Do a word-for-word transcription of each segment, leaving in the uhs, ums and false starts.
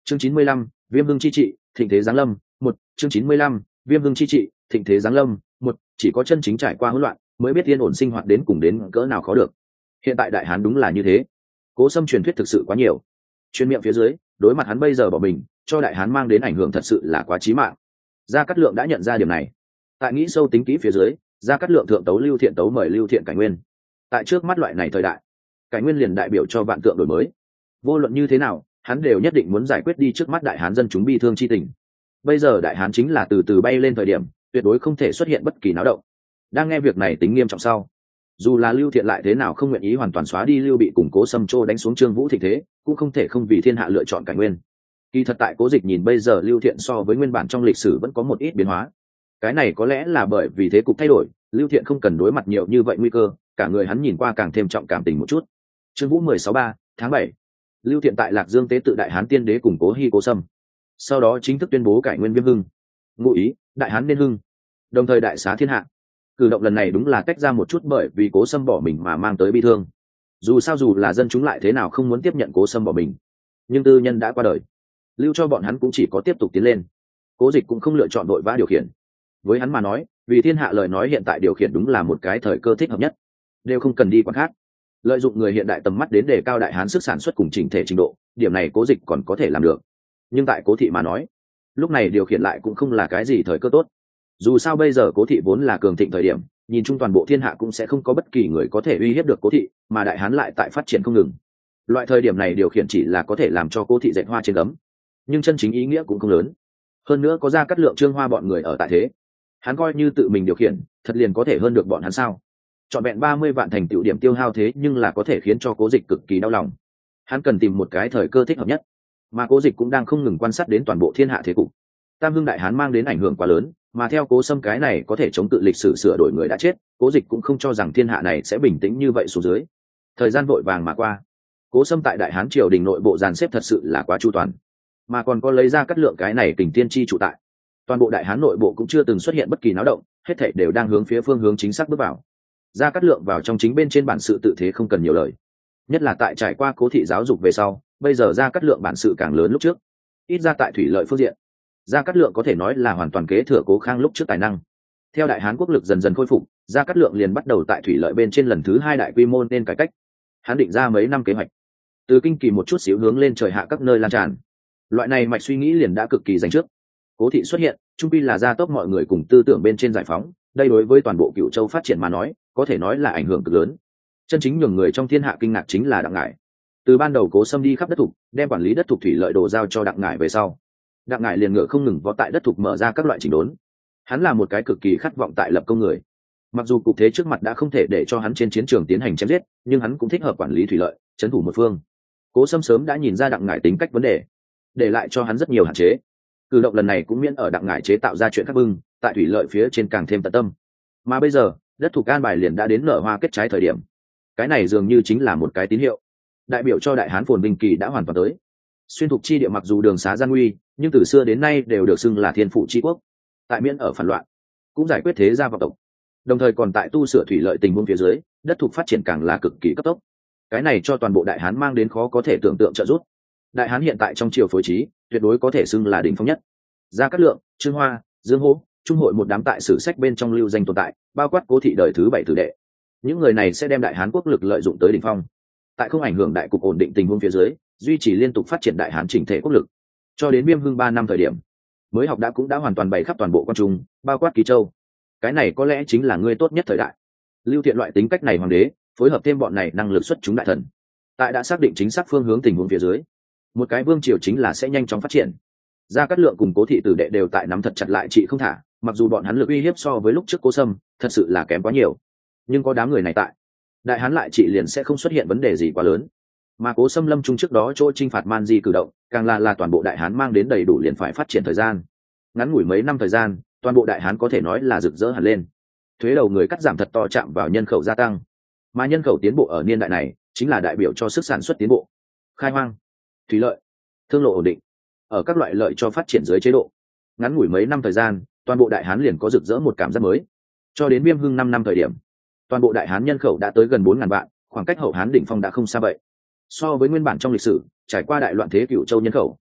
chương chín mươi lăm, viêm hưng chi trị, thịnh thế giáng lâm. Một chương chín mươi lăm, viêm hưng chi trị, thịnh thế giáng lâm. Một chỉ có chân chính trải qua hỗn loạn mới biết yên ổn sinh hoạt đến cùng đến cỡ nào khó được. Hiện tại đại hán đúng là như thế. Cố Sâm truyền thuyết thực sự quá nhiều, chuyên miệng phía dưới đối mặt hắn bây giờ bỏ mình cho đại hán mang đến ảnh hưởng thật sự là quá chí mạng. Gia Cát Lượng đã nhận ra điểm này, tại nghĩ sâu tính kỹ phía dưới, Gia Cát Lượng thượng tấu Lưu Thiện tấu mời Lưu Thiện cải nguyên. Tại trước mắt loại này thời đại, cải nguyên liền đại biểu cho vạn tượng đổi mới. Vô luận như thế nào, hắn đều nhất định muốn giải quyết đi trước mắt đại hán dân chúng bi thương chi tình. Bây giờ đại hán chính là từ từ bay lên thời điểm, tuyệt đối không thể xuất hiện bất kỳ náo động. Đang nghe việc này tính nghiêm trọng sau, dù là Lưu Thiện lại thế nào không nguyện ý hoàn toàn xóa đi Lưu Bị cùng Cố Sâm Trô đánh xuống Trương Vũ thịnh thế, cũng không thể không vì thiên hạ lựa chọn cải nguyên. Kỳ thật tại Cố Dịch nhìn bây giờ Lưu Thiện so với nguyên bản trong lịch sử vẫn có một ít biến hóa. Cái này có lẽ là bởi vì thế cục thay đổi, Lưu Thiện không cần đối mặt nhiều như vậy nguy cơ, cả người hắn nhìn qua càng thêm trọng cảm tình một chút. Trương Vũ mười sáu ba tháng bảy, Lưu Thiện tại Lạc Dương tế tự đại hán tiên đế cùng Cố Hi Cố Sâm, sau đó chính thức tuyên bố cải nguyên viêm hưng, ngụ ý đại hán nên hưng, đồng thời đại xá thiên hạ. Cử động lần này đúng là tách ra một chút bởi vì Cố Sâm bỏ mình mà mang tới bi thương. Dù sao dù là dân chúng lại thế nào không muốn tiếp nhận Cố Sâm bỏ mình, nhưng tư nhân đã qua đời, lưu cho bọn hắn cũng chỉ có tiếp tục tiến lên. Cố Dịch cũng không lựa chọn đội vã điều khiển. Với hắn mà nói, vì thiên hạ lời nói hiện tại điều khiển đúng là một cái thời cơ thích hợp nhất, đều không cần đi quản khác. Lợi dụng người hiện đại tầm mắt đến để cao đại hán sức sản xuất cùng chỉnh thể trình độ, điểm này Cố Dịch còn có thể làm được. Nhưng tại Cố thị mà nói, lúc này điều khiển lại cũng không là cái gì thời cơ tốt. Dù sao bây giờ Cố thị vốn là cường thịnh thời điểm, nhìn chung toàn bộ thiên hạ cũng sẽ không có bất kỳ người có thể uy hiếp được Cố thị, mà đại hán lại tại phát triển không ngừng. Loại thời điểm này điều khiển chỉ là có thể làm cho Cố thị dệt hoa trên gấm, nhưng chân chính ý nghĩa cũng không lớn. Hơn nữa có Gia Cát Lượng Trương Hoa bọn người ở tại thế, hắn coi như tự mình điều khiển, thật liền có thể hơn được bọn hắn sao? Chọn vẹn ba mươi vạn thành tựu điểm tiêu hao thế nhưng là có thể khiến cho Cố Dịch cực kỳ đau lòng. Hắn cần tìm một cái thời cơ thích hợp nhất, mà Cố Dịch cũng đang không ngừng quan sát đến toàn bộ thiên hạ thế cục. Tam Hưng đại hán mang đến ảnh hưởng quá lớn, mà theo Cố Sâm cái này có thể chống cự lịch sử sửa đổi người đã chết, Cố Dịch cũng không cho rằng thiên hạ này sẽ bình tĩnh như vậy xuống dưới. Thời gian vội vàng mà qua, Cố Sâm tại đại hán triều đình nội bộ dàn xếp thật sự là quá chu toàn, mà còn có lấy Ra Cát Lượng cái này kình tiên chi trụ tại, toàn bộ đại hán nội bộ cũng chưa từng xuất hiện bất kỳ náo động, hết thảy đều đang hướng phía phương hướng chính xác bước vào. Ra Cát Lượng vào trong chính bên trên bản sự tự thế không cần nhiều lời, nhất là tại trải qua Cố thị giáo dục về sau, bây giờ Ra Cát Lượng bản sự càng lớn lúc trước. Ít ra tại thủy lợi phương diện, Ra Cát Lượng có thể nói là hoàn toàn kế thừa Cố Khang lúc trước tài năng. Theo đại hán quốc lực dần dần khôi phục, Ra Cát Lượng liền bắt đầu tại thủy lợi bên trên lần thứ hai đại quy mô nên cải cách. Hắn định ra mấy năm kế hoạch, từ kinh kỳ một chút xíu hướng lên trời hạ các nơi lan tràn. Loại này mạch suy nghĩ liền đã cực kỳ dành trước. Cố thị xuất hiện, trung quy là gia tốc mọi người cùng tư tưởng bên trên giải phóng, đây đối với toàn bộ Cửu Châu phát triển mà nói, có thể nói là ảnh hưởng cực lớn. Chân chính nhường người trong thiên hạ kinh ngạc chính là Đặng Ngải. Từ ban đầu Cố Sâm đi khắp đất thục, đem quản lý đất thục thủy lợi đồ giao cho Đặng Ngải về sau, Đặng Ngải liền ngựa không ngừng vó tại đất thục mở ra các loại chỉnh đốn. Hắn là một cái cực kỳ khát vọng tại lập công người. Mặc dù cục thế trước mặt đã không thể để cho hắn trên chiến trường tiến hành chém giết, nhưng hắn cũng thích hợp quản lý thủy lợi, trấn thủ một phương. Cố Sâm sớm đã nhìn ra Đặng Ngải tính cách vấn đề, để lại cho hắn rất nhiều hạn chế. Cử động lần này cũng miễn ở Đặng Ngải chế tạo ra chuyện khác bưng, tại thủy lợi phía trên càng thêm tận tâm. Mà bây giờ, đất thục an bài liền đã đến nở hoa kết trái thời điểm. Cái này dường như chính là một cái tín hiệu, đại biểu cho đại hán phồn vinh kỳ đã hoàn toàn tới. Xuyên thục chi địa mặc dù đường xá gian nguy, nhưng từ xưa đến nay đều được xưng là thiên phụ chi quốc. Tại miễn ở phản loạn, cũng giải quyết thế gia vọng tộc, đồng thời còn tại tu sửa thủy lợi tình huống phía dưới, đất thục phát triển càng là cực kỳ cấp tốc. Cái này cho toàn bộ đại hán mang đến khó có thể tưởng tượng trợ giúp. Đại hán hiện tại trong triều phối trí, tuyệt đối có thể xưng là đỉnh phong nhất. Gia Cát Lượng, Trương Hoa, Dương Hỗ, Trung hội một đám tại sử sách bên trong lưu danh tồn tại, bao quát Cố thị đời thứ bảy tử đệ. Những người này sẽ đem đại hán quốc lực lợi dụng tới đỉnh phong. Tại không ảnh hưởng đại cục ổn định tình huống phía dưới, duy trì liên tục phát triển đại hán chỉnh thể quốc lực. Cho đến Viêm Hưng ba năm thời điểm, mới học đã cũng đã hoàn toàn bày khắp toàn bộ quan trung, bao quát Ký Châu. Cái này có lẽ chính là người tốt nhất thời đại. Lưu Thiện loại tính cách này hoàng đế, phối hợp thêm bọn này năng lực xuất chúng đại thần. Tại đã xác định chính xác phương hướng tình huống phía dưới, một cái vương triều chính là sẽ nhanh chóng phát triển. Gia Cát Lượng cùng Cố thị tử đệ đều tại nắm thật chặt lại trị không thả, mặc dù bọn hắn lực uy hiếp so với lúc trước Cố Sâm thật sự là kém quá nhiều, nhưng có đám người này tại, đại hán lại trị liền sẽ không xuất hiện vấn đề gì quá lớn. Mà Cố Sâm lâm trung trước đó chỗ chinh phạt Man Di cử động, càng là là toàn bộ đại hán mang đến đầy đủ liền phải phát triển thời gian. Ngắn ngủi mấy năm thời gian, toàn bộ đại hán có thể nói là rực rỡ hẳn lên. Thuế đầu người cắt giảm thật to chạm vào nhân khẩu gia tăng, mà nhân khẩu tiến bộ ở niên đại này chính là đại biểu cho sức sản xuất tiến bộ. Khai hoang, thủy lợi, thương lộ ổn định, ở các loại lợi cho phát triển dưới chế độ, ngắn ngủi mấy năm thời gian, toàn bộ đại hán liền có rực rỡ một cảm giác mới. Cho đến Viêm Hưng năm năm thời điểm, toàn bộ đại hán nhân khẩu đã tới gần bốn ngàn vạn, khoảng cách hậu hán đỉnh phong đã không xa vậy. So với nguyên bản trong lịch sử trải qua đại loạn thế Cửu Châu nhân khẩu,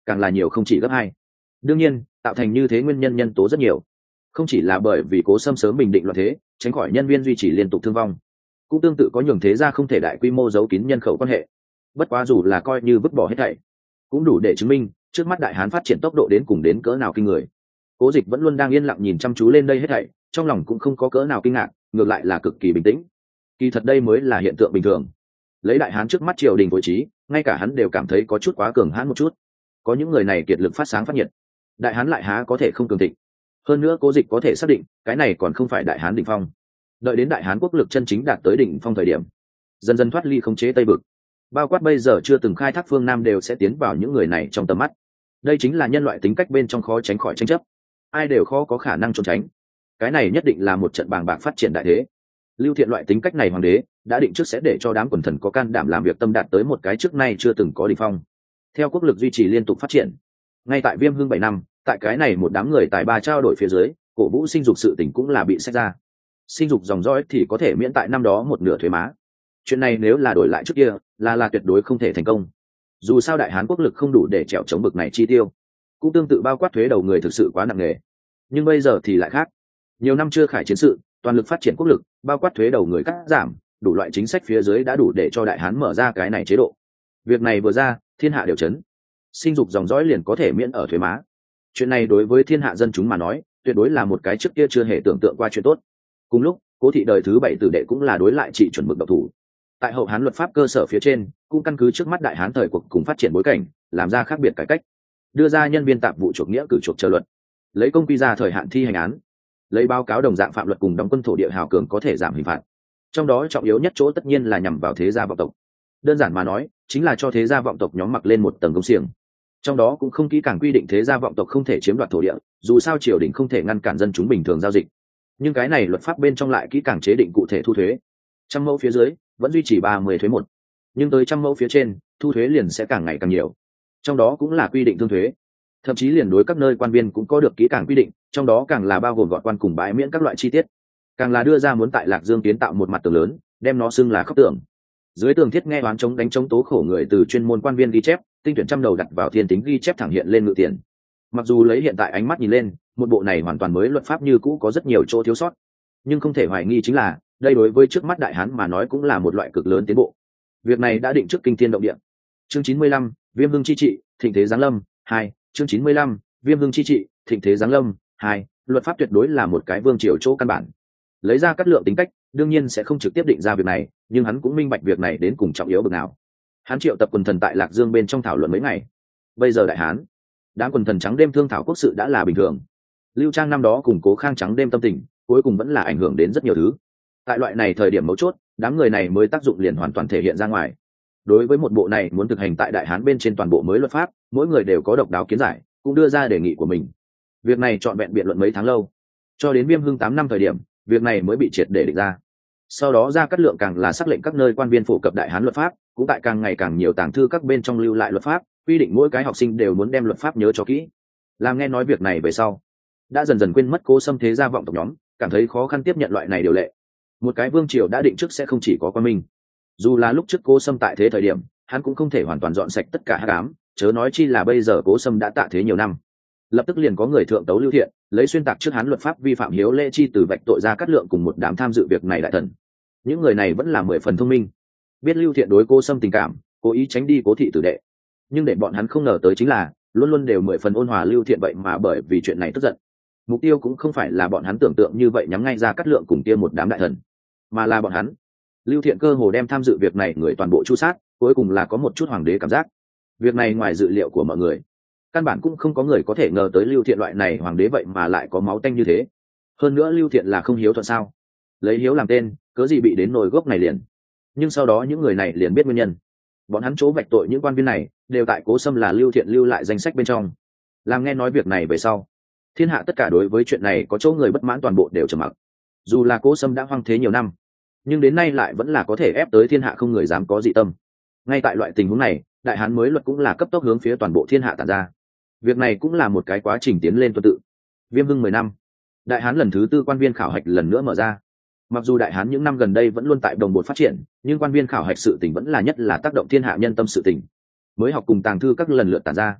càng là nhiều không chỉ gấp hai. Đương nhiên tạo thành như thế nguyên nhân nhân tố rất nhiều, không chỉ là bởi vì Cố Sâm sớm bình định loạn thế, tránh khỏi nhân viên duy trì liên tục thương vong, cũng tương tự có nhường thế gia không thể đại quy mô giấu kín nhân khẩu quan hệ. Bất quá dù là coi như vứt bỏ hết thảy, cũng đủ để chứng minh trước mắt đại hán phát triển tốc độ đến cùng đến cỡ nào kinh người. Cố Dịch vẫn luôn đang yên lặng nhìn chăm chú lên đây hết thảy, trong lòng cũng không có cỡ nào kinh ngạc, ngược lại là cực kỳ bình tĩnh. Kỳ thật đây mới là hiện tượng bình thường. Lấy đại hán trước mắt triều đình phối trí, ngay cả hắn đều cảm thấy có chút quá cường hãn một chút. Có những người này kiệt lực phát sáng phát nhiệt, đại hán lại há có thể không cường thịnh. Hơn nữa Cố Dịch có thể xác định, cái này còn không phải đại hán đỉnh phong. Đợi đến đại hán quốc lực chân chính đạt tới đỉnh phong thời điểm, dần dần thoát ly khống chế Tây Vực, bao quát bây giờ chưa từng khai thác phương Nam đều sẽ tiến vào những người này trong tầm mắt. Đây chính là nhân loại tính cách bên trong khó tránh khỏi tranh chấp, ai đều khó có khả năng trốn tránh. Cái này nhất định là một trận bàng bạc phát triển đại thế. Lưu Thiện loại tính cách này hoàng đế đã định trước sẽ để cho đám quần thần có can đảm làm việc tâm đạt tới một cái trước nay chưa từng có đỉnh phong. Theo quốc lực duy trì liên tục phát triển, ngay tại Viêm Hưng bảy năm, tại cái này một đám người tài ba trao đổi phía dưới, cổ vũ sinh dục sự tình cũng là bị xét ra. Sinh dục dòng dõi thì có thể miễn tại năm đó một nửa thuế má. Chuyện này nếu là đổi lại trước kia, là là tuyệt đối không thể thành công. Dù sao đại hán quốc lực không đủ để trèo chống bực này chi tiêu, cũng tương tự bao quát thuế đầu người thực sự quá nặng nề. Nhưng bây giờ thì lại khác. Nhiều năm chưa khải chiến sự, toàn lực phát triển quốc lực, bao quát thuế đầu người cắt giảm, đủ loại chính sách phía dưới đã đủ để cho đại hán mở ra cái này chế độ. Việc này vừa ra, thiên hạ đều chấn. Sinh dục dòng dõi liền có thể miễn ở thuế má. Chuyện này đối với thiên hạ dân chúng mà nói, tuyệt đối là một cái trước kia chưa hề tưởng tượng qua chuyện tốt. Cùng lúc, Cố thị đời thứ bảy tử đệ cũng là đối lại trị chuẩn mực độc thủ. Tại hậu hán luật pháp cơ sở phía trên, cũng căn cứ trước mắt đại hán thời cuộc cùng phát triển bối cảnh, làm ra khác biệt cải cách, đưa ra nhân viên tạp vụ chuộc nghĩa cử chuộc chờ luật, lấy công quy ra thời hạn thi hành án, lấy báo cáo đồng dạng phạm luật cùng đóng quân thổ địa hào cường có thể giảm hình phạt. Trong đó trọng yếu nhất chỗ tất nhiên là nhằm vào thế gia vọng tộc. Đơn giản mà nói, chính là cho thế gia vọng tộc nhóm mặc lên một tầng công xiềng. Trong đó cũng không kỹ càng quy định thế gia vọng tộc không thể chiếm đoạt thổ địa, dù sao triều đình không thể ngăn cản dân chúng bình thường giao dịch. Nhưng cái này luật pháp bên trong lại kỹ càng chế định cụ thể thu thuế. Trăm mẫu phía dưới vẫn duy trì ba mươi thuế một, nhưng tới trăm mẫu phía trên, thu thuế liền sẽ càng ngày càng nhiều. Trong đó cũng là quy định thương thuế, thậm chí liền đối các nơi quan viên cũng có được kỹ càng quy định, trong đó càng là bao gồm gọt quan cùng bãi miễn các loại chi tiết, càng là đưa ra muốn tại Lạc Dương kiến tạo một mặt tường lớn, đem nó xưng là khóc tường. Dưới tường thiết nghe oán chống đánh chống tố khổ người từ chuyên môn quan viên ghi chép, tinh tuyển trăm đầu đặt vào thiên tính ghi chép thẳng hiện lên ngự tiền. Mặc dù lấy hiện tại ánh mắt nhìn lên, một bộ này hoàn toàn mới luật pháp như cũ có rất nhiều chỗ thiếu sót, nhưng không thể hoài nghi chính là đây đối với trước mắt đại hán mà nói cũng là một loại cực lớn tiến bộ. Việc này đã định trước kinh thiên động địa. Chương chín mươi lăm, Viêm Hưng chi trị, thịnh thế giáng lâm. Hai, chương chín mươi lăm, Viêm Hưng chi trị, thịnh thế giáng lâm. Hai, luật pháp tuyệt đối là một cái vương triều chỗ căn bản. Lấy ra cắt lượng tính cách, đương nhiên sẽ không trực tiếp định ra việc này, nhưng hắn cũng minh bạch việc này đến cùng trọng yếu bậc nào. Hắn triệu tập quần thần tại Lạc Dương bên trong thảo luận mấy ngày. Bây giờ đại hán, đám quần thần trắng đêm thương thảo quốc sự đã là bình thường. Lưu Trang năm đó cùng Cố Khang trắng đêm tâm tình, cuối cùng vẫn là ảnh hưởng đến rất nhiều thứ. Tại loại này thời điểm mấu chốt, đám người này mới tác dụng liền hoàn toàn thể hiện ra ngoài. Đối với một bộ này muốn thực hành tại đại hán bên trên toàn bộ mới luật pháp, mỗi người đều có độc đáo kiến giải, cũng đưa ra đề nghị của mình. Việc này trọn vẹn biện luận mấy tháng lâu, cho đến Viêm Hưng tám năm thời điểm, việc này mới bị triệt để định ra. Sau đó Gia Cát Lượng càng là sắc lệnh các nơi quan viên phổ cập đại hán luật pháp, cũng tại càng ngày càng nhiều tàng thư các bên trong lưu lại luật pháp, quy định mỗi cái học sinh đều muốn đem luật pháp nhớ cho kỹ. Làm nghe nói việc này về sau, đã dần dần quên mất Cố Sâm thế gia vọng tộc nhóm, cảm thấy khó khăn tiếp nhận loại này điều lệ. Một cái vương triều đã định trước sẽ không chỉ có quan minh, dù là lúc trước Cố Sâm tại thế thời điểm, hắn cũng không thể hoàn toàn dọn sạch tất cả hắc ám, chớ nói chi là bây giờ Cố Sâm đã tạ thế nhiều năm. Lập tức liền có người thượng tấu Lưu Thiện, lấy xuyên tạc trước hắn luật pháp vi phạm hiếu lễ chi từ vạch tội Gia Cát Lượng cùng một đám tham dự việc này đại thần. Những người này vẫn là mười phần thông minh, biết Lưu Thiện đối Cố Sâm tình cảm, cố ý tránh đi Cố thị tử đệ. Nhưng để bọn hắn không ngờ tới chính là, luôn luôn đều mười phần ôn hòa Lưu Thiện vậy mà bởi vì chuyện này tức giận. Mục tiêu cũng không phải là bọn hắn tưởng tượng như vậy nhắm ngay Gia Cát Lượng cùng kia một đám đại thần, mà là bọn hắn. Lưu Thiện cơ hồ đem tham dự việc này người toàn bộ chu sát, cuối cùng là có một chút hoàng đế cảm giác. Việc này ngoài dự liệu của mọi người, căn bản cũng không có người có thể ngờ tới Lưu Thiện loại này hoàng đế vậy mà lại có máu tanh như thế. Hơn nữa Lưu Thiện là không hiếu thuận sao? Lấy hiếu làm tên, cớ gì bị đến nồi gốc này liền. Nhưng sau đó những người này liền biết nguyên nhân. Bọn hắn chỗ vạch tội những quan viên này, đều tại Cố Sâm là Lưu Thiện lưu lại danh sách bên trong. Làm nghe nói việc này về sau, thiên hạ tất cả đối với chuyện này có chỗ người bất mãn toàn bộ đều trầm mặc. Dù là Cố Sâm đã hoang thế nhiều năm, nhưng đến nay lại vẫn là có thể ép tới thiên hạ không người dám có dị tâm. Ngay tại loại tình huống này, đại hán mới luật cũng là cấp tốc hướng phía toàn bộ thiên hạ tản ra. Việc này cũng là một cái quá trình tiến lên tuần tự. Viêm Hưng mười năm, đại hán lần thứ tư quan viên khảo hạch lần nữa mở ra. Mặc dù đại hán những năm gần đây vẫn luôn tại đồng bộ phát triển, nhưng quan viên khảo hạch sự tình vẫn là nhất là tác động thiên hạ nhân tâm sự tình. Mới học cùng tàng thư các lần lượt tản ra.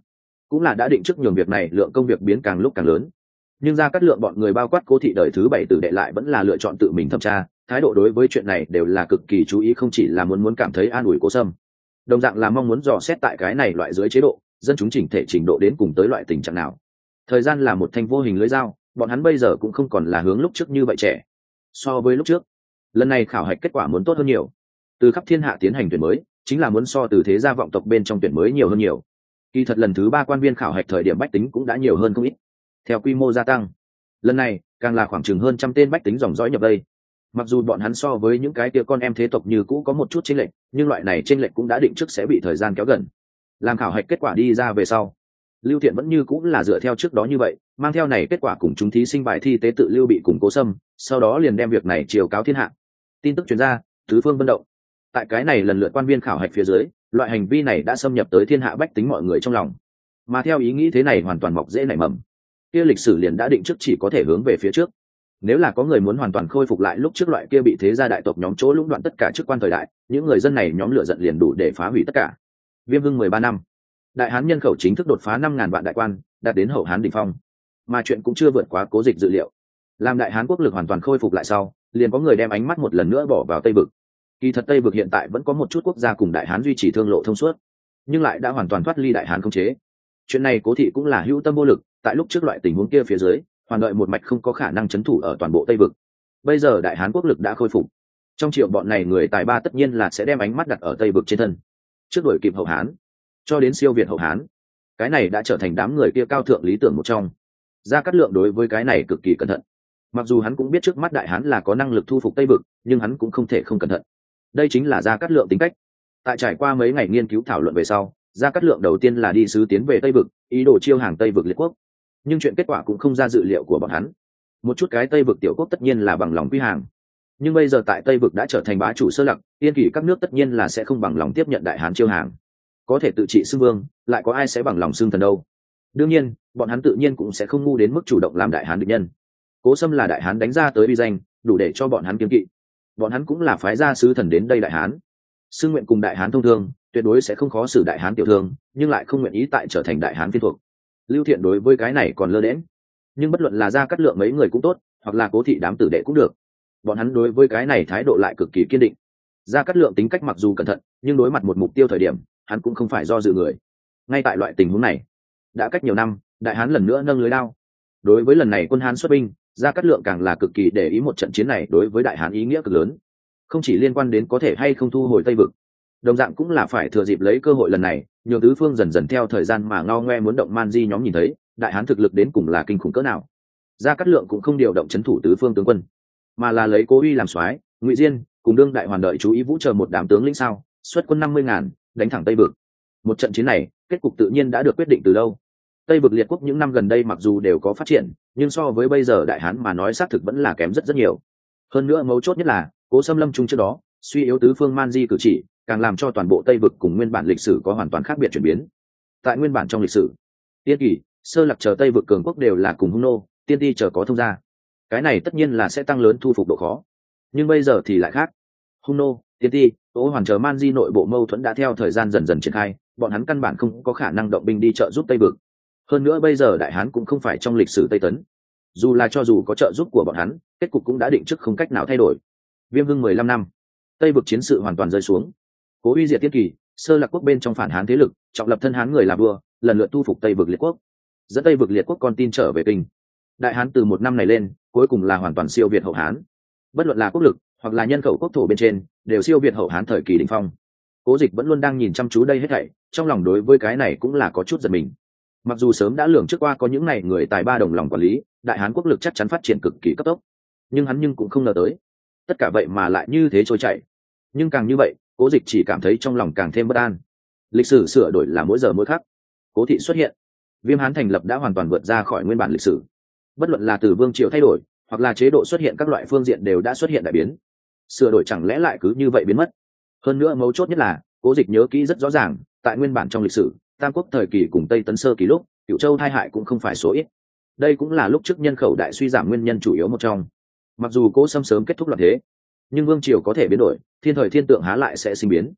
cũng là đã định trước nhường việc này lượng công việc biến càng lúc càng lớn. Nhưng Gia Cát Lượng bọn người bao quát Cố thị đời thứ bảy tử đệ lại vẫn là lựa chọn tự mình thẩm tra, thái độ đối với chuyện này đều là cực kỳ chú ý, không chỉ là muốn muốn cảm thấy an ủi Cố Sâm, đồng dạng là mong muốn dò xét tại cái này loại dưới chế độ dân chúng chỉnh thể trình độ đến cùng tới loại tình trạng nào. Thời gian là một thanh vô hình lưới dao, bọn hắn bây giờ cũng không còn là hướng lúc trước như vậy trẻ. So với lúc trước, lần này khảo hạch kết quả muốn tốt hơn nhiều. Từ khắp thiên hạ tiến hành tuyển mới, chính là muốn so từ thế gia vọng tộc bên trong tuyển mới nhiều hơn nhiều. Kỳ thật lần thứ ba quan viên khảo hạch thời điểm bách tính cũng đã nhiều hơn không ít. Theo quy mô gia tăng, lần này càng là khoảng chừng hơn trăm tên bách tính dòng dõi nhập đây. Mặc dù bọn hắn so với những cái kia con em thế tộc như cũ có một chút chênh lệch, nhưng loại này chênh lệch cũng đã định trước sẽ bị thời gian kéo gần. Làm khảo hạch kết quả đi ra về sau, Lưu Thiện vẫn như cũng là dựa theo trước đó như vậy, mang theo này kết quả cùng chúng thí sinh bài thi tế tự Lưu Bị cùng Cố Sâm, sau đó liền đem việc này chiều cáo thiên hạ. Tin tức truyền ra, tứ phương vận động. Tại cái này lần lượt quan viên khảo hạch phía dưới, loại hành vi này đã xâm nhập tới thiên hạ bách tính mọi người trong lòng. Mà theo ý nghĩ thế này hoàn toàn mọc dễ nảy mầm. Kia lịch sử liền đã định trước chỉ có thể hướng về phía trước. Nếu là có người muốn hoàn toàn khôi phục lại lúc trước loại kia bị thế gia đại tộc nhóm chỗ lũng đoạn tất cả chức quan thời đại, những người dân này nhóm lựa giận liền đủ để phá hủy tất cả. Viêm Hưng mười ba năm, Đại Hán nhân khẩu chính thức đột phá năm ngàn vạn đại quan, đạt đến hậu Hán đỉnh phong. Mà chuyện cũng chưa vượt quá Cố Dịch dự liệu. Làm Đại Hán quốc lực hoàn toàn khôi phục lại sau, liền có người đem ánh mắt một lần nữa bỏ vào Tây Vực. Kỳ thật Tây Vực hiện tại vẫn có một chút quốc gia cùng Đại Hán duy trì thương lộ thông suốt, nhưng lại đã hoàn toàn thoát ly Đại Hán khống chế. Chuyện này Cố thị cũng là hữu tâm vô lực, tại lúc trước loại tình huống kia phía dưới, hoàn đợi một mạch không có khả năng chấn thủ ở toàn bộ Tây Vực. Bây giờ Đại Hán quốc lực đã khôi phục, trong triệu bọn này người tài ba tất nhiên là sẽ đem ánh mắt đặt ở Tây Vực trên thân, trước đuổi kịp hậu Hán, cho đến siêu việt hậu Hán. Cái này đã trở thành đám người kia cao thượng lý tưởng một trong. Gia Cát Lượng đối với cái này cực kỳ cẩn thận. Mặc dù hắn cũng biết trước mắt Đại Hán là có năng lực thu phục Tây Vực, nhưng hắn cũng không thể không cẩn thận. Đây chính là Gia Cát Lượng tính cách. Tại trải qua mấy ngày nghiên cứu thảo luận về sau, Gia Cát Lượng đầu tiên là đi sứ tiến về Tây Vực, ý đồ chiêu hàng Tây Vực liệt quốc. Nhưng chuyện kết quả cũng không ra dự liệu của bọn hắn. Một chút cái Tây Vực tiểu quốc tất nhiên là bằng lòng quy hàng. Nhưng bây giờ tại Tây Vực đã trở thành bá chủ sơ lặc, tiên kỷ các nước tất nhiên là sẽ không bằng lòng tiếp nhận Đại Hán chiêu hàng. Có thể tự trị xưng vương, lại có ai sẽ bằng lòng xưng thần đâu? Đương nhiên, bọn hắn tự nhiên cũng sẽ không ngu đến mức chủ động làm Đại Hán địch nhân. Cố Sâm là Đại Hán đánh ra tới uy danh, đủ để cho bọn hắn kiêng kỵ. Bọn hắn cũng là phái gia sứ thần đến đây Đại Hán, xưng nguyện cùng Đại Hán thông thương, tuyệt đối sẽ không khó xử Đại Hán tiểu thương, nhưng lại không nguyện ý tại trở thành Đại Hán phiên thuộc. Lưu Thiện đối với cái này còn lơ đễnh, nhưng bất luận là Gia Cát Lượng mấy người cũng tốt, hoặc là Cố thị đám tử đệ cũng được, bọn hắn đối với cái này thái độ lại cực kỳ kiên định. Gia Cát Lượng tính cách mặc dù cẩn thận, nhưng đối mặt một mục tiêu thời điểm, hắn cũng không phải do dự người. Ngay tại loại tình huống này, đã cách nhiều năm, Đại Hán lần nữa nâng lưới đao. Đối với lần này quân Hán xuất binh, Gia Cát Lượng càng là cực kỳ để ý một trận chiến này đối với Đại Hán ý nghĩa cực lớn, không chỉ liên quan đến có thể hay không thu hồi Tây Vực, đồng dạng cũng là phải thừa dịp lấy cơ hội lần này, nhường tứ phương dần dần theo thời gian mà ngao ngoe muốn động man di nhóm nhìn thấy Đại Hán thực lực đến cùng là kinh khủng cỡ nào. Gia Cát Lượng cũng không điều động chấn thủ tứ phương tướng quân, mà là lấy Cố Uy làm soái, Ngụy Diên cùng đương đại hoàn đợi chú ý vũ chờ một đám tướng lĩnh sao, xuất quân năm mươi ngàn, đánh thẳng Tây Vực. Một trận chiến này, kết cục tự nhiên đã được quyết định từ lâu. Tây Vực liệt quốc những năm gần đây mặc dù đều có phát triển, nhưng so với bây giờ Đại Hán mà nói xác thực vẫn là kém rất rất nhiều. Hơn nữa mấu chốt nhất là, Cố Sâm lâm trung trước đó, suy yếu tứ phương man di cử chỉ, càng làm cho toàn bộ Tây Vực cùng nguyên bản lịch sử có hoàn toàn khác biệt chuyển biến. Tại nguyên bản trong lịch sử, Tiên Kỳ, Sơ Lạc chờ Tây Vực cường quốc đều là cùng Hung nô, Tiên Ti chờ có thông gia. Cái này tất nhiên là sẽ tăng lớn thu phục độ khó. Nhưng bây giờ thì lại khác. Hung nô, Tiên Ti, Ô Hoàn chờ man di nội bộ mâu thuẫn đã theo thời gian dần dần triển khai, bọn hắn căn bản không có khả năng động binh đi trợ giúp Tây Vực. Hơn nữa bây giờ Đại Hán cũng không phải trong lịch sử Tây Tấn. Dù là cho dù có trợ giúp của bọn hắn, kết cục cũng đã định trước không cách nào thay đổi. Viêm Hưng mười lăm năm, Tây Vực chiến sự hoàn toàn rơi xuống. Cố Uy diệt Tiên Kỳ, Sơ Lạc quốc bên trong phản Hán thế lực, trọng lập thân Hán người là vua, lần lượt thu phục Tây Vực liệt quốc, dẫn Tây Vực liệt quốc con tin trở về kinh. Đại Hán từ một năm này lên, cuối cùng là hoàn toàn siêu việt hậu Hán. Bất luận là quốc lực hoặc là nhân khẩu quốc thổ bên trên, đều siêu việt hậu Hán thời kỳ đỉnh phong. Cố Dịch vẫn luôn đang nhìn chăm chú đây hết thảy, trong lòng đối với cái này cũng là có chút giật mình. Mặc dù sớm đã lường trước qua có những này người tài ba đồng lòng quản lý, Đại Hán quốc lực chắc chắn phát triển cực kỳ cấp tốc, nhưng hắn nhưng cũng không ngờ tới, tất cả vậy mà lại như thế trôi chảy. Nhưng càng như vậy, Cố Dịch chỉ cảm thấy trong lòng càng thêm bất an. Lịch sử sửa đổi là mỗi giờ mỗi khắc. Cố thị xuất hiện, Viêm Hán thành lập đã hoàn toàn vượt ra khỏi nguyên bản lịch sử. Bất luận là từ vương triều thay đổi, hoặc là chế độ xuất hiện các loại phương diện đều đã xuất hiện đại biến. Sửa đổi chẳng lẽ lại cứ như vậy biến mất? Hơn nữa mấu chốt nhất là, Cố Dịch nhớ kỹ rất rõ ràng, tại nguyên bản trong lịch sử, Tam Quốc thời kỳ cùng Tây Tấn sơ kỳ lúc, Cửu Châu tai hại cũng không phải số ít. Đây cũng là lúc trước nhân khẩu đại suy giảm nguyên nhân chủ yếu một trong. Mặc dù Cố Sâm sớm kết thúc loạn thế, nhưng vương triều có thể biến đổi, thiên thời thiên tượng há lại sẽ sinh biến.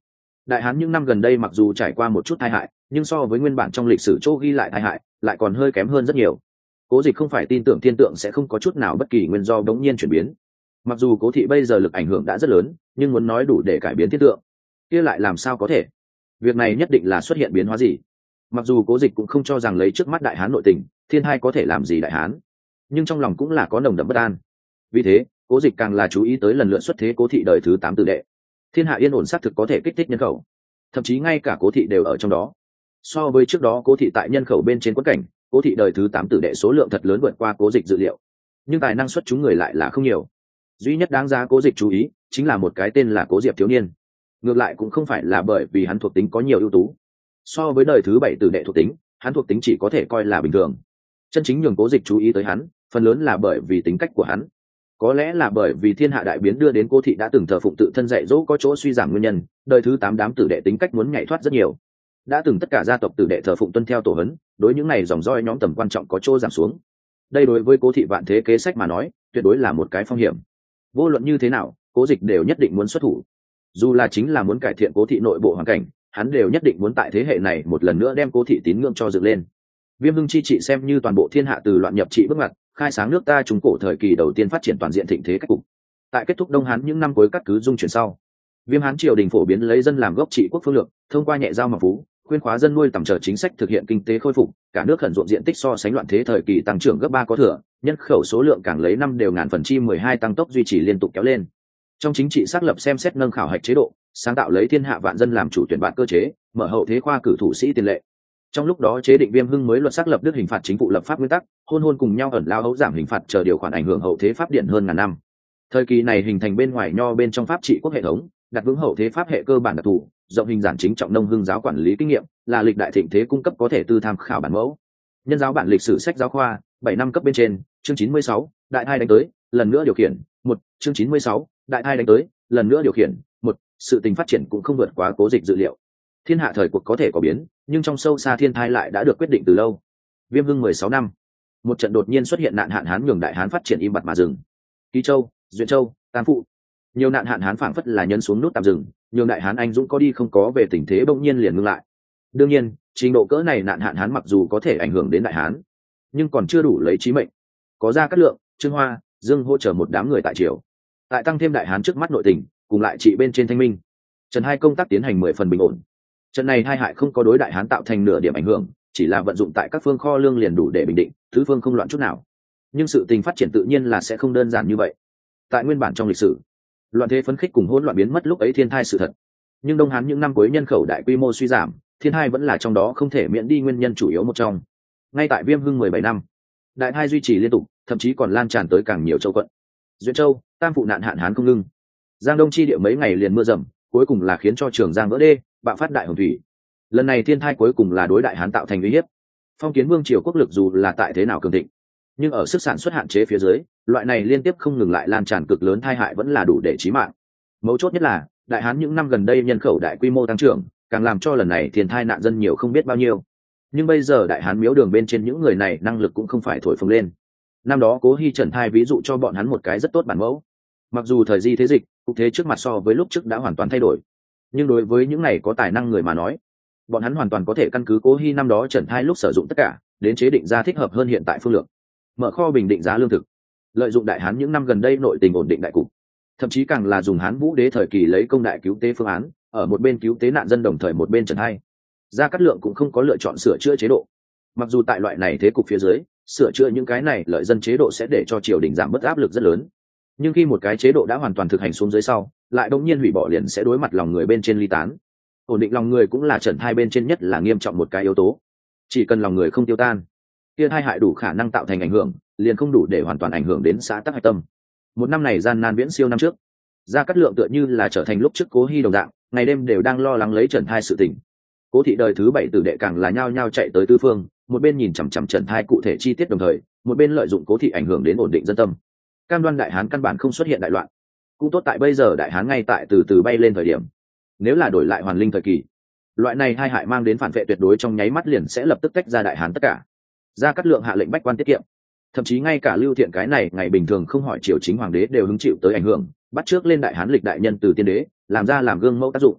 đại hán những năm gần đây mặc dù trải qua một chút tai hại, nhưng so với nguyên bản trong lịch sử chỗ ghi lại tai hại lại còn hơi kém hơn rất nhiều. Cố Dịch không phải tin tưởng thiên tượng sẽ không có chút nào bất kỳ nguyên do đống nhiên chuyển biến. Mặc dù Cố thị bây giờ lực ảnh hưởng đã rất lớn, nhưng muốn nói đủ để cải biến thiên tượng, kia lại làm sao có thể? Việc này nhất định là xuất hiện biến hóa gì. Mặc dù Cố Dịch cũng không cho rằng lấy trước mắt đại hán nội tình, thiên hai có thể làm gì đại hán, nhưng trong lòng cũng là có nồng đậm bất an. Vì thế, Cố Dịch càng là chú ý tới lần lượt xuất thế Cố thị đời thứ tám tử đệ. Thiên hạ yên ổn xác thực có thể kích thích nhân khẩu, thậm chí ngay cả Cố thị đều ở trong đó. So với trước đó Cố thị tại nhân khẩu bên trên quất cảnh, Cố thị đời thứ tám tử đệ số lượng thật lớn vượt qua Cố Dịch dự liệu, nhưng tài năng xuất chúng người lại là không nhiều. Duy nhất đáng giá Cố Dịch chú ý chính là một cái tên là Cố Diệp thiếu niên. Ngược lại cũng không phải là bởi vì hắn thuộc tính có nhiều ưu tú. So với đời thứ bảy tử đệ thuộc tính, hắn thuộc tính chỉ có thể coi là bình thường. Chân chính nhường Cố Dịch chú ý tới hắn, phần lớn là bởi vì tính cách của hắn. Có lẽ là bởi vì thiên hạ đại biến đưa đến Cố thị đã từng thờ phụng tự thân dạy dỗ có chỗ suy giảm nguyên nhân, đời thứ tám đám tử đệ tính cách muốn nhảy thoát rất nhiều. Đã từng tất cả gia tộc tử đệ thờ phụng tuân theo tổ huấn, đối những này dòng roi nhóm tầm quan trọng có chỗ giảm xuống. Đây đối với Cố thị vạn thế kế sách mà nói, tuyệt đối là một cái phong hiểm. Vô luận như thế nào, Cố Dịch đều nhất định muốn xuất thủ. Dù là chính là muốn cải thiện Cố thị nội bộ hoàn cảnh, hắn đều nhất định muốn tại thế hệ này một lần nữa đem Cố thị tín ngưỡng cho dựng lên. Viêm Hưng chi trị xem như toàn bộ thiên hạ từ loạn nhập trị bước ngoặt, khai sáng nước ta trung cổ thời kỳ đầu tiên phát triển toàn diện thịnh thế cách cục. Tại kết thúc Đông Hán những năm cuối cắt cứ dung chuyển sau, Viêm Hán triều đình phổ biến lấy dân làm gốc trị quốc phương lược, thông qua nhẹ giao mà phú, khuyên khóa dân nuôi tầm trở chính sách thực hiện kinh tế khôi phục, cả nước khẩn ruộng diện tích so sánh loạn thế thời kỳ tăng trưởng gấp ba có thừa, nhân khẩu số lượng càng lấy năm đều ngàn phần chi mười hai tăng tốc duy trì liên tục kéo lên. Trong chính trị xác lập xem xét nâng khảo hạch chế độ, sáng tạo lấy thiên hạ vạn dân làm chủ tuyển bạn cơ chế, mở hậu thế khoa cử thủ sĩ tiền lệ. Trong lúc đó chế định Viêm Hưng mới luật xác lập đức hình phạt chính vụ lập pháp nguyên tắc, hôn hôn cùng nhau ẩn lao hấu giảm hình phạt chờ điều khoản ảnh hưởng hậu thế pháp điện hơn ngàn năm. Thời kỳ này hình thành bên ngoài nho bên trong pháp trị quốc hệ thống, đặt vững hậu thế pháp hệ cơ bản đặc thù, rộng hình giản chính trọng nông hưng giáo quản lý kinh nghiệm, là lịch đại thịnh thế cung cấp có thể tư tham khảo bản mẫu. Nhân giáo bản lịch sử sách giáo khoa, bảy năm cấp bên trên, chương chín mươi sáu, đại hai đánh tới, lần nữa điều khiển, một, chương chín mươi sáu, đại hai đánh tới, lần nữa điều khiển, một, sự tình phát triển cũng không vượt quá Cố Dịch dự liệu. Thiên hạ thời cuộc có thể có biến, nhưng trong sâu xa thiên thai lại đã được quyết định từ lâu. Viêm Hưng mười sáu năm, một trận đột nhiên xuất hiện nạn hạn hán nhường đại hán phát triển im bặt mà dừng. Ký Châu, Duyện Châu, Tam Phụ, nhiều nạn hạn hán phảng phất là nhân xuống nút tạm dừng, nhường đại hán anh dũng có đi không có về tình thế bỗng nhiên liền ngưng lại. Đương nhiên, trình độ cỡ này nạn hạn hán mặc dù có thể ảnh hưởng đến đại hán, nhưng còn chưa đủ lấy chí mệnh. Có Gia Cát Lượng, Trương Hoa, Dương hỗ trợ một đám người tại triều, tại tăng thêm đại hán trước mắt nội tình, cùng lại trị bên trên thanh minh, Trần hai công tác tiến hành mười phần bình ổn. Trận này hai hại không có đối đại hán tạo thành nửa điểm ảnh hưởng, chỉ là vận dụng tại các phương kho lương liền đủ để bình định, thứ phương không loạn chút nào. Nhưng sự tình phát triển tự nhiên là sẽ không đơn giản như vậy. Tại nguyên bản trong lịch sử, loạn thế phấn khích cùng hỗn loạn biến mất lúc ấy thiên thai sự thật. Nhưng Đông Hán những năm cuối nhân khẩu đại quy mô suy giảm, thiên thai vẫn là trong đó không thể miễn đi nguyên nhân chủ yếu một trong. Ngay tại Viêm Hưng mười bảy năm, đại thai duy trì liên tục, thậm chí còn lan tràn tới càng nhiều châu quận. Duyện Châu, Tam Phụ nạn hạn hán không ngưng. Giang Đông chi địa mấy ngày liền mưa rầm, cuối cùng là khiến cho Trường Giang vỡ đê, bạo phát đại hồng thủy. Lần này thiên thai cuối cùng là đối đại hán tạo thành uy hiếp. Phong kiến vương triều quốc lực dù là tại thế nào cường thịnh, nhưng ở sức sản xuất hạn chế phía dưới, loại này liên tiếp không ngừng lại lan tràn cực lớn tai hại vẫn là đủ để chí mạng. Mấu chốt nhất là đại hán những năm gần đây nhân khẩu đại quy mô tăng trưởng, càng làm cho lần này thiên thai nạn dân nhiều không biết bao nhiêu. Nhưng bây giờ đại hán miếu đường bên trên những người này năng lực cũng không phải thổi phồng lên. Năm đó Cố Hi Trần thai ví dụ cho bọn hắn một cái rất tốt bản mẫu. Mặc dù thời di thế dịch, cục thế trước mặt so với lúc trước đã hoàn toàn thay đổi, nhưng đối với những này có tài năng người mà nói, bọn hắn hoàn toàn có thể căn cứ Cố Hi năm đó Trần thai lúc sử dụng tất cả, đến chế định ra thích hợp hơn hiện tại phương lược. Mở kho bình định giá lương thực, lợi dụng đại hán những năm gần đây nội tình ổn định đại cục, thậm chí càng là dùng Hán Vũ đế thời kỳ lấy công đại cứu tế phương án, ở một bên cứu tế nạn dân đồng thời một bên Trần hai. Gia Cát Lượng cũng không có lựa chọn sửa chữa chế độ. Mặc dù tại loại này thế cục phía dưới, sửa chữa những cái này lợi dân chế độ sẽ để cho triều đình giảm bớt áp lực rất lớn. Nhưng khi một cái chế độ đã hoàn toàn thực hành xuống dưới sau, lại đột nhiên hủy bỏ liền sẽ đối mặt lòng người bên trên ly tán. Ổn định lòng người cũng là Trần hai bên trên nhất là nghiêm trọng một cái yếu tố. Chỉ cần lòng người không tiêu tan, kia hai hại đủ khả năng tạo thành ảnh hưởng, liền không đủ để hoàn toàn ảnh hưởng đến xã tắc hạch tâm. Một năm này gian nan viễn siêu năm trước. Gia Cát Lượng tựa như là trở thành lúc trước Cố Hi đồng dạng, ngày đêm đều đang lo lắng lấy Trần thai sự tình. Cố thị đời thứ bảy tử đệ càng là nhao nhao chạy tới tứ phương, một bên nhìn chằm chằm Trần thai cụ thể chi tiết đồng thời, một bên lợi dụng Cố thị ảnh hưởng đến ổn định dân tâm. Cam đoan đại hán căn bản không xuất hiện đại loạn. Cũng tốt tại bây giờ đại hán ngay tại từ từ bay lên thời điểm. Nếu là đổi lại hoàn linh thời kỳ, loại này hai hại mang đến phản vệ tuyệt đối trong nháy mắt liền sẽ lập tức tách ra đại hán tất cả. Gia Cát Lượng hạ lệnh bách quan tiết kiệm, thậm chí ngay cả Lưu Thiện cái này ngày bình thường không hỏi triều chính hoàng đế đều hứng chịu tới ảnh hưởng, bắt trước lên đại hán lịch đại nhân từ tiên đế, làm ra làm gương mẫu tác dụng.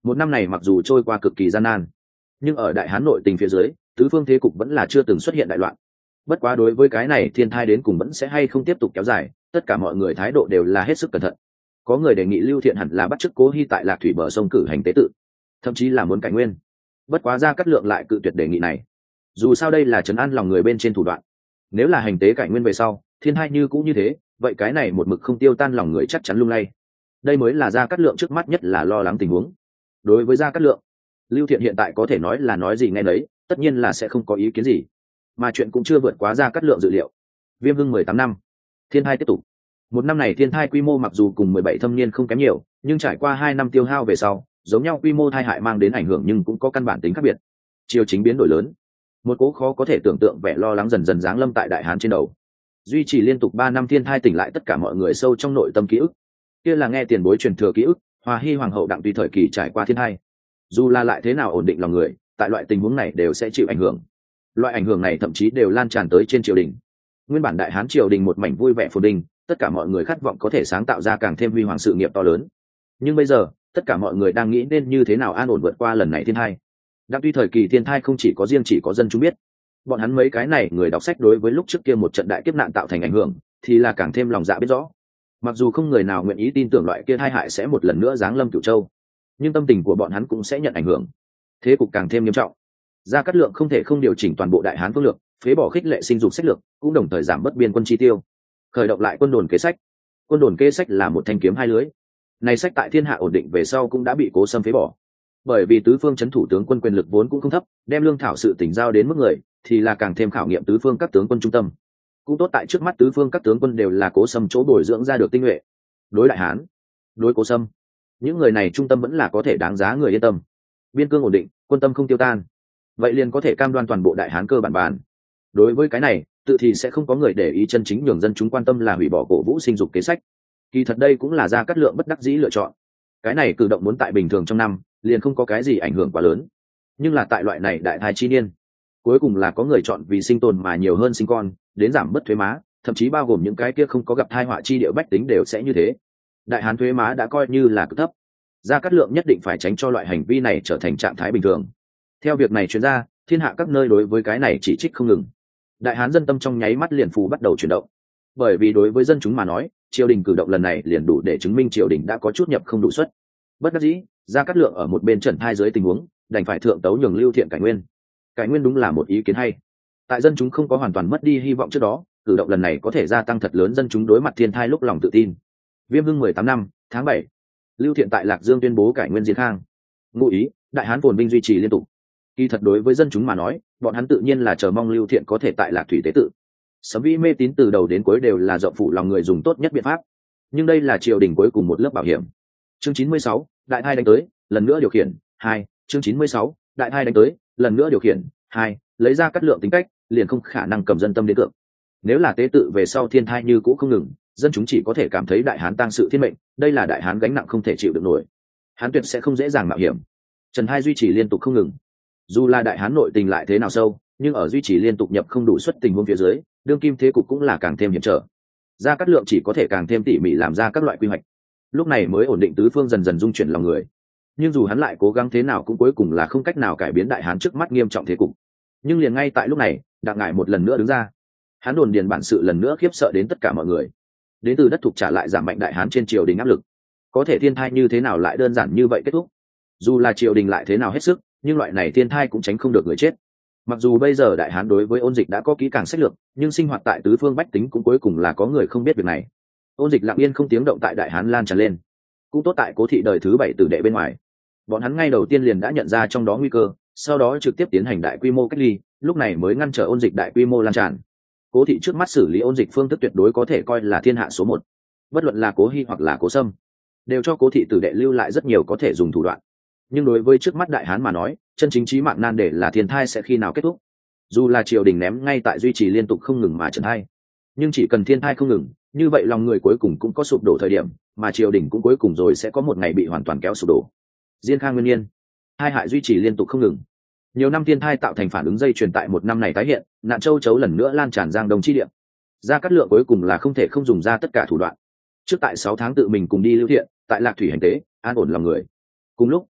Một năm này mặc dù trôi qua cực kỳ gian nan, nhưng ở đại hán nội tình phía dưới, tứ phương thế cục vẫn là chưa từng xuất hiện đại loạn. Bất quá đối với cái này thiên thai đến cùng vẫn sẽ hay không tiếp tục kéo dài, tất cả mọi người thái độ đều là hết sức cẩn thận. Có người đề nghị Lưu Thiện hẳn là bắt chước Cố Hi tại Lạc Thủy bờ sông cử hành tế tự, thậm chí là muốn cải nguyên. Bất quá Gia Cát Lượng lại cự tuyệt đề nghị này. Dù sao đây là trấn an lòng người bên trên thủ đoạn. Nếu là hành tế cải nguyên về sau, thiên thai như cũ như thế, vậy cái này một mực không tiêu tan lòng người chắc chắn lung lay. Đây mới là Gia Cát Lượng trước mắt nhất là lo lắng tình huống. Đối với Gia Cát Lượng, Lưu Thiện hiện tại có thể nói là nói gì nghe nấy, tất nhiên là sẽ không có ý kiến gì. Mà chuyện cũng chưa vượt quá Gia Cát Lượng dự liệu. Viêm Hưng mười tám năm, thiên thai tiếp tục. Một năm này thiên thai quy mô mặc dù cùng mười bảy thâm niên không kém nhiều, nhưng trải qua hai năm tiêu hao về sau, giống nhau quy mô thai hại mang đến ảnh hưởng nhưng cũng có căn bản tính khác biệt. Chiều chính biến đổi lớn, một cố khó có thể tưởng tượng vẻ lo lắng dần dần giáng lâm tại đại hán trên đầu. Duy trì liên tục ba năm thiên thai tỉnh lại tất cả mọi người sâu trong nội tâm ký ức. Kia là nghe tiền bối truyền thừa ký ức, Hòa Hy hoàng hậu đặng tùy thời kỳ trải qua thiên thai. Dù là lại thế nào ổn định lòng người, tại loại tình huống này đều sẽ chịu ảnh hưởng. Loại ảnh hưởng này thậm chí đều lan tràn tới trên triều đình. Nguyên bản đại hán triều đình một mảnh vui vẻ phồn đình, tất cả mọi người khát vọng có thể sáng tạo ra càng thêm huy hoàng sự nghiệp to lớn. Nhưng bây giờ, tất cả mọi người đang nghĩ nên như thế nào an ổn vượt qua lần này thiên thai. Đặng tuy thời kỳ thiên thai không chỉ có riêng chỉ có dân chúng biết, bọn hắn mấy cái này người đọc sách đối với lúc trước kia một trận đại kiếp nạn tạo thành ảnh hưởng, thì là càng thêm lòng dạ biết rõ. Mặc dù không người nào nguyện ý tin tưởng loại kia thai hại sẽ một lần nữa giáng lâm Cửu Châu, nhưng tâm tình của bọn hắn cũng sẽ nhận ảnh hưởng. Thế cục càng thêm nghiêm trọng. Gia Cát Lượng không thể không điều chỉnh toàn bộ đại hán phương lược, phế bỏ khích lệ sinh dục sách lược, cũng đồng thời giảm bớt biên quân chi tiêu, khởi động lại quân đồn kế sách. Quân đồn kế sách là một thanh kiếm hai lưới. Này sách tại thiên hạ ổn định về sau cũng đã bị Cố Sâm phế bỏ. Bởi vì tứ phương chấn thủ tướng quân quyền lực vốn cũng không thấp, đem lương thảo sự tỉnh giao đến mức người, thì là càng thêm khảo nghiệm tứ phương các tướng quân trung tâm. Cũng tốt tại trước mắt tứ phương các tướng quân đều là Cố Sâm chỗ bồi dưỡng ra được tinh nhuệ. Đối đại hán, đối Cố Sâm, những người này trung tâm vẫn là có thể đáng giá người yên tâm. Biên cương ổn định, quân tâm không tiêu tan, vậy liền có thể cam đoan toàn bộ đại hán cơ bản bản. Đối với cái này, tự thì sẽ không có người để ý chân chính nhường dân chúng quan tâm là hủy bỏ cổ vũ sinh dục kế sách. Kỳ thật đây cũng là Gia Cát Lượng bất đắc dĩ lựa chọn. Cái này cử động muốn tại bình thường trong năm, liền không có cái gì ảnh hưởng quá lớn. Nhưng là tại loại này đại thai chi niên, cuối cùng là có người chọn vì sinh tồn mà nhiều hơn sinh con, đến giảm bớt thuế má, thậm chí bao gồm những cái kia không có gặp tai họa chi địa bách tính đều sẽ như thế. Đại hán thuế má đã coi như là cực thấp. Gia Cát Lượng nhất định phải tránh cho loại hành vi này trở thành trạng thái bình thường. Theo việc này truyền ra, thiên hạ các nơi đối với cái này chỉ trích không ngừng. Đại hán dân tâm trong nháy mắt liền phù bắt đầu chuyển động. Bởi vì đối với dân chúng mà nói, triều đình cử động lần này liền đủ để chứng minh triều đình đã có chút nhập không đủ suất. Bất đắc dĩ, Gia Cát Lượng ở một bên trần hai dưới tình huống, đành phải thượng tấu nhường Lưu Thiện cải nguyên. Cải nguyên đúng là một ý kiến hay. Tại dân chúng không có hoàn toàn mất đi hy vọng trước đó, cử động lần này có thể gia tăng thật lớn dân chúng đối mặt thiên thai lúc lòng tự tin. Viêm Hưng mười tám năm, tháng bảy, Lưu Thiện tại Lạc Dương tuyên bố cải nguyên diên khang. Ngụ ý, đại hán phồn vinh duy trì liên tục. Kỳ thật đối với dân chúng mà nói, bọn hắn tự nhiên là chờ mong Lưu Thiện có thể tại Lạc Thủy tế tự. Sấm vĩ mê tín từ đầu đến cuối đều là rộng phủ lòng người dùng tốt nhất biện pháp. Nhưng đây là triều đình cuối cùng một lớp bảo hiểm. Chương chín mươi sáu, đại thai đánh tới, lần nữa điều khiển. Hai, chương chín mươi sáu, đại thai đánh tới, lần nữa điều khiển. Hai, lấy ra Cát Lượng tính cách, liền không khả năng cầm dân tâm đến tượng. Nếu là tế tự về sau thiên thai như cũ không ngừng, dân chúng chỉ có thể cảm thấy đại hán tang sự thiên mệnh, đây là đại hán gánh nặng không thể chịu được nổi. Hán tuyệt sẽ không dễ dàng mạo hiểm. Trần Hai duy trì liên tục không ngừng. Dù là đại hán nội tình lại thế nào sâu, nhưng ở duy trì liên tục nhập không đủ suất tình huống phía dưới, đương kim thế cục cũng là càng thêm hiểm trở. Gia Cát Lượng chỉ có thể càng thêm tỉ mỉ làm ra các loại quy hoạch, lúc này mới ổn định tứ phương dần dần dung chuyển lòng người. Nhưng dù hắn lại cố gắng thế nào cũng cuối cùng là không cách nào cải biến đại hán trước mắt nghiêm trọng thế cục. Nhưng liền ngay tại lúc này, Đặng Ngải một lần nữa đứng ra. Hắn đồn điền bản sự lần nữa khiếp sợ đến tất cả mọi người. Đến từ đất thục trả lại giảm mạnh đại hán trên triều đình áp lực. Có thể thiên thai như thế nào lại đơn giản như vậy kết thúc? Dù là triều đình lại thế nào hết sức, nhưng loại này thiên thai cũng tránh không được người chết. Mặc dù bây giờ đại hán đối với ôn dịch đã có kỹ càng sách lược, nhưng sinh hoạt tại tứ phương bách tính cũng cuối cùng là có người không biết việc này. Ôn dịch lặng yên không tiếng động tại đại hán lan tràn lên. Cũng tốt tại Cố thị đời thứ bảy tử đệ bên ngoài, bọn hắn ngay đầu tiên liền đã nhận ra trong đó nguy cơ, sau đó trực tiếp tiến hành đại quy mô cách ly, lúc này mới ngăn trở ôn dịch đại quy mô lan tràn. Cố thị trước mắt xử lý ôn dịch phương thức tuyệt đối có thể coi là thiên hạ số một. Bất luận là Cố Hi hoặc là Cố Sâm, đều cho Cố thị tử đệ lưu lại rất nhiều có thể dùng thủ đoạn. Nhưng đối với trước mắt đại hán mà nói, chân chính chí mạng nan để là thiên thai sẽ khi nào kết thúc. Dù là triều đình ném ngay tại duy trì liên tục không ngừng mà trần thai, nhưng chỉ cần thiên thai không ngừng, như vậy lòng người cuối cùng cũng có sụp đổ thời điểm, mà triều đình cũng cuối cùng rồi sẽ có một ngày bị hoàn toàn kéo sụp đổ. Diên khang nguyên nhiên, hai hại duy trì liên tục không ngừng. Nhiều năm thiên thai tạo thành phản ứng dây chuyền tại một năm này tái hiện, nạn châu chấu lần nữa lan tràn Giang Đông chi địa. Gia Cát Lượng cuối cùng là không thể không dùng ra tất cả thủ đoạn. Trước tại sáu tháng tự mình cùng đi Lưu Thiện, tại Lạc Thủy hành tế, an ổn lòng người. Cùng lúc,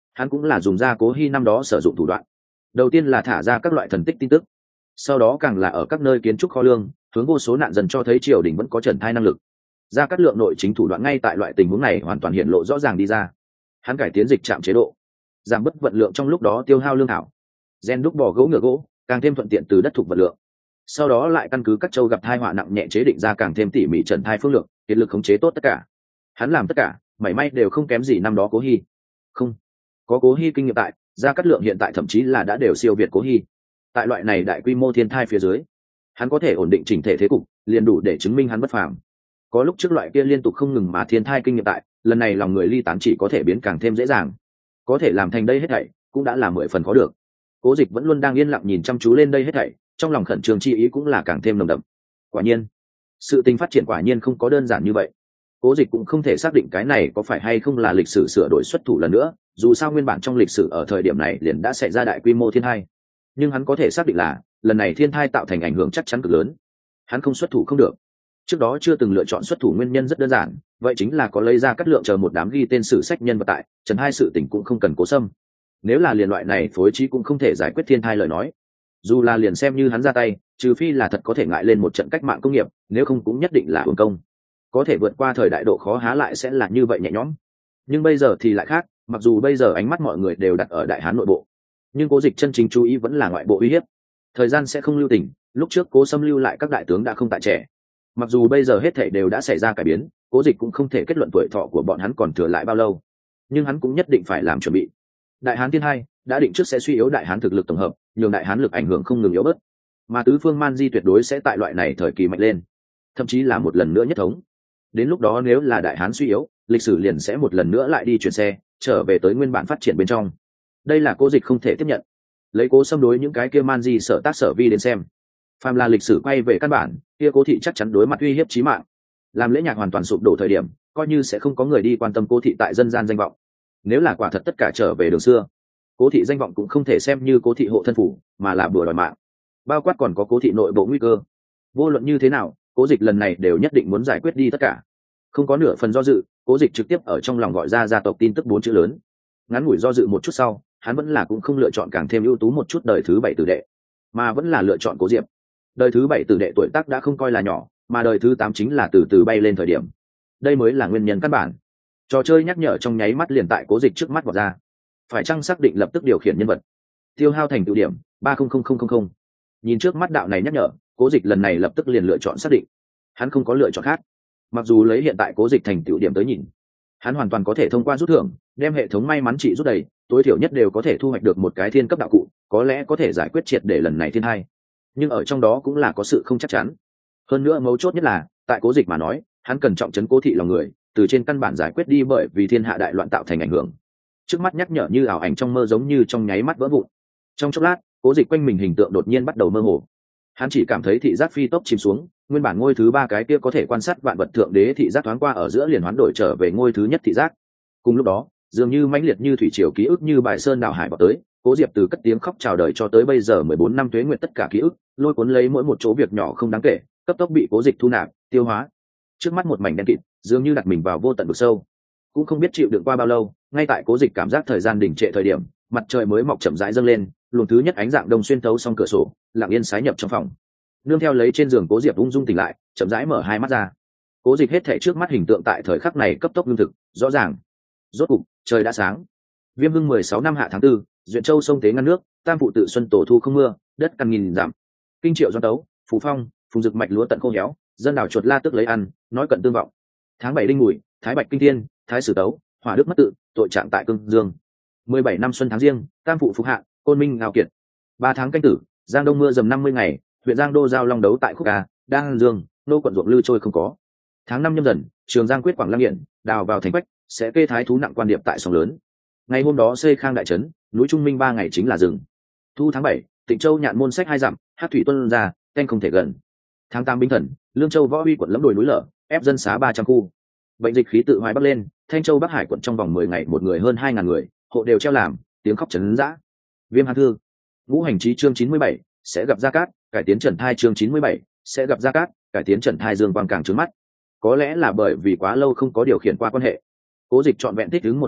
hắn cũng là dùng ra Cố Hi năm đó sử dụng thủ đoạn. Đầu tiên là thả ra các loại thần tích tin tức, sau đó càng là ở các nơi kiến trúc kho lương, hướng vô số nạn dân cho thấy triều đình vẫn có trần thai năng lực. Gia Cát Lượng nội chính thủ đoạn ngay tại loại tình huống này hoàn toàn hiện lộ rõ ràng đi ra. Hắn cải tiến dịch trạm chế độ, giảm bớt vận lượng trong lúc đó tiêu hao lương thảo, gen đúc bò gỗ ngựa gỗ, càng thêm thuận tiện từ đất thuộc vật lượng. Sau đó lại căn cứ các châu gặp tai họa nặng nhẹ chế định ra càng thêm tỉ mỉ trần thai phương lược, kiệt lực khống chế tốt tất cả. Hắn làm tất cả, mảy may đều không kém gì năm đó Cố Hi. Không, có Cố Hi kinh nghiệm tại, Gia Cát Lượng hiện tại thậm chí là đã đều siêu việt Cố Hi. Tại loại này đại quy mô thiên thai phía dưới, hắn có thể ổn định chỉnh thể thế cục, liền đủ để chứng minh hắn bất phàm. Có lúc trước loại kia liên tục không ngừng mà thiên thai kinh nghiệm tại, lần này lòng người ly tán chỉ có thể biến càng thêm dễ dàng. Có thể làm thành đây hết thảy, cũng đã là mười phần khó được. Cố Dịch vẫn luôn đang yên lặng nhìn chăm chú lên đây hết thảy, trong lòng khẩn trương chi ý cũng là càng thêm nồng đậm. Quả nhiên, sự tình phát triển quả nhiên không có đơn giản như vậy. Cố Dịch cũng không thể xác định cái này có phải hay không là lịch sử sửa đổi xuất thủ lần nữa, dù sao nguyên bản trong lịch sử ở thời điểm này liền đã xảy ra đại quy mô thiên thai. Nhưng hắn có thể xác định là, lần này thiên thai tạo thành ảnh hưởng chắc chắn cực lớn. Hắn không xuất thủ không được. Trước đó chưa từng lựa chọn xuất thủ nguyên nhân rất đơn giản, vậy chính là có lấy ra cắt lượng chờ một đám ghi tên sử sách nhân vật tại, trần hai sự tình cũng không cần cố xâm. Nếu là liền loại này phối trí cũng không thể giải quyết thiên thai lời nói, dù là liền xem như hắn ra tay, trừ phi là thật có thể ngại lên một trận cách mạng công nghiệp, nếu không cũng nhất định là hưởng công. Có thể vượt qua thời đại độ khó há lại sẽ là như vậy nhẹ nhõm. Nhưng bây giờ thì lại khác, mặc dù bây giờ ánh mắt mọi người đều đặt ở Đại Hán nội bộ, nhưng Cố Dịch chân chính chú ý vẫn là ngoại bộ uy hiếp. Thời gian sẽ không lưu tình, lúc trước Cố Sâm lưu lại các đại tướng đã không tại trẻ. Mặc dù bây giờ hết thảy đều đã xảy ra cải biến, Cố Dịch cũng không thể kết luận tuổi thọ của bọn hắn còn thừa lại bao lâu, nhưng hắn cũng nhất định phải làm chuẩn bị. Đại Hán thiên hai đã định trước sẽ suy yếu Đại Hán thực lực tổng hợp, nhường Đại Hán lực ảnh hưởng không ngừng yếu bớt, mà tứ phương Man Di tuyệt đối sẽ tại loại này thời kỳ mạnh lên, thậm chí là một lần nữa nhất thống. Đến lúc đó nếu là Đại Hán suy yếu, lịch sử liền sẽ một lần nữa lại đi chuyển xe, trở về tới nguyên bản phát triển bên trong. Đây là Cố Dịch không thể tiếp nhận. Lấy Cố Sâm đối những cái kia Man Di sở tác sở vi đến xem, phàm là lịch sử quay về căn bản, kia Cố thị chắc chắn đối mặt uy hiếp chí mạng. Làm lễ nhạc hoàn toàn sụp đổ thời điểm, coi như sẽ không có người đi quan tâm Cố thị tại dân gian danh vọng. Nếu là quả thật tất cả trở về đường xưa, Cố thị danh vọng cũng không thể xem như Cố thị hộ thân phủ, mà là bừa đòi mạng. Bao quát còn có Cố thị nội bộ nguy cơ. Vô luận như thế nào, Cố Dịch lần này đều nhất định muốn giải quyết đi tất cả. Không có nửa phần do dự, Cố Dịch trực tiếp ở trong lòng gọi ra gia tộc tin tức bốn chữ lớn. Ngắn ngủi do dự một chút sau, hắn vẫn là cũng không lựa chọn càng thêm ưu tú một chút đời thứ bảy tử đệ, mà vẫn là lựa chọn Cố Diệp. Đời thứ bảy tử đệ tuổi tác đã không coi là nhỏ, mà đời thứ tám chính là từ từ bay lên thời điểm. Đây mới là nguyên nhân căn bản. Trò chơi nhắc nhở trong nháy mắt liền tại Cố Dịch trước mắt vọt ra. Phải chăng xác định lập tức điều khiển nhân vật? Tiêu hao thành tựu điểm ba không không không không không. Nhìn trước mắt đạo này nhắc nhở, Cố Dịch lần này lập tức liền lựa chọn xác định. Hắn không có lựa chọn khác. Mặc dù lấy hiện tại Cố Dịch thành tựu điểm tới nhìn, hắn hoàn toàn có thể thông qua rút thưởng, đem hệ thống may mắn trị rút đầy, tối thiểu nhất đều có thể thu hoạch được một cái thiên cấp đạo cụ, có lẽ có thể giải quyết triệt để lần này thiên hai. Nhưng ở trong đó cũng là có sự không chắc chắn. Hơn nữa mấu chốt nhất là, tại Cố Dịch mà nói, hắn cần trọng trấn Cố thị lòng người, từ trên căn bản giải quyết đi bởi vì thiên hạ đại loạn tạo thành ảnh hưởng. Trước mắt nhắc nhở như ảo ảnh trong mơ giống như trong nháy mắt vỡ vụn. Trong chốc lát, Cố Dịch quanh mình hình tượng đột nhiên bắt đầu mơ hồ. Hắn chỉ cảm thấy thị giác phi tốc chìm xuống, nguyên bản ngôi thứ ba cái kia có thể quan sát vạn vật thượng đế thị giác thoáng qua ở giữa liền hoán đổi trở về ngôi thứ nhất thị giác. Cùng lúc đó, dường như mãnh liệt như thủy triều ký ức như bài sơn đảo hải bọt tới, Cố Diệp từ cất tiếng khóc chào đời cho tới bây giờ mười bốn năm tuế nguyệt tất cả ký ức, lôi cuốn lấy mỗi một chỗ việc nhỏ không đáng kể, cấp tốc bị Cố Dịch thu nạp, tiêu hóa. Trước mắt một mảnh đen kịt, dường như đặt mình vào vô tận vực sâu. Cũng không biết chịu đựng qua bao lâu, ngay tại Cố Dịch cảm giác thời gian đình trệ thời điểm, mặt trời mới mọc chậm rãi dâng lên, luồng thứ nhất ánh dạng đông xuyên thấu xong cửa sổ, lặng yên sái nhập trong phòng. Nương theo lấy trên giường Cố Diệp ung dung tỉnh lại, chậm rãi mở hai mắt ra. Cố Dịch hết thảy trước mắt hình tượng tại thời khắc này cấp tốc lương thực, rõ ràng. Rốt cục, trời đã sáng. Viêm Hưng mười sáu năm hạ tháng tư, duyện châu sông tế ngăn nước, tam phụ tự xuân tổ thu không mưa, đất căn nghìn giảm. Kinh triệu doan tấu, phù phong, phùng dực mạch lúa tận khô héo, dân đảo chuột la tức lấy ăn, nói cận tương vọng. Tháng bảy đinh mùi, thái bạch kinh thiên, thái sử tấu, hỏa đức mất tự, tội trạng tại cương dương. Mười bảy năm xuân tháng riêng, tam phụ phục hạ, côn minh ngao kiệt. Ba tháng canh tử, giang đông mưa dầm năm mươi ngày, huyện giang đô giao long đấu tại khúc ca, đang dương, nô quận ruộng lư trôi không có. Tháng năm nhâm dần, trường giang quyết quảng lăng nghiện, đào vào thành quách, sẽ kê thái thú nặng quan điệp tại sông lớn. Ngày hôm đó xây khang đại trấn, núi trung minh ba ngày chính là rừng. Thu tháng bảy, Tịnh Châu nhạn môn sách hai dặm, hát thủy tuân ra, canh không thể gần. Tháng tám binh thần, lương châu võ uy quận lẫm đồi núi lở, ép dân xá ba trăm khu. Bệnh dịch khí tự hoài bắc lên, thanh châu bắc hải quận trong vòng mười ngày một người hơn hai ngàn người, hộ đều treo làm, tiếng khóc trấn dã. Viêm hàn thư, ngũ hành chí chương chín mươi bảy, sẽ gặp gia cát, cải tiến trần thai chương chín mươi bảy, sẽ gặp gia cát, cải tiến trần thai dương quang càng trướng mắt. Có lẽ là bởi vì quá lâu không có điều khiển qua quan hệ, Cố Dịch trọn vẹn thích ứng một hồi lâu,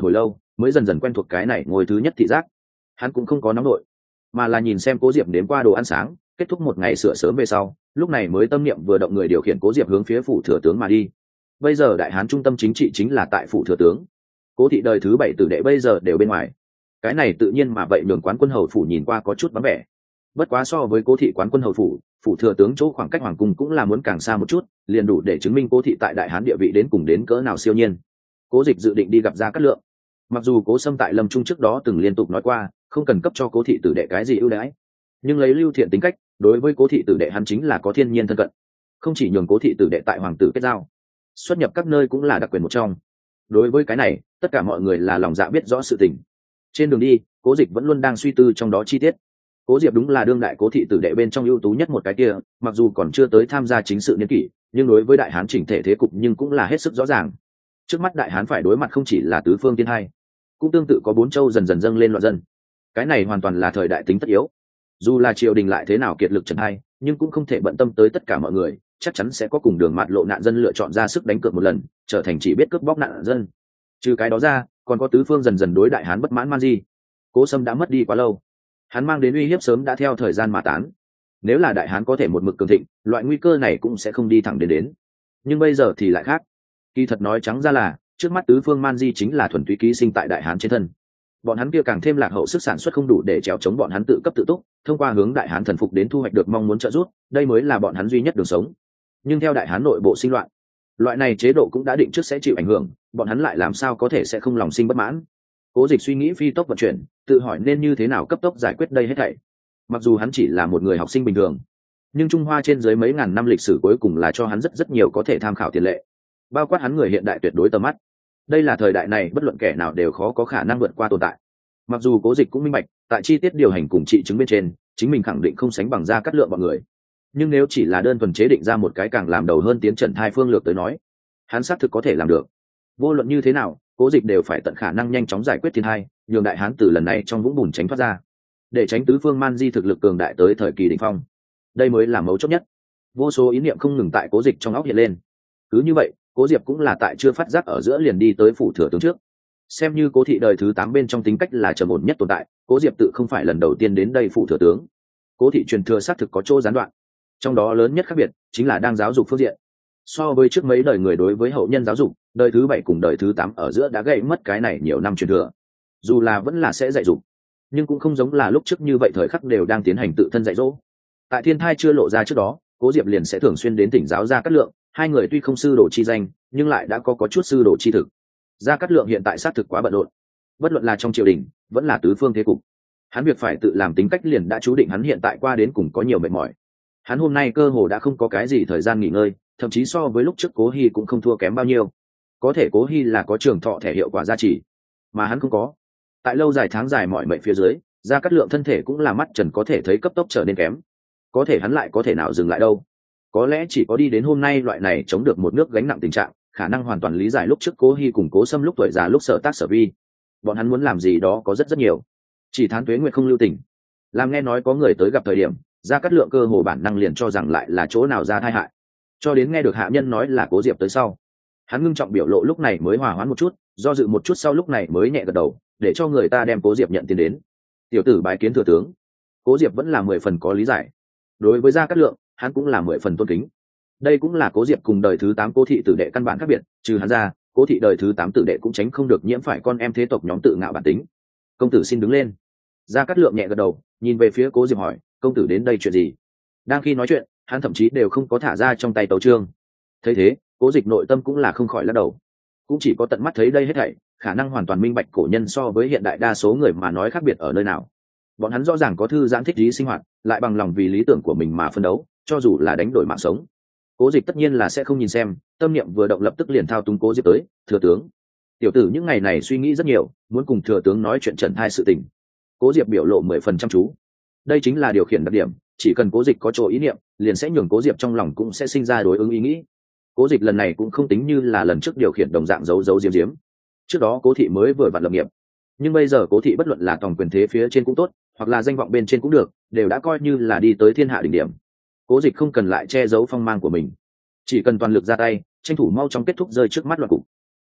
mới dần dần quen thuộc cái này ngồi thứ nhất thị giác. Hắn cũng không có nóng nổi, mà là nhìn xem Cố Diệp nếm qua đồ ăn sáng, kết thúc một ngày sửa sớm về sau, lúc này mới tâm niệm vừa động người điều khiển Cố Diệp hướng phía phủ thừa tướng mà đi. Bây giờ đại hán trung tâm chính trị chính là tại phủ thừa tướng. Cố thị đời thứ bảy tử đệ bây giờ đều bên ngoài, cái này tự nhiên mà vậy nhường quán quân hầu phủ nhìn qua có chút vắng vẻ. Bất quá so với Cố thị quán quân hầu phủ, phủ thừa tướng chỗ khoảng cách hoàng cung cũng là muốn càng xa một chút, liền đủ để chứng minh Cố thị tại đại hán địa vị đến cùng đến cỡ nào siêu nhiên. Cố Dịch dự định đi gặp Gia Cát Lượng. Mặc dù Cố Sâm tại lâm trung trước đó từng liên tục nói qua không cần cấp cho Cố thị tử đệ cái gì ưu đãi, nhưng lấy Lưu Thiện tính cách, đối với Cố thị tử đệ hắn chính là có thiên nhiên thân cận, không chỉ nhường Cố thị tử đệ tại hoàng tử kết giao, xuất nhập các nơi cũng là đặc quyền một trong. Đối với cái này, tất cả mọi người là lòng dạ biết rõ sự tình. Trên đường đi, Cố Dịch vẫn luôn đang suy tư trong đó chi tiết. Cố Diệp đúng là đương đại Cố thị tử đệ bên trong ưu tú nhất một cái kia, mặc dù còn chưa tới tham gia chính sự niên kỷ, nhưng đối với đại hán chỉnh thể thế cục nhưng cũng là hết sức rõ ràng. Trước mắt đại hán phải đối mặt không chỉ là tứ phương thiên hai, cũng tương tự có bốn châu dần dần dâng lên loạn dân. Cái này hoàn toàn là thời đại tính tất yếu. Dù là triều đình lại thế nào kiệt lực trần hai, nhưng cũng không thể bận tâm tới tất cả mọi người, chắc chắn sẽ có cùng đường mạt lộ nạn dân lựa chọn ra sức đánh cược một lần, trở thành chỉ biết cướp bóc nạn dân. Trừ cái đó ra, còn có tứ phương dần dần đối đại hán bất mãn man di. Cố Sâm đã mất đi quá lâu, hắn mang đến uy hiếp sớm đã theo thời gian mà tán. Nếu là đại hán có thể một mực cường thịnh, loại nguy cơ này cũng sẽ không đi thẳng đến đến. Nhưng bây giờ thì lại khác. Kỳ thật nói trắng ra là, trước mắt tứ phương man di chính là thuần túy ký sinh tại đại hán trên thân. Bọn hắn kia càng thêm lạc hậu, sức sản xuất không đủ để trèo chống bọn hắn tự cấp tự túc, thông qua hướng đại hán thần phục đến thu hoạch được mong muốn trợ giúp, đây mới là bọn hắn duy nhất đường sống. Nhưng theo đại hán nội bộ sinh loạn, loại này chế độ cũng đã định trước sẽ chịu ảnh hưởng, bọn hắn lại làm sao có thể sẽ không lòng sinh bất mãn. Cố Dịch suy nghĩ phi tốc vận chuyển, tự hỏi nên như thế nào cấp tốc giải quyết đây hết thảy. Mặc dù hắn chỉ là một người học sinh bình thường, nhưng Trung Hoa trên dưới mấy ngàn năm lịch sử cuối cùng là cho hắn rất rất nhiều có thể tham khảo tiền lệ, bao quát hắn người hiện đại tuyệt đối tầm mắt. Đây là thời đại này bất luận kẻ nào đều khó có khả năng vượt qua tồn tại. Mặc dù Cố Dịch cũng minh bạch, tại chi tiết điều hành cùng trị chứng bên trên, chính mình khẳng định không sánh bằng Gia Cát Lượng bọn người. Nhưng nếu chỉ là đơn thuần chế định ra một cái càng làm đầu hơn tiến trận hai phương lược tới nói, hắn xác thực có thể làm được. Vô luận như thế nào, Cố Dịch đều phải tận khả năng nhanh chóng giải quyết thiên hai, nhường đại hán từ lần này trong vũng bùn tránh thoát ra, để tránh tứ phương man di thực lực cường đại tới thời kỳ đỉnh phong. Đây mới là mấu chốt nhất. Vô số ý niệm không ngừng tại Cố Dịch trong óc hiện lên. Cứ như vậy, Cố Diệp cũng là tại chưa phát giác ở giữa liền đi tới phủ thừa tướng trước. Xem như Cố thị đời thứ tám bên trong tính cách là trầm ổn nhất tồn tại, Cố Diệp tự không phải lần đầu tiên đến đây phủ thừa tướng. Cố thị truyền thừa xác thực có chỗ gián đoạn, trong đó lớn nhất khác biệt chính là đang giáo dục phương diện. So với trước mấy đời người đối với hậu nhân giáo dục, đời thứ bảy cùng đời thứ tám ở giữa đã gây mất cái này nhiều năm truyền thừa. Dù là vẫn là sẽ dạy dục, nhưng cũng không giống là lúc trước như vậy thời khắc đều đang tiến hành tự thân dạy dỗ. Tại thiên thai chưa lộ ra trước đó, Cố Diệp liền sẽ thường xuyên đến tỉnh giáo Gia Cát Lượng, hai người tuy không sư đồ chi danh, nhưng lại đã có có chút sư đồ chi thực. Gia Cát Lượng hiện tại xác thực quá bận rộn, bất luận là trong triều đình, vẫn là tứ phương thế cục, hắn việc phải tự làm tính cách liền đã chú định hắn hiện tại qua đến cùng có nhiều mệt mỏi. Hắn hôm nay cơ hồ đã không có cái gì thời gian nghỉ ngơi, thậm chí so với lúc trước Cố Hi cũng không thua kém bao nhiêu. Có thể Cố Hi là có trường thọ thẻ hiệu quả gia trì, mà hắn không có. Tại lâu dài tháng dài mỏi mệt phía dưới, Gia Cát Lượng thân thể cũng là mắt trần có thể thấy cấp tốc trở nên kém. Có thể hắn lại có thể nào dừng lại đâu? Có lẽ chỉ có đi đến hôm nay loại này chống được một nước gánh nặng tình trạng, khả năng hoàn toàn lý giải lúc trước Cố Hi cùng Cố Sâm lúc tuổi già lúc sở tác sở vi. Bọn hắn muốn làm gì đó có rất rất nhiều, chỉ thán tuế nguyệt không lưu tình. Làm nghe nói có người tới gặp thời điểm, Gia Cát Lượng cơ hồ bản năng liền cho rằng lại là chỗ nào ra tai hại. Cho đến nghe được hạ nhân nói là Cố Diệp tới sau, hắn ngưng trọng biểu lộ lúc này mới hòa hoãn một chút, do dự một chút sau lúc này mới nhẹ gật đầu, để cho người ta đem Cố Diệp nhận tiền đến. Tiểu tử bái kiến thừa tướng. Cố Diệp vẫn là mười phần có lý giải. Đối với Gia Cát Lượng, hắn cũng là mười phần tôn kính. Đây cũng là Cố Diệp cùng đời thứ tám Cố thị tử đệ căn bản khác biệt, trừ hắn ra, Cố thị đời thứ tám tử đệ cũng tránh không được nhiễm phải con em thế tộc nhóm tự ngạo bản tính. Công tử xin đứng lên. Gia Cát Lượng nhẹ gật đầu, nhìn về phía Cố Diệp hỏi, công tử đến đây chuyện gì? Đang khi nói chuyện, hắn thậm chí đều không có thả ra trong tay tấu chương. Thấy thế, Cố Dịch nội tâm cũng là không khỏi lắc đầu. Cũng chỉ có tận mắt thấy đây hết thảy, khả năng hoàn toàn minh bạch cổ nhân so với hiện đại đa số người mà nói khác biệt ở nơi nào. Bọn hắn rõ ràng có thư giãn thích trí sinh hoạt, lại bằng lòng vì lý tưởng của mình mà phân đấu, cho dù là đánh đổi mạng sống. Cố Dịch tất nhiên là sẽ không nhìn xem, tâm niệm vừa động lập tức liền thao túng Cố Diệp tới, thừa tướng. Tiểu tử những ngày này suy nghĩ rất nhiều, muốn cùng thừa tướng nói chuyện trần thai sự tình. Cố Diệp biểu lộ mười phần chăm chú. Đây chính là điều khiển đặc điểm, chỉ cần Cố Dịch có chỗ ý niệm, liền sẽ nhường Cố Diệp trong lòng cũng sẽ sinh ra đối ứng ý nghĩ. Cố Dịch lần này cũng không tính như là lần trước điều khiển đồng dạng giấu giấu diếm diếm. Trước đó Cố thị mới vừa vặn lập nghiệp, nhưng bây giờ Cố thị bất luận là tổng quyền thế phía trên cũng tốt, hoặc là danh vọng bên trên cũng được, đều đã coi như là đi tới thiên hạ đỉnh điểm. Cố Dịch không cần lại che giấu phong mang của mình, chỉ cần toàn lực ra tay, tranh thủ mau chóng kết thúc rơi trước mắt loạn cục.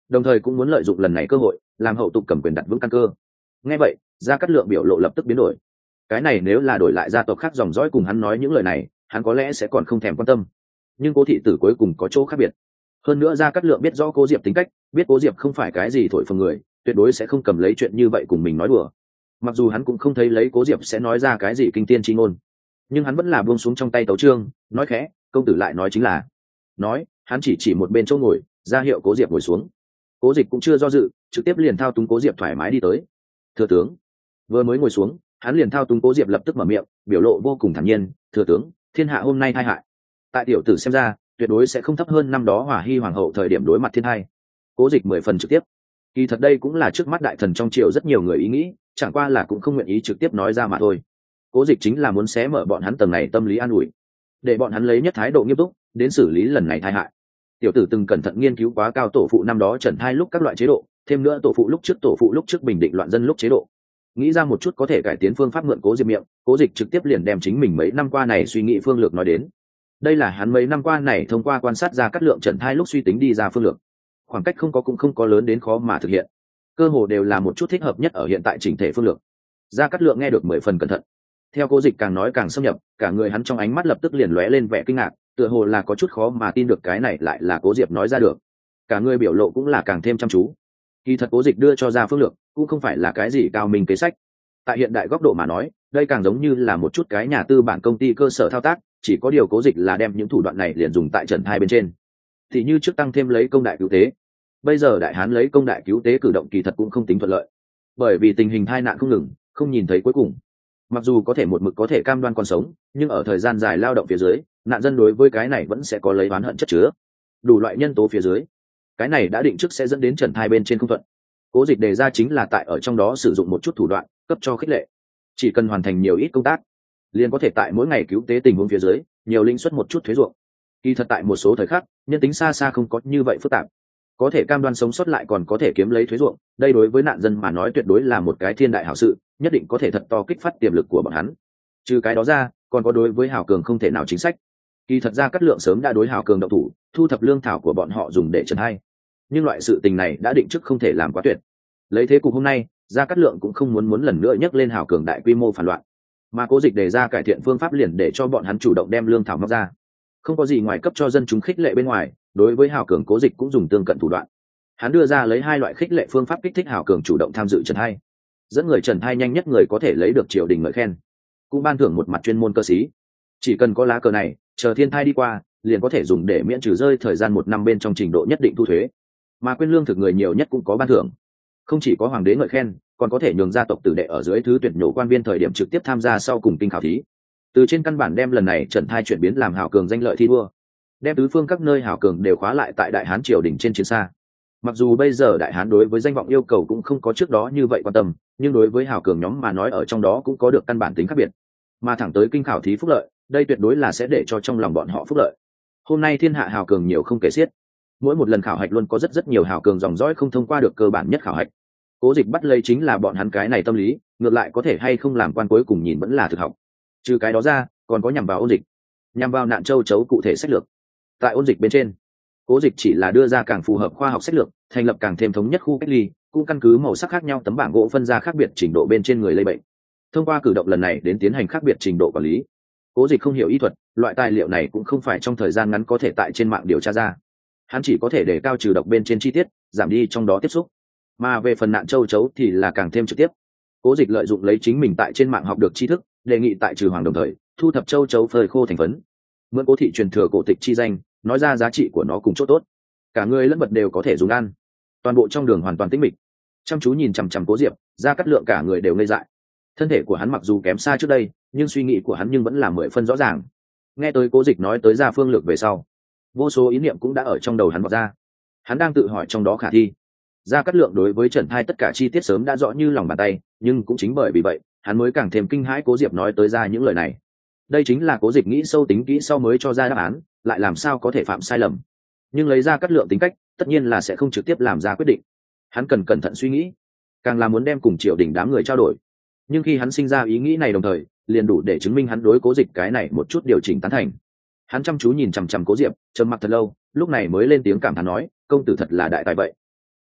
đồng thời cũng muốn lợi dụng lần này cơ hội làm hậu tục cầm quyền đặt vững căn cơ. Nghe vậy, Gia Cát Lượng biểu lộ lập tức biến đổi. Cái này nếu là đổi lại gia tộc khác dòng dõi cùng hắn nói những lời này, hắn có lẽ sẽ còn không thèm quan tâm. Nhưng Cố thị tử cuối cùng có chỗ khác biệt. Hơn nữa Gia Cát Lượng biết rõ Cố Diệp tính cách, biết Cố Diệp không phải cái gì thổi phồng người, tuyệt đối sẽ không cầm lấy chuyện như vậy cùng mình nói đùa. Mặc dù hắn cũng không thấy lấy Cố Diệp sẽ nói ra cái gì kinh tiên chi ngôn, nhưng hắn vẫn là buông xuống trong tay tấu chương, nói khẽ, công tử lại nói chính là. Nói, hắn chỉ chỉ một bên chỗ ngồi, ra hiệu Cố Diệp ngồi xuống. Cố Dịch cũng chưa do dự, trực tiếp liền thao túng Cố Diệp thoải mái đi tới. Thừa tướng. Vừa mới ngồi xuống, hắn liền thao túng Cố Diệp lập tức mở miệng, biểu lộ vô cùng thản nhiên, thừa tướng, thiên hạ hôm nay tai hại. Tại tiểu tử xem ra, tuyệt đối sẽ không thấp hơn năm đó Hỏa Hy hoàng hậu thời điểm đối mặt thiên hai. Cố Dịch mười phần trực tiếp. Kỳ thật đây cũng là trước mắt đại thần trong triều rất nhiều người ý nghĩ, chẳng qua là cũng không nguyện ý trực tiếp nói ra mà thôi. Cố Dịch chính là muốn xé mở bọn hắn tầng này tâm lý an ủi, để bọn hắn lấy nhất thái độ nghiêm túc đến xử lý lần này tai hại. Tiểu tử từng cẩn thận nghiên cứu quá cao tổ phụ năm đó trần thai lúc các loại chế độ, thêm nữa tổ phụ lúc trước tổ phụ lúc trước bình định loạn dân lúc chế độ, nghĩ ra một chút có thể cải tiến phương pháp mượn Cố Diệp miệng. Cố Dịch trực tiếp liền đem chính mình mấy năm qua này suy nghĩ phương lược nói đến. Đây là hắn mấy năm qua này thông qua quan sát ra Cát Lượng trần thai lúc suy tính đi ra phương lược, khoảng cách không có cũng không có lớn đến khó mà thực hiện, cơ hồ đều là một chút thích hợp nhất ở hiện tại chỉnh thể phương lược. Gia Cát Lượng nghe được mười phần cẩn thận. Theo Cố Dịch càng nói càng xâm nhập, cả người hắn trong ánh mắt lập tức liền lóe lên vẻ kinh ngạc, tựa hồ là có chút khó mà tin được cái này lại là Cố Diệp nói ra được. Cả người biểu lộ cũng là càng thêm chăm chú. Kỳ thật Cố Dịch đưa cho ra phương lược cũng không phải là cái gì cao minh kế sách. Tại hiện đại góc độ mà nói, đây càng giống như là một chút cái nhà tư bản công ty cơ sở thao tác, chỉ có điều Cố Dịch là đem những thủ đoạn này liền dùng tại trận hai bên trên. Thì như trước tăng thêm lấy công đại cứu tế. Bây giờ đại hán lấy công đại cứu tế cử động kỳ thật cũng không tính thuận lợi, bởi vì tình hình tai nạn không ngừng, không nhìn thấy cuối cùng. Mặc dù có thể một mực có thể cam đoan còn sống, nhưng ở thời gian dài lao động phía dưới, nạn dân đối với cái này vẫn sẽ có lấy oán hận chất chứa. Đủ loại nhân tố phía dưới, cái này đã định trước sẽ dẫn đến trần hai bên trên không thuận. Cố Dịch đề ra chính là tại ở trong đó sử dụng một chút thủ đoạn cấp cho khích lệ, chỉ cần hoàn thành nhiều ít công tác, liền có thể tại mỗi ngày cứu tế tình huống phía dưới nhiều linh suất một chút thuế ruộng. Kỳ thật tại một số thời khắc, nhân tính xa xa không có như vậy phức tạp, có thể cam đoan sống sót lại còn có thể kiếm lấy thuế ruộng, đây đối với nạn dân mà nói tuyệt đối là một cái thiên đại hảo sự, nhất định có thể thật to kích phát tiềm lực của bọn hắn. Trừ cái đó ra, còn có đối với Hào Cường không thể nào chính sách. Kỳ thật ra Cát Lượng sớm đã đối Hào Cường động thủ, thu thập lương thảo của bọn họ dùng để trần hai, nhưng loại sự tình này đã định trước không thể làm quá tuyệt. Lấy thế cục hôm nay, Gia Cát Lượng cũng không muốn muốn lần nữa nhắc lên Hào Cường đại quy mô phản loạn, mà Cố Dịch đề ra cải thiện phương pháp liền để cho bọn hắn chủ động đem lương thảo móc ra. Không có gì ngoài cấp cho dân chúng khích lệ bên ngoài, đối với Hào Cường Cố Dịch cũng dùng tương cận thủ đoạn. Hắn đưa ra lấy hai loại khích lệ phương pháp kích thích Hào Cường chủ động tham dự trần hai, dẫn người trần hai nhanh nhất người có thể lấy được triều đình ngợi khen, cũng ban thưởng một mặt chuyên môn cơ sĩ. Chỉ cần có lá cờ này, chờ thiên thai đi qua, liền có thể dùng để miễn trừ rơi thời gian một năm bên trong trình độ nhất định thu thuế, mà quên lương thực người nhiều nhất cũng có ban thưởng. Không chỉ có hoàng đế ngợi khen, còn có thể nhường gia tộc tử đệ ở dưới thứ tuyển nhổ quan viên thời điểm trực tiếp tham gia sau cùng kinh khảo thí. Từ trên căn bản đem lần này trần thai chuyển biến làm Hào Cường danh lợi thi đua, đem tứ phương các nơi Hào Cường đều khóa lại tại đại hán triều đình trên chiến xa. Mặc dù bây giờ đại hán đối với danh vọng yêu cầu cũng không có trước đó như vậy quan tâm, nhưng đối với Hào Cường nhóm mà nói ở trong đó cũng có được căn bản tính khác biệt. Mà thẳng tới kinh khảo thí phúc lợi, đây tuyệt đối là sẽ để cho trong lòng bọn họ phúc lợi. Hôm nay thiên hạ Hào Cường nhiều không kể xiết, mỗi một lần khảo hạch luôn có rất rất nhiều Hào Cường dòng dõi không thông qua được cơ bản nhất khảo hạch. Cố Dịch bắt lấy chính là bọn hắn cái này tâm lý, ngược lại có thể hay không làm quan cuối cùng nhìn vẫn là thực học. Trừ cái đó ra, còn có nhằm vào ôn dịch, nhằm vào nạn châu chấu cụ thể sách lược. Tại ôn dịch bên trên, Cố Dịch chỉ là đưa ra càng phù hợp khoa học sách lược, thành lập càng thêm thống nhất khu cách ly, cũng căn cứ màu sắc khác nhau tấm bảng gỗ phân ra khác biệt trình độ bên trên người lây bệnh. Thông qua cử động lần này đến tiến hành khác biệt trình độ quản lý. Cố Dịch không hiểu y thuật, loại tài liệu này cũng không phải trong thời gian ngắn có thể tại trên mạng điều tra ra. Hắn chỉ có thể để cao trừ độc bên trên chi tiết, giảm đi trong đó tiếp xúc. Mà về phần nạn châu chấu thì là càng thêm trực tiếp. Cố Dịch lợi dụng lấy chính mình tại trên mạng học được tri thức, đề nghị tại trừ hoàng đồng thời thu thập châu chấu phơi khô thành phấn, mượn Cố thị truyền thừa cổ tịch chi danh, nói ra giá trị của nó cùng chỗ tốt, cả người lẫn vật đều có thể dùng ăn. Toàn bộ trong đường hoàn toàn tĩnh mịch, chăm chú nhìn chằm chằm Cố Diệp, Gia Cát Lượng cả người đều ngây dại. Thân thể của hắn mặc dù kém xa trước đây, nhưng suy nghĩ của hắn nhưng vẫn là mười phân rõ ràng. Nghe tới Cố Dịch nói tới ra phương lược về sau, vô số ý niệm cũng đã ở trong đầu hắn vọt ra. Hắn đang tự hỏi trong đó khả thi. Gia Cát Lượng đối với Trần Thai tất cả chi tiết sớm đã rõ như lòng bàn tay, nhưng cũng chính bởi vì vậy, hắn mới càng thêm kinh hãi Cố Diệp nói tới ra những lời này. Đây chính là Cố Dịch nghĩ sâu tính kỹ sau mới cho ra đáp án, lại làm sao có thể phạm sai lầm. Nhưng lấy Gia Cát Lượng tính cách, tất nhiên là sẽ không trực tiếp làm ra quyết định. Hắn cần cẩn thận suy nghĩ, càng là muốn đem cùng triều đình đám người trao đổi. Nhưng khi hắn sinh ra ý nghĩ này đồng thời, liền đủ để chứng minh hắn đối Cố Dịch cái này một chút điều chỉnh tán thành. Hắn chăm chú nhìn chằm chằm Cố Diệp, trầm mặc thật lâu, lúc này mới lên tiếng cảm thán nói, công tử thật là đại tài vậy.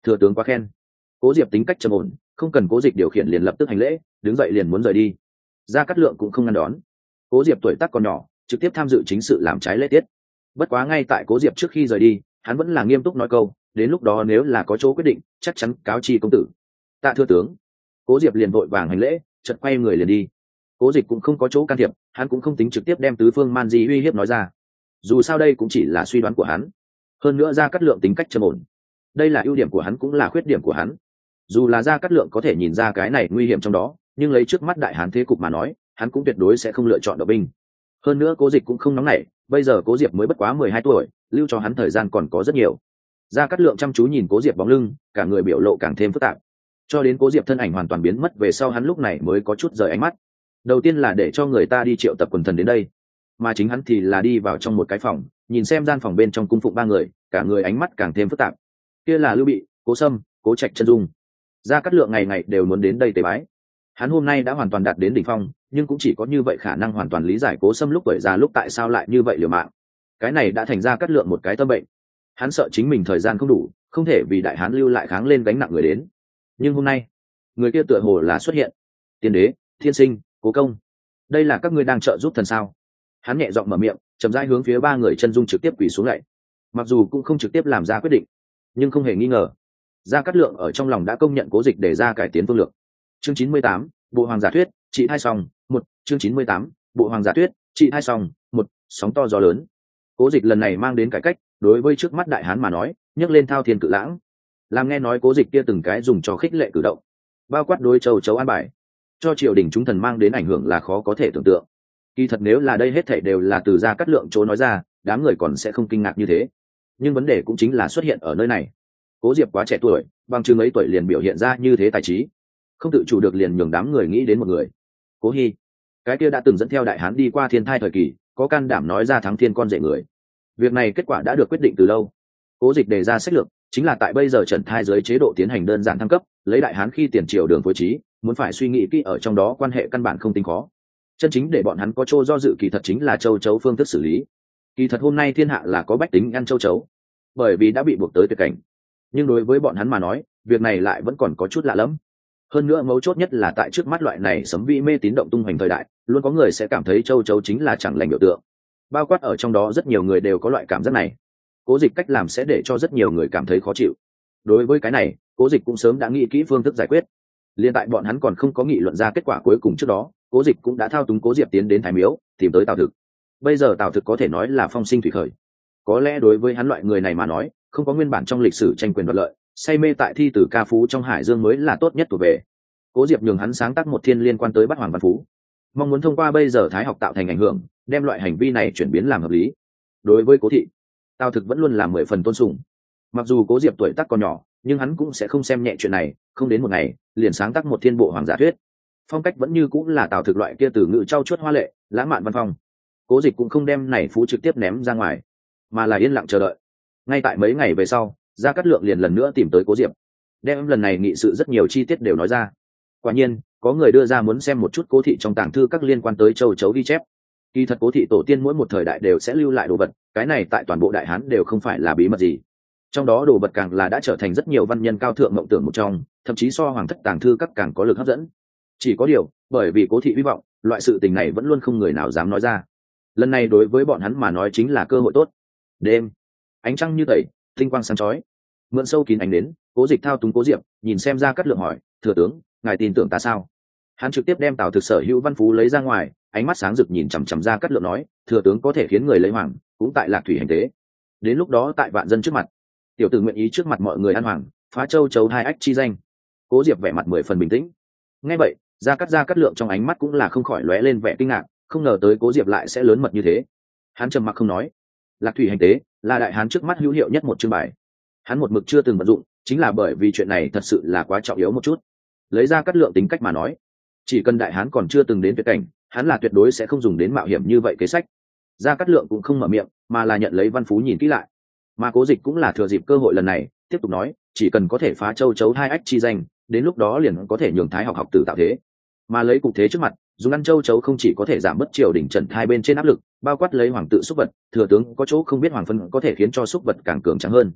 Thừa tướng quá khen. Cố Diệp tính cách trầm ổn, không cần Cố Dịch điều khiển liền lập tức hành lễ, đứng dậy liền muốn rời đi. Gia Cát Lượng cũng không ngăn đón. Cố Diệp tuổi tác còn nhỏ, trực tiếp tham dự chính sự làm trái lễ tiết. Bất quá ngay tại Cố Diệp trước khi rời đi, hắn vẫn là nghiêm túc nói câu, đến lúc đó nếu là có chỗ quyết định, chắc chắn cáo chi công tử. Tạ thưa tướng. Cố Diệp liền vội vàng hành lễ, chợt quay người liền đi. Cố Dịch cũng không có chỗ can thiệp, hắn cũng không tính trực tiếp đem tứ phương man di uy hiếp nói ra. Dù sao đây cũng chỉ là suy đoán của hắn. Hơn nữa Gia Cát Lượng tính cách trầm ổn, đây là ưu điểm của hắn cũng là khuyết điểm của hắn. Dù là Gia Cát Lượng có thể nhìn ra cái này nguy hiểm trong đó, nhưng lấy trước mắt đại hán thế cục mà nói, hắn cũng tuyệt đối sẽ không lựa chọn động binh. Hơn nữa Cố Dịch cũng không nóng nảy, bây giờ Cố Diệp mới bất quá mười hai tuổi, lưu cho hắn thời gian còn có rất nhiều. Gia Cát Lượng chăm chú nhìn Cố Diệp bóng lưng, cả người biểu lộ càng thêm phức tạp. Cho đến Cố Diệp thân ảnh hoàn toàn biến mất về sau, hắn lúc này mới có chút rời ánh mắt. Đầu tiên là để cho người ta đi triệu tập quần thần đến đây, mà chính hắn thì là đi vào trong một cái phòng, nhìn xem gian phòng bên trong cung phụng ba người, cả người ánh mắt càng thêm phức tạp. Kia là Lưu Bị, Cố Sâm, Cố Trạch, Chân Dung. Gia Cát Lượng ngày ngày đều muốn đến đây tế bái. Hắn hôm nay đã hoàn toàn đạt đến đỉnh phong, nhưng cũng chỉ có như vậy khả năng hoàn toàn lý giải Cố Sâm lúc tuổi già lúc tại sao lại như vậy liều mạng. Cái này đã thành Gia Cát Lượng một cái tâm bệnh. Hắn sợ chính mình thời gian không đủ, không thể vì đại hán lưu lại kháng lên gánh nặng người đến. Nhưng hôm nay, người kia tựa hồ là xuất hiện. Tiên đế, Thiên Sinh, Cố Công, đây là các ngươi đang trợ giúp thần sao? Hắn nhẹ giọng mở miệng, chậm rãi hướng phía ba người Chân Dung trực tiếp quỳ xuống lạy. Mặc dù cũng không trực tiếp làm ra quyết định, nhưng không hề nghi ngờ, Gia Cát Lượng ở trong lòng đã công nhận Cố Dịch để ra cải tiến phương lược. Chương chín mươi tám, bộ hoàng giả thuyết, trị hai song, một, chương chín mươi tám, bộ hoàng giả thuyết, trị hai song, một, sóng to gió lớn. Cố Dịch lần này mang đến cải cách, đối với trước mắt đại hán mà nói, nhấc lên thao thiên cự lãng. Làm nghe nói Cố Dịch kia từng cái dùng cho khích lệ cử động, bao quát đối châu chấu an bài, cho triều đình chúng thần mang đến ảnh hưởng là khó có thể tưởng tượng. Kỳ thật nếu là đây hết thảy đều là từ Gia Cát Lượng chỗ nói ra, đám người còn sẽ không kinh ngạc như thế. Nhưng vấn đề cũng chính là xuất hiện ở nơi này. Cố Diệp quá trẻ tuổi, bằng chừng ấy tuổi liền biểu hiện ra như thế tài trí, không tự chủ được liền nhường đám người nghĩ đến một người. Cố Hi, cái kia đã từng dẫn theo đại hán đi qua thiên thai thời kỳ, có can đảm nói ra thắng thiên con rể người. Việc này kết quả đã được quyết định từ lâu. Cố Dịch đề ra sách lược, chính là tại bây giờ trần thai dưới chế độ tiến hành đơn giản thăng cấp, lấy đại hán khi tiền triều đường phối trí, muốn phải suy nghĩ kỹ ở trong đó quan hệ căn bản không tính khó. Chân chính để bọn hắn có chỗ do dự kỳ thật chính là châu chấu phương thức xử lý. Kỳ thật hôm nay thiên hạ là có bách tính ăn châu chấu, bởi vì đã bị buộc tới tuyệt cảnh. Nhưng đối với bọn hắn mà nói, việc này lại vẫn còn có chút lạ lẫm. Hơn nữa mấu chốt nhất là tại trước mắt loại này sấm vĩ mê tín động tung hoành thời đại, luôn có người sẽ cảm thấy châu chấu chính là chẳng lành biểu tượng. Bao quát ở trong đó rất nhiều người đều có loại cảm giác này. Cố Dịch cách làm sẽ để cho rất nhiều người cảm thấy khó chịu. Đối với cái này, Cố Dịch cũng sớm đã nghĩ kỹ phương thức giải quyết. Liên tại bọn hắn còn không có nghị luận ra kết quả cuối cùng trước đó, Cố Dịch cũng đã thao túng Cố Diệp tiến đến Thái Miếu, tìm tới Tào Thực. Bây giờ Tào Thực có thể nói là phong sinh thủy khởi. Có lẽ đối với hắn loại người này mà nói, không có nguyên bản trong lịch sử tranh quyền đoạt lợi, say mê tại thi tử ca phú trong hải dương mới là tốt nhất thuộc về. Cố Diệp nhường hắn sáng tác một thiên liên quan tới bắt hoàng văn phú, mong muốn thông qua bây giờ thái học tạo thành ảnh hưởng, đem loại hành vi này chuyển biến làm hợp lý. Đối với Cố thị, Tào Thực vẫn luôn là mười phần tôn sùng. Mặc dù Cố Diệp tuổi tác còn nhỏ, nhưng hắn cũng sẽ không xem nhẹ chuyện này, không đến một ngày, liền sáng tác một thiên bộ hoàng giả thuyết. Phong cách vẫn như cũng là Tào Thực loại kia từ ngữ trau chuốt hoa lệ, lãng mạn văn phong. Cố Dịch cũng không đem này phú trực tiếp ném ra ngoài, mà là yên lặng chờ đợi. Ngay tại mấy ngày về sau, Gia Cát Lượng liền lần nữa tìm tới Cố Diệp, đem lần này nghị sự rất nhiều chi tiết đều nói ra. Quả nhiên, có người đưa ra muốn xem một chút Cố thị trong tàng thư các liên quan tới châu chấu ghi chép. Kỳ thật Cố thị tổ tiên mỗi một thời đại đều sẽ lưu lại đồ vật, cái này tại toàn bộ đại hán đều không phải là bí mật gì. Trong đó đồ vật càng là đã trở thành rất nhiều văn nhân cao thượng mộng tưởng một trong, thậm chí so hoàng thất tàng thư các càng có lực hấp dẫn. Chỉ có điều, bởi vì Cố thị hy vọng, loại sự tình này vẫn luôn không người nào dám nói ra. Lần này đối với bọn hắn mà nói chính là cơ hội tốt. Đêm, ánh trăng như tẩy, tinh quang sáng chói, mượn sâu kín ánh đến, Cố Dịch thao túng Cố Diệp, nhìn xem Gia Cát Lượng hỏi, thừa tướng, ngài tin tưởng ta sao? Hắn trực tiếp đem Tào Thực sở hữu văn phú lấy ra ngoài, ánh mắt sáng rực nhìn chằm chằm Gia Cát Lượng nói, thừa tướng có thể khiến người lấy hoàng, cũng tại Lạc Thủy hành tế. Đến lúc đó tại vạn dân trước mặt, tiểu tử nguyện ý trước mặt mọi người ăn hoàng, phá châu chấu hai ách chi danh. Cố Diệp vẻ mặt mười phần bình tĩnh. Nghe vậy, Gia Cát Gia Cát Lượng trong ánh mắt cũng là không khỏi lóe lên vẻ kinh ngạc, không ngờ tới Cố Diệp lại sẽ lớn mật như thế. Hắn trầm mặc không nói. Lạc Thủy hành tế là đại hán trước mắt hữu hiệu nhất một chương bài. Hắn một mực chưa từng vận dụng, chính là bởi vì chuyện này thật sự là quá trọng yếu một chút. Lấy Gia Cát Lượng tính cách mà nói, chỉ cần đại hán còn chưa từng đến tuyệt cảnh, hắn là tuyệt đối sẽ không dùng đến mạo hiểm như vậy kế sách. Gia Cát Lượng cũng không mở miệng, mà là nhận lấy văn phú nhìn kỹ lại. Mà Cố Dịch cũng là thừa dịp cơ hội lần này, tiếp tục nói, chỉ cần có thể phá châu chấu hai ách chi danh, đến lúc đó liền có thể nhường thái học học tử tạo thế. Mà lấy cục thế trước mặt, dùng ăn châu chấu không chỉ có thể giảm bớt triều đỉnh trần hai bên trên áp lực, bao quát lấy hoàng tự xúc vật, thừa tướng có chỗ không biết hoàng phân có thể khiến cho xúc vật càng cường tráng hơn.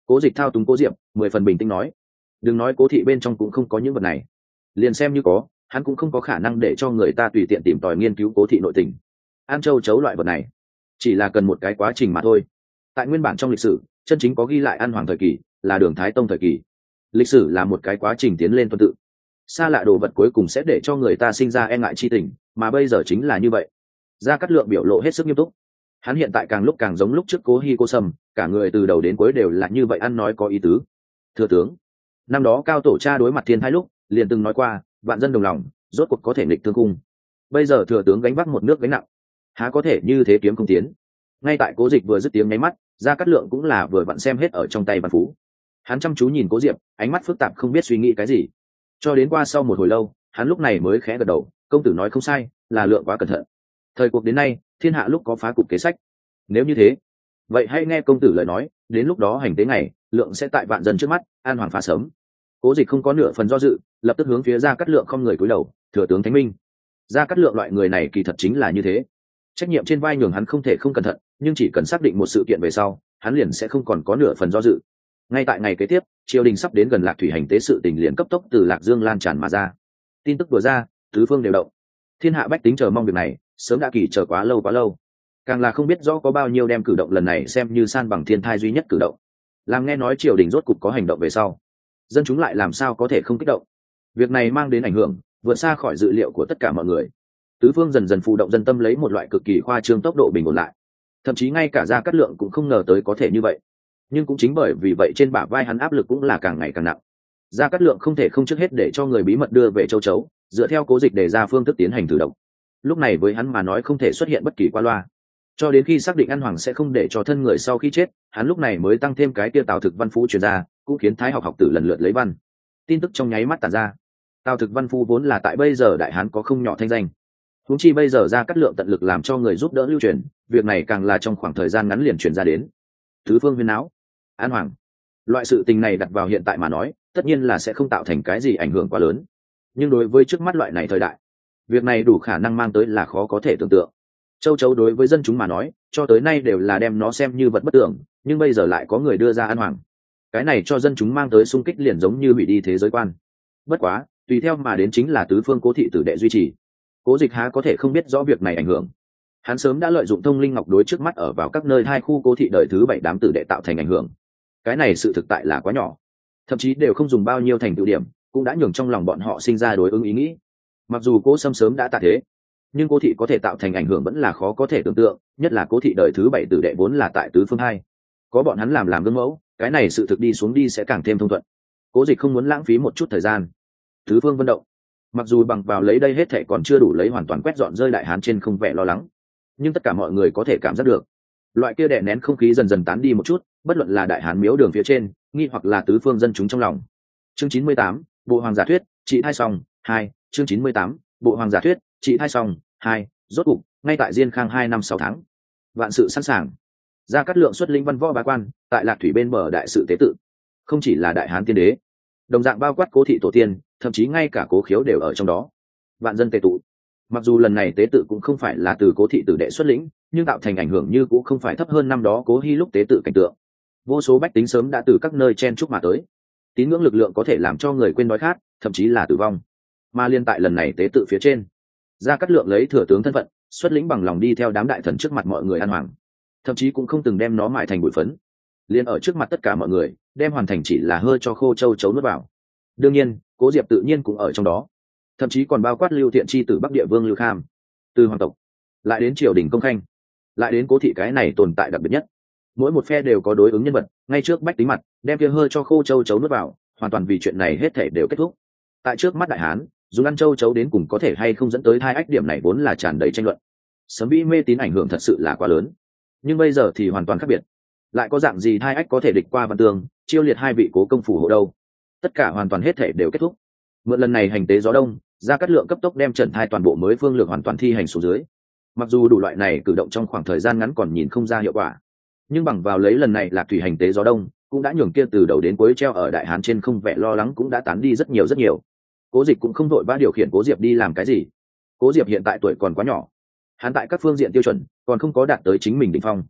Cố Dịch thao túng Cố Diệp mười phần bình tĩnh nói, đừng nói Cố thị bên trong cũng không có những vật này, liền xem như có, hắn cũng không có khả năng để cho người ta tùy tiện tìm tòi nghiên cứu Cố thị nội tình. An châu chấu loại vật này chỉ là cần một cái quá trình mà thôi. Tại nguyên bản trong lịch sử chân chính có ghi lại An Hoàng thời kỳ là Đường Thái Tông thời kỳ. Lịch sử là một cái quá trình tiến lên tuần tự, xa lạ đồ vật cuối cùng sẽ để cho người ta sinh ra e ngại chi tình, mà bây giờ chính là như vậy. Gia Cát Lượng biểu lộ hết sức nghiêm túc, hắn hiện tại càng lúc càng giống lúc trước Cố Hi Cô Sâm, cả người từ đầu đến cuối đều là như vậy, ăn nói có ý tứ. Thừa tướng, năm đó cao tổ cha đối mặt thiên thái lúc liền từng nói qua, vạn dân đồng lòng, rốt cuộc có thể nghịch thương cung. Bây giờ thừa tướng gánh vác một nước gánh nặng, há có thể như thế kiếm không tiến. Ngay tại Cố Dịch vừa dứt tiếng nháy mắt, Gia Cát Lượng cũng là vừa vặn xem hết ở trong tay văn phú. Hắn chăm chú nhìn Cố Diệp, ánh mắt phức tạp không biết suy nghĩ cái gì. Cho đến qua sau một hồi lâu, hắn lúc này mới khẽ gật đầu, công tử nói không sai, là Lượng quá cẩn thận. Thời cuộc đến nay, thiên hạ lúc có phá cục kế sách. Nếu như thế, vậy hãy nghe công tử lời nói, đến lúc đó hành tế ngày, Lượng sẽ tại vạn dân trước mắt, an hoàng phá sớm. Cố Dịch không có nửa phần do dự, lập tức hướng phía Gia Cát Lượng không người cúi đầu, thừa tướng thánh minh. Gia Cát Lượng loại người này kỳ thật chính là như thế, trách nhiệm trên vai nhường hắn không thể không cẩn thận, nhưng chỉ cần xác định một sự kiện về sau, hắn liền sẽ không còn có nửa phần do dự. Ngay tại ngày kế tiếp, triều đình sắp đến gần Lạc Thủy hành tế sự tình liền cấp tốc từ Lạc Dương lan tràn mà ra. Tin tức vừa ra, tứ phương đều động. Thiên hạ bách tính chờ mong việc này, sớm đã kỳ chờ quá lâu quá lâu. Càng là không biết rõ có bao nhiêu đem cử động lần này xem như san bằng thiên thai duy nhất cử động. Làm nghe nói triều đình rốt cục có hành động về sau, dân chúng lại làm sao có thể không kích động. Việc này mang đến ảnh hưởng vượt xa khỏi dự liệu của tất cả mọi người. Tứ phương dần dần phụ động dân tâm lấy một loại cực kỳ khoa trương tốc độ bình ổn lại. Thậm chí ngay cả Gia Cát Lượng cũng không ngờ tới có thể như vậy. Nhưng cũng chính bởi vì vậy trên bả vai hắn áp lực cũng là càng ngày càng nặng. Gia Cát Lượng không thể không trước hết để cho người bí mật đưa về châu chấu, dựa theo Cố Dịch đề ra phương thức tiến hành thử động. Lúc này với hắn mà nói không thể xuất hiện bất kỳ qua loa. Cho đến khi xác định An Hoàng sẽ không để cho thân người sau khi chết, hắn lúc này mới tăng thêm cái kia Tào Thực Văn Phú truyền ra, cũng khiến Thái học học tử lần lượt lấy văn. Tin tức trong nháy mắt tản ra. Tào Thực Văn Phú vốn là tại bây giờ đại hán có không nhỏ thanh danh. Huống chi bây giờ Gia Cát Lượng tận lực làm cho người giúp đỡ lưu truyền, việc này càng là trong khoảng thời gian ngắn liền truyền ra đến. Tứ phương huyên náo, An Hoàng, loại sự tình này đặt vào hiện tại mà nói, tất nhiên là sẽ không tạo thành cái gì ảnh hưởng quá lớn. Nhưng đối với trước mắt loại này thời đại, việc này đủ khả năng mang tới là khó có thể tưởng tượng. Châu chấu đối với dân chúng mà nói, cho tới nay đều là đem nó xem như vật bất tưởng, nhưng bây giờ lại có người đưa ra An Hoàng, cái này cho dân chúng mang tới xung kích liền giống như hủy đi thế giới quan. Bất quá, tùy theo mà đến chính là tứ phương Cố thị tử đệ duy trì. Cố Dịch há có thể không biết rõ việc này ảnh hưởng. Hắn sớm đã lợi dụng thông linh ngọc đối trước mắt ở vào các nơi hai khu Cố thị đời thứ bảy đám tử đệ tạo thành ảnh hưởng. Cái này sự thực tại là quá nhỏ, thậm chí đều không dùng bao nhiêu thành tựu điểm, cũng đã nhường trong lòng bọn họ sinh ra đối ứng ý nghĩ. Mặc dù Cố Sâm sớm đã tạ thế, nhưng Cố thị có thể tạo thành ảnh hưởng vẫn là khó có thể tưởng tượng, nhất là Cố thị đời thứ bảy tử đệ vốn là tại tứ phương hai, có bọn hắn làm làm gương mẫu, cái này sự thực đi xuống đi sẽ càng thêm thông thuận. Cố Dịch không muốn lãng phí một chút thời gian. Tứ phương vận động, mặc dù bằng vào lấy đây hết thảy còn chưa đủ lấy hoàn toàn quét dọn rơi đại hán trên không vẻ lo lắng, nhưng tất cả mọi người có thể cảm giác được loại kia đè nén không khí dần dần tán đi một chút, bất luận là đại hán miếu đường phía trên nghi hoặc là tứ phương dân chúng trong lòng. Chương chín mươi tám, bộ hoàng giả thuyết trị hai song hai. Chương chín mươi tám, bộ hoàng giả thuyết trị hai song hai. Rốt cục ngay tại Diên Khang hai năm sáu tháng, vạn sự sẵn sàng. Gia Cát Lượng xuất lĩnh văn võ bá quan tại Lạc Thủy bên bờ đại sự tế tự, không chỉ là đại hán tiên đế, đồng dạng bao quát Cố thị tổ tiên, thậm chí ngay cả Cố Khiếu đều ở trong đó. Vạn dân tề tụ. Mặc dù lần này tế tự cũng không phải là từ Cố thị tử đệ xuất lĩnh, nhưng tạo thành ảnh hưởng như cũng không phải thấp hơn năm đó Cố Hi lúc tế tự cảnh tượng. Vô số bách tính sớm đã từ các nơi chen chúc mà tới. Tín ngưỡng lực lượng có thể làm cho người quên đói khát, thậm chí là tử vong. Mà liên tại lần này tế tự phía trên, Gia Cát Lượng lấy thừa tướng thân phận, xuất lĩnh bằng lòng đi theo đám đại thần trước mặt mọi người An Hoàng, thậm chí cũng không từng đem nó mại thành bụi phấn, liền ở trước mặt tất cả mọi người đem hoàn thành chỉ là hơi cho khô châu chấu nuốt vào. Đương nhiên Cố Diệp tự nhiên cũng ở trong đó, thậm chí còn bao quát Lưu Thiện chi từ Bắc Địa Vương Lưu Kham, từ hoàng tộc lại đến triều đình công khanh, lại đến Cố thị cái này tồn tại đặc biệt nhất, mỗi một phe đều có đối ứng nhân vật ngay trước bách tính mặt đem kia hơi cho khô châu chấu nuốt vào, hoàn toàn vì chuyện này hết thể đều kết thúc. Tại trước mắt đại hán, dùng ăn châu chấu đến cùng có thể hay không dẫn tới hai ách điểm này vốn là tràn đầy tranh luận. Sớm bị mê tín ảnh hưởng thật sự là quá lớn, nhưng bây giờ thì hoàn toàn khác biệt. Lại có dạng gì hai ách có thể địch qua Văn Tường, chiêu liệt hai vị cố công phủ hộ đâu? Tất cả hoàn toàn hết thể đều kết thúc. Mượn lần này hành tế gió đông, Gia Cát Lượng cấp tốc đem trận thai toàn bộ mới phương lược hoàn toàn thi hành xuống dưới. Mặc dù đủ loại này cử động trong khoảng thời gian ngắn còn nhìn không ra hiệu quả, nhưng bằng vào lấy lần này Lạc Thủy hành tế gió đông, cũng đã nhường kia từ đầu đến cuối treo ở đại hán trên không vẻ lo lắng cũng đã tán đi rất nhiều rất nhiều. Cố Dịch cũng không vội vã điều khiển Cố Diệp đi làm cái gì. Cố Diệp hiện tại tuổi còn quá nhỏ, hắn tại các phương diện tiêu chuẩn còn không có đạt tới chính mình đỉnh phong.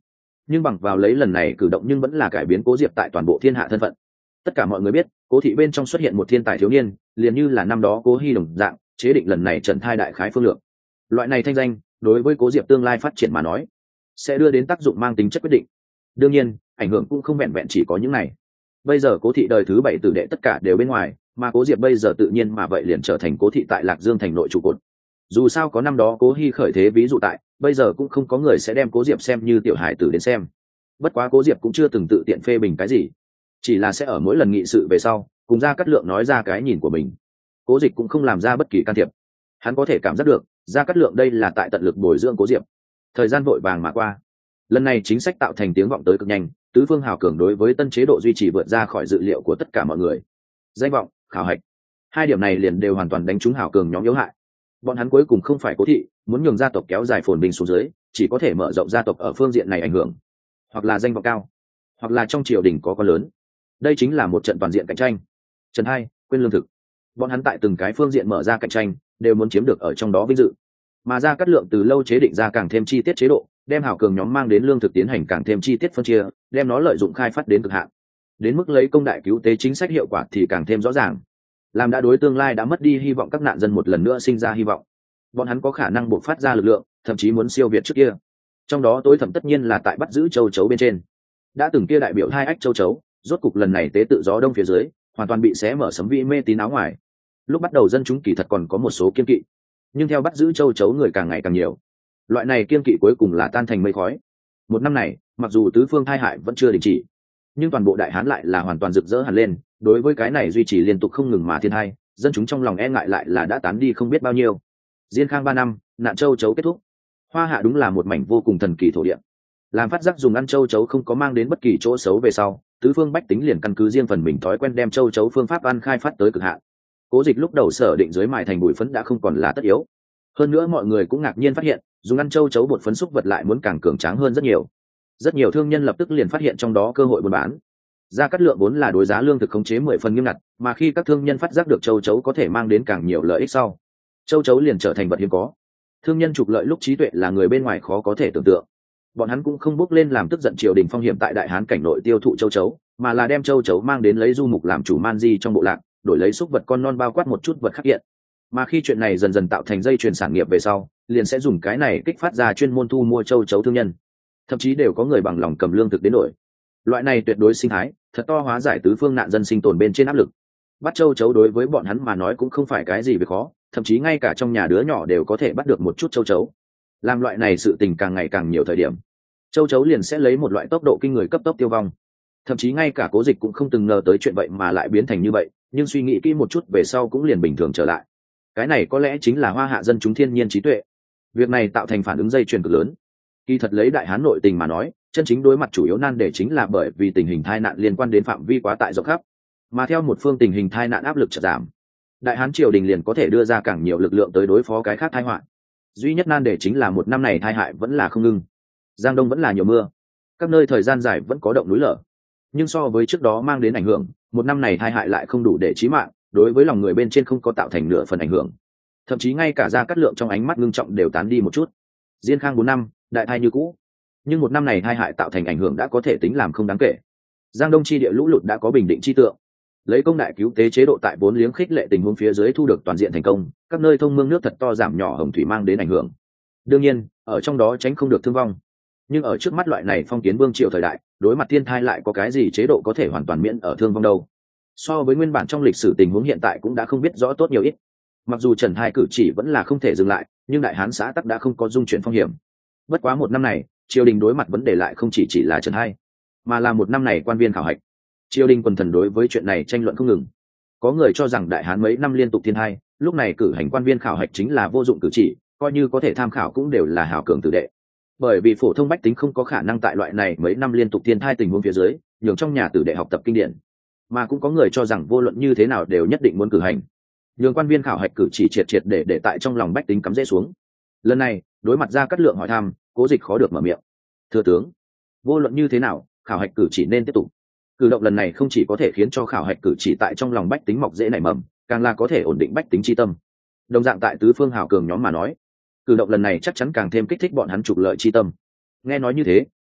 nhưng bằng vào lấy lần này cử động nhưng vẫn là cải biến Cố Diệp tại toàn bộ thiên hạ thân phận. Tất cả mọi người biết Cố thị bên trong xuất hiện một thiên tài thiếu niên, liền như là năm đó Cố Hi đồng dạng, chế định lần này Trần Thai đại khái phương lược. Loại này thanh danh đối với Cố Diệp tương lai phát triển mà nói sẽ đưa đến tác dụng mang tính chất quyết định. Đương nhiên ảnh hưởng cũng không vẹn vẹn chỉ có những này. Bây giờ Cố thị đời thứ bảy tử đệ tất cả đều bên ngoài, mà Cố Diệp bây giờ tự nhiên mà vậy liền trở thành Cố thị tại Lạc Dương thành nội trụ cột. Dù sao có năm đó Cố Hi khởi thế ví dụ tại, bây giờ cũng không có người sẽ đem Cố Diệp xem như tiểu hải tử đến xem. Bất quá Cố Diệp cũng chưa từng tự tiện phê bình cái gì, chỉ là sẽ ở mỗi lần nghị sự về sau cùng Gia Cát Lượng nói ra cái nhìn của mình. Cố Dịch cũng không làm ra bất kỳ can thiệp, hắn có thể cảm giác được Gia Cát Lượng đây là tại tận lực bồi dưỡng Cố Diệp. Thời gian vội vàng mà qua, lần này chính sách tạo thành tiếng vọng tới cực nhanh, tứ phương hào cường đối với tân chế độ duy trì vượt ra khỏi dự liệu của tất cả mọi người. Danh vọng, khảo hạch, hai điểm này liền đều hoàn toàn đánh trúng hào cường nhóm yếu hại. Bọn hắn cuối cùng không phải Cố thị, muốn nhường gia tộc kéo dài phồn vinh xuống dưới, chỉ có thể mở rộng gia tộc ở phương diện này ảnh hưởng, hoặc là danh vọng cao, hoặc là trong triều đình có con lớn. Đây chính là một trận toàn diện cạnh tranh. Trần Hai, quên lương thực. Bọn hắn tại từng cái phương diện mở ra cạnh tranh, đều muốn chiếm được ở trong đó vinh dự. Mà Gia Cát Lượng từ lâu chế định ra càng thêm chi tiết chế độ, đem hào cường nhóm mang đến lương thực tiến hành càng thêm chi tiết phân chia, đem nó lợi dụng khai phát đến cực hạn. Đến mức lấy công đại cứu tế chính sách hiệu quả thì càng thêm rõ ràng. Làm đã đối tương lai đã mất đi hy vọng các nạn dân một lần nữa sinh ra hy vọng. Bọn hắn có khả năng buộc phát ra lực lượng, thậm chí muốn siêu việt trước kia. Trong đó tối thẩm tất nhiên là tại bắt giữ châu chấu bên trên. Đã từng kia đại biểu hai ách châu chấu, rốt cục lần này tế tự gió đông phía dưới, hoàn toàn bị xé mở sấm vĩ mê tín áo ngoài. Lúc bắt đầu dân chúng kỳ thật còn có một số kiên kỵ, nhưng theo bắt giữ châu chấu người càng ngày càng nhiều, loại này kiên kỵ cuối cùng là tan thành mây khói. Một năm này mặc dù tứ phương tai hại vẫn chưa đình chỉ, nhưng toàn bộ đại hán lại là hoàn toàn rực rỡ hẳn lên. Đối với cái này duy trì liên tục không ngừng mà thiên hai, dân chúng trong lòng e ngại lại là đã tán đi không biết bao nhiêu. Diên Khang ba năm, nạn châu chấu kết thúc. Hoa Hạ đúng là một mảnh vô cùng thần kỳ thổ địa. Làm phát giác dùng ăn châu chấu không có mang đến bất kỳ chỗ xấu về sau, tứ phương bách tính liền căn cứ riêng phần mình thói quen đem châu chấu phương pháp ăn khai phát tới cực hạn. Cố Dịch lúc đầu sở định dưới mài thành bụi phấn đã không còn là tất yếu. Hơn nữa mọi người cũng ngạc nhiên phát hiện, dùng ăn châu chấu bột phấn xúc vật lại muốn càng cường tráng hơn rất nhiều. Rất nhiều thương nhân lập tức liền phát hiện trong đó cơ hội buôn bán. Gia Cát Lượng vốn là đối giá lương thực khống chế mười phần nghiêm ngặt, mà khi các thương nhân phát giác được châu chấu có thể mang đến càng nhiều lợi ích sau, châu chấu liền trở thành vật hiếm có. Thương nhân trục lợi lúc trí tuệ là người bên ngoài khó có thể tưởng tượng. Bọn hắn cũng không bước lên làm tức giận triều đình phong hiểm tại đại hán cảnh nội tiêu thụ châu chấu, mà là đem châu chấu mang đến lấy du mục làm chủ man di trong bộ lạc, đổi lấy xúc vật con non bao quát một chút vật khắc hiện. Mà khi chuyện này dần dần tạo thành dây chuyền sản nghiệp về sau, liền sẽ dùng cái này kích phát ra chuyên môn thu mua châu chấu thương nhân, thậm chí đều có người bằng lòng cầm lương thực đến đổi. Loại này tuyệt đối sinh thái thật to hóa giải tứ phương nạn dân sinh tồn bên trên áp lực. Bắt châu chấu đối với bọn hắn mà nói cũng không phải cái gì việc khó, thậm chí ngay cả trong nhà đứa nhỏ đều có thể bắt được một chút châu chấu. Làm loại này sự tình càng ngày càng nhiều thời điểm, châu chấu liền sẽ lấy một loại tốc độ kinh người cấp tốc tiêu vong. Thậm chí ngay cả Cố Dịch cũng không từng ngờ tới chuyện vậy mà lại biến thành như vậy, nhưng suy nghĩ kỹ một chút về sau cũng liền bình thường trở lại. Cái này có lẽ chính là Hoa Hạ dân chúng thiên nhiên trí tuệ. Việc này tạo thành phản ứng dây chuyền cực lớn. Kỳ thật lấy đại hán nội tình mà nói, chân chính đối mặt chủ yếu nan đề chính là bởi vì tình hình tai nạn liên quan đến phạm vi quá tại rộng khắp, mà theo một phương tình hình tai nạn áp lực chợt giảm, đại hán triều đình liền có thể đưa ra càng nhiều lực lượng tới đối phó cái khác tai họa. Duy nhất nan đề chính là một năm này tai hại vẫn là không ngừng. Giang Đông vẫn là nhiều mưa, các nơi thời gian dài vẫn có động núi lở, nhưng so với trước đó mang đến ảnh hưởng, một năm này tai hại lại không đủ để chí mạng, đối với lòng người bên trên không có tạo thành nửa phần ảnh hưởng. Thậm chí ngay cả Gia Cát Lượng trong ánh mắt ngưng trọng đều tán đi một chút. Diên Khang bốn năm, đại thai như cũ, nhưng một năm này tai hại tạo thành ảnh hưởng đã có thể tính làm không đáng kể. Giang Đông chi địa lũ lụt đã có bình định chi tượng, lấy công đại cứu tế chế độ tại vốn liếng khích lệ tình huống phía dưới thu được toàn diện thành công, các nơi thông mương nước thật to giảm nhỏ hồng thủy mang đến ảnh hưởng. Đương nhiên ở trong đó tránh không được thương vong, nhưng ở trước mắt loại này phong kiến vương triều thời đại, đối mặt thiên thai lại có cái gì chế độ có thể hoàn toàn miễn ở thương vong đâu. So với nguyên bản trong lịch sử tình huống hiện tại cũng đã không biết rõ tốt nhiều ít. Mặc dù Trần Hai cử chỉ vẫn là không thể dừng lại, nhưng đại hán xã tắc đã không có dung chuyển phong hiểm. Bất quá một năm này triều đình đối mặt vấn đề lại không chỉ chỉ là Trần Hai, mà là một năm này quan viên khảo hạch. Triều đình quần thần đối với chuyện này tranh luận không ngừng. Có người cho rằng đại hán mấy năm liên tục thiên hai, lúc này cử hành quan viên khảo hạch chính là vô dụng cử chỉ, coi như có thể tham khảo cũng đều là hào cường tử đệ. Bởi vì phổ thông bách tính không có khả năng tại loại này mấy năm liên tục thiên thai tình huống phía dưới nhường trong nhà tử đệ học tập kinh điển. Mà cũng có người cho rằng vô luận như thế nào đều nhất định muốn cử hành, nhường quan viên khảo hạch cử chỉ triệt triệt để để tại trong lòng bách tính cắm rễ xuống. Lần này đối mặt Gia Cát Lượng hỏi thăm, Cố Dịch khó được mở miệng: thưa tướng, vô luận như thế nào khảo hạch cử chỉ nên tiếp tục. Cử động lần này không chỉ có thể khiến cho khảo hạch cử chỉ tại trong lòng bách tính mọc dễ nảy mầm, càng là có thể ổn định bách tính chi tâm. Đồng dạng tại tứ phương hào cường nhóm mà nói, cử động lần này chắc chắn càng thêm kích thích bọn hắn trục lợi chi tâm. Nghe nói như thế,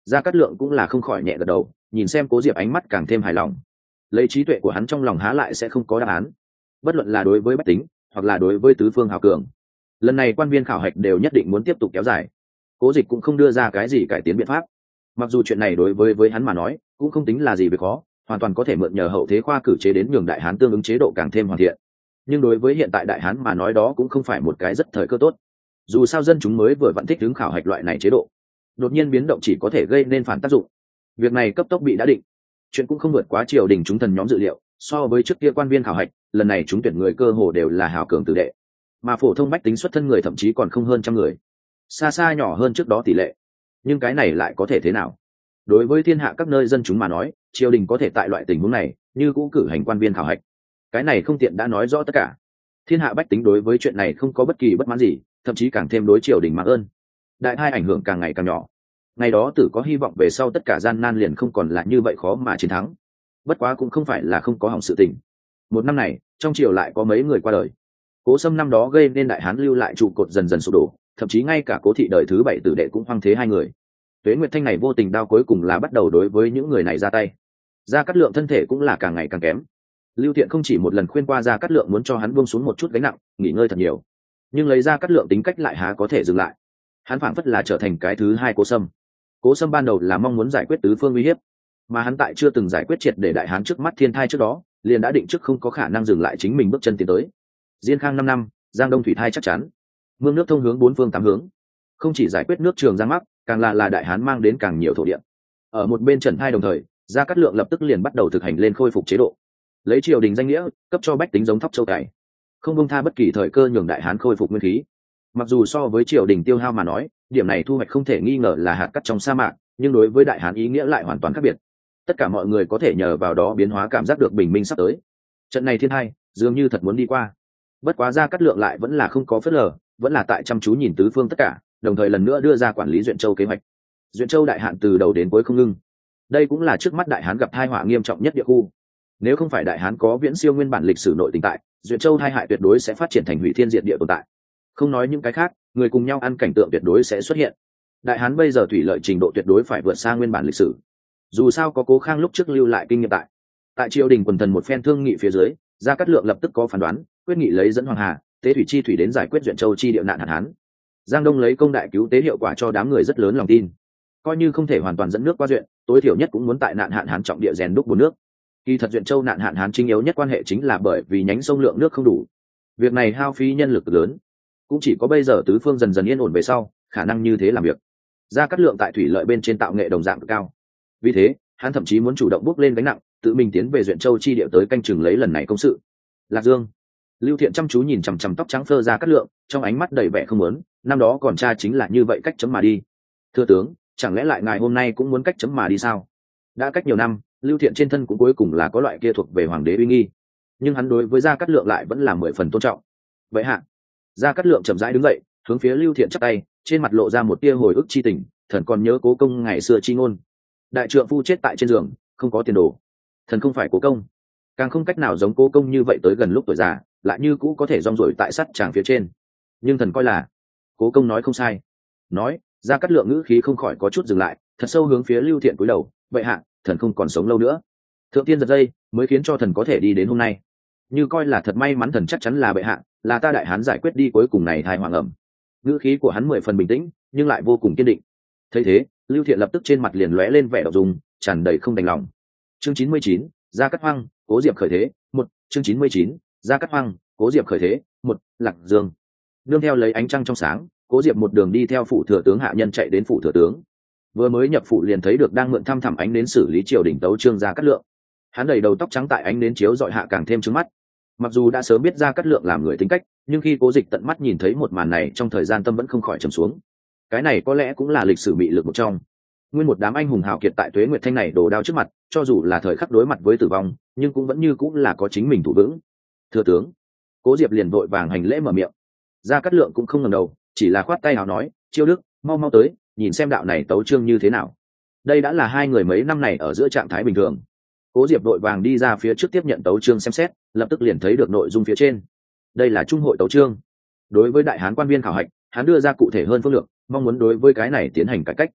Gia Cát Lượng cũng là không khỏi nhẹ gật đầu, nhìn xem Cố Diệp ánh mắt càng thêm hài lòng. Lấy trí tuệ của hắn trong lòng há lại sẽ không có đáp án, bất luận là đối với bách tính hoặc là đối với tứ phương hào cường. Lần này quan viên khảo hạch đều nhất định muốn tiếp tục kéo dài. Cố Dịch cũng không đưa ra cái gì cải tiến biện pháp. Mặc dù chuyện này đối với với hắn mà nói cũng không tính là gì việc khó, hoàn toàn có thể mượn nhờ hậu thế khoa cử chế đến nhường đại hán tương ứng chế độ càng thêm hoàn thiện. Nhưng đối với hiện tại đại hán mà nói đó cũng không phải một cái rất thời cơ tốt. Dù sao dân chúng mới vừa vẫn thích ứng khảo hạch loại này chế độ, đột nhiên biến động chỉ có thể gây nên phản tác dụng. Việc này cấp tốc bị đã định, chuyện cũng không vượt quá triều đình chúng thần nhóm dự liệu. So với trước kia quan viên khảo hạch, lần này chúng tuyển người cơ hồ đều là hào cường tử đệ, mà phổ thông bách tính xuất thân người thậm chí còn không hơn trăm người, xa xa nhỏ hơn trước đó tỷ lệ. Nhưng cái này lại có thể thế nào? Đối với thiên hạ các nơi dân chúng mà nói, triều đình có thể tại loại tình huống này như cũ cử hành quan viên khảo hạch, cái này không tiện đã nói rõ tất cả. Thiên hạ bách tính đối với chuyện này không có bất kỳ bất mãn gì, thậm chí càng thêm đối triều đình mạng ơn. Đại hai ảnh hưởng càng ngày càng nhỏ. Ngày đó tử có hy vọng về sau tất cả gian nan liền không còn là như vậy khó mà chiến thắng. Bất quá cũng không phải là không có hỏng sự tình. Một năm này trong triều lại có mấy người qua đời. Cố Sâm năm đó gây nên đại hán lưu lại trụ cột dần dần sụp đổ, thậm chí ngay cả Cố thị đời thứ bảy tử đệ cũng hoang thế hai người. Tuế Nguyệt Thanh này vô tình đao cuối cùng là bắt đầu đối với những người này ra tay. Gia Cát Lượng thân thể cũng là càng ngày càng kém. Lưu Thiện không chỉ một lần khuyên qua Gia Cát Lượng muốn cho hắn buông xuống một chút gánh nặng, nghỉ ngơi thật nhiều, nhưng lấy Gia Cát Lượng tính cách lại há có thể dừng lại. Hắn phảng phất là trở thành cái thứ hai Cố Sâm. Cố Sâm ban đầu là mong muốn giải quyết tứ phương uy hiếp, mà hắn tại chưa từng giải quyết triệt để đại hán trước mắt thiên thai trước đó, liền đã định trước không có khả năng dừng lại chính mình bước chân tiến tới. Diên Khang năm năm, Giang Đông thủy thai chắc chắn, mương nước thông hướng bốn phương tám hướng, không chỉ giải quyết nước trường giang mắc, càng là là đại hán mang đến càng nhiều thổ địa. Ở một bên trần thai đồng thời, Gia Cát Lượng lập tức liền bắt đầu thực hành lên khôi phục chế độ, lấy triều đình danh nghĩa cấp cho bách tính giống thóc châu cày, không buông tha bất kỳ thời cơ nhường đại hán khôi phục nguyên khí. Mặc dù so với triều đình tiêu hao mà nói, điểm này thu hoạch không thể nghi ngờ là hạt cát trong sa mạc, nhưng đối với đại hán ý nghĩa lại hoàn toàn khác biệt. Tất cả mọi người có thể nhờ vào đó biến hóa cảm giác được bình minh sắp tới. Trận này thiên hai dường như thật muốn đi qua. Bất quá Gia Cát Lượng lại vẫn là không có phớt lờ, vẫn là tại chăm chú nhìn tứ phương tất cả, đồng thời lần nữa đưa ra quản lý Duyện Châu kế hoạch. Duyện Châu đại hạn từ đầu đến cuối không ngưng. Đây cũng là trước mắt đại hán gặp tai họa nghiêm trọng nhất địa khu. Nếu không phải đại hán có viễn siêu nguyên bản lịch sử nội tình tại, Duyện Châu tai hại tuyệt đối sẽ phát triển thành hủy thiên diệt địa tồn tại. Không nói những cái khác, người cùng nhau ăn cảnh tượng tuyệt đối sẽ xuất hiện. Đại hán bây giờ thủy lợi trình độ tuyệt đối phải vượt xa nguyên bản lịch sử. Dù sao có Cố Khang lúc trước lưu lại kinh nghiệm tại. Tại triều đình quần thần một phen thương nghị phía dưới, Gia Cát Lượng lập tức có phán đoán, quyết nghị lấy dẫn Hoàng Hà, Tế thủy chi thủy đến giải quyết Duyện Châu chi địa nạn hạn hán. Giang Đông lấy công đại cứu tế hiệu quả cho đám người rất lớn lòng tin. Coi như không thể hoàn toàn dẫn nước qua duyện, tối thiểu nhất cũng muốn tại nạn hạn hán trọng địa rèn đúc bùn nước. Kỳ thật Duyện Châu nạn hạn hán chính yếu nhất quan hệ chính là bởi vì nhánh sông lượng nước không đủ. Việc này hao phí nhân lực lớn, cũng chỉ có bây giờ tứ phương dần dần yên ổn về sau, khả năng như thế làm việc. Gia Cát Lượng tại thủy lợi bên trên tạo nghệ đồng dạng cao. Vì thế, hắn thậm chí muốn chủ động bước lên gánh nặng, tự mình tiến về Duyện Châu chi địa tới canh chừng lấy lần này công sự. Lạc Dương, Lưu Thiện chăm chú nhìn chằm chằm tóc trắng phơ Gia Cát Lượng, trong ánh mắt đầy vẻ không muốn, năm đó còn cha chính là như vậy cách chấm mà đi. Thưa tướng, chẳng lẽ lại ngài hôm nay cũng muốn cách chấm mà đi sao? Đã cách nhiều năm, Lưu Thiện trên thân cũng cuối cùng là có loại kia thuộc về hoàng đế uy nghi, nhưng hắn đối với Gia Cát Lượng lại vẫn là mười phần tôn trọng. Vậy hạ, Gia Cát Lượng chậm rãi đứng dậy, hướng phía Lưu Thiện chắp tay, trên mặt lộ ra một tia hồi ức chi tình, thần còn nhớ Cố công ngày xưa chi ngôn. Đại trượng phu chết tại trên giường, không có tiền đồ. Thần không phải Cố công, càng không cách nào giống Cố công như vậy tới gần lúc tuổi già, lại như cũ có thể rong ruổi tại sắt tràng phía trên. Nhưng thần coi là Cố công nói không sai. Nói, Gia Cát Lượng ngữ khí không khỏi có chút dừng lại, thật sâu hướng phía Lưu Thiện cúi đầu. Vậy hạ, thần không còn sống lâu nữa. Thượng tiên giật dây, mới khiến cho thần có thể đi đến hôm nay. Như coi là thật may mắn, thần chắc chắn là bệ hạ, là ta đại hán giải quyết đi cuối cùng này thai hoàng ẩm. Ngữ khí của hắn mười phần bình tĩnh, nhưng lại vô cùng kiên định. Thấy thế, Lưu Thiện lập tức trên mặt liền lóe lên vẻ đau dung, tràn đầy không đành lòng. Chương chín mươi chín, Gia Cát Hoang, Cố Diệp khởi thế, một. Chương chín mươi chín, Gia Cát Hoang, Cố Diệp khởi thế, một. Lạc Dương. Nương theo lấy ánh trăng trong sáng, Cố Diệp một đường đi theo phủ thừa tướng hạ nhân chạy đến phủ thừa tướng. Vừa mới nhập phủ liền thấy được đang mượn thăm thẳm ánh đến xử lý triều đình tấu chương Gia Cát Lượng. Hắn đầy đầu tóc trắng tại ánh đến chiếu dọi hạ càng thêm trướng mắt. Mặc dù đã sớm biết Gia Cát Lượng làm người tính cách, nhưng khi Cố Dịch tận mắt nhìn thấy một màn này trong thời gian tâm vẫn không khỏi trầm xuống. Cái này có lẽ cũng là lịch sử mị lực một trong. Nguyên một đám anh hùng hào kiệt tại Tuế Nguyệt Thanh này đổ đao trước mặt, cho dù là thời khắc đối mặt với tử vong, nhưng cũng vẫn như cũng là có chính mình thủ vững. Thừa tướng. Cố Diệp liền vội vàng hành lễ mở miệng. Gia Cát Lượng cũng không ngẩng đầu, chỉ là khoát tay hào nói, Chiêu Đức, mau mau tới, nhìn xem đạo này tấu chương như thế nào. Đây đã là hai người mấy năm này ở giữa trạng thái bình thường. Cố Diệp vội vàng đi ra phía trước tiếp nhận tấu chương xem xét, lập tức liền thấy được nội dung phía trên. Đây là trung hội tấu chương. Đối với đại hán quan viên khảo hạch, hắn đưa ra cụ thể hơn phương lược, mong muốn đối với cái này tiến hành cải cách.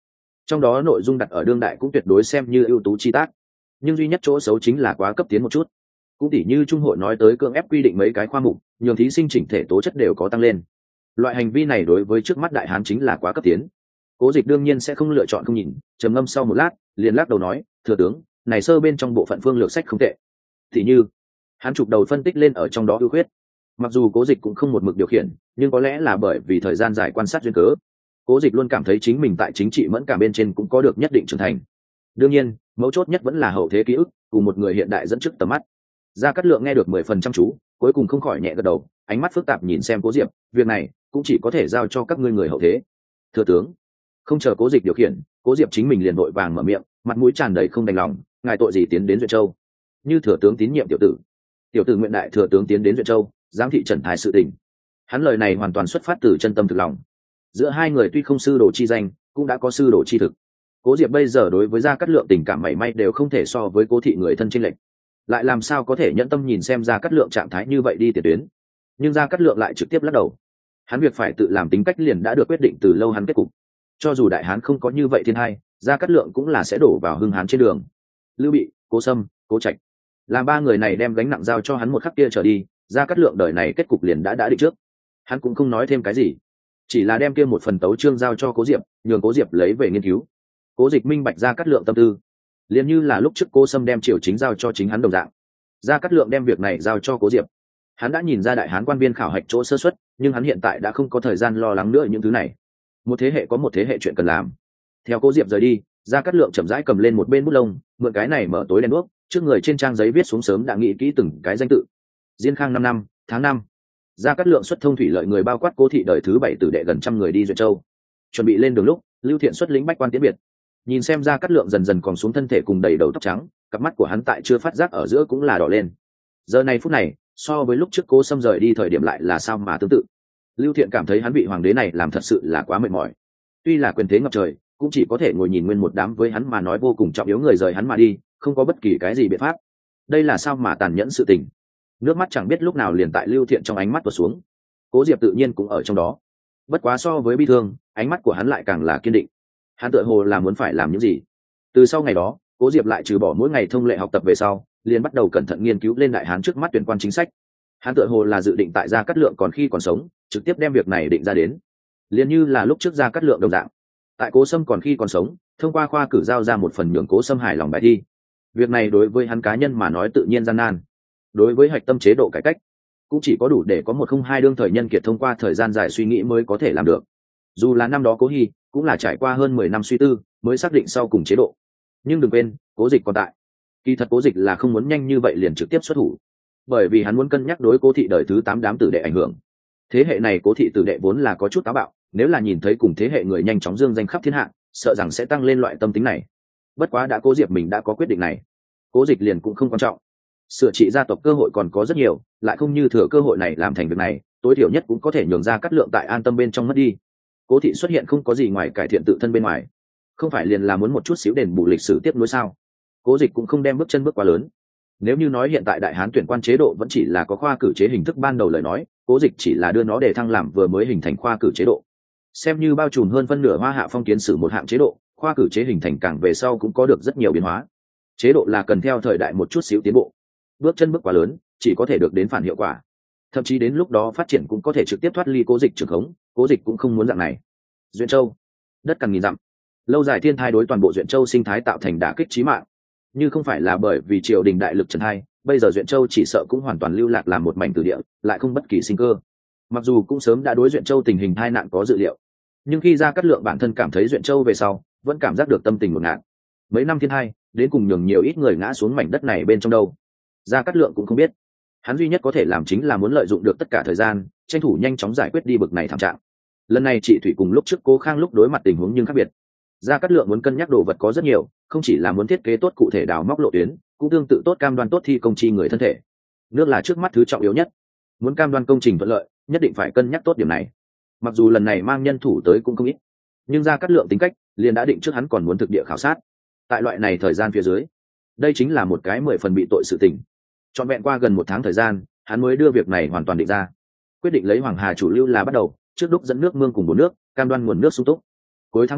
trong đó nội dung đặt ở đương đại cũng tuyệt đối xem như ưu tú chi tác, nhưng duy nhất chỗ xấu chính là quá cấp tiến một chút. Cũng tỉ như trung hội nói tới cưỡng ép quy định mấy cái khoa mục, nhường thí sinh chỉnh thể tố chất đều có tăng lên. Loại hành vi này đối với trước mắt đại hán chính là quá cấp tiến. Cố Dịch đương nhiên sẽ không lựa chọn không nhìn, trầm ngâm sau một lát liền lắc đầu nói, thừa tướng, này sơ bên trong bộ phận phương lược sách không tệ. Thì như hắn chụp đầu phân tích lên ở trong đó ưu khuyết. Mặc dù Cố Dịch cũng không một mực điều khiển, nhưng có lẽ là bởi vì thời gian dài quan sát duyên cớ, Cố Dịch luôn cảm thấy chính mình tại chính trị mẫn cảm bên trên cũng có được nhất định trưởng thành. Đương nhiên, mấu chốt nhất vẫn là hậu thế ký ức cùng một người hiện đại dẫn trước tầm mắt. Gia Cát Lượng nghe được mười phần trăm chú, cuối cùng không khỏi nhẹ gật đầu, ánh mắt phức tạp nhìn xem Cố Diệp, việc này cũng chỉ có thể giao cho các ngươi người hậu thế. Thừa tướng. Không chờ Cố Dịch điều khiển, Cố Diệp chính mình liền vội vàng mở miệng, mặt mũi tràn đầy không đành lòng, ngài tội gì tiến đến Duyện Châu? Như thừa tướng tín nhiệm tiểu tử. Tiểu tử nguyện đại thừa tướng tiến đến Duyện Châu, giám thị Trần Thái sự tình. Hắn lời này hoàn toàn xuất phát từ chân tâm thực lòng. Giữa hai người tuy không sư đồ chi danh, cũng đã có sư đồ chi thực. Cố Diệp bây giờ đối với Gia Cát Lượng tình cảm mảy may đều không thể so với Cố thị người thân chênh lệch, lại làm sao có thể nhẫn tâm nhìn xem Gia Cát Lượng trạng thái như vậy đi tiền tuyến. Nhưng Gia Cát Lượng lại trực tiếp lắc đầu. Hắn việc phải tự làm tính cách liền đã được quyết định từ lâu, hắn kết cục. Cho dù đại hán không có như vậy thiên hai, Gia Cát Lượng cũng là sẽ đổ vào hưng hán trên đường. Lưu Bị, Cố Sâm, Cố Trạch, làm ba người này đem gánh nặng giao cho hắn một khắc kia trở đi, Gia Cát Lượng đời này kết cục liền đã đã định trước. Hắn cũng không nói thêm cái gì, chỉ là đem kia một phần tấu chương giao cho Cố Diệp, nhường Cố Diệp lấy về nghiên cứu. Cố Dịch minh bạch Gia Cát Lượng tâm tư, liền như là lúc trước Cố Sâm đem triều chính giao cho chính hắn đồng dạng. Gia Cát Lượng đem việc này giao cho Cố Diệp. Hắn đã nhìn ra đại hán quan viên khảo hạch chỗ sơ suất, nhưng hắn hiện tại đã không có thời gian lo lắng nữa những thứ này. Một thế hệ có một thế hệ chuyện cần làm. Theo Cố Diệp rời đi, Gia Cát Lượng chậm rãi cầm lên một bên bút lông, mượn cái này mở tối đèn đuốc, trước người trên trang giấy viết xuống sớm đã nghĩ kỹ từng cái danh tự. Diên Khang năm năm, tháng năm. Gia Cát Lượng xuất thông thủy lợi người bao quát Cố thị đời thứ bảy tử đệ gần trăm người đi Duyện Châu. Chuẩn bị lên đường lúc, Lưu Thiện xuất lĩnh bách quan tiễn biệt. Nhìn xem Gia Cát Lượng dần dần còn xuống thân thể cùng đầy đầu tóc trắng, cặp mắt của hắn tại chưa phát giác ở giữa cũng là đỏ lên. Giờ này phút này, so với lúc trước Cố Sâm rời đi thời điểm lại là sao mà tương tự. Lưu Thiện cảm thấy hắn bị hoàng đế này làm thật sự là quá mệt mỏi. Tuy là quyền thế ngập trời, cũng chỉ có thể ngồi nhìn nguyên một đám với hắn mà nói vô cùng trọng yếu người rời hắn mà đi, không có bất kỳ cái gì biện pháp. Đây là sao mà tàn nhẫn sự tình. Nước mắt chẳng biết lúc nào liền tại Lưu Thiện trong ánh mắt tuột xuống. Cố Diệp tự nhiên cũng ở trong đó. Bất quá so với bi thương, ánh mắt của hắn lại càng là kiên định. Hắn tựa hồ là muốn phải làm những gì. Từ sau ngày đó, Cố Diệp lại trừ bỏ mỗi ngày thông lệ học tập về sau, liền bắt đầu cẩn thận nghiên cứu lên đại hán trước mắt tuyển quan chính sách. Hắn tựa hồ là dự định tại Gia Cát Lượng còn khi còn sống, trực tiếp đem việc này định ra đến. Liền như là lúc trước Gia Cát Lượng đồng dạng, tại Cố Sâm còn khi còn sống, thông qua khoa cử giao ra một phần nhường Cố Sâm hài lòng bài thi. Việc này đối với hắn cá nhân mà nói tự nhiên gian nan. Đối với hạch tâm chế độ cải cách, cũng chỉ có đủ để có một không hai đương thời nhân kiệt thông qua thời gian dài suy nghĩ mới có thể làm được. Dù là năm đó Cố Hi cũng là trải qua hơn mười năm suy tư mới xác định sau cùng chế độ. Nhưng đừng quên, Cố Dịch còn tại. Kỳ thật Cố Dịch là không muốn nhanh như vậy liền trực tiếp xuất thủ, bởi vì hắn muốn cân nhắc đối Cố thị đời thứ tám đám tử đệ ảnh hưởng. Thế hệ này Cố thị tử đệ vốn là có chút táo bạo, nếu là nhìn thấy cùng thế hệ người nhanh chóng dương danh khắp thiên hạ, sợ rằng sẽ tăng lên loại tâm tính này. Bất quá đã Cố Diệp mình đã có quyết định này, Cố Dịch liền cũng không quan trọng. Sửa trị gia tộc cơ hội còn có rất nhiều, lại không như thừa cơ hội này làm thành việc này, tối thiểu nhất cũng có thể nhường Ra Cát Lượng tại an tâm bên trong mất đi. Cố thị xuất hiện không có gì ngoài cải thiện tự thân bên ngoài, không phải liền là muốn một chút xíu đền bù lịch sử tiếp nối sao? Cố Dịch cũng không đem bước chân bước quá lớn. Nếu như nói hiện tại đại hán tuyển quan chế độ vẫn chỉ là có khoa cử chế hình thức ban đầu lời nói, Cố Dịch chỉ là đưa nó để thăng làm vừa mới hình thành khoa cử chế độ. Xem như bao trùm hơn phân nửa Hoa Hạ phong kiến sử một hạng chế độ, khoa cử chế hình thành càng về sau cũng có được rất nhiều biến hóa. Chế độ là cần theo thời đại một chút xíu tiến bộ. Bước chân bước quá lớn, chỉ có thể được đến phản hiệu quả. Thậm chí đến lúc đó phát triển cũng có thể trực tiếp thoát ly Cố Dịch trường khống, Cố Dịch cũng không muốn dạng này. Duyện Châu, đất cằn nghìn dặm, lâu dài thiên thai đối toàn bộ Duyện Châu sinh thái tạo thành đả kích chí mạng. Như không phải là bởi vì triều đình đại lực trần hai, bây giờ Duyện Châu chỉ sợ cũng hoàn toàn lưu lạc làm một mảnh từ địa, lại không bất kỳ sinh cơ. Mặc dù cũng sớm đã đối Duyện Châu tình hình tai nạn có dự liệu, nhưng khi Ra Cát Lượng bản thân cảm thấy Duyện Châu về sau, vẫn cảm giác được tâm tình ngột ngạt. Mấy năm thiên hai, đến cùng nhường nhiều ít người ngã xuống mảnh đất này bên trong đâu. Ra Cát Lượng cũng không biết. Hắn duy nhất có thể làm chính là muốn lợi dụng được tất cả thời gian, tranh thủ nhanh chóng giải quyết đi bực này thảm trạng. Lần này chị Thủy cùng lúc trước Cố Khang lúc đối mặt tình huống nhưng khác biệt. Ra Cát Lượng muốn cân nhắc đồ vật có rất nhiều, không chỉ là muốn thiết kế tốt cụ thể đào móc lộ tuyến, cũng tương tự tốt cam đoan tốt thi công chi người thân thể. Nước là trước mắt thứ trọng yếu nhất. Muốn cam đoan công trình thuận lợi, nhất định phải cân nhắc tốt điểm này. Mặc dù lần này mang nhân thủ tới cũng không ít, nhưng Ra Cát Lượng tính cách liền đã định trước hắn còn muốn thực địa khảo sát. Tại loại này thời gian phía dưới, đây chính là một cái mười phần bị tội sự tình. Trọn vẹn qua gần một tháng thời gian, hắn mới đưa việc này hoàn toàn định ra. Quyết định lấy Hoàng Hà chủ lưu là bắt đầu, trước đúc dẫn nước mương cùng bốn nước, cam đoan nguồn nước sung túc. Cuối tháng bảy,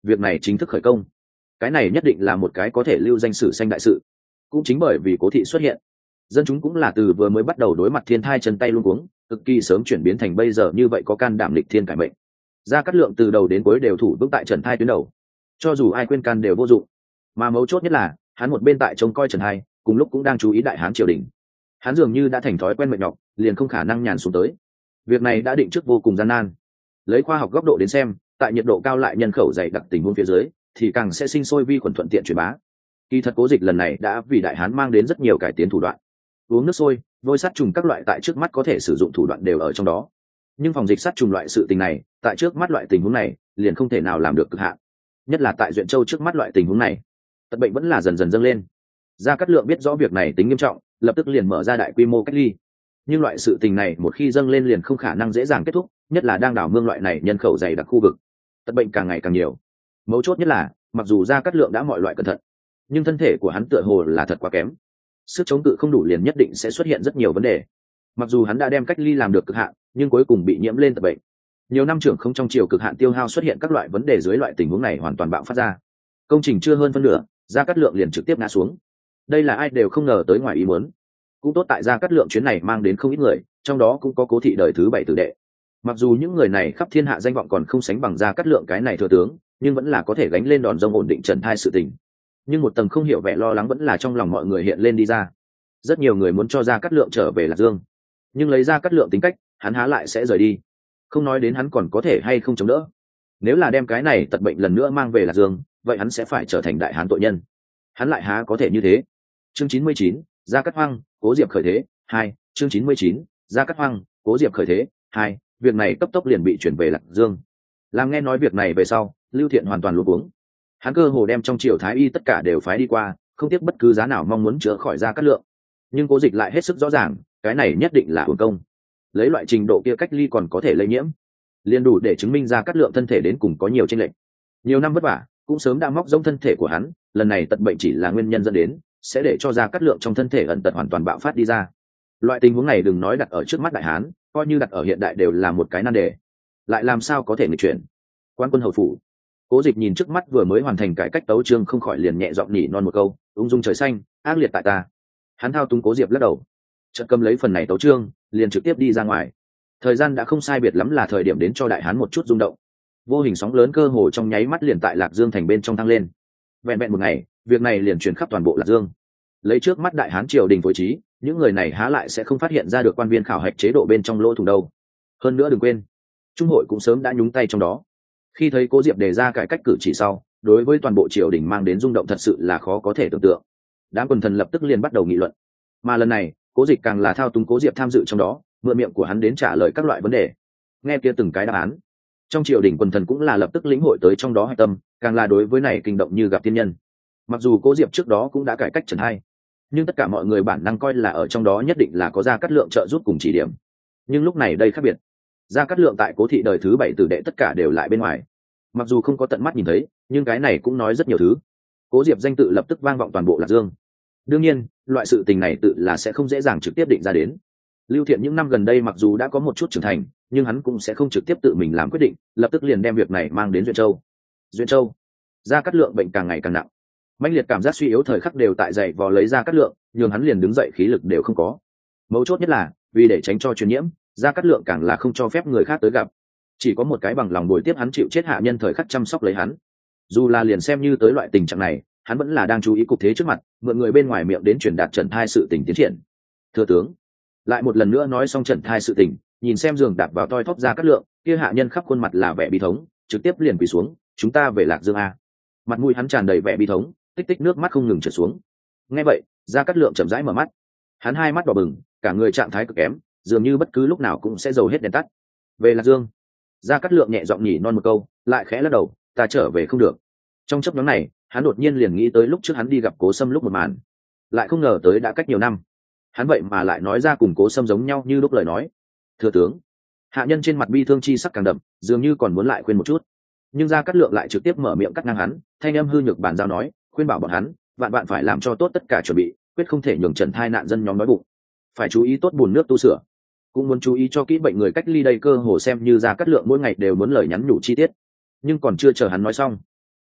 việc này chính thức khởi công. Cái này nhất định là một cái có thể lưu danh sử xanh đại sự. Cũng chính bởi vì cố thị xuất hiện, dân chúng cũng là từ vừa mới bắt đầu đối mặt thiên thai chân tay luống cuống, cực kỳ sớm chuyển biến thành bây giờ như vậy có can đảm lịch thiên cải mệnh. Gia Cát Lượng từ đầu đến cuối đều thủ vững tại Trần Thai tuyến đầu, cho dù ai khuyên can đều vô dụng. Mà mấu chốt nhất là hắn một bên tại trông coi Trần Thai, cùng lúc cũng đang chú ý đại hán triều đình. Hắn dường như đã thành thói quen mệt nhọc, liền không khả năng nhàn xuống tới. Việc này đã định trước vô cùng gian nan. Lấy khoa học góc độ đến xem, tại nhiệt độ cao lại nhân khẩu dày đặc tình huống phía dưới, thì càng sẽ sinh sôi vi khuẩn thuận tiện truyền bá. Kỳ thật Cố Dịch lần này đã vì đại hán mang đến rất nhiều cải tiến thủ đoạn. Uống nước sôi, vôi sát trùng các loại tại trước mắt có thể sử dụng thủ đoạn đều ở trong đó. Nhưng phòng dịch sát trùng loại sự tình này, tại trước mắt loại tình huống này, liền không thể nào làm được cực hạn. Nhất là tại Duyện Châu trước mắt loại tình huống này, tật bệnh vẫn là dần dần dâng lên. Gia Cát Lượng biết rõ việc này tính nghiêm trọng, lập tức liền mở ra đại quy mô cách ly. Nhưng loại sự tình này một khi dâng lên liền không khả năng dễ dàng kết thúc, nhất là đang đảo mương loại này nhân khẩu dày đặc khu vực, tật bệnh càng ngày càng nhiều. Mấu chốt nhất là, mặc dù Gia Cát Lượng đã mọi loại cẩn thận, nhưng thân thể của hắn tựa hồ là thật quá kém, sức chống cự không đủ liền nhất định sẽ xuất hiện rất nhiều vấn đề. Mặc dù hắn đã đem cách ly làm được cực hạn, nhưng cuối cùng bị nhiễm lên tật bệnh. Nhiều năm trưởng không trong chiều cực hạn tiêu hao xuất hiện các loại vấn đề, dưới loại tình huống này hoàn toàn bạo phát ra. Công trình chưa hơn phân nửa, Gia Cát Lượng liền trực tiếp ngã xuống. Đây là ai đều không ngờ tới ngoài ý muốn. Cũng tốt tại Gia Cát Lượng chuyến này mang đến không ít người, trong đó cũng có Cố thị đời thứ bảy tử đệ. Mặc dù những người này khắp thiên hạ danh vọng còn không sánh bằng Gia Cát Lượng cái này thừa tướng, nhưng vẫn là có thể gánh lên đòn rông ổn định Trần Thai sự tình. Nhưng một tầng không hiểu vẻ lo lắng vẫn là trong lòng mọi người hiện lên đi ra. Rất nhiều người muốn cho Gia Cát Lượng trở về Lạc Dương, nhưng lấy Gia Cát Lượng tính cách, hắn há lại sẽ rời đi. Không nói đến hắn còn có thể hay không chống đỡ. Nếu là đem cái này tật bệnh lần nữa mang về Lạc Dương, vậy hắn sẽ phải trở thành đại hán tội nhân. Hắn lại há có thể như thế. Chương chín mươi chín, Gia Cát Hoang, Cố Diệp khởi thế, hai. Chương chín mươi chín, Gia Cát Hoang, Cố Diệp khởi thế, hai. Việc này cấp tốc liền bị chuyển về Lạc Dương. Làm nghe nói việc này về sau, Lưu Thiện hoàn toàn luống cuống. Hắn cơ hồ đem trong triều thái y tất cả đều phái đi qua, không tiếc bất cứ giá nào mong muốn chữa khỏi Gia Cát Lượng. Nhưng Cố Dịch lại hết sức rõ ràng, cái này nhất định là uổng công. Lấy loại trình độ kia cách ly còn có thể lây nhiễm, liền đủ để chứng minh Gia Cát Lượng thân thể đến cùng có nhiều chênh lệch. Nhiều năm vất vả, cũng sớm đã móc rỗng thân thể của hắn, lần này tật bệnh chỉ là nguyên nhân dẫn đến, sẽ để cho Gia Cát Lượng trong thân thể ẩn tật hoàn toàn bạo phát đi ra. Loại tình huống này đừng nói đặt ở trước mắt đại hán, coi như đặt ở hiện đại đều là một cái nan đề. Lại làm sao có thể nghịch chuyển? Quan quân hầu phủ, Cố Dịch nhìn trước mắt vừa mới hoàn thành cải cách tấu chương, không khỏi liền nhẹ giọng nhỉ non một câu, ung dung trời xanh, ác liệt tại ta. Hắn thao túng Cố Diệp lắc đầu, chợt cầm lấy phần này tấu chương, liền trực tiếp đi ra ngoài. Thời gian đã không sai biệt lắm là thời điểm đến cho đại hán một chút rung động. Vô hình sóng lớn cơ hồ trong nháy mắt liền tại Lạc Dương thành bên trong tăng lên. Vẹn vẹn một ngày, việc này liền truyền khắp toàn bộ Lạc Dương. Lấy trước mắt đại hán triều đình phối trí, những người này há lại sẽ không phát hiện ra được quan viên khảo hạch chế độ bên trong lỗ thủng đâu. Hơn nữa đừng quên, trung hội cũng sớm đã nhúng tay trong đó. Khi thấy Cố Diệp đề ra cải cách cử chỉ sau, đối với toàn bộ triều đình mang đến rung động thật sự là khó có thể tưởng tượng. Đám quần thần lập tức liền bắt đầu nghị luận. Mà lần này, Cố Dịch càng là thao túng Cố Diệp tham dự trong đó, mượn miệng của hắn đến trả lời các loại vấn đề. Nghe kia từng cái đáp án, trong triều đình quần thần cũng là lập tức lĩnh hội tới trong đó hạch tâm, càng là đối với này kinh động như gặp thiên nhân. Mặc dù Cố Diệp trước đó cũng đã cải cách Trần Hai, nhưng tất cả mọi người bản năng coi là ở trong đó nhất định là có Gia Cát Lượng trợ giúp cùng chỉ điểm. Nhưng lúc này đây khác biệt, Gia Cát Lượng tại Cố thị đời thứ bảy tử đệ tất cả đều lại bên ngoài. Mặc dù không có tận mắt nhìn thấy, nhưng cái này cũng nói rất nhiều thứ. Cố Diệp danh tự lập tức vang vọng toàn bộ Lạc Dương. Đương nhiên, loại sự tình này tự là sẽ không dễ dàng trực tiếp định ra đến. Lưu Thiện những năm gần đây mặc dù đã có một chút trưởng thành, nhưng hắn cũng sẽ không trực tiếp tự mình làm quyết định, lập tức liền đem việc này mang đến Duyện Châu. Duyện Châu, Gia Cát Lượng bệnh càng ngày càng nặng, mãnh liệt cảm giác suy yếu thời khắc đều tại dậy vò lấy Gia Cát Lượng, nhưng hắn liền đứng dậy khí lực đều không có. Mấu chốt nhất là, vì để tránh cho truyền nhiễm, Gia Cát Lượng càng là không cho phép người khác tới gặp, chỉ có một cái bằng lòng bồi tiếp hắn chịu chết hạ nhân thời khắc chăm sóc lấy hắn. Dù là liền xem như tới loại tình trạng này, hắn vẫn là đang chú ý cục thế trước mặt, mượn người bên ngoài miệng đến truyền đạt Trần Thai sự tình tiến triển. Thừa tướng lại một lần nữa nói xong Trần Thai sự tình, nhìn xem giường đạp vào toi thóp Gia Cát Lượng, kia hạ nhân khắp khuôn mặt là vẻ bi thống, trực tiếp liền quỳ xuống, chúng ta về Lạc Dương a. Mặt mũi hắn tràn đầy vẻ bi thống, tích tích nước mắt không ngừng trượt xuống. Nghe vậy, Gia Cát Lượng chậm rãi mở mắt, hắn hai mắt đỏ bừng, cả người trạng thái cực kém, dường như bất cứ lúc nào cũng sẽ dầu hết đèn tắt. Về Lạc Dương, Gia Cát Lượng nhẹ giọng nhỉ non một câu, lại khẽ lắc đầu, ta trở về không được. Trong chốc ngắn này, hắn đột nhiên liền nghĩ tới lúc trước hắn đi gặp Cố Sâm lúc một màn, lại không ngờ tới đã cách nhiều năm, hắn vậy mà lại nói ra cùng Cố Sâm giống nhau như lúc lời nói. Thừa tướng, hạ nhân trên mặt bi thương chi sắc càng đậm, dường như còn muốn lại khuyên một chút, nhưng Gia Cát Lượng lại trực tiếp mở miệng cắt ngang hắn, thanh âm hư nhược bàn giao nói, khuyên bảo bọn hắn, vạn vạn phải làm cho tốt tất cả chuẩn bị, quyết không thể nhường Trần Thai nạn dân nhóm đói bụng, phải chú ý tốt bùn nước tu sửa, cũng muốn chú ý cho kỹ bệnh người cách ly đây. Cơ hồ xem như Gia Cát Lượng mỗi ngày đều muốn lời nhắn nhủ chi tiết, nhưng còn chưa chờ hắn nói xong,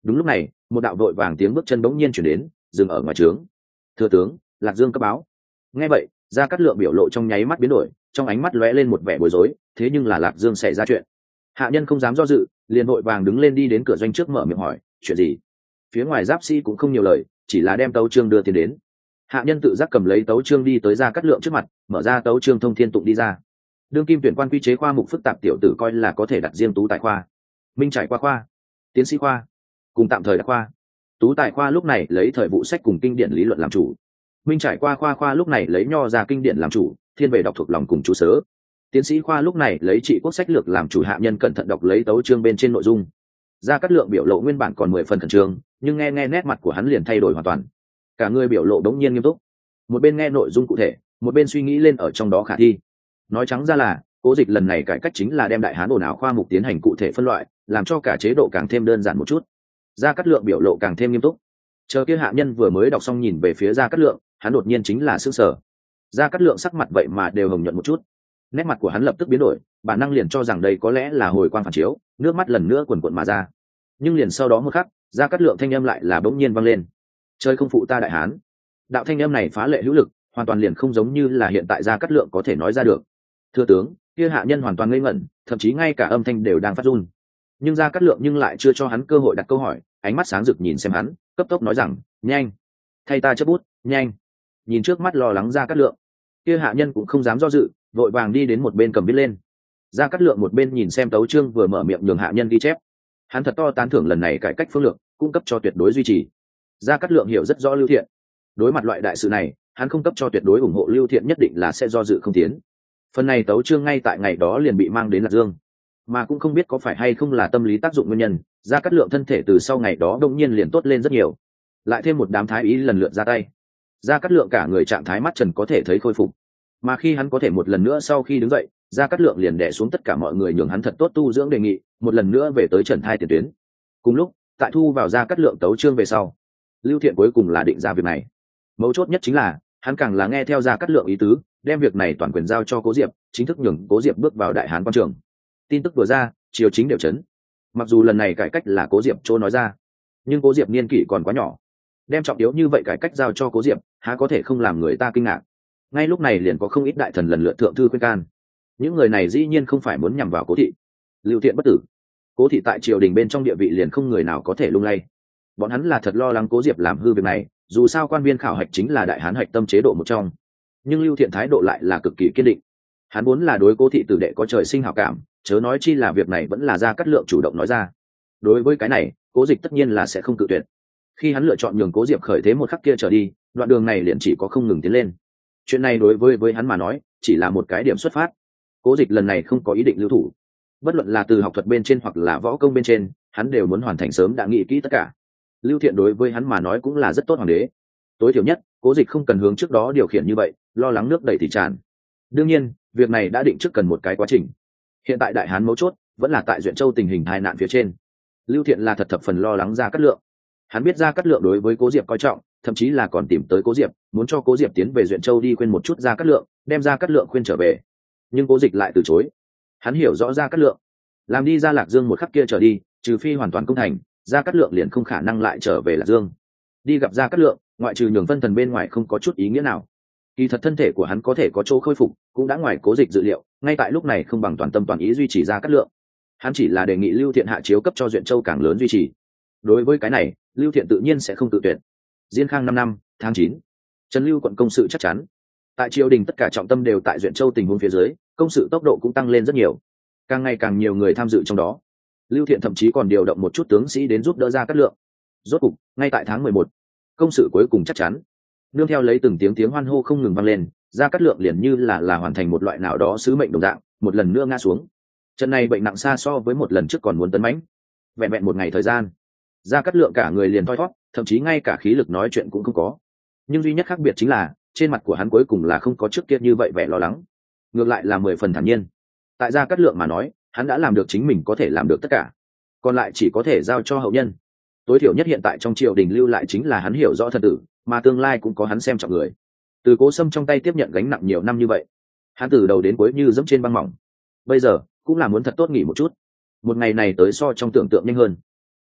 Đúng lúc này một đạo đội vàng tiếng bước chân bỗng nhiên chuyển đến, dừng ở ngoài trướng. Thừa tướng, Lạc Dương cấp báo. Nghe vậy, Gia Cát Lượng biểu lộ trong nháy mắt biến đổi, trong ánh mắt lóe lên một vẻ bối rối, thế nhưng là Lạc Dương xảy ra chuyện. Hạ nhân không dám do dự, liền vội vàng đứng lên đi đến cửa doanh trước mở miệng hỏi, chuyện gì? Phía ngoài giáp sĩ cũng không nhiều lời, chỉ là đem tấu chương đưa tiền đến. Hạ nhân tự giác cầm lấy tấu chương đi tới Gia Cát Lượng trước mặt, mở ra tấu chương thông thiên tụng đi ra. Đương kim tuyển quan quy chế khoa mục phức tạp, tiểu tử coi là có thể đặt riêng tú tài khoa, minh trải qua khoa, tiến sĩ khoa, cùng tạm thời đặt khoa. Tú tài khoa lúc này lấy thời vụ sách cùng kinh điển lý luận làm chủ, minh trải qua khoa khoa lúc này lấy nho ra kinh điển làm chủ, thiên về đọc thuộc lòng cùng chú sớ. Tiến sĩ khoa lúc này lấy trị quốc sách lược làm chủ. Hạ nhân cẩn thận đọc lấy tấu chương bên trên nội dung. Gia Cát Lượng biểu lộ nguyên bản còn mười phần khẩn trương, nhưng nghe nghe nét mặt của hắn liền thay đổi hoàn toàn, cả người biểu lộ đống nhiên nghiêm túc, một bên nghe nội dung cụ thể, một bên suy nghĩ lên ở trong đó khả thi. Nói trắng ra là Cố Dịch lần này cải cách chính là đem đại hán ồn ào khoa mục tiến hành cụ thể phân loại, làm cho cả chế độ càng thêm đơn giản một chút. Gia Cát Lượng biểu lộ càng thêm nghiêm túc. Chờ kia hạ nhân vừa mới đọc xong nhìn về phía Gia Cát Lượng, hắn đột nhiên chính là sững sờ. Gia Cát Lượng sắc mặt vậy mà đều hồng nhuận một chút, nét mặt của hắn lập tức biến đổi, bản năng liền cho rằng đây có lẽ là hồi quang phản chiếu, nước mắt lần nữa quần quần mà ra. Nhưng liền sau đó một khắc, Gia Cát Lượng thanh âm lại là bỗng nhiên vang lên, chơi không phụ ta đại hán. Đạo thanh âm này phá lệ hữu lực, hoàn toàn liền không giống như là hiện tại Gia Cát Lượng có thể nói ra được. Thưa tướng, kia hạ nhân hoàn toàn ngây ngẩn, thậm chí ngay cả âm thanh đều đang phát run. Nhưng Gia Cát Lượng nhưng lại chưa cho hắn cơ hội đặt câu hỏi, ánh mắt sáng rực nhìn xem hắn, cấp tốc nói rằng, nhanh, thay ta chấp bút, nhanh. Nhìn trước mắt lo lắng Gia Cát Lượng, kia hạ nhân cũng không dám do dự, vội vàng đi đến một bên cầm viết lên. Gia Cát Lượng một bên nhìn xem tấu chương vừa mở miệng nhường hạ nhân ghi chép. Hắn thật to tán thưởng lần này cải cách phương lược, cung cấp cho tuyệt đối duy trì. Gia Cát Lượng hiểu rất rõ Lưu Thiện, đối mặt loại đại sự này, hắn không cấp cho tuyệt đối ủng hộ Lưu Thiện nhất định là sẽ do dự không tiến. Phần này tấu chương ngay tại ngày đó liền bị mang đến Lạc Dương, mà cũng không biết có phải hay không là tâm lý tác dụng nguyên nhân, Gia Cát Lượng thân thể từ sau ngày đó đông nhiên liền tốt lên rất nhiều, lại thêm một đám thái ý lần lượt ra tay, Gia Cát Lượng cả người trạng thái mắt trần có thể thấy khôi phục. Mà khi hắn có thể một lần nữa sau khi đứng dậy, Gia Cát Lượng liền đè xuống tất cả mọi người nhường hắn thật tốt tu dưỡng, đề nghị một lần nữa về tới trần thai tiền tuyến. Cùng lúc, tại thu vào Gia Cát Lượng tấu chương về sau, Lưu Thiện cuối cùng là định ra việc này. Mấu chốt nhất chính là hắn càng là nghe theo Gia Cát Lượng ý tứ, đem việc này toàn quyền giao cho Cố Diệp, chính thức nhường Cố Diệp bước vào đại hán quan trường. Tin tức vừa ra, triều chính đều chấn. Mặc dù lần này cải cách là Cố Diệp chỗ nói ra, nhưng Cố Diệp niên kỷ còn quá nhỏ, đem trọng yếu như vậy cải cách giao cho Cố Diệp, há có thể không làm người ta kinh ngạc. Ngay lúc này liền có không ít đại thần lần lượt thượng thư khuyên can. Những người này dĩ nhiên không phải muốn nhằm vào Cố thị. Lưu Thiện bất tử, Cố thị tại triều đình bên trong địa vị liền không người nào có thể lung lay. Bọn hắn là thật lo lắng Cố Diệp làm hư việc này, dù sao quan viên khảo hạch chính là đại hán hạch tâm chế độ một trong. Nhưng Lưu Thiện thái độ lại là cực kỳ kiên định. Hắn muốn là đối Cố thị tử đệ có trời sinh hảo cảm, chớ nói chi là việc này vẫn là Gia Cát Lượng chủ động nói ra. Đối với cái này, Cố Dịch tất nhiên là sẽ không cự tuyệt. Khi hắn lựa chọn nhường Cố Diệp khởi thế một khắc kia trở đi, đoạn đường này liền chỉ có không ngừng tiến lên. Chuyện này đối với với hắn mà nói chỉ là một cái điểm xuất phát. Cố Dịch lần này không có ý định lưu thủ, bất luận là từ học thuật bên trên hoặc là võ công bên trên, hắn đều muốn hoàn thành sớm đã nghĩ kỹ tất cả. Lưu Thiện đối với hắn mà nói cũng là rất tốt hoàng đế. Tối thiểu nhất, Cố Dịch không cần hướng trước đó điều khiển như vậy, lo lắng nước đẩy thì tràn. Đương nhiên, việc này đã định trước cần một cái quá trình. Hiện tại đại hán mấu chốt vẫn là tại Duyện Châu tình hình tai nạn phía trên. Lưu Thiện là thật thập phần lo lắng Gia Cát Lượng. Hắn biết Gia Cát Lượng đối với Cố Diệp coi trọng, thậm chí là còn tìm tới Cố Diệp, muốn cho Cố Diệp tiến về Duyện Châu đi khuyên một chút Gia Cát Lượng, đem Gia Cát Lượng khuyên trở về. Nhưng Cố Dịch lại từ chối. Hắn hiểu rõ Gia Cát Lượng, làm đi ra Lạc Dương một khắc kia trở đi, trừ phi hoàn toàn công thành, Gia Cát Lượng liền không khả năng lại trở về Lạc Dương. Đi gặp Gia Cát Lượng, ngoại trừ nhường phân thần bên ngoài không có chút ý nghĩa nào. Kỳ thật thân thể của hắn có thể có chỗ khôi phục, cũng đã ngoài Cố Dịch dự liệu, ngay tại lúc này không bằng toàn tâm toàn ý duy trì Gia Cát Lượng. Hắn chỉ là đề nghị Lưu Thiện hạ chiếu cấp cho Duyện Châu càng lớn duy trì. Đối với cái này, Lưu Thiện tự nhiên sẽ không tự tuyệt. Diên Khang năm năm, tháng chín, Trần Lưu quận công sự chắc chắn. Tại triều đình tất cả trọng tâm đều tại Duyện Châu tình huống phía dưới, công sự tốc độ cũng tăng lên rất nhiều. Càng ngày càng nhiều người tham dự trong đó. Lưu Thiện thậm chí còn điều động một chút tướng sĩ đến giúp đỡ Gia Cát Lượng. Rốt cục, ngay tại tháng mười một, công sự cuối cùng chắc chắn. Nương theo lấy từng tiếng tiếng hoan hô không ngừng vang lên, Gia Cát Lượng liền như là là hoàn thành một loại nào đó sứ mệnh đồng dạng, một lần nữa ngã xuống. Trận này bệnh nặng xa so với một lần trước còn muốn tấn mãnh. Vẹn vẹn một ngày thời gian, Gia Cát Lượng cả người liền thoi thoát, thậm chí ngay cả khí lực nói chuyện cũng không có. Nhưng duy nhất khác biệt chính là trên mặt của hắn cuối cùng là không có trước kia như vậy vẻ lo lắng, ngược lại là mười phần thản nhiên. Tại Gia Cát Lượng mà nói, hắn đã làm được chính mình có thể làm được tất cả, còn lại chỉ có thể giao cho hậu nhân. Tối thiểu nhất hiện tại trong triều đình lưu lại chính là hắn hiểu rõ thần tử, mà tương lai cũng có hắn xem trọng người. Từ Cố Sâm trong tay tiếp nhận gánh nặng nhiều năm như vậy, hắn từ đầu đến cuối như dẫm trên băng mỏng. Bây giờ cũng là muốn thật tốt nghỉ một chút. Một ngày này tới so trong tưởng tượng nhanh hơn.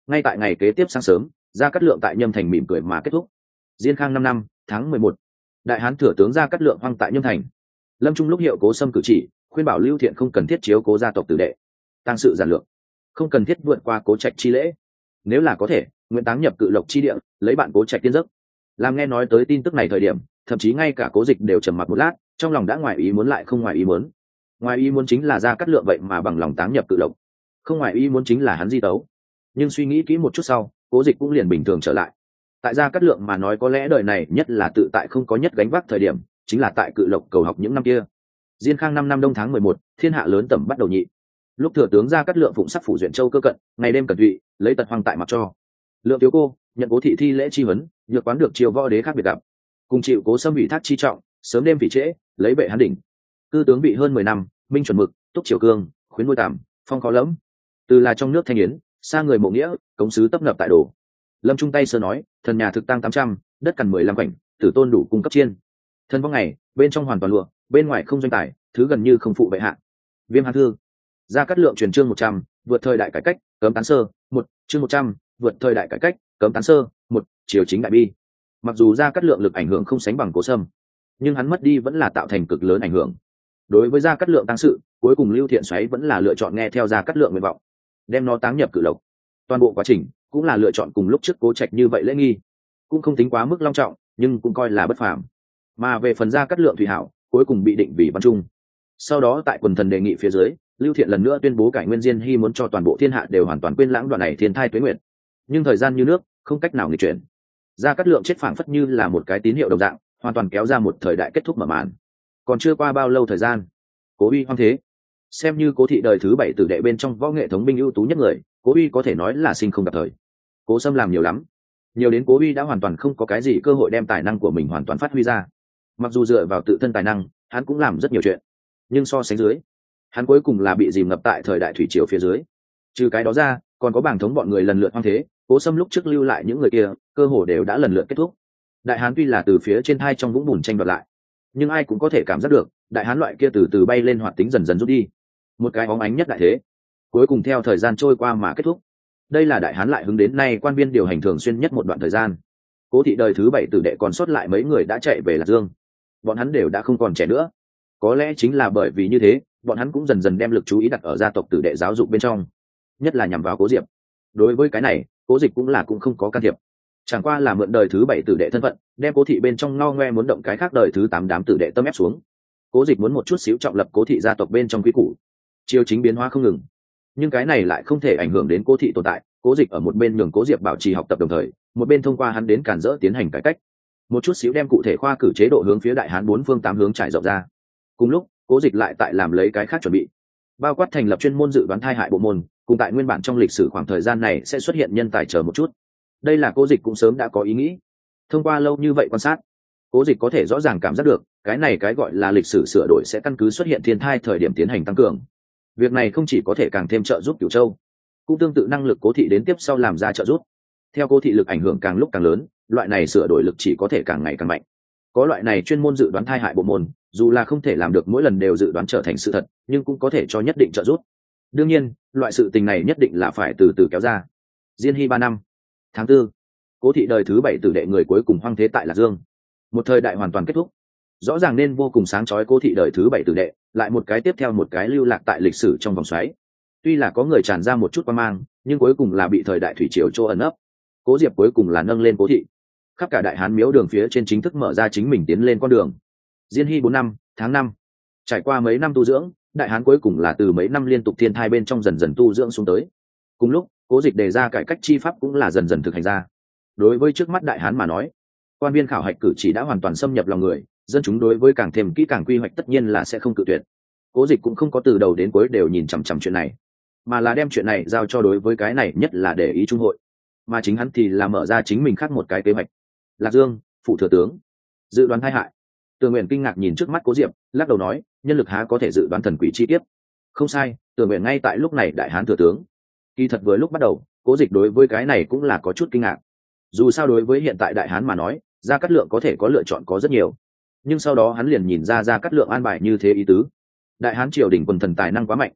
Ngay tại ngày kế tiếp sáng sớm, Gia Cát Lượng tại Nhâm Thành mỉm cười mà kết thúc. Diên Khang năm năm, tháng mười một, đại hán thừa tướng Gia Cát Lượng hoang tại Nhâm Thành. Lâm Trung lúc hiệu Cố Sâm cử chỉ, khuyên bảo Lưu Thiện không cần thiết chiếu cố gia tộc tử đệ, tăng sự giản lược, không cần thiết vượt qua Cố Trạch chi lễ. Nếu là có thể, nguyện táng nhập Cự Lộc chi địa, lấy bạn Cố Trạch tiên giấc. Làm nghe nói tới tin tức này thời điểm, thậm chí ngay cả Cố Dịch đều trầm mặc một lát, trong lòng đã ngoài ý muốn lại không ngoài ý muốn. Ngoài ý muốn chính là Gia Cát Lượng vậy mà bằng lòng táng nhập Cự Lộc, không ngoài ý muốn chính là hắn di tấu. Nhưng suy nghĩ kỹ một chút sau, Cố Dịch cũng liền bình thường trở lại. Tại Gia Cát Lượng mà nói có lẽ đời này nhất là tự tại không có nhất gánh vác thời điểm, chính là tại Cự Lộc cầu học những năm kia. Diên Khang năm năm đông tháng mười một, thiên hạ lớn tầm bắt đầu nhị. Lúc thừa tướng Gia Cát Lượng phụng sắc phủ duyện châu cơ cận, ngày đêm cẩn thụy, lấy tật hoang tại mặc cho. Lượng thiếu cô, nhận Cố thị thi lễ chi huấn, nhược quán được triều võ đế khác biệt gặp. Cùng chịu Cố Sâm ủy thác chi trọng, sớm đêm vì trễ, lấy bệ hán đỉnh. Cư tướng vị hơn mười năm, minh chuẩn mực, túc triều cương, khuyến nuôi tạm, phong khó lẫm. Từ là trong nước thanh yến, xa người mộ nghĩa, cống sứ tấp nập tại đồ. Lâm Trung tay sơ nói, thần nhà thực tăng tám trăm, đất cằn mười lăm khoảnh, tử tôn đủ cung cấp chiên. Thân vong ngày, bên trong hoàn toàn lụa, bên ngoài không doanh tài, thứ gần như không phụ bệ hạ. Viêm Hán thư. Gia Cát Lượng truyền chương một trăm, vượt thời đại cải cách, cấm tán sơ, một, chương một trăm, vượt thời đại cải cách, cấm tán sơ, một, triều chính đại bi. Mặc dù Gia Cát Lượng lực ảnh hưởng không sánh bằng Cố Sâm, nhưng hắn mất đi vẫn là tạo thành cực lớn ảnh hưởng. Đối với Gia Cát Lượng tăng sự, cuối cùng Lưu Thiện Xoáy vẫn là lựa chọn nghe theo Gia Cát Lượng nguyện vọng, đem nó táng nhập Cự Lộc. Toàn bộ quá trình cũng là lựa chọn cùng lúc trước Cố Trạch như vậy lễ nghi, cũng không tính quá mức long trọng, nhưng cũng coi là bất phàm. Mà về phần Gia Cát Lượng thủy hảo, cuối cùng bị định vì văn trung. Sau đó tại quần thần đề nghị phía dưới, Lưu Thiện lần nữa tuyên bố cải nguyên Diên Hy muốn cho toàn bộ thiên hạ đều hoàn toàn quên lãng đoạn này thiên thai tuế nguyệt. Nhưng thời gian như nước, không cách nào nghịch chuyển. Gia Cát Lượng chết phảng phất như là một cái tín hiệu đồng dạng, hoàn toàn kéo ra một thời đại kết thúc mở màn. Còn chưa qua bao lâu thời gian, Cố Uy hoang thế. Xem như Cố thị đời thứ bảy tử đệ bên trong võ nghệ thống binh ưu tú nhất người, Cố Uy có thể nói là sinh không gặp thời. Cố Sâm làm nhiều lắm, nhiều đến Cố Uy đã hoàn toàn không có cái gì cơ hội đem tài năng của mình hoàn toàn phát huy ra. Mặc dù dựa vào tự thân tài năng, hắn cũng làm rất nhiều chuyện, nhưng so sánh dưới, hắn cuối cùng là bị dìm ngập tại thời đại thủy triều phía dưới. Trừ cái đó ra, còn có bảng thống bọn người lần lượt hoang thế, Cố Sâm lúc trước lưu lại những người kia, cơ hồ đều đã lần lượt kết thúc. Đại hán tuy là từ phía trên thai trong vũng bùn tranh đoạt lại, nhưng ai cũng có thể cảm giác được, đại hán loại kia từ từ bay lên hoạt tính dần dần rút đi. Một cái óng ánh nhất đại thế, cuối cùng theo thời gian trôi qua mà kết thúc. Đây là đại hán lại hứng đến nay quan viên điều hành thường xuyên nhất một đoạn thời gian. Cố thị đời thứ bảy tử đệ còn sót lại mấy người đã chạy về Lạc Dương, bọn hắn đều đã không còn trẻ nữa. Có lẽ chính là bởi vì như thế, bọn hắn cũng dần dần đem lực chú ý đặt ở gia tộc tử đệ giáo dục bên trong, nhất là nhằm vào Cố Diệp. Đối với cái này, Cố Dịch cũng là cũng không có can thiệp, chẳng qua là mượn đời thứ bảy tử đệ thân phận, đem Cố thị bên trong ngao ngoe muốn động cái khác đời thứ tám đám tử đệ tâm ép xuống. Cố Dịch muốn một chút xíu trọng lập Cố thị gia tộc bên trong quý củ, triều chính biến hóa không ngừng, nhưng cái này lại không thể ảnh hưởng đến Cố thị tồn tại. Cố Dịch ở một bên nhường Cố Diệp bảo trì học tập đồng thời, một bên thông qua hắn đến cản rỡ tiến hành cải cách, một chút xíu đem cụ thể khoa cử chế độ hướng phía đại hán bốn phương tám hướng trải rộng ra. Cùng lúc, Cố Dịch lại tại làm lấy cái khác chuẩn bị, bao quát thành lập chuyên môn dự đoán thai hại bộ môn, cùng tại nguyên bản trong lịch sử khoảng thời gian này sẽ xuất hiện nhân tài chờ một chút. Đây là Cố Dịch cũng sớm đã có ý nghĩ. Thông qua lâu như vậy quan sát, Cố Dịch có thể rõ ràng cảm giác được, cái này cái gọi là lịch sử sửa đổi sẽ căn cứ xuất hiện thiên thai thời điểm tiến hành tăng cường. Việc này không chỉ có thể càng thêm trợ giúp Cửu Châu, cũng tương tự năng lực Cố thị đến tiếp sau làm ra trợ giúp. Theo Cố thị lực ảnh hưởng càng lúc càng lớn, loại này sửa đổi lực chỉ có thể càng ngày càng mạnh. Có loại này chuyên môn dự đoán thai hại bộ môn, dù là không thể làm được mỗi lần đều dự đoán trở thành sự thật, nhưng cũng có thể cho nhất định trợ giúp. Đương nhiên, loại sự tình này nhất định là phải từ từ kéo ra. Diên Hy ba năm, tháng tư, Cố thị đời thứ bảy tử đệ người cuối cùng hoang thế tại Lạc Dương. Một thời đại hoàn toàn kết thúc. Rõ ràng nên vô cùng sáng chói Cố thị đời thứ bảy tử đệ, lại một cái tiếp theo một cái lưu lạc tại lịch sử trong vòng xoáy. Tuy là có người tràn ra một chút quan mang, nhưng cuối cùng là bị thời đại thủy triều trô ẩn ấp. Cố Diệp cuối cùng là nâng lên Cố thị, khắp cả đại hán miếu đường phía trên chính thức mở ra chính mình tiến lên con đường. Diên Hy bốn năm, tháng năm, trải qua mấy năm tu dưỡng, đại hán cuối cùng là từ mấy năm liên tục thiên thai bên trong dần dần tu dưỡng xuống tới. Cùng lúc, Cố Dịch đề ra cải cách chi pháp cũng là dần dần thực hành ra. Đối với trước mắt đại hán mà nói, quan viên khảo hạch cử chỉ đã hoàn toàn xâm nhập lòng người, dân chúng đối với càng thêm kỹ càng quy hoạch tất nhiên là sẽ không cự tuyệt. Cố Dịch cũng không có từ đầu đến cuối đều nhìn chằm chằm chuyện này, mà là đem chuyện này giao cho đối với cái này nhất là để ý trung hội, mà chính hắn thì là mở ra chính mình khác một cái kế hoạch. Lạc Dương, phụ thừa tướng, dự đoán tai hại. Tường Nguyện kinh ngạc nhìn trước mắt Cố Diệp, lắc đầu nói, nhân lực há có thể dự đoán thần quỷ chi tiết. Không sai, Tường Nguyện ngay tại lúc này đại hán thừa tướng. Kỳ thật vừa lúc bắt đầu, Cố Dịch đối với cái này cũng là có chút kinh ngạc. Dù sao đối với hiện tại đại hán mà nói, Gia Cát Lượng có thể có lựa chọn có rất nhiều, nhưng sau đó hắn liền nhìn ra Gia Cát Lượng an bài như thế ý tứ. Đại hán triều đình quần thần tài năng quá mạnh,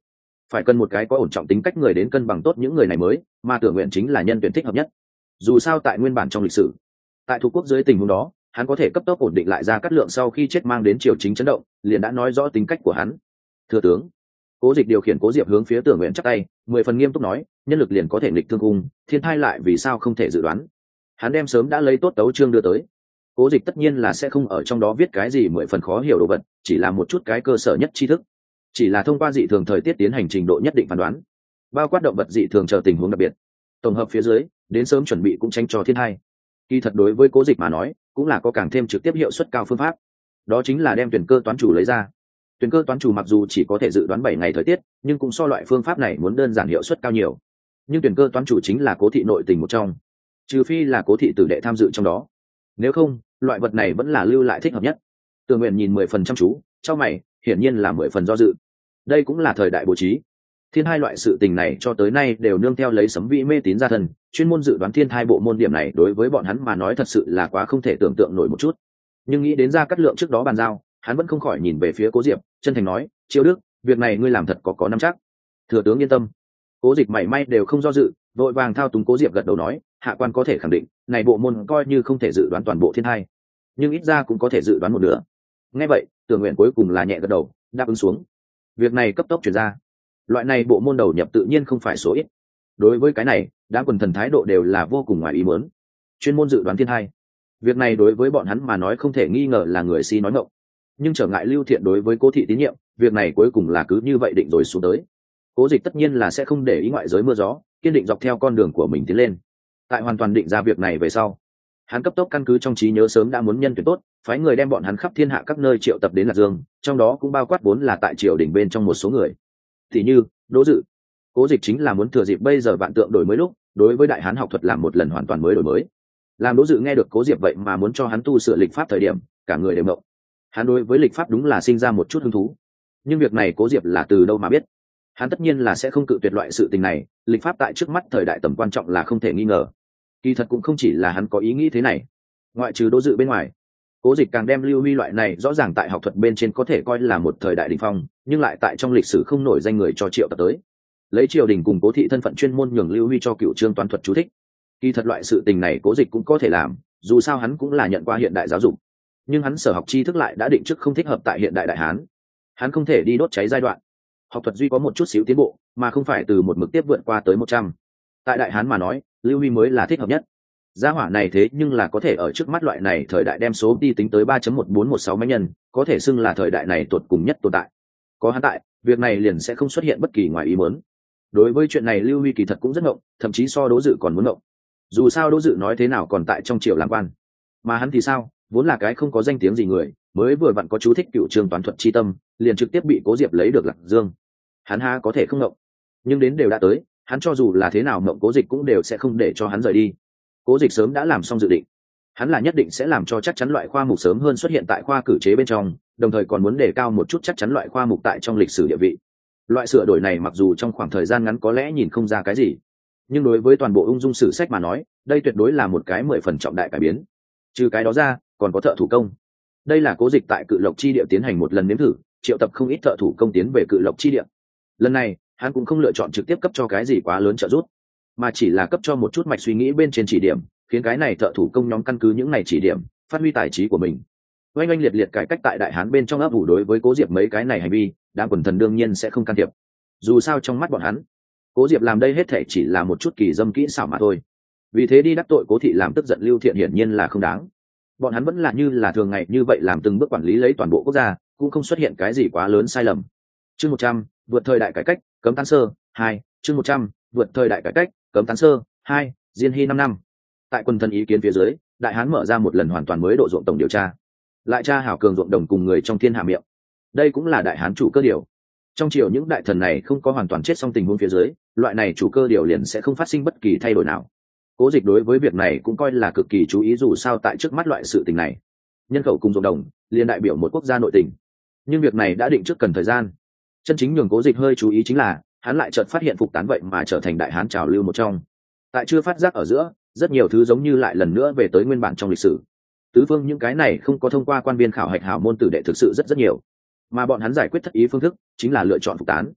phải cần một cái có ổn trọng tính cách người đến cân bằng tốt những người này mới, mà Tưởng Nguyện chính là nhân tuyển thích hợp nhất. Dù sao tại nguyên bản trong lịch sử, tại thuộc quốc dưới tình huống đó, hắn có thể cấp tốc ổn định lại Gia Cát Lượng sau khi chết mang đến triều chính chấn động, liền đã nói rõ tính cách của hắn. Thừa tướng, Cố Dịch điều khiển Cố Diệp hướng phía Tưởng Nguyện chắp tay, mười phần nghiêm túc nói, nhân lực liền có thể nghịch thương cung, thiên thai lại vì sao không thể dự đoán. Hắn đem sớm đã lấy tốt tấu chương đưa tới. Cố Dịch tất nhiên là sẽ không ở trong đó viết cái gì mười phần khó hiểu đồ vật, chỉ là một chút cái cơ sở nhất tri thức, chỉ là thông qua dị thường thời tiết tiến hành trình độ nhất định phán đoán, bao quát động vật dị thường chờ tình huống đặc biệt, tổng hợp phía dưới đến sớm chuẩn bị cũng tránh cho thiên hai. Kỳ thật đối với Cố Dịch mà nói cũng là có càng thêm trực tiếp hiệu suất cao phương pháp, đó chính là đem tuyển cơ toán chủ lấy ra. Tuyển cơ toán chủ mặc dù chỉ có thể dự đoán bảy ngày thời tiết, nhưng cũng so loại phương pháp này muốn đơn giản hiệu suất cao nhiều. Nhưng tuyển cơ toán chủ chính là Cố thị nội tình một trong, trừ phi là Cố thị tử đệ tham dự trong đó, nếu không loại vật này vẫn là lưu lại thích hợp nhất. Tường Nguyện nhìn mười phần trăm chú, cho mày, hiển nhiên là mười phần do dự. Đây cũng là thời đại bố trí. Thiên hai loại sự tình này cho tới nay đều nương theo lấy sấm vĩ mê tín gia thần, chuyên môn dự đoán thiên thai bộ môn điểm này đối với bọn hắn mà nói thật sự là quá không thể tưởng tượng nổi một chút. Nhưng nghĩ đến Gia Cát Lượng trước đó bàn giao, hắn vẫn không khỏi nhìn về phía Cố Diệp, chân thành nói, Chiêu Đức, việc này ngươi làm thật có có nắm chắc. Thừa tướng yên tâm. Cố Dịch mảy may đều không do dự, vội vàng thao túng Cố Diệp gật đầu nói, hạ quan có thể khẳng định, này bộ môn coi như không thể dự đoán toàn bộ thiên thai, nhưng ít ra cũng có thể dự đoán một nửa. Nghe vậy, Tưởng Nguyện cuối cùng là nhẹ gật đầu, đáp ứng xuống. Việc này cấp tốc chuyển ra, loại này bộ môn đầu nhập tự nhiên không phải số ít. Đối với cái này, đám quần thần thái độ đều là vô cùng ngoài ý muốn. Chuyên môn dự đoán thiên thai, việc này đối với bọn hắn mà nói không thể nghi ngờ là người si nói ngọng. Nhưng trở ngại Lưu Thiện đối với Cố thị tín nhiệm, việc này cuối cùng là cứ như vậy định rồi xuống tới. Cố Dịch tất nhiên là sẽ không để ý ngoại giới mưa gió, kiên định dọc theo con đường của mình tiến lên. Tại hoàn toàn định ra việc này về sau, hắn cấp tốc căn cứ trong trí nhớ sớm đã muốn nhân tuyển tốt, phái người đem bọn hắn khắp thiên hạ các nơi triệu tập đến Lạc Dương, trong đó cũng bao quát vốn là tại triều đình bên trong một số người. Thì như Đỗ Dự. Cố Dịch chính là muốn thừa dịp bây giờ vạn tượng đổi mới lúc, đối với đại hán học thuật làm một lần hoàn toàn mới đổi mới. Làm Đỗ Dự nghe được Cố Diệp vậy mà muốn cho hắn tu sửa lịch pháp thời điểm, cả người đều ngộng. Hắn đối với lịch pháp đúng là sinh ra một chút hứng thú, nhưng việc này Cố Diệp là từ đâu mà biết? Hắn tất nhiên là sẽ không cự tuyệt loại sự tình này, lịch pháp tại trước mắt thời đại tầm quan trọng là không thể nghi ngờ. Kỳ thật cũng không chỉ là hắn có ý nghĩ thế này, ngoại trừ Đỗ Dự bên ngoài, Cố Dịch càng đem Lưu Huy loại này rõ ràng tại học thuật bên trên có thể coi là một thời đại đỉnh phong, nhưng lại tại trong lịch sử không nổi danh người cho triệu tập tới, lấy triều đình cùng Cố thị thân phận chuyên môn nhường Lưu Huy cho cựu trương toán thuật chú thích. Kỳ thật loại sự tình này Cố Dịch cũng có thể làm, dù sao hắn cũng là nhận qua hiện đại giáo dục, nhưng hắn sở học tri thức lại đã định trước không thích hợp tại hiện đại đại hán. Hắn không thể đi đốt cháy giai đoạn, học thuật duy có một chút xíu tiến bộ, mà không phải từ một mực tiếp vượt qua tới một trăm. Tại đại hán mà nói, Lưu Huy mới là thích hợp nhất. Gia hỏa này thế nhưng là có thể ở trước mắt loại này thời đại đem số đi tính tới ba chấm một bốn một sáu mấy nhân, có thể xưng là thời đại này tột cùng nhất tồn tại. Có hắn tại, việc này liền sẽ không xuất hiện bất kỳ ngoài ý muốn. Đối với chuyện này Lưu Huy kỳ thật cũng rất ngộng, thậm chí so Đỗ Dự còn muốn ngộng. Dù sao Đỗ Dự nói thế nào còn tại trong triều làm quan, mà hắn thì sao, vốn là cái không có danh tiếng gì người, mới vừa vặn có chú thích cựu trường toán thuật chi tâm, liền trực tiếp bị Cố Diệp lấy được Lạc Dương. Hắn ha có thể không ngộng, nhưng đến đều đã tới, hắn cho dù là thế nào ngộng Cố Dịch cũng đều sẽ không để cho hắn rời đi. Cố Dịch sớm đã làm xong dự định, hắn là nhất định sẽ làm cho chắc chắn loại khoa mục sớm hơn xuất hiện tại khoa cử chế bên trong, đồng thời còn muốn đề cao một chút chắc chắn loại khoa mục tại trong lịch sử địa vị. Loại sửa đổi này mặc dù trong khoảng thời gian ngắn có lẽ nhìn không ra cái gì, nhưng đối với toàn bộ ung dung sử sách mà nói, đây tuyệt đối là một cái mười phần trọng đại cải biến. Trừ cái đó ra, còn có thợ thủ công. Đây là Cố Dịch tại Cự Lộc chi địa tiến hành một lần nếm thử, triệu tập không ít thợ thủ công tiến về Cự Lộc chi địa. Lần này, hắn cũng không lựa chọn trực tiếp cấp cho cái gì quá lớn trợ giúp, mà chỉ là cấp cho một chút mạch suy nghĩ bên trên chỉ điểm, khiến cái này thợ thủ công nhóm căn cứ những này chỉ điểm, phát huy tài trí của mình. Oanh oanh liệt liệt cải cách tại đại hán bên trong ấp ủ đối với Cố Diệp mấy cái này hành vi, đám quần thần đương nhiên sẽ không can thiệp. Dù sao trong mắt bọn hắn, Cố Diệp làm đây hết thể chỉ là một chút kỳ dâm kỹ xảo mà thôi. Vì thế đi đắc tội Cố thị làm tức giận Lưu Thiện hiển nhiên là không đáng. Bọn hắn vẫn là như là thường ngày như vậy làm từng bước quản lý lấy toàn bộ quốc gia, cũng không xuất hiện cái gì quá lớn sai lầm. Chương một trăm, vượt thời đại cải cách, cấm tán sơ, hai, chương một trăm, vượt thời đại cải cách, cấm tán sơ, hai, Diên Hy năm năm. Tại quần thần ý kiến phía dưới, đại hán mở ra một lần hoàn toàn mới độ ruộng tổng điều tra, lại tra hảo cường ruộng đồng cùng người trong thiên hạ miệng. Đây cũng là đại hán chủ cơ điều. Trong triều những đại thần này không có hoàn toàn chết xong tình huống phía dưới, loại này chủ cơ điều liền sẽ không phát sinh bất kỳ thay đổi nào. Cố Dịch đối với việc này cũng coi là cực kỳ chú ý, dù sao tại trước mắt loại sự tình này, nhân khẩu cùng ruộng đồng liền đại biểu một quốc gia nội tình. Nhưng việc này đã định trước cần thời gian. Chân chính nhường Cố Dịch hơi chú ý chính là, hắn lại chợt phát hiện phục tán vậy mà trở thành đại hán trào lưu một trong. Tại chưa phát giác ở giữa, rất nhiều thứ giống như lại lần nữa về tới nguyên bản trong lịch sử. Tứ phương những cái này không có thông qua quan biên khảo hạch hảo môn tử đệ thực sự rất rất nhiều, mà bọn hắn giải quyết thất ý phương thức chính là lựa chọn phục tán.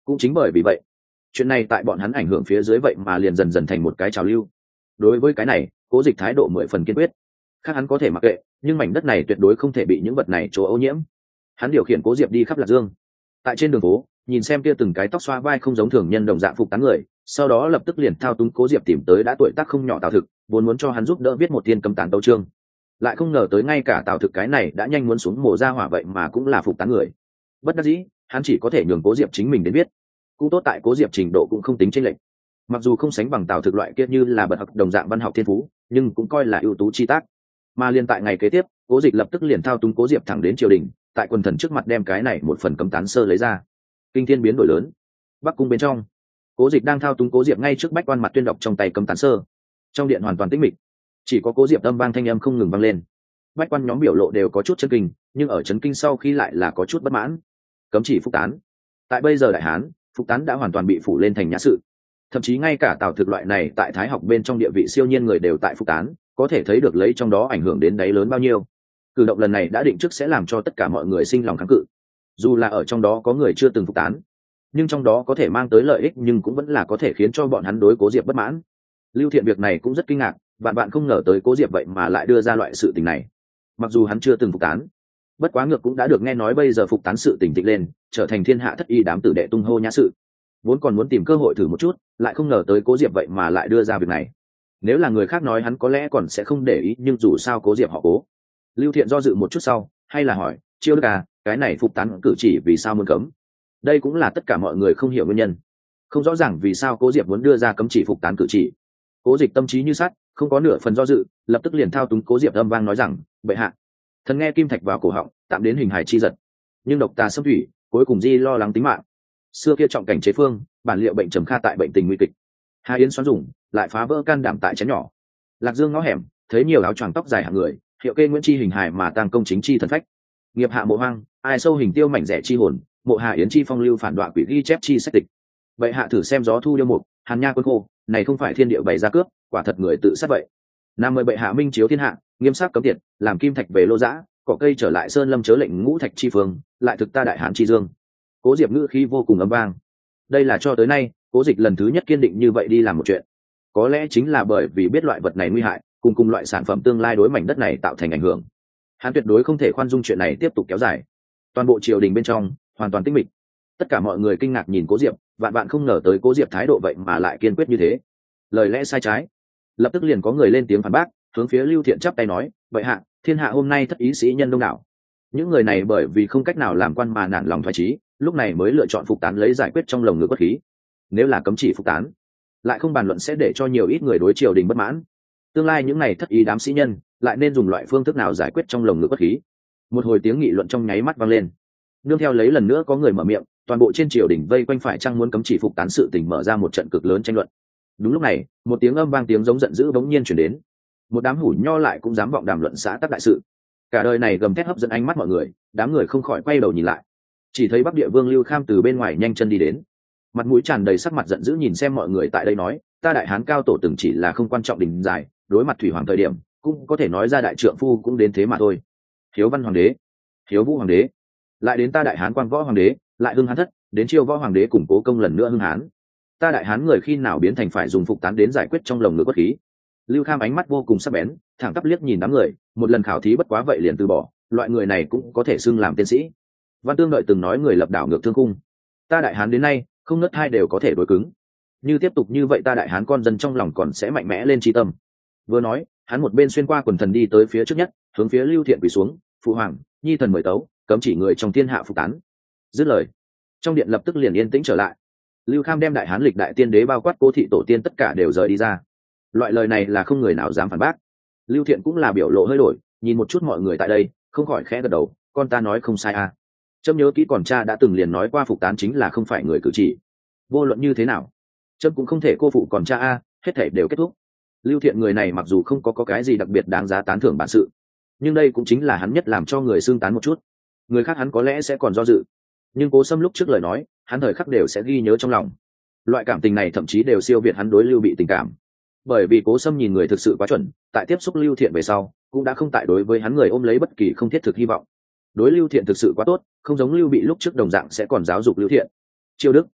Cũng chính bởi vì vậy, chuyện này tại bọn hắn ảnh hưởng phía dưới vậy mà liền dần dần thành một cái trào lưu. Đối với cái này, Cố Dịch thái độ mười phần kiên quyết. Khác hắn có thể mặc kệ, nhưng mảnh đất này tuyệt đối không thể bị những vật này chỗ ô nhiễm. Hắn điều khiển Cố Diệp đi khắp Lạc Dương, tại trên đường phố nhìn xem kia từng cái tóc xoa vai không giống thường nhân đồng dạng phục tán người, sau đó lập tức liền thao túng Cố Diệp tìm tới đã tuổi tác không nhỏ Tào Thực, vốn muốn cho hắn giúp đỡ viết một thiên cấm tán tấu chương, lại không ngờ tới ngay cả Tào Thực cái này đã nhanh muốn xuống mồ ra hỏa vậy mà cũng là phục tán người. Bất đắc dĩ, hắn chỉ có thể nhường Cố Diệp chính mình đến viết. Cũng tốt tại Cố Diệp trình độ cũng không tính chênh lệch, mặc dù không sánh bằng Tào Thực loại kia như là bậc học đồng dạng văn học thiên phú, nhưng cũng coi là ưu tú chi tác. Mà liên tại ngày kế tiếp, Cố Dịch lập tức liền thao túng Cố Diệp thẳng đến triều đình, tại quần thần trước mặt đem cái này một phần cấm tán sơ lấy ra. Kinh thiên biến đổi lớn. Bắc cung bên trong, Cố Dịch đang thao túng Cố Diệp ngay trước bách quan mặt tuyên đọc trong tay cấm tán sơ. Trong điện hoàn toàn tĩnh mịch, chỉ có Cố Diệp âm vang thanh âm không ngừng vang lên. Bách quan nhóm biểu lộ đều có chút chấn kinh, nhưng ở chấn kinh sau khi lại là có chút bất mãn. Cấm chỉ phục tán. Tại bây giờ đại hán, phục tán đã hoàn toàn bị phủ lên thành nhã sự. Thậm chí ngay cả Tào Thực loại này tại thái học bên trong địa vị siêu nhiên người đều tại phục tán, có thể thấy được lấy trong đó ảnh hưởng đến đáy lớn bao nhiêu. Cử động lần này đã định trước sẽ làm cho tất cả mọi người sinh lòng kháng cự, dù là ở trong đó có người chưa từng phục tán, nhưng trong đó có thể mang tới lợi ích nhưng cũng vẫn là có thể khiến cho bọn hắn đối Cố Diệp bất mãn. Lưu Thiện việc này cũng rất kinh ngạc, bạn bạn không ngờ tới Cố Diệp vậy mà lại đưa ra loại sự tình này. Mặc dù hắn chưa từng phục tán, bất quá ngược cũng đã được nghe nói bây giờ phục tán sự tình thịnh lên, trở thành thiên hạ thất y đám tử đệ tung hô nhã sự. Vốn còn muốn tìm cơ hội thử một chút, lại không ngờ tới Cố Diệp vậy mà lại đưa ra việc này. Nếu là người khác nói hắn có lẽ còn sẽ không để ý, nhưng dù sao Cố Diệp họ Cố. Lưu Thiện do dự một chút sau, hay là hỏi, Chiêu Đức à, cái này phục tán cử chỉ vì sao muốn cấm? Đây cũng là tất cả mọi người không hiểu nguyên nhân, không rõ ràng vì sao Cố Diệp muốn đưa ra cấm chỉ phục tán cử chỉ. Cố Dịch tâm trí như sắt, không có nửa phần do dự, lập tức liền thao túng Cố Diệp âm vang nói rằng, bệ hạ, thần nghe kim thạch vào cổ họng, tạm đến hình hài chi giật, nhưng độc tà xâm thủy, cuối cùng di lo lắng tính mạng. Xưa kia trọng cảnh chế phương, bản liệu bệnh trầm kha tại bệnh tình nguy kịch. Hà Yến xoắn dùng, lại phá vỡ can đảm tại chén nhỏ. Lạc Dương ngõ hẻm, thấy nhiều áo choàng tóc dài hạng người, hiệu kê Nguyễn chi hình hài mà tăng công chính chi thần phách. Nghiệp hạ mộ hoang, ai sâu hình tiêu mảnh rẻ chi hồn, mộ Hà Yến chi phong lưu phản đoạn quỷ ghi chép chi sách tịch. Bệ hạ thử xem gió thu điêu mục, hàn nha quân khô, này không phải thiên địa bày ra cướp, quả thật người tự sát vậy. Nam mời bệ hạ minh chiếu thiên hạ, nghiêm sắc cấm tiệt, làm kim thạch về lô dã, cỏ cây trở lại sơn lâm chớ lệnh ngũ thạch chi phương, lại thực ta đại hán chi dương. Cố Diệp ngữ khí vô cùng âm vang. Đây là cho tới nay Cố Dịch lần thứ nhất kiên định như vậy đi làm một chuyện. Có lẽ chính là bởi vì biết loại vật này nguy hại, cùng cùng loại sản phẩm tương lai đối mảnh đất này tạo thành ảnh hưởng, hắn tuyệt đối không thể khoan dung chuyện này tiếp tục kéo dài. Toàn bộ triều đình bên trong hoàn toàn tĩnh mịch, tất cả mọi người kinh ngạc nhìn Cố Diệp, vạn vạn không ngờ tới Cố Diệp thái độ vậy mà lại kiên quyết như thế. Lời lẽ sai trái, lập tức liền có người lên tiếng phản bác, hướng phía Lưu Thiện chắp tay nói, vậy hạ, thiên hạ hôm nay thất ý sĩ nhân đông đảo, những người này bởi vì không cách nào làm quan mà nản lòng thoái chí, lúc này mới lựa chọn phục tán lấy giải quyết trong lồng ngực bất khí. Nếu là cấm chỉ phục tán, lại không bàn luận sẽ để cho nhiều ít người đối triều đình bất mãn. Tương lai những này thất ý đám sĩ nhân lại nên dùng loại phương thức nào giải quyết trong lồng ngực bất khí? Một hồi tiếng nghị luận trong nháy mắt vang lên, nương theo lấy lần nữa có người mở miệng, toàn bộ trên triều đình vây quanh phải chăng muốn cấm chỉ phục tán sự tình mở ra một trận cực lớn tranh luận. Đúng lúc này, một tiếng âm vang tiếng giống giận dữ bỗng nhiên chuyển đến. Một đám hủ nho lại cũng dám vọng đàm luận xã tắc đại sự. Cả đời này gầm thét hấp dẫn ánh mắt mọi người, đám người không khỏi quay đầu nhìn lại, chỉ thấy Bắc Địa Vương Lưu Kham từ bên ngoài nhanh chân đi đến, mặt mũi tràn đầy sắc mặt giận dữ nhìn xem mọi người tại đây nói, ta đại hán cao tổ từng chỉ là không quan trọng đình dài, đối mặt thủy hoàng thời điểm cũng có thể nói ra đại trượng phu cũng đến thế mà thôi. Hiếu Văn hoàng đế, Hiếu Vũ hoàng đế, lại đến ta đại hán Quan Võ hoàng đế, lại hưng hán thất, đến Chiêu Võ hoàng đế củng cố công lần nữa hưng hán. Ta đại hán người khi nào biến thành phải dùng phục tán đến giải quyết trong lồng ngực bất khí? Lưu Kham ánh mắt vô cùng sắc bén, thẳng tắp liếc nhìn đám người, một lần khảo thí bất quá vậy liền từ bỏ, loại người này cũng có thể xưng làm tiến sĩ. Văn Tương đợi từng nói người lập đảo ngược thương cung, ta đại hán đến nay không nứt hai đều có thể đối cứng, như tiếp tục như vậy ta đại hán con dân trong lòng còn sẽ mạnh mẽ lên tri tâm. Vừa nói, hắn một bên xuyên qua quần thần đi tới phía trước nhất, hướng phía Lưu Thiện quỳ xuống, phụ hoàng, nhi thần mời tấu, cấm chỉ người trong thiên hạ phục tán. Dứt lời, trong điện lập tức liền yên tĩnh trở lại. Lưu Kham đem đại hán lịch đại tiên đế bao quát Cố thị tổ tiên tất cả đều rời đi ra. Loại lời này là không người nào dám phản bác. Lưu Thiện cũng là biểu lộ hơi đổi, nhìn một chút mọi người tại đây, không khỏi khẽ gật đầu, con ta nói không sai à. Trâm nhớ kỹ còn cha đã từng liền nói qua phục tán chính là không phải người cử chỉ. Vô luận như thế nào, Trâm cũng không thể cô phụ còn cha a, à, hết thảy đều kết thúc. Lưu Thiện người này mặc dù không có, có cái gì đặc biệt đáng giá tán thưởng bản sự, nhưng đây cũng chính là hắn nhất làm cho người xương tán một chút. Người khác hắn có lẽ sẽ còn do dự, nhưng Cố Sâm lúc trước lời nói, hắn thời khắc đều sẽ ghi nhớ trong lòng. Loại cảm tình này thậm chí đều siêu việt hắn đối Lưu Bị tình cảm. Bởi vì Cố Sâm nhìn người thực sự quá chuẩn, tại tiếp xúc Lưu Thiện về sau, cũng đã không tại đối với hắn người ôm lấy bất kỳ không thiết thực hy vọng. Đối Lưu Thiện thực sự quá tốt, không giống Lưu Bị lúc trước đồng dạng sẽ còn giáo dục Lưu Thiện. Chiêu Đức,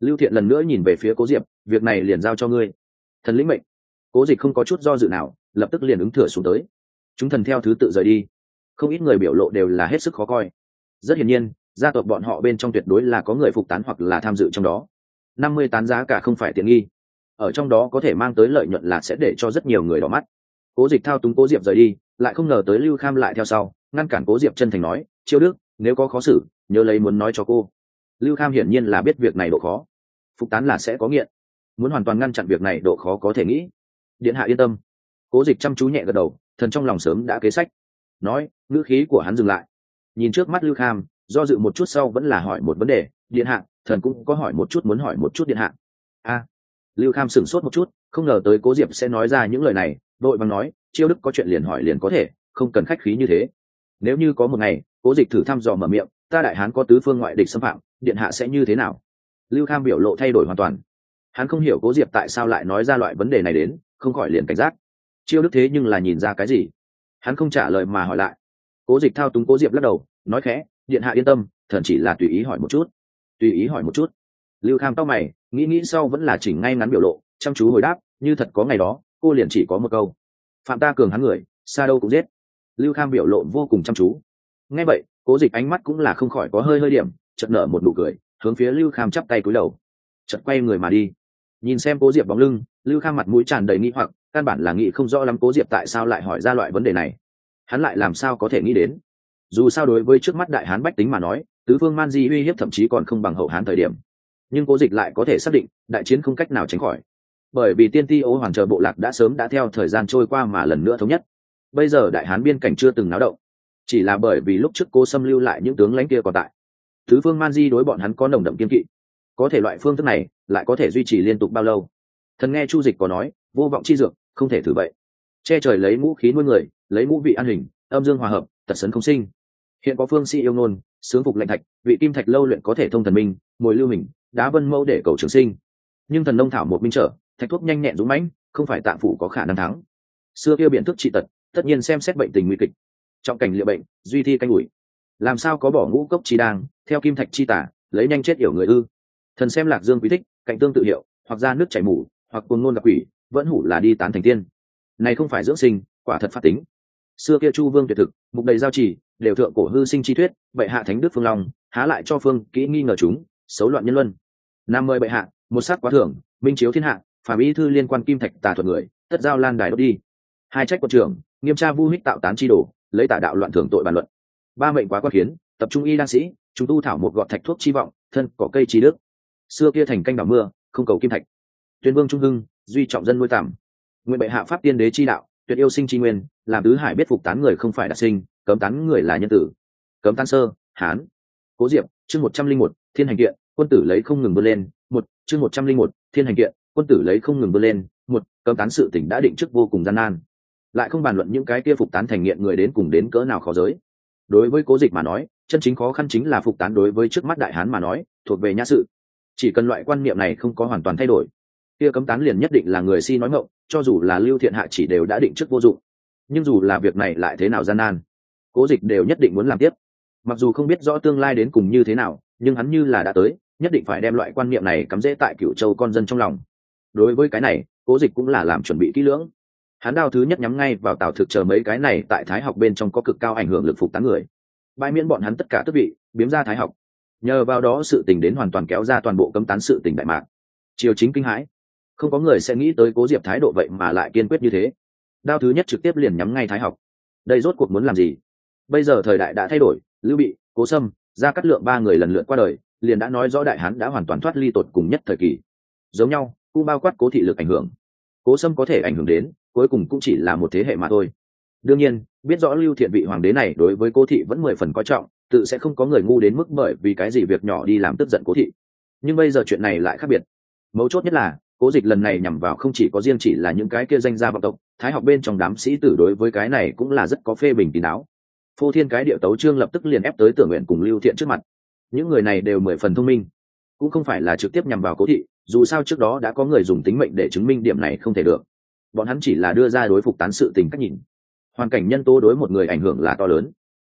Lưu Thiện lần nữa nhìn về phía Cố Diệp, việc này liền giao cho ngươi. Thần lĩnh mệnh. Cố Dịch không có chút do dự nào, lập tức liền ứng thừa xuống tới. Chúng thần theo thứ tự rời đi. Không ít người biểu lộ đều là hết sức khó coi. Rất hiển nhiên, gia tộc bọn họ bên trong tuyệt đối là có người phục tán hoặc là tham dự trong đó. Năm mươi tán giá cả không phải tiện nghi, ở trong đó có thể mang tới lợi nhuận là sẽ để cho rất nhiều người đỏ mắt. Cố Dịch thao túng Cố Diệp rời đi, lại không ngờ tới Lưu Kham lại theo sau, ngăn cản Cố Diệp, chân thành nói: Chiêu Đức, nếu có khó xử, nhớ lấy muốn nói cho cô. Lưu Kham hiển nhiên là biết việc này độ khó, phục tán là sẽ có nghiện, muốn hoàn toàn ngăn chặn việc này độ khó có thể nghĩ. Điện hạ yên tâm. Cố Dịch chăm chú nhẹ gật đầu, thần trong lòng sớm đã kế sách. Nói, ngữ khí của hắn dừng lại, nhìn trước mắt Lưu Kham, do dự một chút sau vẫn là hỏi một vấn đề: điện hạ, thần cũng có hỏi một chút, muốn hỏi một chút điện hạ. A. Lưu Kham sửng sốt một chút, không ngờ tới Cố Diệp sẽ nói ra những lời này, đội bằng nói: Chiêu Đức có chuyện liền hỏi liền có thể, không cần khách khí như thế. Nếu như có một ngày Cố Dịch thử thăm dò mở miệng: ta đại hán có tứ phương ngoại địch xâm phạm, điện hạ sẽ như thế nào? Lưu Kham biểu lộ thay đổi hoàn toàn. Hắn không hiểu Cố Diệp tại sao lại nói ra loại vấn đề này đến, không khỏi liền cảnh giác. Chiêu Đức thế nhưng là nhìn ra cái gì? Hắn không trả lời mà hỏi lại. Cố Dịch thao túng Cố Diệp lắc đầu, nói khẽ: điện hạ yên tâm, thần chỉ là tùy ý hỏi một chút. Tùy ý hỏi một chút. Lưu Kham cau mày, nghĩ nghĩ sau vẫn là chỉnh ngay ngắn biểu lộ, chăm chú hồi đáp: như thật có ngày đó, cô liền chỉ có một câu: phạm ta cường hắn người, xa đâu cũng giết. Lưu Kham biểu lộ vô cùng chăm chú. Nghe vậy, Cố Dịch ánh mắt cũng là không khỏi có hơi hơi điểm, chợt nở một nụ cười, hướng phía Lưu Kham chắp tay cúi đầu, chợt quay người mà đi. Nhìn xem Cố Diệp bóng lưng, Lưu Kham mặt mũi tràn đầy nghi hoặc, căn bản là nghĩ không rõ lắm Cố Diệp tại sao lại hỏi ra loại vấn đề này. Hắn lại làm sao có thể nghĩ đến? Dù sao đối với trước mắt đại hán bách tính mà nói, tứ phương man di uy hiếp thậm chí còn không bằng hậu hán thời điểm. Nhưng Cố Dịch lại có thể xác định, đại chiến không cách nào tránh khỏi. Bởi vì Tiên Ti Ô Hoàng chờ bộ lạc đã sớm đã theo thời gian trôi qua mà lần nữa thống nhất. Bây giờ đại hán biên cảnh chưa từng náo động, chỉ là bởi vì lúc trước Cố Sâm lưu lại những tướng lãnh kia còn tại. Tứ phương man di đối bọn hắn có nồng đậm kiên kỵ. Có thể loại phương thức này lại có thể duy trì liên tục bao lâu? Thần nghe Chu Dịch có nói, vô vọng chi dược, không thể thử vậy. Che trời lấy ngũ khí nuôi người, lấy ngũ vị an hình, âm dương hòa hợp, tật sấn không sinh. Hiện có phương sĩ yêu ngôn, sướng phục lệnh thạch, vị kim thạch lâu luyện có thể thông thần minh, mồi lưu hình, đá vân mâu để cầu trường sinh. Nhưng thần nông thảo một minh trở, thạch thuốc nhanh nhẹn dũng mãnh, không phải tạng phủ có khả năng thắng. Xưa kia biện thức trị tật, tất nhiên xem xét bệnh tình nguy kịch. Trọng cảnh liệu bệnh, duy thi canh ủi. Làm sao có bỏ ngũ cốc chi đang, theo kim thạch chi tả, lấy nhanh chết yểu người ư? Thần xem Lạc Dương quý thích, cạnh tương tự hiệu, hoặc ra nước chảy mủ, hoặc cuồng ngôn gặp quỷ, vẫn hủ là đi tán thành tiên. Này không phải dưỡng sinh, quả thật phát tính. Xưa kia Chu Vương tuyệt thực, mục đầy giao chỉ, đều thượng cổ hư sinh chi thuyết, bệ hạ thánh đức phương long, há lại cho phương kỹ nghi ngờ chúng, xấu loạn nhân luân. Nam mời bệ hạ, một sắc quá thưởng, minh chiếu thiên hạ, phàm ý thư liên quan kim thạch tà thuật người, tất giao lan đài đốt đi. Hai trách quận trưởng, nghiêm tra vu hích tạo tán chi đồ, lấy tà đạo loạn thưởng tội bàn luận. Ba mệnh quá quan khiến, tập trung y đan sĩ, chúng tu thảo một gọt thạch thuốc chi vọng, thân cỏ cây chi đức. Xưa kia thành canh đảo mưa, không cầu kim thạch. Tuyên vương trung hưng, duy trọng dân nuôi tạm. Nguyện bệ hạ pháp tiên đế chi đạo, tuyệt yêu sinh chi nguyên, làm tứ hải biết phục tán người không phải đạt sinh, cấm tán người là nhân tử. Cấm tán sơ, hán. Cố Diệp, chương một trăm linh một, thiên hành kiện, quân tử lấy không ngừng vươn lên. Một, chương một trăm linh một, thiên hành kiện, quân tử lấy không ngừng vươn lên. Một, cấm tán sự tỉnh đã định trước vô cùng gian nan. Lại không bàn luận những cái kia phục tán thành nghiện người đến cùng đến cỡ nào khó giới. Đối với Cố Dịch mà nói, chân chính khó khăn chính là phục tán, đối với trước mắt đại hán mà nói, thuộc về nhã sự. Chỉ cần loại quan niệm này không có hoàn toàn thay đổi, kia cấm tán liền nhất định là người si nói ngọng, cho dù là Lưu Thiện Hạ chỉ đều đã định trước vô dụng. Nhưng dù là việc này lại thế nào gian nan, Cố Dịch đều nhất định muốn làm tiếp. Mặc dù không biết rõ tương lai đến cùng như thế nào, nhưng hắn như là đã tới, nhất định phải đem loại quan niệm này cắm rễ tại Cửu Châu con dân trong lòng. Đối với cái này, Cố Dịch cũng là làm chuẩn bị kỹ lưỡng. Hắn đao thứ nhất nhắm ngay vào Tào Thực chờ mấy cái này tại Thái học bên trong có cực cao ảnh hưởng lực phục tán người, bãi miễn bọn hắn tất cả tước vị, biếm ra Thái học. Nhờ vào đó sự tình đến hoàn toàn kéo ra toàn bộ cấm tán sự tình đại mạc. Triều chính kinh hãi, không có người sẽ nghĩ tới Cố Diệp thái độ vậy mà lại kiên quyết như thế. Đao thứ nhất trực tiếp liền nhắm ngay Thái học. Đây rốt cuộc muốn làm gì? Bây giờ thời đại đã thay đổi, Lưu Bị, Cố Sâm, Gia Cát Lượng ba người lần lượt qua đời, liền đã nói rõ đại hán đã hoàn toàn thoát ly tột cùng nhất thời kỳ. Giống nhau, cũng bao quát Cố thị lực ảnh hưởng. Cố Sâm có thể ảnh hưởng đến, cuối cùng cũng chỉ là một thế hệ mà thôi. Đương nhiên, biết rõ Lưu Thiện vị hoàng đế này đối với Cố thị vẫn mười phần coi trọng, tự sẽ không có người ngu đến mức bởi vì cái gì việc nhỏ đi làm tức giận Cố thị. Nhưng bây giờ chuyện này lại khác biệt. Mấu chốt nhất là, Cố Dịch lần này nhằm vào không chỉ có riêng chỉ là những cái kia danh gia vọng tộc, Thái học bên trong đám sĩ tử đối với cái này cũng là rất có phê bình kín đáo. Phô thiên cái địa tấu chương lập tức liền ép tới Tưởng Nguyện cùng Lưu Thiện trước mặt. Những người này đều mười phần thông minh, cũng không phải là trực tiếp nhằm vào Cố thị, dù sao trước đó đã có người dùng tính mệnh để chứng minh điểm này không thể được. Bọn hắn chỉ là đưa ra đối phục tán sự tình cách nhìn. Hoàn cảnh nhân tố đối một người ảnh hưởng là to lớn.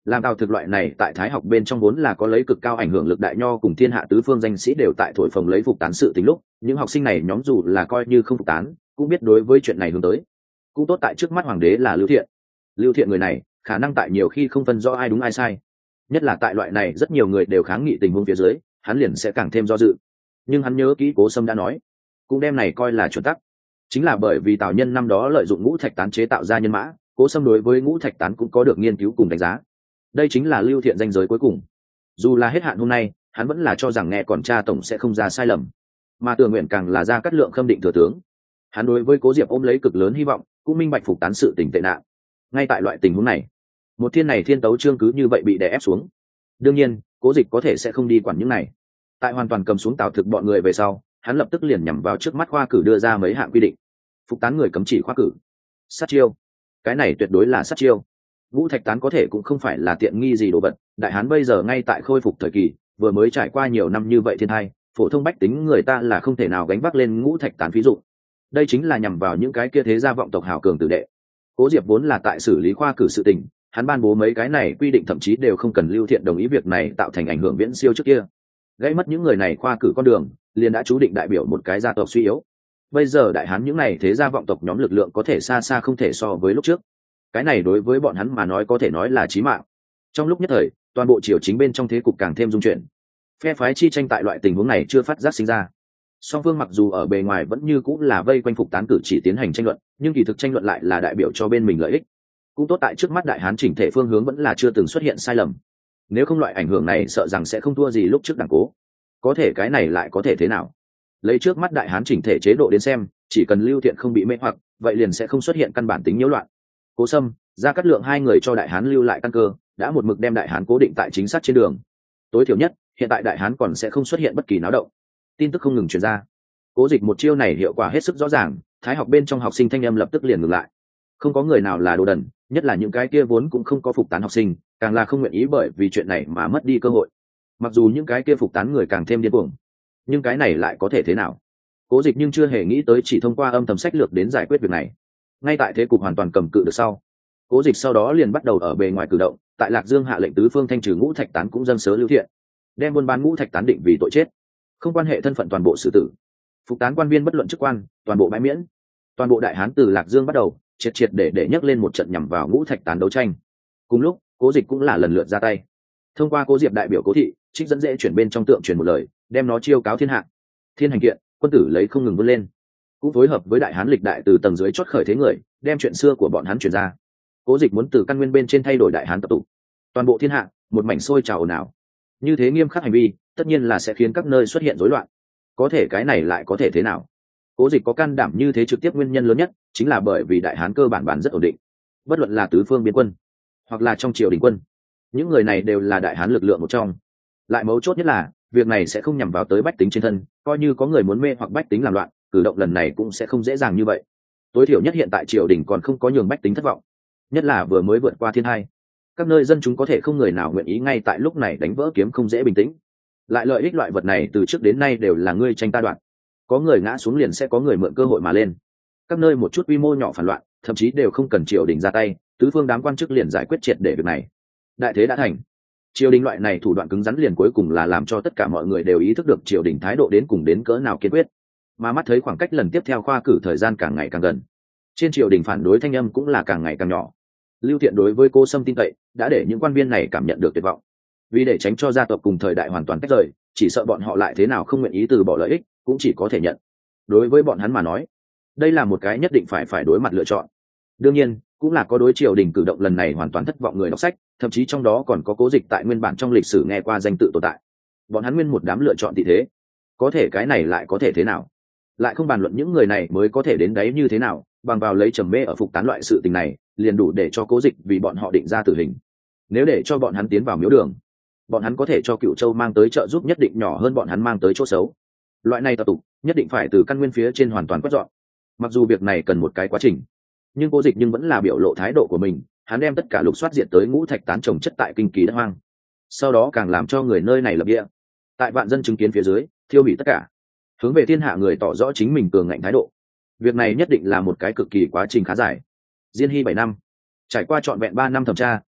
làm tào thực loại này tại thái học bên trong vốn là có lấy cực cao ảnh hưởng lực đại nho cùng thiên hạ tứ phương danh sĩ đều tại thổi phồng lấy phục tán sự tính lúc những học sinh này nhóm dù là coi như không phục tán cũng biết đối với chuyện này hướng tới. Cũng tốt tại trước mắt hoàng đế là Lưu Thiện. Lưu Thiện người này khả năng tại nhiều khi không phân rõ ai đúng ai sai, nhất là tại loại này rất nhiều người đều kháng nghị tình huống phía dưới, hắn liền sẽ càng thêm do dự. Nhưng hắn nhớ kỹ Cố Sâm đã nói, cũng đem này coi là chuẩn tắc. Chính là bởi vì Tào Nhân năm đó lợi dụng ngũ thạch tán chế tạo ra nhân mã, Cố Sâm đối với ngũ thạch tán cũng có được nghiên cứu cùng đánh giá. Đây chính là Lưu Thiện danh giới cuối cùng. Dù là hết hạn hôm nay, hắn vẫn là cho rằng nghe còn cha tổng sẽ không ra sai lầm, mà Tường Nguyện càng là ra cắt lượng khâm định thừa tướng. Hắn đối với Cố Diệp ôm lấy cực lớn hy vọng, cũng minh bạch phục tán sự tình tệ nạn. Ngay tại loại tình huống này, một thiên này thiên tấu chương cứ như vậy bị đè ép xuống. Đương nhiên, Cố Dịch có thể sẽ không đi quản những này. Tại hoàn toàn cầm xuống Tào thực bọn người về sau, hắn lập tức liền nhằm vào trước mắt khoa cử đưa ra mấy hạng quy định. Phục tán người cấm chỉ khoa cử. Sát chiêu. Cái này tuyệt đối là sát chiêu. Ngũ thạch tán có thể cũng không phải là tiện nghi gì đồ vật, đại hán bây giờ ngay tại khôi phục thời kỳ, vừa mới trải qua nhiều năm như vậy thiên tai, phổ thông bách tính người ta là không thể nào gánh vác lên ngũ thạch tán ví dụ. Đây chính là nhằm vào những cái kia thế gia vọng tộc hào cường tử đệ. Cố Diệp vốn là tại xử lý khoa cử sự tình, hắn ban bố mấy cái này quy định thậm chí đều không cần Lưu Thiện đồng ý, việc này tạo thành ảnh hưởng viễn siêu trước kia. Gãy mất những người này khoa cử con đường, liền đã chú định đại biểu một cái gia tộc suy yếu. Bây giờ đại hán những này thế gia vọng tộc nhóm lực lượng có thể xa xa không thể so với lúc trước. Cái này đối với bọn hắn mà nói có thể nói là chí mạng. Trong lúc nhất thời, toàn bộ triều chính bên trong thế cục càng thêm dung chuyển. Phe phái chi tranh tại loại tình huống này chưa phát giác sinh ra. Song phương mặc dù ở bề ngoài vẫn như cũng là vây quanh phục tán cử chỉ tiến hành tranh luận, nhưng kỳ thực tranh luận lại là đại biểu cho bên mình lợi ích. Cũng tốt tại trước mắt đại hán chỉnh thể phương hướng vẫn là chưa từng xuất hiện sai lầm. Nếu không loại ảnh hưởng này sợ rằng sẽ không thua gì lúc trước đảng Cố. Có thể cái này lại có thể thế nào? Lấy trước mắt đại hán chỉnh thể chế độ đến xem, chỉ cần Lưu Thiện không bị mê hoặc, vậy liền sẽ không xuất hiện căn bản tính nhiễu loạn. Cố Sâm, Gia Cát Lượng hai người cho đại hán lưu lại căn cơ, đã một mực đem đại hán cố định tại chính xác trên đường. Tối thiểu nhất, hiện tại đại hán còn sẽ không xuất hiện bất kỳ náo động. Tin tức không ngừng truyền ra. Cố Dịch một chiêu này hiệu quả hết sức rõ ràng, thái học bên trong học sinh thanh âm lập tức liền ngừng lại. Không có người nào là đồ đần, nhất là những cái kia vốn cũng không có phục tán học sinh, càng là không nguyện ý bởi vì chuyện này mà mất đi cơ hội. Mặc dù những cái kia phục tán người càng thêm điên cuồng, nhưng cái này lại có thể thế nào? Cố Dịch nhưng chưa hề nghĩ tới chỉ thông qua âm thầm sách lược đến giải quyết việc này. Ngay tại thế cục hoàn toàn cầm cự được sau, Cố Dịch sau đó liền bắt đầu ở bề ngoài cử động, tại Lạc Dương hạ lệnh tứ phương thanh trừ ngũ thạch tán cũng dâng sớ Lưu Thiện, đem buôn bán ngũ thạch tán định vì tội chết, không quan hệ thân phận toàn bộ xử tử. Phục tán quan viên bất luận chức quan, toàn bộ bãi miễn. Toàn bộ đại hán từ Lạc Dương bắt đầu, triệt triệt để để nhấc lên một trận nhằm vào ngũ thạch tán đấu tranh. Cùng lúc, Cố Dịch cũng là lần lượt ra tay. Thông qua Cố Diệp đại biểu Cố thị, trích dẫn dễ chuyển bên trong tượng truyền một lời, đem nó chiêu cáo thiên hạ. Thiên hành kiện, quân tử lấy không ngừng vươn lên. Cũng phối hợp với đại hán lịch đại từ tầng dưới chót khởi thế người, đem chuyện xưa của bọn hắn truyền ra. Cố Dịch muốn từ căn nguyên bên trên thay đổi đại hán tập tụ. Toàn bộ thiên hạ, một mảnh sôi trào ồn ào. Như thế nghiêm khắc hành vi, tất nhiên là sẽ khiến các nơi xuất hiện rối loạn. Có thể cái này lại có thể thế nào? Cố Dịch có can đảm như thế trực tiếp nguyên nhân lớn nhất chính là bởi vì đại hán cơ bản bản rất ổn định. Bất luận là tứ phương biên quân, hoặc là trong triều đình quân, những người này đều là đại hán lực lượng một trong. Lại mấu chốt nhất là, việc này sẽ không nhằm vào tới bách tính trên thân, coi như có người muốn mê hoặc bách tính làm loạn, cử động lần này cũng sẽ không dễ dàng như vậy. Tối thiểu nhất hiện tại triều đình còn không có nhường bách tính thất vọng, nhất là vừa mới vượt qua thiên hai, các nơi dân chúng có thể không người nào nguyện ý ngay tại lúc này đánh vỡ kiếm không dễ bình tĩnh. Lại lợi ích loại vật này từ trước đến nay đều là ngươi tranh ta đoạt, có người ngã xuống liền sẽ có người mượn cơ hội mà lên. Các nơi một chút quy mô nhỏ phản loạn, thậm chí đều không cần triều đình ra tay, tứ phương đám quan chức liền giải quyết triệt để việc này. Đại thế đã thành, triều đình loại này thủ đoạn cứng rắn liền cuối cùng là làm cho tất cả mọi người đều ý thức được triều đình thái độ đến cùng đến cỡ nào kiên quyết. Mà mắt thấy khoảng cách lần tiếp theo khoa cử thời gian càng ngày càng gần, trên triều đình phản đối thanh âm cũng là càng ngày càng nhỏ. Lưu Thiện đối với Cố Sâm tin cậy đã để những quan viên này cảm nhận được tuyệt vọng. Vì để tránh cho gia tộc cùng thời đại hoàn toàn tách rời, chỉ sợ bọn họ lại thế nào không nguyện ý từ bỏ lợi ích, cũng chỉ có thể nhận. Đối với bọn hắn mà nói, đây là một cái nhất định phải phải đối mặt lựa chọn. Đương nhiên, cũng là có đối triều đình cử động lần này hoàn toàn thất vọng người đọc sách, thậm chí trong đó còn có Cố Dịch tại nguyên bản trong lịch sử nghe qua danh tự tồn tại. Bọn hắn nguyên một đám lựa chọn tỷ thế. Có thể cái này lại có thể thế nào? Lại không bàn luận những người này mới có thể đến đấy như thế nào, bằng vào lấy trầm mê ở phục tán loại sự tình này, liền đủ để cho Cố Dịch vì bọn họ định ra tử hình. Nếu để cho bọn hắn tiến vào miếu đường, bọn hắn có thể cho Cựu Châu mang tới trợ giúp nhất định nhỏ hơn bọn hắn mang tới chỗ xấu. Loại này tập tục nhất định phải từ căn nguyên phía trên hoàn toàn quét dọn. Mặc dù việc này cần một cái quá trình, nhưng Cố Dịch nhưng vẫn là biểu lộ thái độ của mình. Hắn đem tất cả lục soát diệt tới ngũ thạch tán trồng chất tại kinh kỳ đất hoang, sau đó càng làm cho người nơi này lập địa, tại vạn dân chứng kiến phía dưới thiêu hủy tất cả, hướng về thiên hạ người tỏ rõ chính mình cường ngạnh thái độ. Việc này nhất định là một cái cực kỳ quá trình khá dài. Diên hy bảy năm, trải qua trọn vẹn ba năm thẩm tra,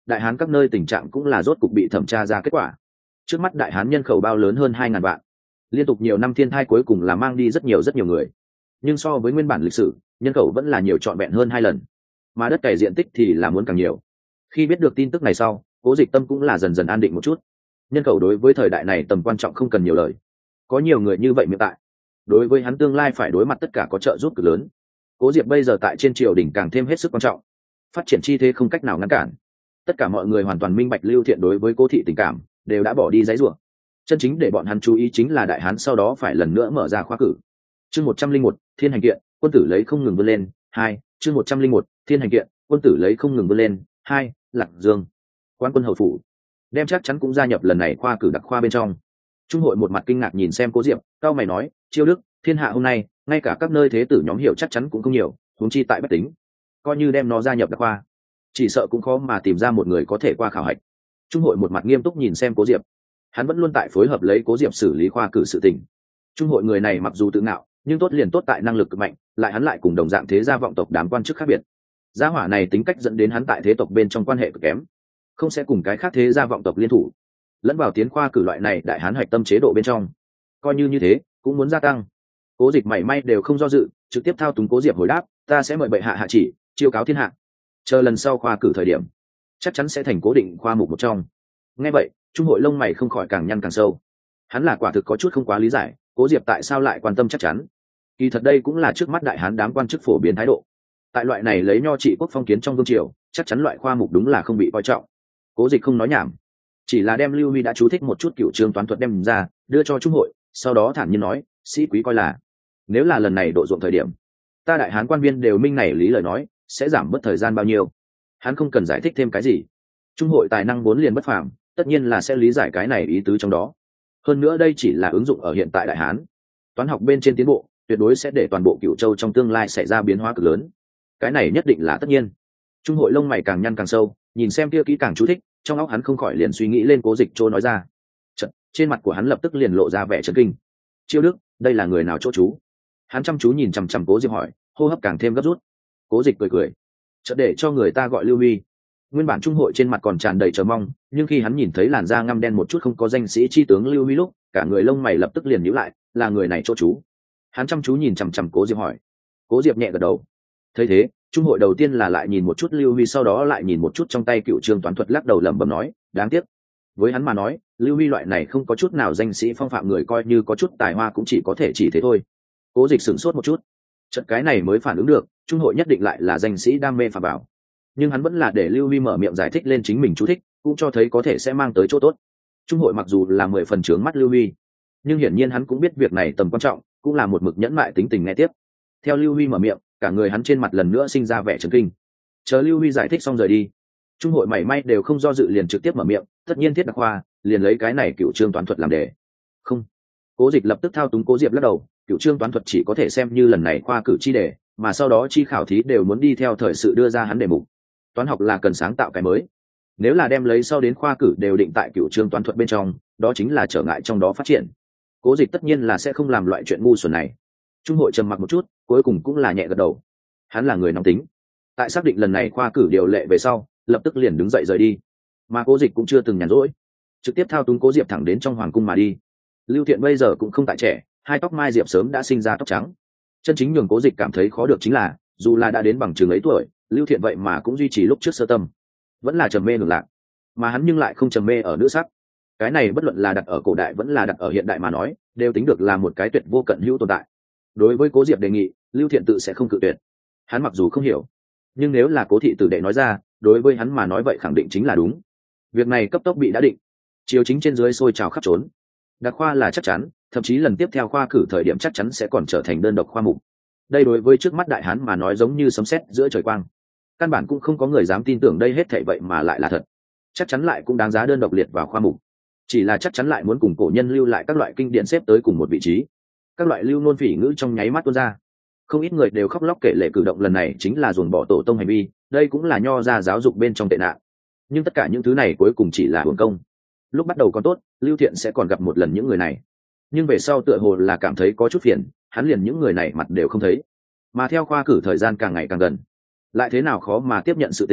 đại hán các nơi tình trạng cũng là rốt cục bị thẩm tra ra kết quả. Trước mắt đại hán nhân khẩu bao lớn hơn hai ngàn vạn, liên tục nhiều năm thiên thai cuối cùng là mang đi rất nhiều rất nhiều người, nhưng so với nguyên bản lịch sử, nhân khẩu vẫn là nhiều trọn vẹn hơn hai lần, mà đất cày diện tích thì là muốn càng nhiều. Khi biết được tin tức này sau, Cố Dịch tâm cũng là dần dần an định một chút. Nhân khẩu đối với thời đại này tầm quan trọng không cần nhiều lời, có nhiều người như vậy miệng tại, đối với hắn tương lai phải đối mặt tất cả có trợ giúp cực lớn. Cố Diệp bây giờ tại trên triều đình càng thêm hết sức quan trọng, phát triển chi thế không cách nào ngăn cản. Tất cả mọi người hoàn toàn minh bạch Lưu Thiện đối với Cố thị tình cảm, đều đã bỏ đi giấy rủa. Chân chính để bọn hắn chú ý chính là đại hán sau đó phải lần nữa mở ra khoa cử. Chương một trăm linh một, Thiên hành kiện, quân tử lấy không ngừng vươn lên. Hai, chương một trăm linh một, Thiên hành kiện, quân tử lấy không ngừng vươn lên. Hai, Lạc Dương, quan quân hầu phủ, đem chắc chắn cũng gia nhập lần này khoa cử đặc khoa bên trong. Trung hội một mặt kinh ngạc nhìn xem Cố Diệp, cao mày nói, Chiêu Đức, thiên hạ hôm nay, ngay cả các nơi thế tử nhóm hiểu chắc chắn cũng không nhiều, huống chi tại bách tính, coi như đem nó gia nhập đặc khoa, chỉ sợ cũng khó mà tìm ra một người có thể qua khảo hạch. Trung hội một mặt nghiêm túc nhìn xem Cố Diệp, hắn vẫn luôn tại phối hợp lấy Cố Diệp xử lý khoa cử sự tình. Trung hội người này mặc dù tự ngạo, nhưng tốt liền tốt tại năng lực cực mạnh, lại hắn lại cùng đồng dạng thế gia vọng tộc đám quan chức khác biệt. Gia hỏa này tính cách dẫn đến hắn tại thế tộc bên trong quan hệ cực kém, không sẽ cùng cái khác thế gia vọng tộc liên thủ, lẫn vào tiến khoa cử loại này đại hán hoạch tâm chế độ bên trong. Coi như như thế, cũng muốn gia tăng. Cố Dịch mảy may đều không do dự, trực tiếp thao túng Cố Diệp hồi đáp, ta sẽ mời bệ hạ hạ chỉ, chiêu cáo thiên hạ. Chờ lần sau khoa cử thời điểm, chắc chắn sẽ thành cố định khoa mục một trong. Nghe vậy, Trung hội lông mày không khỏi càng nhăn càng sâu. Hắn là quả thực có chút không quá lý giải, Cố Diệp tại sao lại quan tâm chắc chắn. Kỳ thật đây cũng là trước mắt đại hán đám quan chức phổ biến thái độ. Tại loại này lấy nho trị quốc phong kiến trong vương triều, chắc chắn loại khoa mục đúng là không bị coi trọng. Cố Dịch không nói nhảm, chỉ là đem Lưu Huy đã chú thích một chút cửu chương toán thuật đem ra, đưa cho Trung hội, sau đó thản nhiên nói, sĩ quý coi là, nếu là lần này độ ruộng thời điểm, ta đại hán quan viên đều minh này lý lời nói, sẽ giảm mất thời gian bao nhiêu. Hắn không cần giải thích thêm cái gì. Trung hội tài năng vốn liền bất phàm, tất nhiên là sẽ lý giải cái này ý tứ trong đó. Hơn nữa đây chỉ là ứng dụng ở hiện tại đại hán, toán học bên trên tiến bộ, tuyệt đối sẽ để toàn bộ Cửu Châu trong tương lai xảy ra biến hóa cực lớn. Cái này nhất định là tất nhiên. Trung hội lông mày càng nhăn càng sâu, nhìn xem kia kỹ càng chú thích, trong óc hắn không khỏi liền suy nghĩ lên Cố Dịch chỗ nói ra. Chật, trên mặt của hắn lập tức liền lộ ra vẻ chấn kinh. Chiêu Đức, đây là người nào chỗ chú? Hắn chăm chú nhìn chằm chằm Cố Diệp hỏi, hô hấp càng thêm gấp rút. Cố Dịch cười cười, chợt để cho người ta gọi Lưu Huy. Nguyên bản Trung hội trên mặt còn tràn đầy chờ mong, nhưng khi hắn nhìn thấy làn da ngăm đen một chút không có danh sĩ chi tướng Lưu Huy lúc, cả người lông mày lập tức liền nhíu lại, là người này chỗ chú. Hắn chăm chú nhìn chằm chằm Cố Diệp hỏi. Cố Diệp nhẹ gật đầu. Thấy thế, Trung hội đầu tiên là lại nhìn một chút Lưu Huy, sau đó lại nhìn một chút trong tay cựu chương toán thuật, lắc đầu lẩm bẩm nói, đáng tiếc. Với hắn mà nói, Lưu Huy loại này không có chút nào danh sĩ phong phạm người, coi như có chút tài hoa cũng chỉ có thể chỉ thế thôi. Cố Dịch sửng sốt một chút, trận cái này mới phản ứng được, Trung hội nhất định lại là danh sĩ đam mê phàm bảo. Nhưng hắn vẫn là để Lưu Huy mở miệng giải thích lên chính mình chú thích, cũng cho thấy có thể sẽ mang tới chỗ tốt. Trung hội mặc dù là mười phần trướng mắt Lưu Huy, nhưng hiển nhiên hắn cũng biết việc này tầm quan trọng, cũng là một mực nhẫn mại tính tình nghe tiếp. Theo Lưu Huy mở miệng, cả người hắn trên mặt lần nữa sinh ra vẻ chấn kinh. Chờ Lưu Huy giải thích xong rời đi, Trung hội mảy may đều không do dự liền trực tiếp mở miệng, tất nhiên thiết đặc khoa, liền lấy cái này cựu chương toán thuật làm đề. Không. Cố Dịch lập tức thao túng Cố Diệp lắc đầu, cựu chương toán thuật chỉ có thể xem như lần này khoa cử chi đề, mà sau đó chi khảo thí đều muốn đi theo thời sự đưa ra hắn đề mục. Toán học là cần sáng tạo cái mới. Nếu là đem lấy sau đến khoa cử đều định tại cựu chương toán thuật bên trong, đó chính là trở ngại trong đó phát triển. Cố Dịch tất nhiên là sẽ không làm loại chuyện ngu xuẩn này. Trung hội trầm mặc một chút, cuối cùng cũng là nhẹ gật đầu. Hắn là người nóng tính, tại xác định lần này khoa cử điều lệ về sau, lập tức liền đứng dậy rời đi. Mà Cố Dịch cũng chưa từng nhàn rỗi, trực tiếp thao túng Cố Diệp thẳng đến trong hoàng cung mà đi. Lưu Thiện bây giờ cũng không tại trẻ, hai tóc mai diệp sớm đã sinh ra tóc trắng. Chân chính nhường Cố Dịch cảm thấy khó được chính là, dù là đã đến bằng chừng ấy tuổi, Lưu Thiện vậy mà cũng duy trì lúc trước sơ tâm, vẫn là trầm mê ngược lạc, mà hắn nhưng lại không trầm mê ở nữ sắc. Cái này bất luận là đặt ở cổ đại vẫn là đặt ở hiện đại mà nói, đều tính được là một cái tuyệt vô cận hữu tồn tại. Đối với Cố Diệp đề nghị, Lưu Thiện tự sẽ không cự tuyệt. Hắn mặc dù không hiểu, nhưng nếu là Cố thị tử đệ nói ra, đối với hắn mà nói vậy khẳng định chính là đúng. Việc này cấp tốc bị đã định, triều chính trên dưới sôi trào khắp trốn. Đặc khoa là chắc chắn, thậm chí lần tiếp theo khoa cử thời điểm chắc chắn sẽ còn trở thành đơn độc khoa mục. Đây đối với trước mắt đại hán mà nói giống như sấm sét giữa trời quang. Căn bản cũng không có người dám tin tưởng đây hết thảy vậy mà lại là thật. Chắc chắn lại cũng đáng giá đơn độc liệt vào khoa mục. Chỉ là chắc chắn lại muốn cùng cổ nhân lưu lại các loại kinh điển xếp tới cùng một vị trí. Các loại lưu nôn phỉ ngữ trong nháy mắt tuôn ra. Không ít người đều khóc lóc kể lể cử động lần này chính là ruồng bỏ tổ tông hành vi, đây cũng là nho ra giáo dục bên trong tệ nạn. Nhưng tất cả những thứ này cuối cùng chỉ là uổng công. Lúc bắt đầu còn tốt, Lưu Thiện sẽ còn gặp một lần những người này, nhưng về sau tựa hồ là cảm thấy có chút phiền, hắn liền những người này mặt đều không thấy. Mà theo khoa cử thời gian càng ngày càng gần, lại thế nào khó mà tiếp nhận sự tình,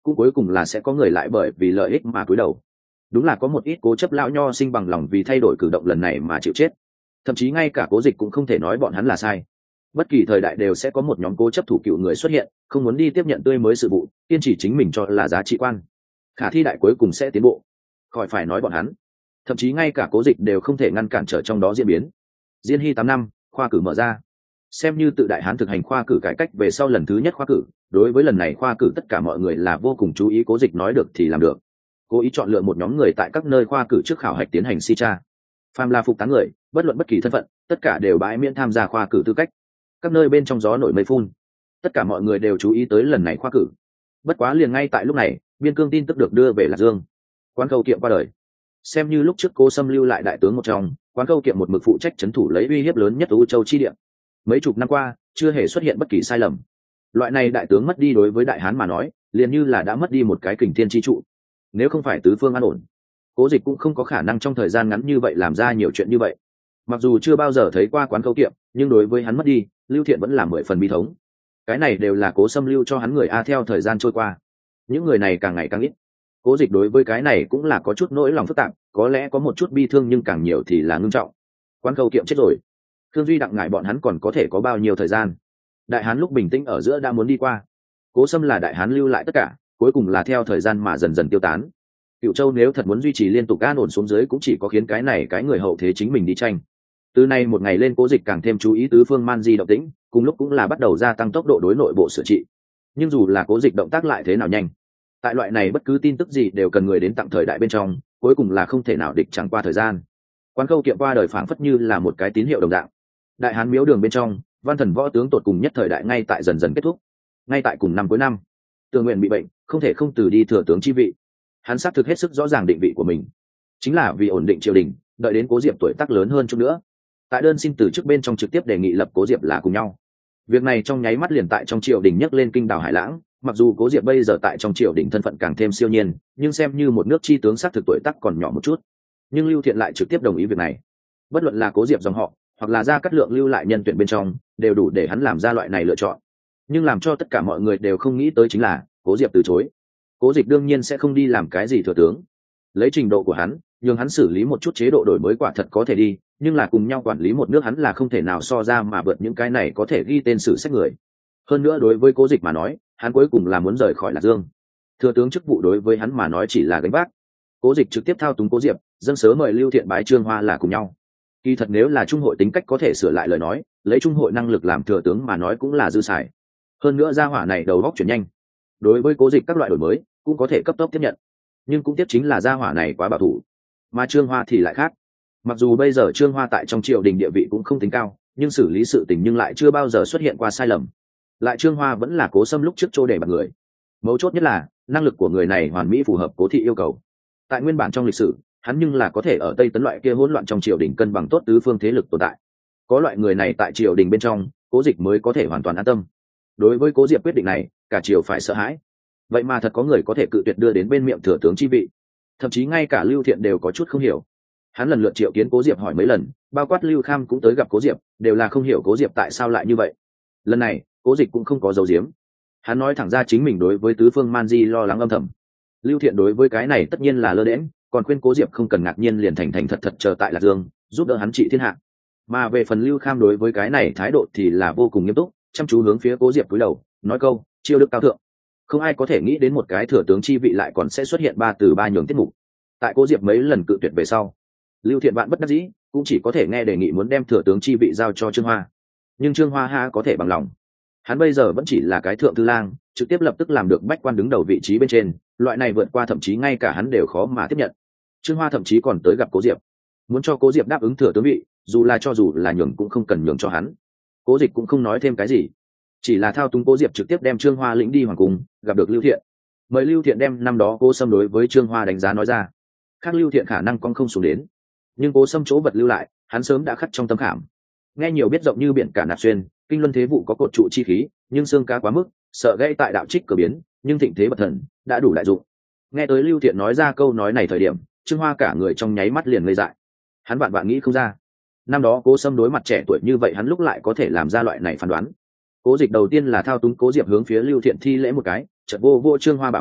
cũng cuối cùng là sẽ có người lại bởi vì lợi ích mà cúi đầu. Đúng là có một ít cố chấp lão nho sinh bằng lòng vì thay đổi cử động lần này mà chịu chết, thậm chí ngay cả Cố Dịch cũng không thể nói bọn hắn là sai. Bất kỳ thời đại đều sẽ có một nhóm cố chấp thủ cựu người xuất hiện, không muốn đi tiếp nhận tươi mới sự vụ, kiên trì chính mình cho là giá trị quan. Khả thi đại cuối cùng sẽ tiến bộ, khỏi phải nói bọn hắn, thậm chí ngay cả Cố Dịch đều không thể ngăn cản trở trong đó diễn biến. Diên hy tám năm, khoa cử mở ra, xem như tự đại hán thực hành khoa cử cải cách về sau lần thứ nhất khoa cử. Đối với lần này khoa cử tất cả mọi người là vô cùng chú ý, Cố Dịch nói được thì làm được, cố ý chọn lựa một nhóm người tại các nơi khoa cử trước khảo hạch tiến hành si tra. Phàm là phục tán người, bất luận bất kỳ thân phận, tất cả đều bãi miễn tham gia khoa cử tư cách. Các nơi bên trong gió nổi mây phun, tất cả mọi người đều chú ý tới lần này khoa cử. Bất quá liền ngay tại lúc này, biên cương tin tức được đưa về Lạc Dương. Quán Khâu Kiệm qua đời. Xem như lúc trước Cố Sâm lưu lại đại tướng một trong, Quán Khâu Kiệm một mực phụ trách trấn thủ lấy uy hiếp lớn nhất U Châu chi địa. Mấy chục năm qua, chưa hề xuất hiện bất kỳ sai lầm. Loại này đại tướng mất đi đối với đại hán mà nói, liền như là đã mất đi một cái kình thiên chi trụ. Nếu không phải tứ phương an ổn, Cố Dịch cũng không có khả năng trong thời gian ngắn như vậy làm ra nhiều chuyện như vậy. Mặc dù chưa bao giờ thấy qua Quán Khâu Kiệm, nhưng đối với hắn mất đi, Lưu Thiện vẫn là mười phần bi thống. Cái này đều là Cố Sâm lưu cho hắn người a. Theo thời gian trôi qua, những người này càng ngày càng ít. Cố Dịch đối với cái này cũng là có chút nỗi lòng phức tạp, có lẽ có một chút bi thương nhưng càng nhiều thì là ngưng trọng. Quán Khâu Kiệm chết rồi, Khương Duy Đặng ngại bọn hắn còn có thể có bao nhiêu thời gian? Đại hán lúc bình tĩnh ở giữa đã muốn đi qua. Cố Sâm là đại hán lưu lại tất cả, cuối cùng là theo thời gian mà dần dần tiêu tán. Cửu Châu nếu thật muốn duy trì liên tục an ổn xuống dưới cũng chỉ có khiến cái này cái người hậu thế chính mình đi tranh. Từ nay một ngày lên, Cố Dịch càng thêm chú ý tứ phương man di động tĩnh, cùng lúc cũng là bắt đầu gia tăng tốc độ đối nội bộ sửa trị. Nhưng dù là Cố Dịch động tác lại thế nào nhanh, tại loại này bất cứ tin tức gì đều cần người đến tặng thời đại bên trong, cuối cùng là không thể nào địch chẳng qua thời gian. Quán Khâu Kiệm qua đời phảng phất như là một cái tín hiệu đồng dạng. Đại hán miếu đường bên trong, văn thần võ tướng tột cùng nhất thời đại ngay tại dần dần kết thúc. Ngay tại cùng năm cuối năm, Tường Nguyện bị bệnh, không thể không từ đi thừa tướng chi vị. Hắn xác thực hết sức rõ ràng định vị của mình, chính là vì ổn định triều đình, đợi đến Cố Diệp tuổi tác lớn hơn chút nữa. Tại đơn xin từ chức bên trong trực tiếp đề nghị lập Cố Diệp là cùng nhau. Việc này trong nháy mắt liền tại trong triều đình nhấc lên kinh đảo hải lãng. Mặc dù Cố Diệp bây giờ tại trong triều đình thân phận càng thêm siêu nhiên, nhưng xem như một nước chi tướng xác thực tuổi tác còn nhỏ một chút. Nhưng Lưu Thiện lại trực tiếp đồng ý việc này. Bất luận là Cố Diệp dòng họ, hoặc là Gia Cát Lượng lưu lại nhân tuyển bên trong, đều đủ để hắn làm ra loại này lựa chọn. Nhưng làm cho tất cả mọi người đều không nghĩ tới chính là Cố Diệp từ chối. Cố Dịch đương nhiên sẽ không đi làm cái gì thừa tướng. Lấy trình độ của hắn, nhường hắn xử lý một chút chế độ đổi mới quả thật có thể đi, nhưng là cùng nhau quản lý một nước hắn là không thể nào so ra mà vượt những cái này có thể ghi tên sử sách người. Hơn nữa đối với Cố Dịch mà nói, hắn cuối cùng là muốn rời khỏi Lạc Dương. Thừa tướng chức vụ đối với hắn mà nói chỉ là gánh vác. Cố Dịch trực tiếp thao túng Cố Diệp, dâng sớ mời Lưu Thiện bái Trương Hoa là cùng nhau. Kỳ thật nếu là trung hội tính cách có thể sửa lại lời nói, lấy trung hội năng lực làm thừa tướng mà nói cũng là dư xài. Hơn nữa gia hỏa này đầu óc chuyển nhanh, đối với Cố Dịch các loại đổi mới cũng có thể cấp tốc tiếp nhận. Nhưng cũng tiếp chính là gia hỏa này quá bảo thủ, mà Trương Hoa thì lại khác. Mặc dù bây giờ Trương Hoa tại trong triều đình địa vị cũng không tính cao, nhưng xử lý sự tình nhưng lại chưa bao giờ xuất hiện qua sai lầm. Lại Trương Hoa vẫn là Cố Sâm lúc trước chỗ để bạt người. Mấu chốt nhất là năng lực của người này hoàn mỹ phù hợp Cố thị yêu cầu. Tại nguyên bản trong lịch sử, hắn nhưng là có thể ở Tây Tấn loại kia hỗn loạn trong triều đình cân bằng tốt tứ phương thế lực tồn tại. Có loại người này tại triều đình bên trong, Cố Dịch mới có thể hoàn toàn an tâm. Đối với Cố Diệp quyết định này, cả triều phải sợ hãi. Vậy mà thật có người có thể cự tuyệt đưa đến bên miệng thừa tướng chi vị. Thậm chí ngay cả Lưu Thiện đều có chút không hiểu. Hắn lần lượt triệu kiến Cố Diệp hỏi mấy lần, bao quát Lưu Kham cũng tới gặp Cố Diệp, đều là không hiểu Cố Diệp tại sao lại như vậy. Lần này, Cố Dịch cũng không có giấu giếm. Hắn nói thẳng ra chính mình đối với tứ phương man di lo lắng âm thầm. Lưu Thiện đối với cái này tất nhiên là lơ đễnh, còn khuyên Cố Diệp không cần ngạc nhiên, liền thành thành thật thật chờ tại Lạc Dương, giúp đỡ hắn trị thiên hạ. Mà về phần Lưu Kham đối với cái này thái độ thì là vô cùng nghiêm túc, chăm chú hướng phía Cố Diệp cúi đầu, nói câu chiêu đức cao thượng. Không ai có thể nghĩ đến một cái thừa tướng chi vị lại còn sẽ xuất hiện ba từ ba nhường tiết mục. Tại Cố Diệp mấy lần cự tuyệt về sau, Lưu Thiện bạn bất đắc dĩ, cũng chỉ có thể nghe đề nghị muốn đem thừa tướng chi vị giao cho Trương Hoa. Nhưng Trương Hoa ha có thể bằng lòng. Hắn bây giờ vẫn chỉ là cái thượng thư lang, trực tiếp lập tức làm được bách quan đứng đầu vị trí bên trên, loại này vượt qua thậm chí ngay cả hắn đều khó mà tiếp nhận. Trương Hoa thậm chí còn tới gặp Cố Diệp, muốn cho Cố Diệp đáp ứng thừa tướng vị, dù là cho dù là nhường cũng không cần nhường cho hắn. Cố Dịch cũng không nói thêm cái gì, chỉ là thao túng Cố Diệp trực tiếp đem Trương Hoa lĩnh đi hoàng cung, gặp được Lưu Thiện. Mời Lưu Thiện đem năm đó Cố Sâm đối với Trương Hoa đánh giá nói ra. Khác Lưu Thiện khả năng con không xuống đến, nhưng Cố Sâm chỗ vật lưu lại, hắn sớm đã khắc trong tâm khảm. Nghe nhiều biết rộng như biển cả nạp xuyên, kinh luân thế vụ có cột trụ chi khí, nhưng xương cá quá mức, sợ gây tại đạo trích cờ biến, nhưng thịnh thế bật thần, đã đủ đại dụng. Nghe tới Lưu Thiện nói ra câu nói này thời điểm, Trương Hoa cả người trong nháy mắt liền ngây dại. Hắn vạn vạn nghĩ không ra, năm đó Cố Sâm đối mặt trẻ tuổi như vậy hắn lúc lại có thể làm ra loại này phán đoán. Cố Dịch đầu tiên là thao túng Cố Diệp hướng phía Lưu Thiện thi lễ một cái, chợt vô vô Trương Hoa bả vai,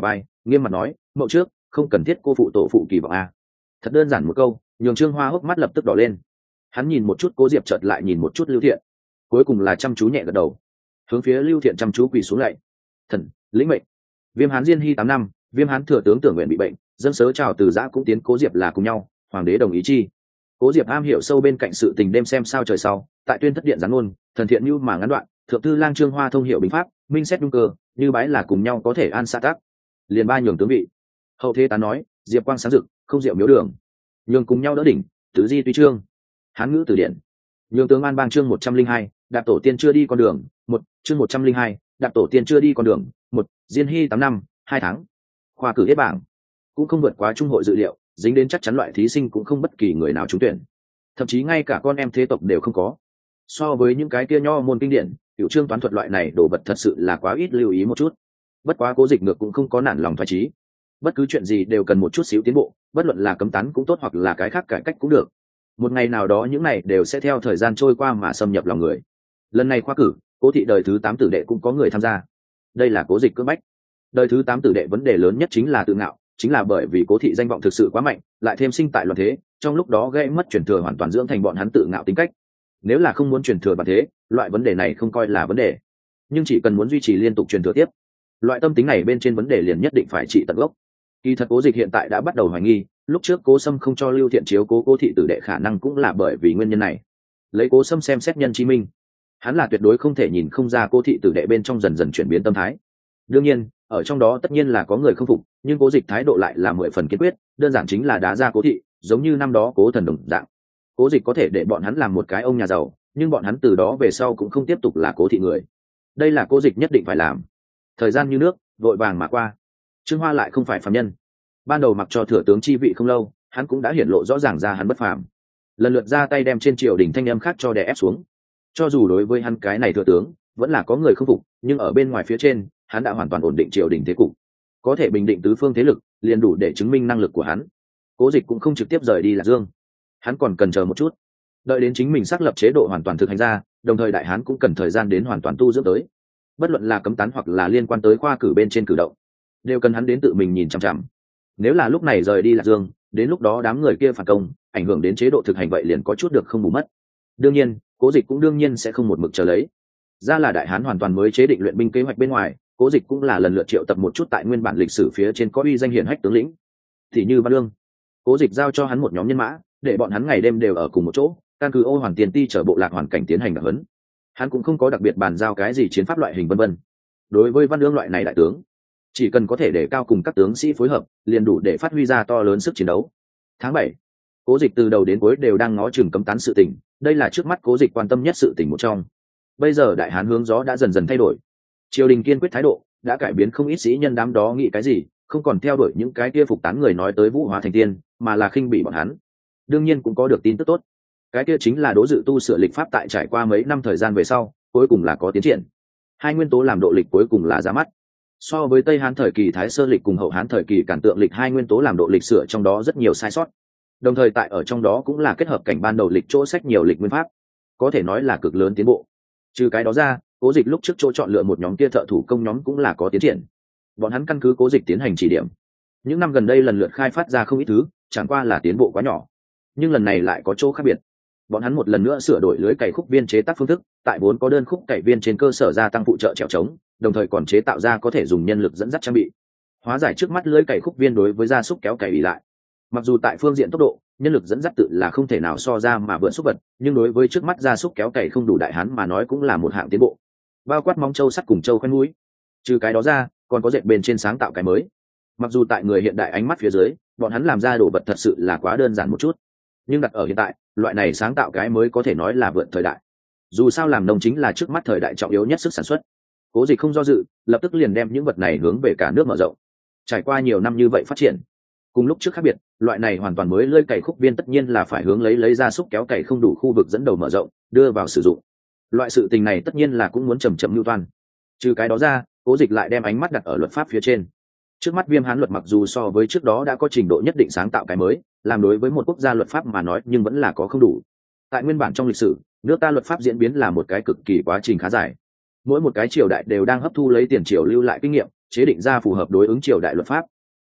nghiêm mặt nói, mậu trước không cần thiết cô phụ tổ phụ kỳ vọng a. Thật đơn giản một câu, nhường Trương Hoa hốc mắt lập tức đỏ lên. Hắn nhìn một chút Cố Diệp, chợt lại nhìn một chút Lưu Thiện, cuối cùng là chăm chú nhẹ gật đầu, hướng phía Lưu Thiện chăm chú quỳ xuống lạy. Thần lĩnh mệnh. Viêm Hán Diên Hy tám năm, Viêm Hán thừa tướng Tưởng Nguyện bị bệnh, dân sớ chào từ giã cũng tiến Cố Diệp là cùng nhau, hoàng đế đồng ý chi. Cố Diệp am hiểu sâu bên cạnh sự tình đêm xem sao trời sau, tại tuyên thất điện giáng ngôn, thần thiện như mà ngắn đoạn, thượng thư lang Trương Hoa thông hiểu binh pháp, minh xét dung cơ, như bái là cùng nhau có thể an xã tác. Liền ba nhường tướng vị. Hậu thế tán nói, Diệp quang sáng rực, không diệu miếu đường. Nhường cùng nhau đỡ đỉnh, tứ di tuy trương. Hán ngữ từ điển. Nhường tướng an bang chương một trăm linh hai, đạp tổ tiên chưa đi con đường, một chương một trăm linh hai, đạp tổ tiên chưa đi con đường, một Diên Hy tám năm, hai tháng. Khoa cử hết bảng, cũng không vượt quá trung hội dự liệu, dính đến chắc chắn loại thí sinh cũng không bất kỳ người nào trúng tuyển, thậm chí ngay cả con em thế tộc đều không có. So với những cái kia nho môn kinh điển, cửu trương toán thuật loại này đồ vật thật sự là quá ít lưu ý một chút. Bất quá Cố Dịch ngược cũng không có nản lòng thoái chí, bất cứ chuyện gì đều cần một chút xíu tiến bộ, bất luận là cấm tán cũng tốt hoặc là cái khác cải cách cũng được, một ngày nào đó những này đều sẽ theo thời gian trôi qua mà xâm nhập lòng người. Lần này khoa cử, Cố thị đời thứ tám tử đệ cũng có người tham gia, đây là Cố Dịch cưỡng bách. Đời thứ tám tử đệ vấn đề lớn nhất chính là tự ngạo, chính là bởi vì Cố thị danh vọng thực sự quá mạnh, lại thêm sinh tại loạn thế, trong lúc đó gây mất truyền thừa hoàn toàn dưỡng thành bọn hắn tự ngạo tính cách. Nếu là không muốn truyền thừa bản thế, loại vấn đề này không coi là vấn đề, nhưng chỉ cần muốn duy trì liên tục truyền thừa tiếp, loại tâm tính này bên trên vấn đề liền nhất định phải trị tận gốc. Kỳ thật Cố Dịch hiện tại đã bắt đầu hoài nghi, lúc trước Cố Sâm không cho Lưu Thiện chiếu cố Cố thị tử đệ khả năng cũng là bởi vì nguyên nhân này. Lấy Cố Sâm xem xét nhân chi minh, hắn là tuyệt đối không thể nhìn không ra Cố thị tử đệ bên trong dần dần chuyển biến tâm thái. Đương nhiên, ở trong đó tất nhiên là có người không phục, nhưng Cố Dịch thái độ lại là mười phần kiên quyết, đơn giản chính là đá ra Cố thị, giống như năm đó Cố Thần đồng dạng. Cố Dịch có thể để bọn hắn làm một cái ông nhà giàu, nhưng bọn hắn từ đó về sau cũng không tiếp tục là Cố thị người. Đây là Cố Dịch nhất định phải làm. Thời gian như nước, vội vàng mà qua. Trương Hoa lại không phải phàm nhân, ban đầu mặc cho thừa tướng chi vị không lâu, hắn cũng đã hiển lộ rõ ràng ra hắn bất phàm, lần lượt ra tay đem trên triều đình thanh âm khác cho đè ép xuống. Cho dù đối với hắn cái này thừa tướng vẫn là có người không phục, nhưng ở bên ngoài phía trên, hắn đã hoàn toàn ổn định triều đình thế cục, có thể bình định tứ phương thế lực, liền đủ để chứng minh năng lực của hắn. Cố Dịch cũng không trực tiếp rời đi Lạc Dương, hắn còn cần chờ một chút, đợi đến chính mình xác lập chế độ hoàn toàn thực hành ra, đồng thời đại hán cũng cần thời gian đến hoàn toàn tu dưỡng tới. Bất luận là cấm tán hoặc là liên quan tới khoa cử bên trên cử động, đều cần hắn đến tự mình nhìn chằm chằm. Nếu là lúc này rời đi Lạc Dương, đến lúc đó đám người kia phản công, ảnh hưởng đến chế độ thực hành, vậy liền có chút được không bù mất. Đương nhiên, Cố Dịch cũng đương nhiên sẽ không một mực chờ lấy. Ra là đại hán hoàn toàn mới chế định luyện binh kế hoạch bên ngoài, Cố Dịch cũng là lần lượt triệu tập một chút tại nguyên bản lịch sử phía trên có uy danh hiển hách tướng lĩnh, thì như Văn Lương. Cố Dịch giao cho hắn một nhóm nhân mã, để bọn hắn ngày đêm đều ở cùng một chỗ, căn cứ Ô Hoàn Tiền Ti chở bộ lạc hoàn cảnh tiến hành đặc huấn. Hắn cũng không có đặc biệt bàn giao cái gì chiến pháp loại hình vân vân. Đối với Văn Lương loại này đại tướng, chỉ cần có thể để cao cùng các tướng sĩ phối hợp, liền đủ để phát huy ra to lớn sức chiến đấu. Tháng bảy, Cố Dịch từ đầu đến cuối đều đang ngó chừng cấm tán sự tình, đây là trước mắt Cố Dịch quan tâm nhất sự tình một trong. Bây giờ đại hán hướng gió đã dần dần thay đổi, triều đình kiên quyết thái độ đã cải biến không ít sĩ nhân đám đó nghĩ cái gì, không còn theo đuổi những cái kia phục tán người nói tới vũ hóa thành tiên, mà là khinh bỉ bọn hắn. Đương nhiên cũng có được tin tức tốt, cái kia chính là Đỗ Dự tu sửa lịch pháp tại trải qua mấy năm thời gian về sau, cuối cùng là có tiến triển. Hai nguyên tố làm độ lịch cuối cùng là ra mắt. So với Tây Hán thời kỳ Thái Sơ lịch cùng Hậu Hán thời kỳ Càn Tượng lịch, hai nguyên tố làm độ lịch sửa trong đó rất nhiều sai sót. Đồng thời tại ở trong đó cũng là kết hợp cảnh ban đầu lịch chỗ sách nhiều lịch nguyên pháp, có thể nói là cực lớn tiến bộ. Trừ cái đó ra, Cố Dịch lúc trước chỗ chọn lựa một nhóm kia thợ thủ công nhóm cũng là có tiến triển. Bọn hắn căn cứ Cố Dịch tiến hành chỉ điểm. Những năm gần đây lần lượt khai phát ra không ít thứ, chẳng qua là tiến bộ quá nhỏ. Nhưng lần này lại có chỗ khác biệt. Bọn hắn một lần nữa sửa đổi lưới cày khúc viên chế tác phương thức, tại vốn có đơn khúc cày viên trên cơ sở gia tăng phụ trợ trèo trống, đồng thời còn chế tạo ra có thể dùng nhân lực dẫn dắt trang bị, hóa giải trước mắt lưới cày khúc viên đối với gia súc kéo cày ỉ lại. Mặc dù tại phương diện tốc độ, nhân lực dẫn dắt tự là không thể nào so ra mà vượt súc vật, nhưng đối với trước mắt gia súc kéo cày không đủ đại hán mà nói cũng là một hạng tiến bộ. Bao quát móng trâu sắt cùng trâu khoen mũi. Trừ cái đó ra, còn có dệt bên trên sáng tạo cái mới. Mặc dù tại người hiện đại ánh mắt phía dưới, bọn hắn làm ra đồ vật thật sự là quá đơn giản một chút, nhưng đặt ở hiện tại, loại này sáng tạo cái mới có thể nói là vượt thời đại. Dù sao làm nông chính là trước mắt thời đại trọng yếu nhất sức sản xuất. Cố Dịch không do dự, lập tức liền đem những vật này hướng về cả nước mở rộng. Trải qua nhiều năm như vậy phát triển, cùng lúc trước khác biệt, loại này hoàn toàn mới lưỡi cày khúc viên tất nhiên là phải hướng lấy lấy ra xúc kéo cày không đủ khu vực dẫn đầu mở rộng, đưa vào sử dụng. Loại sự tình này tất nhiên là cũng muốn chậm chậm lưu toan. Trừ cái đó ra, Cố Dịch lại đem ánh mắt đặt ở luật pháp phía trên. Trước mắt Viêm Hán luật mặc dù so với trước đó đã có trình độ nhất định sáng tạo cái mới, làm đối với một quốc gia luật pháp mà nói, nhưng vẫn là có không đủ. Tại nguyên bản trong lịch sử, nước ta luật pháp diễn biến là một cái cực kỳ quá trình khá dài. Mỗi một cái triều đại đều đang hấp thu lấy tiền triều lưu lại kinh nghiệm, chế định ra phù hợp đối ứng triều đại luật pháp,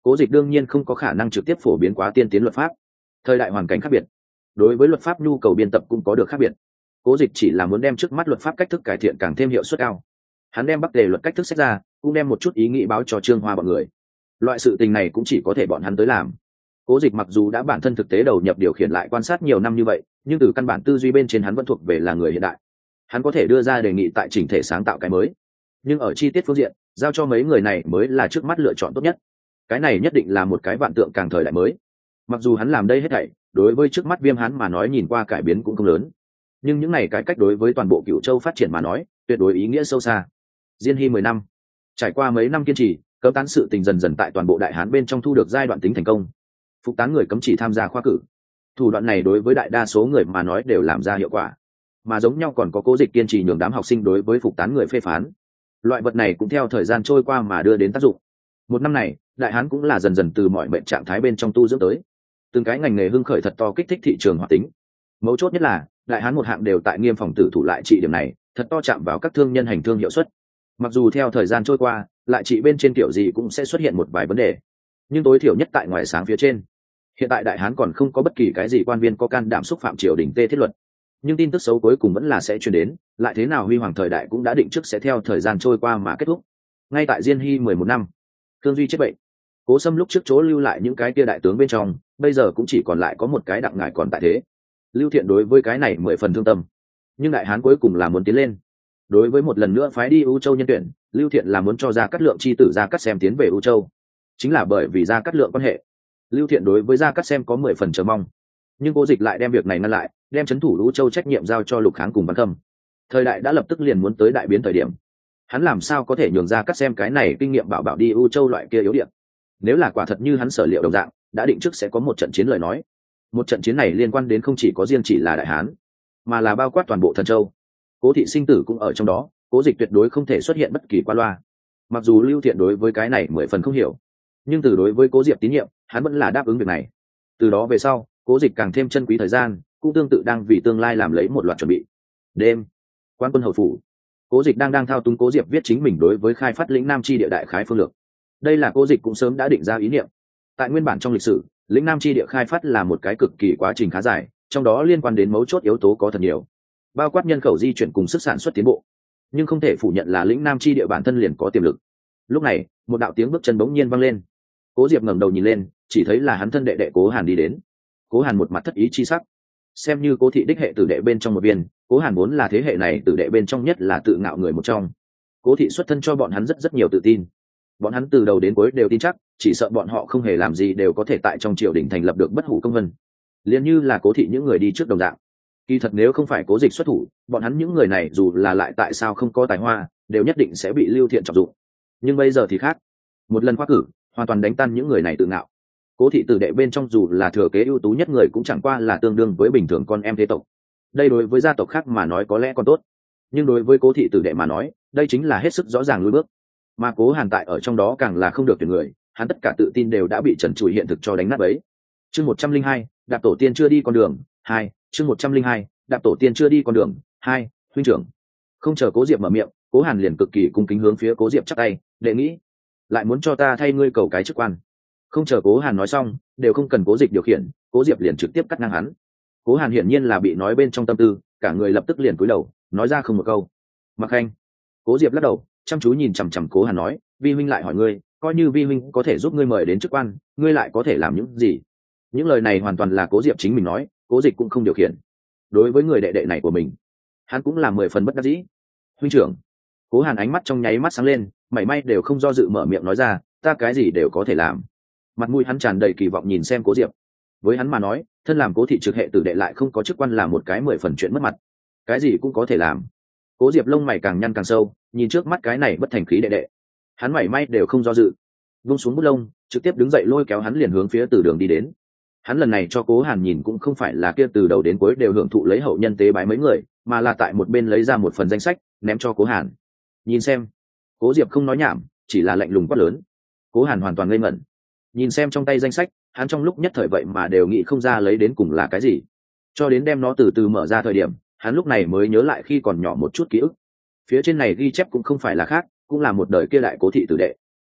Cố Dịch đương nhiên không có khả năng trực tiếp phổ biến quá tiên tiến luật pháp, thời đại hoàn cảnh khác biệt, đối với luật pháp nhu cầu biên tập cũng có được khác biệt. Cố Dịch chỉ là muốn đem trước mắt luật pháp cách thức cải thiện càng thêm hiệu suất cao. Hắn đem bắc tề luật cách thức xét ra, cũng đem một chút ý nghĩ báo cho Trương Hoa bọn người. Loại sự tình này cũng chỉ có thể bọn hắn tới làm. Cố Dịch mặc dù đã bản thân thực tế đầu nhập điều khiển lại quan sát nhiều năm như vậy, nhưng từ căn bản tư duy bên trên hắn vẫn thuộc về là người hiện đại. Hắn có thể đưa ra đề nghị tại chỉnh thể sáng tạo cái mới, nhưng ở chi tiết phương diện, giao cho mấy người này mới là trước mắt lựa chọn tốt nhất. Cái này nhất định là một cái vạn tượng càng thời đại mới. Mặc dù hắn làm đây hết thảy, đối với trước mắt Viêm hắn mà nói nhìn qua cải biến cũng không lớn, nhưng những này cái cách đối với toàn bộ Cửu Châu phát triển mà nói, tuyệt đối ý nghĩa sâu xa. Diên Hy mười năm, trải qua mấy năm kiên trì, cấm tán sự tình dần dần tại toàn bộ đại hán bên trong thu được giai đoạn tính thành công. Phục tán người cấm chỉ tham gia khoa cử, thủ đoạn này đối với đại đa số người mà nói đều làm ra hiệu quả, mà giống nhau còn có Cố Dịch kiên trì nhường đám học sinh đối với phục tán người phê phán. Loại vật này cũng theo thời gian trôi qua mà đưa đến tác dụng. Một năm này, đại hán cũng là dần dần từ mọi mệnh trạng thái bên trong tu dưỡng tới, từng cái ngành nghề hưng khởi thật to kích thích thị trường hoạt tính. Mấu chốt nhất là đại hán một hạng đều tại nghiêm phòng tử thủ lại trị điểm này, thật to chạm vào các thương nhân hành thương hiệu suất. Mặc dù theo thời gian trôi qua, lại trị bên trên kiểu gì cũng sẽ xuất hiện một vài vấn đề, nhưng tối thiểu nhất tại ngoài sáng phía trên, hiện tại đại hán còn không có bất kỳ cái gì quan viên có can đảm xúc phạm triều đình tê thiết luật. Nhưng tin tức xấu cuối cùng vẫn là sẽ truyền đến, lại thế nào huy hoàng thời đại cũng đã định trước sẽ theo thời gian trôi qua mà kết thúc. Ngay tại Diên Hy mười một năm, Thương Duy chết bệnh. Cố Sâm lúc trước chỗ lưu lại những cái kia đại tướng bên trong, bây giờ cũng chỉ còn lại có một cái Đặng Ngải còn tại thế. Lưu Thiện đối với cái này mười phần thương tâm, nhưng đại hán cuối cùng là muốn tiến lên. Đối với một lần nữa phái đi U Châu nhân tuyển, Lưu Thiện là muốn cho Gia Cát Lượng chi tử Gia Cát Xem tiến về U Châu. Chính là bởi vì Gia Cát Lượng quan hệ, Lưu Thiện đối với Gia Cát Xem có mười phần chờ mong. Nhưng Cố Dịch lại đem việc này ngăn lại, đem trấn thủ U Châu trách nhiệm giao cho Lục Kháng cùng Văn Khâm. Thời đại đã lập tức liền muốn tới đại biến thời điểm, hắn làm sao có thể nhường Gia Cát Xem cái này kinh nghiệm bảo bảo đi U Châu loại kia yếu điểm. Nếu là quả thật như hắn sở liệu đồng dạng, đã định trước sẽ có một trận chiến lời nói. Một trận chiến này liên quan đến không chỉ có riêng chỉ là đại hán, mà là bao quát toàn bộ Thần Châu. Cố thị sinh tử cũng ở trong đó, Cố Dịch tuyệt đối không thể xuất hiện bất kỳ qua loa. Mặc dù Lưu Thiện đối với cái này mười phần không hiểu, nhưng từ đối với Cố Diệp tín nhiệm, hắn vẫn là đáp ứng việc này. Từ đó về sau, Cố Dịch càng thêm trân quý thời gian, cũng tương tự đang vì tương lai làm lấy một loạt chuẩn bị. Đêm, Quan Quân hầu phủ, Cố Dịch đang đang thao túng Cố Diệp viết chính mình đối với khai phát lĩnh Nam chi địa đại khái phương lược. Đây là Cố Dịch cũng sớm đã định ra ý niệm. Tại nguyên bản trong lịch sử, lĩnh Nam chi địa khai phát là một cái cực kỳ quá trình khá dài, trong đó liên quan đến mấu chốt yếu tố có thật nhiều, bao quát nhân khẩu di chuyển cùng sức sản xuất tiến bộ. Nhưng không thể phủ nhận là lĩnh Nam chi địa bản thân liền có tiềm lực. Lúc này, một đạo tiếng bước chân bỗng nhiên vang lên. Cố Diệp ngẩng đầu nhìn lên, chỉ thấy là hắn thân đệ đệ Cố Hàn đi đến. Cố Hàn một mặt thất ý chi sắc, xem như Cố thị đích hệ tử đệ bên trong một viên, Cố Hàn vốn là thế hệ này tử đệ bên trong nhất là tự ngạo người một trong. Cố thị xuất thân cho bọn hắn rất rất nhiều tự tin. Bọn hắn từ đầu đến cuối đều tin chắc, chỉ sợ bọn họ không hề làm gì đều có thể tại trong triều đình thành lập được bất hủ công vân. Liên như là Cố thị những người đi trước đồng dạng. Kỳ thật nếu không phải Cố Dịch xuất thủ, bọn hắn những người này dù là lại tại sao không có tài hoa, đều nhất định sẽ bị Lưu Thiện trọng dụng. Nhưng bây giờ thì khác, một lần khoa cử, hoàn toàn đánh tan những người này tự ngạo. Cố thị tử đệ bên trong dù là thừa kế ưu tú nhất người cũng chẳng qua là tương đương với bình thường con em thế tộc. Đây đối với gia tộc khác mà nói có lẽ còn tốt, nhưng đối với Cố thị tử đệ mà nói, đây chính là hết sức rõ ràng lùi bước. Mà Cố Hàn tại ở trong đó càng là không được tuyển người, hắn tất cả tự tin đều đã bị trần trụi hiện thực cho đánh nát bấy. Chương một trăm linh hai, đạp tổ tiên chưa đi con đường hai. Chương một trăm linh hai, đạp tổ tiên chưa đi con đường hai. Huynh trưởng. Không chờ Cố Diệp mở miệng, Cố Hàn liền cực kỳ cung kính hướng phía Cố Diệp chắp tay, đệ nghĩ lại muốn cho ta thay ngươi cầu cái chức quan. Không chờ Cố Hàn nói xong, đều không cần Cố Dịch điều khiển, Cố Diệp liền trực tiếp cắt ngang hắn. Cố Hàn hiển nhiên là bị nói bên trong tâm tư, cả người lập tức liền cúi đầu, nói ra không một câu. Mặc Khanh. Cố Diệp lắc đầu, chăm chú nhìn chằm chằm Cố Hàn nói, vi huynh lại hỏi ngươi, coi như vi huynh có thể giúp ngươi mời đến chức quan, ngươi lại có thể làm những gì? Những lời này hoàn toàn là Cố Diệp chính mình nói, Cố Dịch cũng không điều khiển. Đối với người đệ đệ này của mình, hắn cũng là mười phần bất đắc dĩ. Huynh trưởng. Cố Hàn ánh mắt trong nháy mắt sáng lên, mảy may đều không do dự mở miệng nói ra, ta cái gì đều có thể làm. Mặt mũi hắn tràn đầy kỳ vọng nhìn xem Cố Diệp. Với hắn mà nói, thân làm Cố thị trực hệ tử đệ lại không có chức quan là một cái mười phần chuyện mất mặt. Cái gì cũng có thể làm. Cố Diệp lông mày càng nhăn càng sâu, nhìn trước mắt cái này bất thành khí đệ đệ, hắn mảy may đều không do dự, vung xuống bút lông, trực tiếp đứng dậy lôi kéo hắn liền hướng phía từ đường đi đến. Hắn lần này cho Cố Hàn nhìn cũng không phải là kia từ đầu đến cuối đều hưởng thụ lấy hậu nhân tế bái mấy người, mà là tại một bên lấy ra một phần danh sách ném cho Cố Hàn. Nhìn xem. Cố Diệp không nói nhảm, chỉ là lạnh lùng quát lớn. Cố Hàn hoàn toàn ngây ngẩn, nhìn xem trong tay danh sách, hắn trong lúc nhất thời vậy mà đều nghĩ không ra lấy đến cùng là cái gì. Cho đến đem nó từ từ mở ra thời điểm, hắn lúc này mới nhớ lại khi còn nhỏ một chút ký ức. Phía trên này ghi chép cũng không phải là khác, cũng là một đời kia đại Cố thị tử đệ.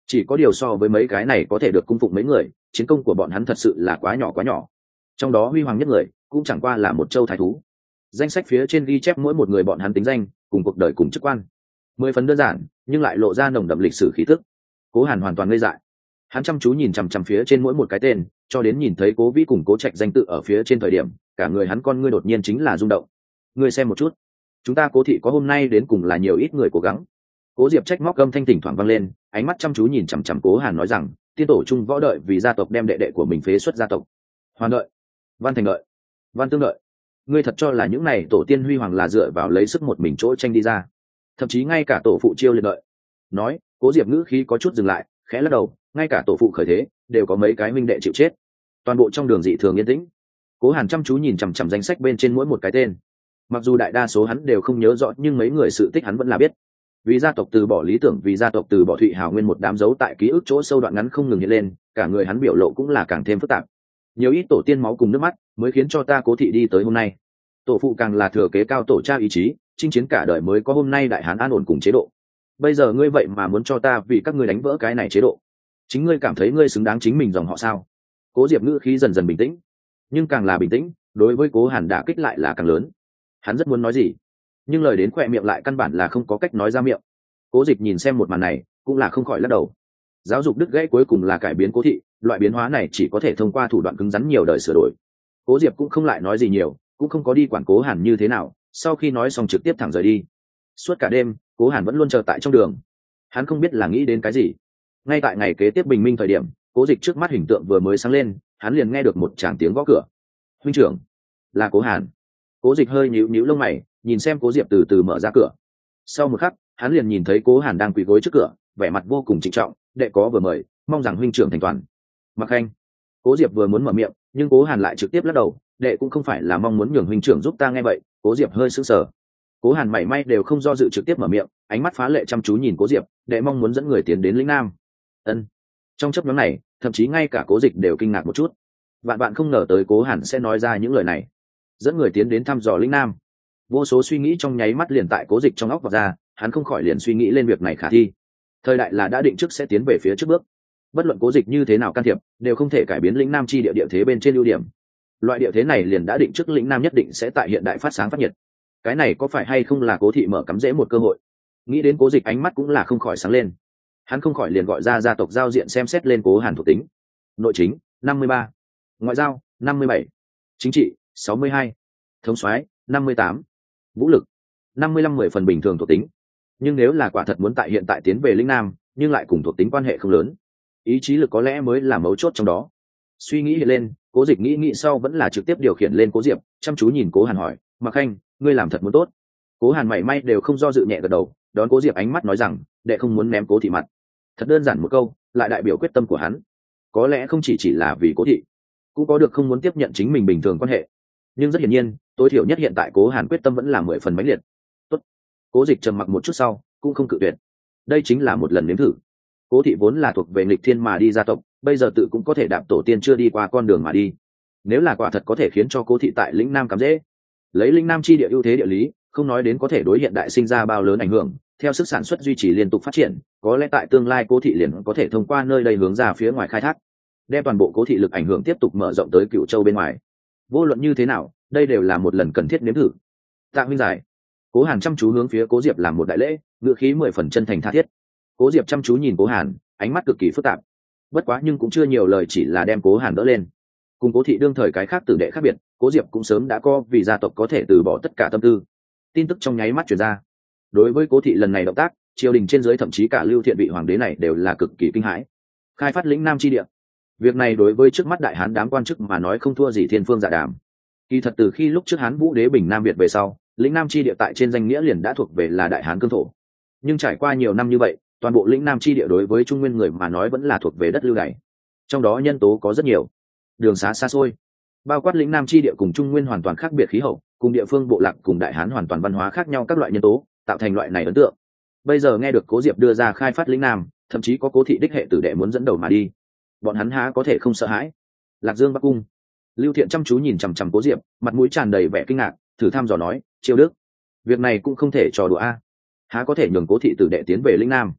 chỉ có điều so với mấy cái này có thể được cung phụng mấy người, chiến công của bọn hắn thật sự là quá nhỏ quá nhỏ. Trong đó huy hoàng nhất người cũng chẳng qua là một châu thái thú. Danh sách phía trên ghi chép mỗi một người bọn hắn tính danh cùng cuộc đời cùng chức quan, mười phần đơn giản nhưng lại lộ ra nồng đậm lịch sử khí tức. Cố Hàn hoàn toàn ngây dại, hắn chăm chú nhìn chằm chằm phía trên mỗi một cái tên, cho đến nhìn thấy Cố Vĩ cùng Cố Trạch danh tự ở phía trên thời điểm, cả người hắn con ngươi đột nhiên chính là rung động. Ngươi xem một chút, chúng ta Cố thị có hôm nay đến cùng là nhiều ít người cố gắng. Cố Diệp trách móc âm thanh thỉnh thoảng vang lên, ánh mắt chăm chú nhìn chằm chằm Cố Hàn nói rằng, tiên tổ trung võ đợi vì gia tộc đem đệ đệ của mình phế xuất gia tộc. Hoàn đợi, Văn Thành đợi, Văn Tương đợi. Ngươi thật cho là những này tổ tiên huy hoàng là dựa vào lấy sức một mình chỗ tranh đi ra? Thậm chí ngay cả tổ phụ chiêu liệt đợi. Nói, Cố Diệp ngữ khí có chút dừng lại, khẽ lắc đầu, ngay cả tổ phụ khởi thế đều có mấy cái minh đệ chịu chết. Toàn bộ trong đường dị thường yên tĩnh. Cố Hàn chăm chú nhìn chằm chằm danh sách bên trên mỗi một cái tên, mặc dù đại đa số hắn đều không nhớ rõ nhưng mấy người sự tích hắn vẫn là biết. Vì gia tộc từ bỏ lý tưởng, vì gia tộc từ bỏ Thụy Hào nguyên một đám dấu tại ký ức chỗ sâu đoạn ngắn không ngừng hiện lên, cả người hắn biểu lộ cũng là càng thêm phức tạp. Nhiều ít tổ tiên máu cùng nước mắt mới khiến cho ta Cố thị đi tới hôm nay. Tổ phụ càng là thừa kế cao tổ cha ý chí, chinh chiến cả đời mới có hôm nay đại hán an ổn cùng chế độ. Bây giờ ngươi vậy mà muốn cho ta vì các ngươi đánh vỡ cái này chế độ, chính ngươi cảm thấy ngươi xứng đáng chính mình dòng họ sao? Cố Diệp ngữ khí dần dần bình tĩnh, nhưng càng là bình tĩnh, đối với Cố Hàn đả kích lại là càng lớn. Hắn rất muốn nói gì, nhưng lời đến khỏe miệng lại căn bản là không có cách nói ra miệng. Cố Dịch nhìn xem một màn này cũng là không khỏi lắc đầu. Giáo dục đứt gãy cuối cùng là cải biến Cố thị, loại biến hóa này chỉ có thể thông qua thủ đoạn cứng rắn nhiều đời sửa đổi. Cố Diệp cũng không lại nói gì nhiều, cũng không có đi quản Cố Hàn như thế nào, sau khi nói xong trực tiếp thẳng rời đi. Suốt cả đêm Cố Hàn vẫn luôn chờ tại trong đường, hắn không biết là nghĩ đến cái gì. Ngay tại ngày kế tiếp bình minh thời điểm, Cố Dịch trước mắt hình tượng vừa mới sáng lên, hắn liền nghe được một tràng tiếng gõ cửa. Huynh trưởng, là Cố Hàn. Cố Dịch hơi nhíu nhíu lông mày, nhìn xem Cố Diệp từ từ mở ra cửa. Sau một khắc hắn liền nhìn thấy Cố Hàn đang quỳ gối trước cửa, vẻ mặt vô cùng trịnh trọng, đệ có vừa mời, mong rằng huynh trưởng thành toàn. Mặc Khanh. Cố Diệp vừa muốn mở miệng nhưng Cố Hàn lại trực tiếp lắc đầu, đệ cũng không phải là mong muốn nhường huynh trưởng giúp ta. Nghe vậy Cố Diệp hơi sững sờ. Cố Hàn mảy may đều không do dự trực tiếp mở miệng, ánh mắt phá lệ chăm chú nhìn Cố Diệp, đệ mong muốn dẫn người tiến đến lĩnh Nam. Ân. Trong chấp nhóm này thậm chí ngay cả Cố Dịch đều kinh ngạc một chút, vạn bạn không ngờ tới Cố Hàn sẽ nói ra những lời này, dẫn người tiến đến thăm dò lĩnh Nam. Vô số suy nghĩ trong nháy mắt liền tại Cố Dịch trong óc vọt ra, hắn không khỏi liền suy nghĩ lên việc này khả thi. Thời đại là đã định trước sẽ tiến về phía trước bước, bất luận Cố Dịch như thế nào can thiệp đều không thể cải biến lĩnh Nam chi địa địa thế bên trên ưu điểm. Loại địa thế này liền đã định trước lĩnh Nam nhất định sẽ tại hiện đại phát sáng phát nhiệt. Cái này có phải hay không là Cố thị mở cắm rễ một cơ hội? Nghĩ đến Cố Dịch ánh mắt cũng là không khỏi sáng lên, hắn không khỏi liền gọi ra gia tộc giao diện xem xét lên Cố Hàn thuộc tính. Nội chính năm mươi ba, ngoại giao năm mươi bảy, chính trị sáu mươi hai, thống soái năm mươi tám, vũ lực năm mươi lăm, mười phần bình thường thuộc tính. Nhưng nếu là quả thật muốn tại hiện tại tiến về lĩnh Nam, nhưng lại cùng thuộc tính quan hệ không lớn, ý chí lực có lẽ mới là mấu chốt trong đó. Suy nghĩ hiện lên, Cố Dịch nghĩ nghĩ sau vẫn là trực tiếp điều khiển lên Cố Diệp, chăm chú nhìn Cố Hàn hỏi, Mặc Khanh, ngươi làm thật muốn tốt. Cố Hàn mảy may đều không do dự nhẹ gật đầu, đón Cố Diệp ánh mắt nói rằng, đệ không muốn ném Cố thị mặt. Thật đơn giản một câu lại đại biểu quyết tâm của hắn. Có lẽ không chỉ chỉ là vì Cố thị, cũng có được không muốn tiếp nhận chính mình bình thường quan hệ, nhưng rất hiển nhiên tối thiểu nhất hiện tại Cố Hàn quyết tâm vẫn là mười phần mãnh liệt. Tốt. Cố Dịch trầm mặc một chút sau cũng không cự tuyệt, đây chính là một lần nếm thử. Cố thị vốn là thuộc về nghịch thiên mà đi gia tộc, bây giờ tự cũng có thể đạp tổ tiên chưa đi qua con đường mà đi. Nếu là quả thật có thể khiến cho Cố thị tại lĩnh Nam cắm dễ, lấy lĩnh Nam chi địa ưu thế địa lý, không nói đến có thể đối hiện đại sinh ra bao lớn ảnh hưởng, theo sức sản xuất duy trì liên tục phát triển, có lẽ tại tương lai Cố thị liền có thể thông qua nơi đây hướng ra phía ngoài khai thác, đem toàn bộ Cố thị lực ảnh hưởng tiếp tục mở rộng tới Cửu Châu bên ngoài. Vô luận như thế nào, đây đều là một lần cần thiết nếm thử. Tạ huynh giải. Cố Hàn chăm chú hướng phía Cố Diệp làm một đại lễ, ngữ khí mười phần chân thành tha thiết. Cố Diệp chăm chú nhìn Cố Hàn, ánh mắt cực kỳ phức tạp. Bất quá nhưng cũng chưa nhiều lời, chỉ là đem Cố Hàn đỡ lên. Cùng Cố thị đương thời cái khác tử đệ khác biệt, Cố Diệp cũng sớm đã có vì gia tộc có thể từ bỏ tất cả tâm tư. Tin tức trong nháy mắt truyền ra. Đối với Cố thị lần này động tác, triều đình trên dưới thậm chí cả Lưu Thiện vị hoàng đế này đều là cực kỳ kinh hãi. Khai phát lĩnh Nam chi địa, việc này đối với trước mắt đại hán đám quan chức mà nói không thua gì thiên phương dạ đàm. Kỳ thật từ khi lúc trước Hán Vũ đế bình Nam Việt về sau, lĩnh Nam chi địa tại trên danh nghĩa liền đã thuộc về là đại hán cương thổ. Nhưng trải qua nhiều năm như vậy, toàn bộ lĩnh Nam chi địa đối với Trung Nguyên người mà nói vẫn là thuộc về đất lưu đày. Trong đó nhân tố có rất nhiều, đường xá xa xôi, bao quát lĩnh Nam chi địa cùng Trung Nguyên hoàn toàn khác biệt khí hậu, cùng địa phương bộ lạc cùng đại hán hoàn toàn văn hóa khác nhau các loại nhân tố, tạo thành loại này ấn tượng. Bây giờ nghe được Cố Diệp đưa ra khai phát lĩnh Nam, thậm chí có Cố thị đích hệ tử đệ muốn dẫn đầu mà đi, bọn hắn há có thể không sợ hãi. Lạc Dương Bắc Cung, Lưu Thiện chăm chú nhìn chằm chằm Cố Diệp, mặt mũi tràn đầy vẻ kinh ngạc, thử thăm dò nói, Triều Đức, việc này cũng không thể trò đùa a, há có thể nhường Cố thị tử đệ tiến về lĩnh Nam?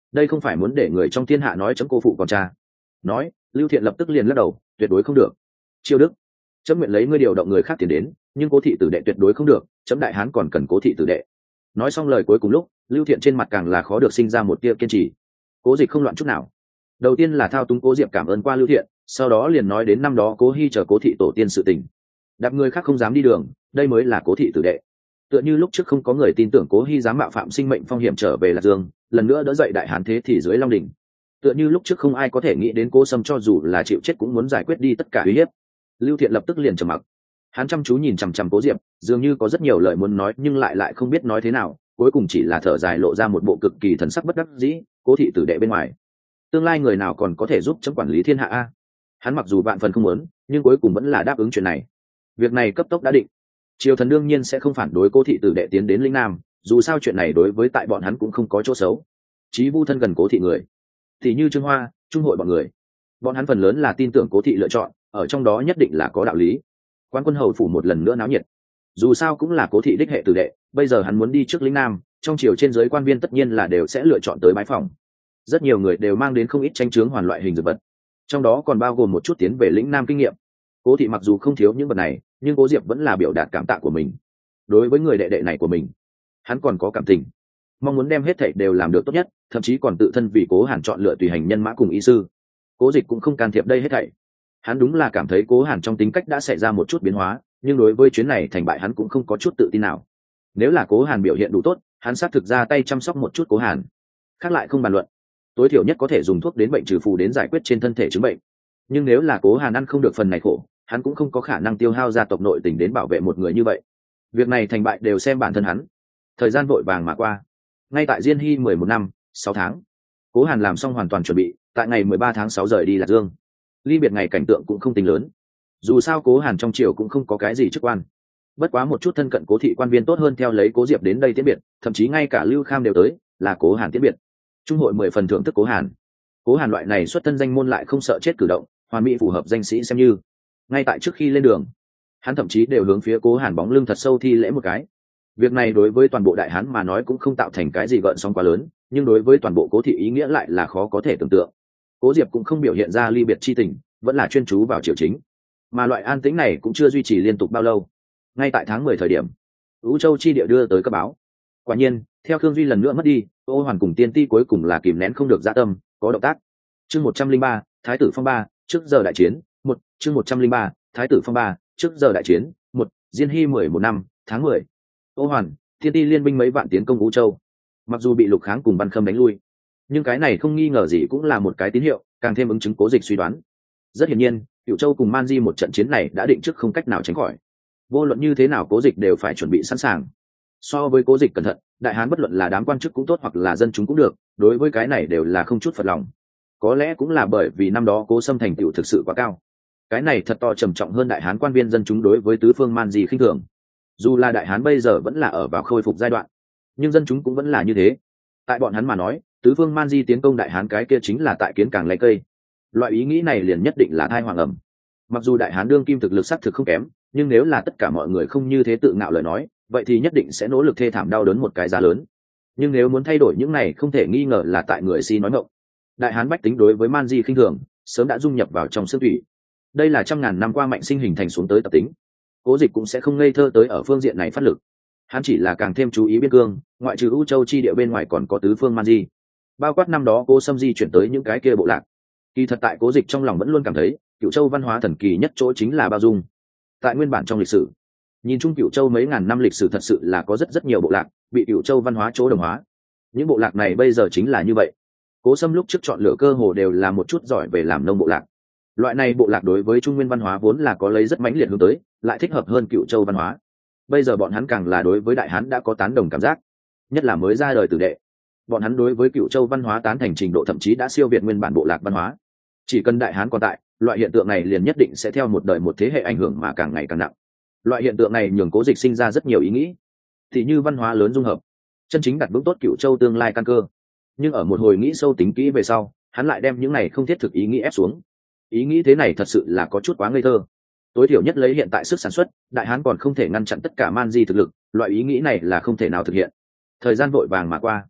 đây không phải muốn để người trong thiên hạ nói chấm cô phụ con cha. Nói, Lưu Thiện lập tức liền lắc đầu, tuyệt đối không được. Chiêu Đức, chấm nguyện lấy ngươi điều động người khác tiền đến, nhưng Cố thị tử đệ tuyệt đối không được, chấm đại hán còn cần Cố thị tử đệ. Nói xong lời cuối cùng lúc, Lưu Thiện trên mặt càng là khó được sinh ra một tia kiên trì. Cố Dịch không loạn chút nào. Đầu tiên là thao túng Cố Diệp cảm ơn qua Lưu Thiện, sau đó liền nói đến năm đó Cố Hi chờ Cố thị tổ tiên sự tình. Đạp người khác không dám đi đường, đây mới là Cố thị tử đệ. Tựa như lúc trước không có người tin tưởng Cố Hi dám mạo phạm sinh mệnh phong hiểm trở về Lạc Dương, lần nữa đỡ dậy đại hán thế thì dưới Long đỉnh. Tựa như lúc trước không ai có thể nghĩ đến Cố Sâm cho dù là chịu chết cũng muốn giải quyết đi tất cả uy hiếp. Lưu Thiện lập tức liền trầm mặc. Hắn chăm chú nhìn chằm chằm Cố Diệp, dường như có rất nhiều lời muốn nói nhưng lại lại không biết nói thế nào, cuối cùng chỉ là thở dài lộ ra một bộ cực kỳ thần sắc bất đắc dĩ. Cố thị tử đệ bên ngoài, tương lai người nào còn có thể giúp chấm quản lý thiên hạ a? Hắn mặc dù vạn phần không muốn, nhưng cuối cùng vẫn là đáp ứng chuyện này. Việc này cấp tốc đã định, triều thần đương nhiên sẽ không phản đối Cố thị tử đệ tiến đến lĩnh Nam, dù sao chuyện này đối với tại bọn hắn cũng không có chỗ xấu. Chí Vu thân gần Cố thị người, thì như Trương Hoa, Trung hội bọn người, bọn hắn phần lớn là tin tưởng Cố thị lựa chọn, ở trong đó nhất định là có đạo lý. Quan Quân hầu phủ một lần nữa náo nhiệt, dù sao cũng là Cố thị đích hệ tử đệ, bây giờ hắn muốn đi trước lĩnh Nam, trong triều trên giới quan viên tất nhiên là đều sẽ lựa chọn tới bái phòng. Rất nhiều người đều mang đến không ít tranh chướng hoàn loại hình dược vật, trong đó còn bao gồm một chút tiến về lĩnh Nam kinh nghiệm. Cố thị mặc dù không thiếu những vật này, nhưng Cố Diệp vẫn là biểu đạt cảm tạ của mình. Đối với người đệ đệ này của mình, hắn còn có cảm tình, mong muốn đem hết thảy đều làm được tốt nhất, thậm chí còn tự thân vì Cố Hàn chọn lựa tùy hành nhân mã cùng y sư. Cố Dịch cũng không can thiệp đây hết thảy. Hắn đúng là cảm thấy Cố Hàn trong tính cách đã xảy ra một chút biến hóa, nhưng đối với chuyến này thành bại hắn cũng không có chút tự tin nào. Nếu là Cố Hàn biểu hiện đủ tốt, hắn sát thực ra tay chăm sóc một chút Cố Hàn. Khác lại không bàn luận, tối thiểu nhất có thể dùng thuốc đến bệnh trừ phù đến giải quyết trên thân thể chứng bệnh. Nhưng nếu là Cố Hàn ăn không được phần này khổ, hắn cũng không có khả năng tiêu hao gia tộc nội tình đến bảo vệ một người như vậy. Việc này thành bại đều xem bản thân hắn. Thời gian vội vàng mà qua. Ngay tại Diên Hy mười một năm, sáu tháng, Cố Hàn làm xong hoàn toàn chuẩn bị, tại ngày mười ba tháng sáu rời đi Lạc Dương. Ly biệt ngày cảnh tượng cũng không tính lớn. Dù sao Cố Hàn trong triều cũng không có cái gì chức quan. Bất quá một chút thân cận Cố thị quan viên tốt hơn theo lấy Cố Diệp đến đây tiễn biệt, thậm chí ngay cả Lưu Kham đều tới, là Cố Hàn tiễn biệt. Trung hội mười phần thưởng thức Cố Hàn. Cố Hàn loại này xuất thân danh môn lại không sợ chết cử động, hoàn mỹ phù hợp danh sĩ xem như. Ngay tại trước khi lên đường, hắn thậm chí đều hướng phía Cố Hàn bóng lưng thật sâu thi lễ một cái. Việc này đối với toàn bộ đại hán mà nói cũng không tạo thành cái gì gợn sóng quá lớn, nhưng đối với toàn bộ Cố thị ý nghĩa lại là khó có thể tưởng tượng. Cố Diệp cũng không biểu hiện ra ly biệt chi tình, vẫn là chuyên chú vào triều chính. Mà loại an tĩnh này cũng chưa duy trì liên tục bao lâu. Ngay tại tháng mười thời điểm, Ú Châu chi địa đưa tới cấp báo. Quả nhiên, theo Khương Duy lần nữa mất đi, Ô Hoàn cùng Tiên Ti cuối cùng là kìm nén không được dạ tâm, có động tác. Chương một trăm linh ba, Thái tử phong ba, trước giờ đại chiến, một, chương một trăm linh ba, Thái tử phong ba, trước giờ đại chiến, một, Diên Hy mười một năm, tháng mười. Ô Hoàn, Tiên Ti liên binh mấy vạn tiến công Ú Châu. Mặc dù bị Lục Kháng cùng Văn Khâm đánh lui, nhưng cái này không nghi ngờ gì cũng là một cái tín hiệu, càng thêm ứng chứng Cố Dịch suy đoán. Rất hiển nhiên, Cửu Châu cùng Man Di một trận chiến này đã định trước không cách nào tránh khỏi. Vô luận như thế nào Cố Dịch đều phải chuẩn bị sẵn sàng. So với Cố Dịch cẩn thận, đại hán bất luận là đám quan chức cũng tốt hoặc là dân chúng cũng được, đối với cái này đều là không chút phật lòng. Có lẽ cũng là bởi vì năm đó Cố Sâm thành tựu thực sự quá cao, cái này thật to trầm trọng hơn đại hán quan viên dân chúng đối với tứ phương Man Di khinh thường. Dù là đại hán bây giờ vẫn là ở vào khôi phục giai đoạn, nhưng dân chúng cũng vẫn là như thế. Tại bọn hắn mà nói, tứ phương Man Di tiến công đại hán cái kia chính là tại kiến càng lấy cây. Loại ý nghĩ này liền nhất định là thai hoàng ẩm. Mặc dù đại hán đương kim thực lực xác thực không kém, nhưng nếu là tất cả mọi người không như thế tự ngạo lời nói, vậy thì nhất định sẽ nỗ lực thê thảm đau đớn một cái giá lớn. Nhưng nếu muốn thay đổi những này không thể nghi ngờ là tại người si nói ngọng. Đại hán bách tính đối với Man Di khinh thường sớm đã dung nhập vào trong xương thủy. Đây là trăm ngàn năm qua mạnh sinh hình thành xuống tới tập tính. Cố Dịch cũng sẽ không ngây thơ tới ở phương diện này phát lực. Hắn chỉ là càng thêm chú ý biên cương, ngoại trừ U Châu chi địa bên ngoài còn có tứ phương Man Di. Bao quát năm đó Cố Sâm di chuyển tới những cái kia bộ lạc. Kỳ thật tại Cố Dịch trong lòng vẫn luôn cảm thấy, Cửu Châu văn hóa thần kỳ nhất chỗ chính là bao dung. Tại nguyên bản trong lịch sử, nhìn chung Cửu Châu mấy ngàn năm lịch sử thật sự là có rất rất nhiều bộ lạc bị Cửu Châu văn hóa chỗ đồng hóa. Những bộ lạc này bây giờ chính là như vậy. Cố Sâm lúc trước chọn lựa cơ hồ đều là một chút giỏi về làm nông bộ lạc. Loại này bộ lạc đối với trung nguyên văn hóa vốn là có lấy rất mãnh liệt hướng tới, lại thích hợp hơn Cửu Châu văn hóa. Bây giờ bọn hắn càng là đối với đại hán đã có tán đồng cảm giác, nhất là mới ra đời tử đệ. Bọn hắn đối với Cửu Châu văn hóa tán thành trình độ thậm chí đã siêu việt nguyên bản bộ lạc văn hóa. Chỉ cần đại hán còn tại, loại hiện tượng này liền nhất định sẽ theo một đời một thế hệ ảnh hưởng mà càng ngày càng nặng. Loại hiện tượng này nhường Cố Dịch sinh ra rất nhiều ý nghĩ, thì như văn hóa lớn dung hợp, chân chính đặt vững tốt Cửu Châu tương lai căn cơ. Nhưng ở một hồi nghĩ sâu tính kỹ về sau, hắn lại đem những này không thiết thực ý nghĩ ép xuống. Ý nghĩ thế này thật sự là có chút quá ngây thơ. Tối thiểu nhất lấy hiện tại sức sản xuất, đại hán còn không thể ngăn chặn tất cả Man Di thực lực, loại ý nghĩ này là không thể nào thực hiện. Thời gian vội vàng mà qua,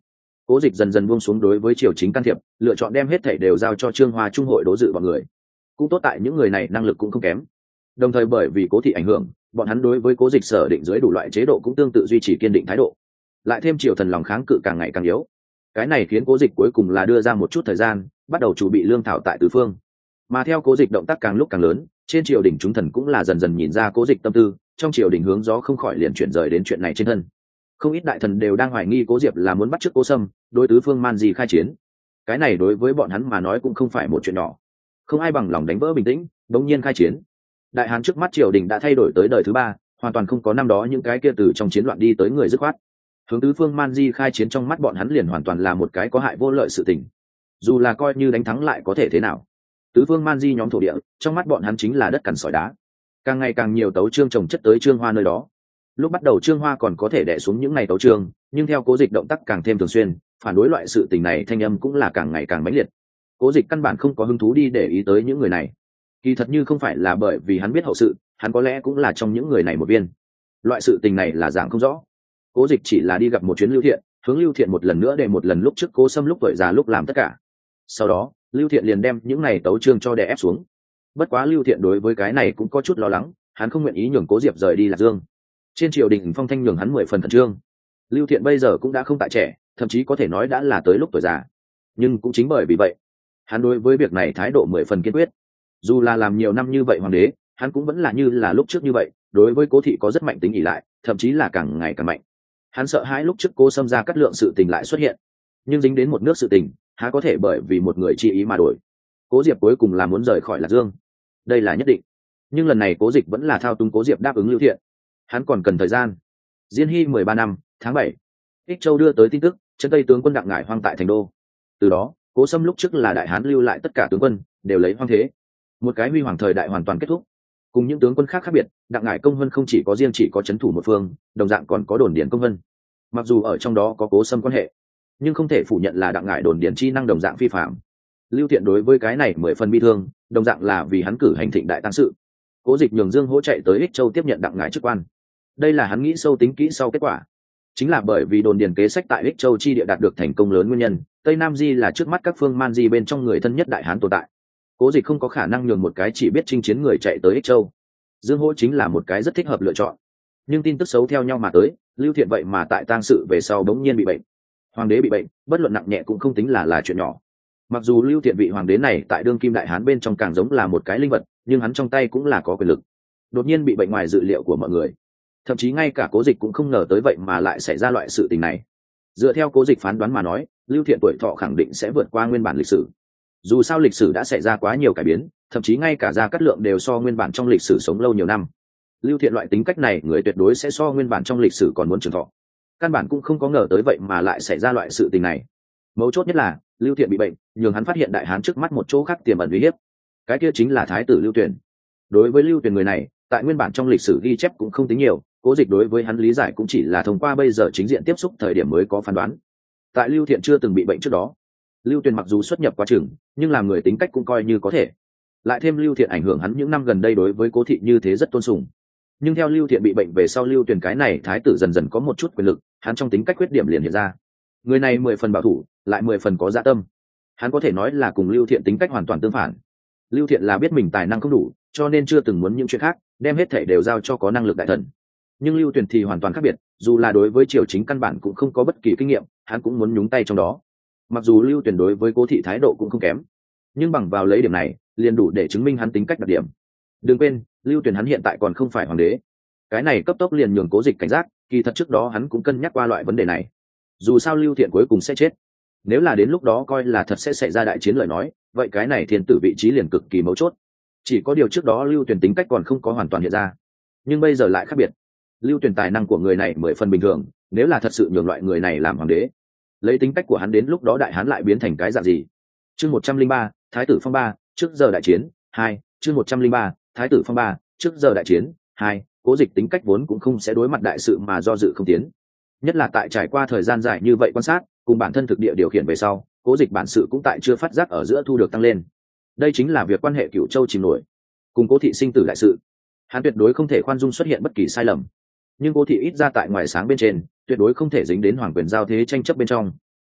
Cố Dịch dần dần buông xuống đối với triều chính can thiệp, lựa chọn đem hết thảy đều giao cho Trương Hoa Trung hội đố dự bọn người. Cũng tốt tại những người này năng lực cũng không kém. Đồng thời bởi vì Cố thị ảnh hưởng, bọn hắn đối với Cố Dịch sở định dưới đủ loại chế độ cũng tương tự duy trì kiên định thái độ. Lại thêm triều thần lòng kháng cự càng ngày càng yếu. Cái này khiến Cố Dịch cuối cùng là đưa ra một chút thời gian, bắt đầu chuẩn bị lương thảo tại tứ phương. Mà theo Cố Dịch động tác càng lúc càng lớn, trên triều đình chúng thần cũng là dần dần nhìn ra Cố Dịch tâm tư, trong triều đình hướng gió không khỏi liền chuyển rời đến chuyện này trên thân. Không ít đại thần đều đang hoài nghi Cố Diệp là muốn bắt chước Cố Sâm, đối tứ phương man di khai chiến. Cái này đối với bọn hắn mà nói cũng không phải một chuyện nhỏ. Không ai bằng lòng đánh vỡ bình tĩnh, đống nhiên khai chiến. Đại Hán trước mắt triều đình đã thay đổi tới đời thứ ba, hoàn toàn không có năm đó những cái kia từ trong chiến loạn đi tới người dứt khoát. Hướng tứ phương man di khai chiến trong mắt bọn hắn liền hoàn toàn là một cái có hại vô lợi sự tình. Dù là coi như đánh thắng lại có thể thế nào? Tứ phương man di nhóm thổ địa, trong mắt bọn hắn chính là đất cằn sỏi đá. Càng ngày càng nhiều tấu chương trồng chất tới Trương Hoa nơi đó. Lúc bắt đầu Trương Hoa còn có thể đè xuống những ngày tấu chương, nhưng theo Cố Dịch động tác càng thêm thường xuyên, phản đối loại sự tình này thanh âm cũng là càng ngày càng mãnh liệt. Cố Dịch căn bản không có hứng thú đi để ý tới những người này. Kỳ thật như không phải là bởi vì hắn biết hậu sự, hắn có lẽ cũng là trong những người này một viên. Loại sự tình này là dạng không rõ. Cố Dịch chỉ là đi gặp một chuyến Lưu Thiện, hướng Lưu Thiện một lần nữa để một lần lúc trước Cố Sâm lúc tuổi già lúc làm tất cả. Sau đó, Lưu Thiện liền đem những này tấu chương cho đè ép xuống. Bất quá Lưu Thiện đối với cái này cũng có chút lo lắng, hắn không nguyện ý nhường Cố Diệp rời đi Lạc Dương. Trên triều đình phong thanh nhường hắn mười phần khẩn trương. Lưu Thiện bây giờ cũng đã không tại trẻ, thậm chí có thể nói đã là tới lúc tuổi già. Nhưng cũng chính bởi vì vậy, hắn đối với việc này thái độ mười phần kiên quyết. Dù là làm nhiều năm như vậy hoàng đế, hắn cũng vẫn là như là lúc trước như vậy, đối với Cố thị có rất mạnh tính ỷ lại, thậm chí là càng ngày càng mạnh. Hắn sợ hãi lúc trước Cố Sâm ra cắt lượng sự tình lại xuất hiện, nhưng dính đến một nước sự tình, há có thể bởi vì một người chi ý mà đổi. Cố Diệp cuối cùng là muốn rời khỏi Lạc Dương, đây là nhất định. Nhưng lần này Cố Dịch vẫn là thao túng Cố Diệp đáp ứng Lưu Thiện. Hắn còn cần thời gian. Diên Hy mười ba năm, tháng bảy, Ích Châu đưa tới tin tức, chân Tây tướng quân Đặng Ngải hoang tại thành đô. Từ đó, Cố Sâm lúc trước là đại hán lưu lại tất cả tướng quân đều lấy hoang thế. Một cái huy hoàng thời đại hoàn toàn kết thúc. Cùng những tướng quân khác khác biệt, Đặng Ngải công vân không chỉ có riêng chỉ có trấn thủ một phương, đồng dạng còn có đồn điền công vân. Mặc dù ở trong đó có Cố Sâm quan hệ, nhưng không thể phủ nhận là Đặng Ngải đồn điền chi năng đồng dạng phi phạm. Lưu Thiện đối với cái này mười phần bi thương, đồng dạng là vì hắn cử hành thịnh đại tang sự. Cố Dịch nhường Dương Hỗ chạy tới Ích Châu tiếp nhận Đặng Ngải chức quan. Đây là hắn nghĩ sâu tính kỹ sau kết quả. Chính là bởi vì đồn điền kế sách tại Ích Châu chi địa đạt được thành công lớn nguyên nhân, Tây Nam Di là trước mắt các phương man di bên trong người thân nhất đại hán tồn tại. Cố Dịch không có khả năng nhường một cái chỉ biết chinh chiến người chạy tới Ích Châu. Dương Hỗ chính là một cái rất thích hợp lựa chọn. Nhưng tin tức xấu theo nhau mà tới, Lưu Thiện vậy mà tại tang sự về sau bỗng nhiên bị bệnh. Hoàng đế bị bệnh, bất luận nặng nhẹ cũng không tính là là chuyện nhỏ. Mặc dù Lưu Thiện vị hoàng đế này tại đương kim đại hán bên trong càng giống là một cái linh vật, nhưng hắn trong tay cũng là có quyền lực. Đột nhiên bị bệnh ngoài dự liệu của mọi người, thậm chí ngay cả Cố Dịch cũng không ngờ tới vậy mà lại xảy ra loại sự tình này. Dựa theo Cố Dịch phán đoán mà nói, Lưu Thiện tuổi thọ khẳng định sẽ vượt qua nguyên bản lịch sử. Dù sao lịch sử đã xảy ra quá nhiều cải biến, thậm chí ngay cả Gia Cát Lượng đều so nguyên bản trong lịch sử sống lâu nhiều năm. Lưu Thiện loại tính cách này người tuyệt đối sẽ so nguyên bản trong lịch sử còn muốn trường thọ. Căn bản cũng không có ngờ tới vậy mà lại xảy ra loại sự tình này. Mấu chốt nhất là Lưu Thiện bị bệnh, nhường hắn phát hiện đại hán trước mắt một chỗ khác tiềm ẩn uy hiếp. Cái kia chính là thái tử Lưu Tuyển. Đối với Lưu Tuyển người này, tại nguyên bản trong lịch sử ghi chép cũng không tính nhiều, Cố Dịch đối với hắn lý giải cũng chỉ là thông qua bây giờ chính diện tiếp xúc thời điểm mới có phán đoán. Tại Lưu Thiện chưa từng bị bệnh trước đó, Lưu Tuyển mặc dù xuất nhập quá chừng, nhưng làm người tính cách cũng coi như có thể. Lại thêm Lưu Thiện ảnh hưởng hắn những năm gần đây đối với Cố thị như thế rất tôn sùng. Nhưng theo Lưu Thiện bị bệnh về sau, Lưu Tuyển cái này thái tử dần dần có một chút quyền lực, hắn trong tính cách khuyết điểm liền hiện ra. Người này mười phần bảo thủ, lại mười phần có dạ tâm. Hắn có thể nói là cùng Lưu Thiện tính cách hoàn toàn tương phản. Lưu Thiện là biết mình tài năng không đủ, cho nên chưa từng muốn những chuyện khác, đem hết thể đều giao cho có năng lực đại thần. Nhưng Lưu Tuyển thì hoàn toàn khác biệt, dù là đối với triều chính căn bản cũng không có bất kỳ kinh nghiệm, hắn cũng muốn nhúng tay trong đó. Mặc dù Lưu Tuyển đối với Cố thị thái độ cũng không kém, nhưng bằng vào lấy điểm này, liền đủ để chứng minh hắn tính cách đặc điểm. Đừng quên, Lưu Tuyển hắn hiện tại còn không phải hoàng đế. Cái này cấp tốc liền nhường Cố Dịch cảnh giác, kỳ thật trước đó hắn cũng cân nhắc qua loại vấn đề này. Dù sao Lưu Thiện cuối cùng sẽ chết, nếu là đến lúc đó coi là thật sẽ xảy ra đại chiến lời nói, vậy cái này thiên tử vị trí liền cực kỳ mấu chốt. Chỉ có điều trước đó Lưu Tuyển tính cách còn không có hoàn toàn hiện ra, nhưng bây giờ lại khác biệt. Lưu Tuyển tài năng của người này mười phần bình thường, nếu là thật sự nhường loại người này làm hoàng đế, lấy tính cách của hắn đến lúc đó đại hán lại biến thành cái dạng gì? Chương một trăm linh ba, Thái tử phong ba, trước giờ đại chiến hai. Chương một trăm linh ba, Thái tử phong ba, trước giờ đại chiến hai. Cố Dịch tính cách vốn cũng không sẽ đối mặt đại sự mà do dự không tiến. Nhất là tại trải qua thời gian dài như vậy quan sát, cùng bản thân thực địa điều khiển về sau, Cố Dịch bản sự cũng tại chưa phát giác ở giữa thu được tăng lên. Đây chính là việc quan hệ Cửu Châu chìm nổi, cùng Cố thị sinh tử đại sự, hắn tuyệt đối không thể khoan dung xuất hiện bất kỳ sai lầm. Nhưng Cố thị ít ra tại ngoài sáng bên trên, tuyệt đối không thể dính đến hoàng quyền giao thế tranh chấp bên trong.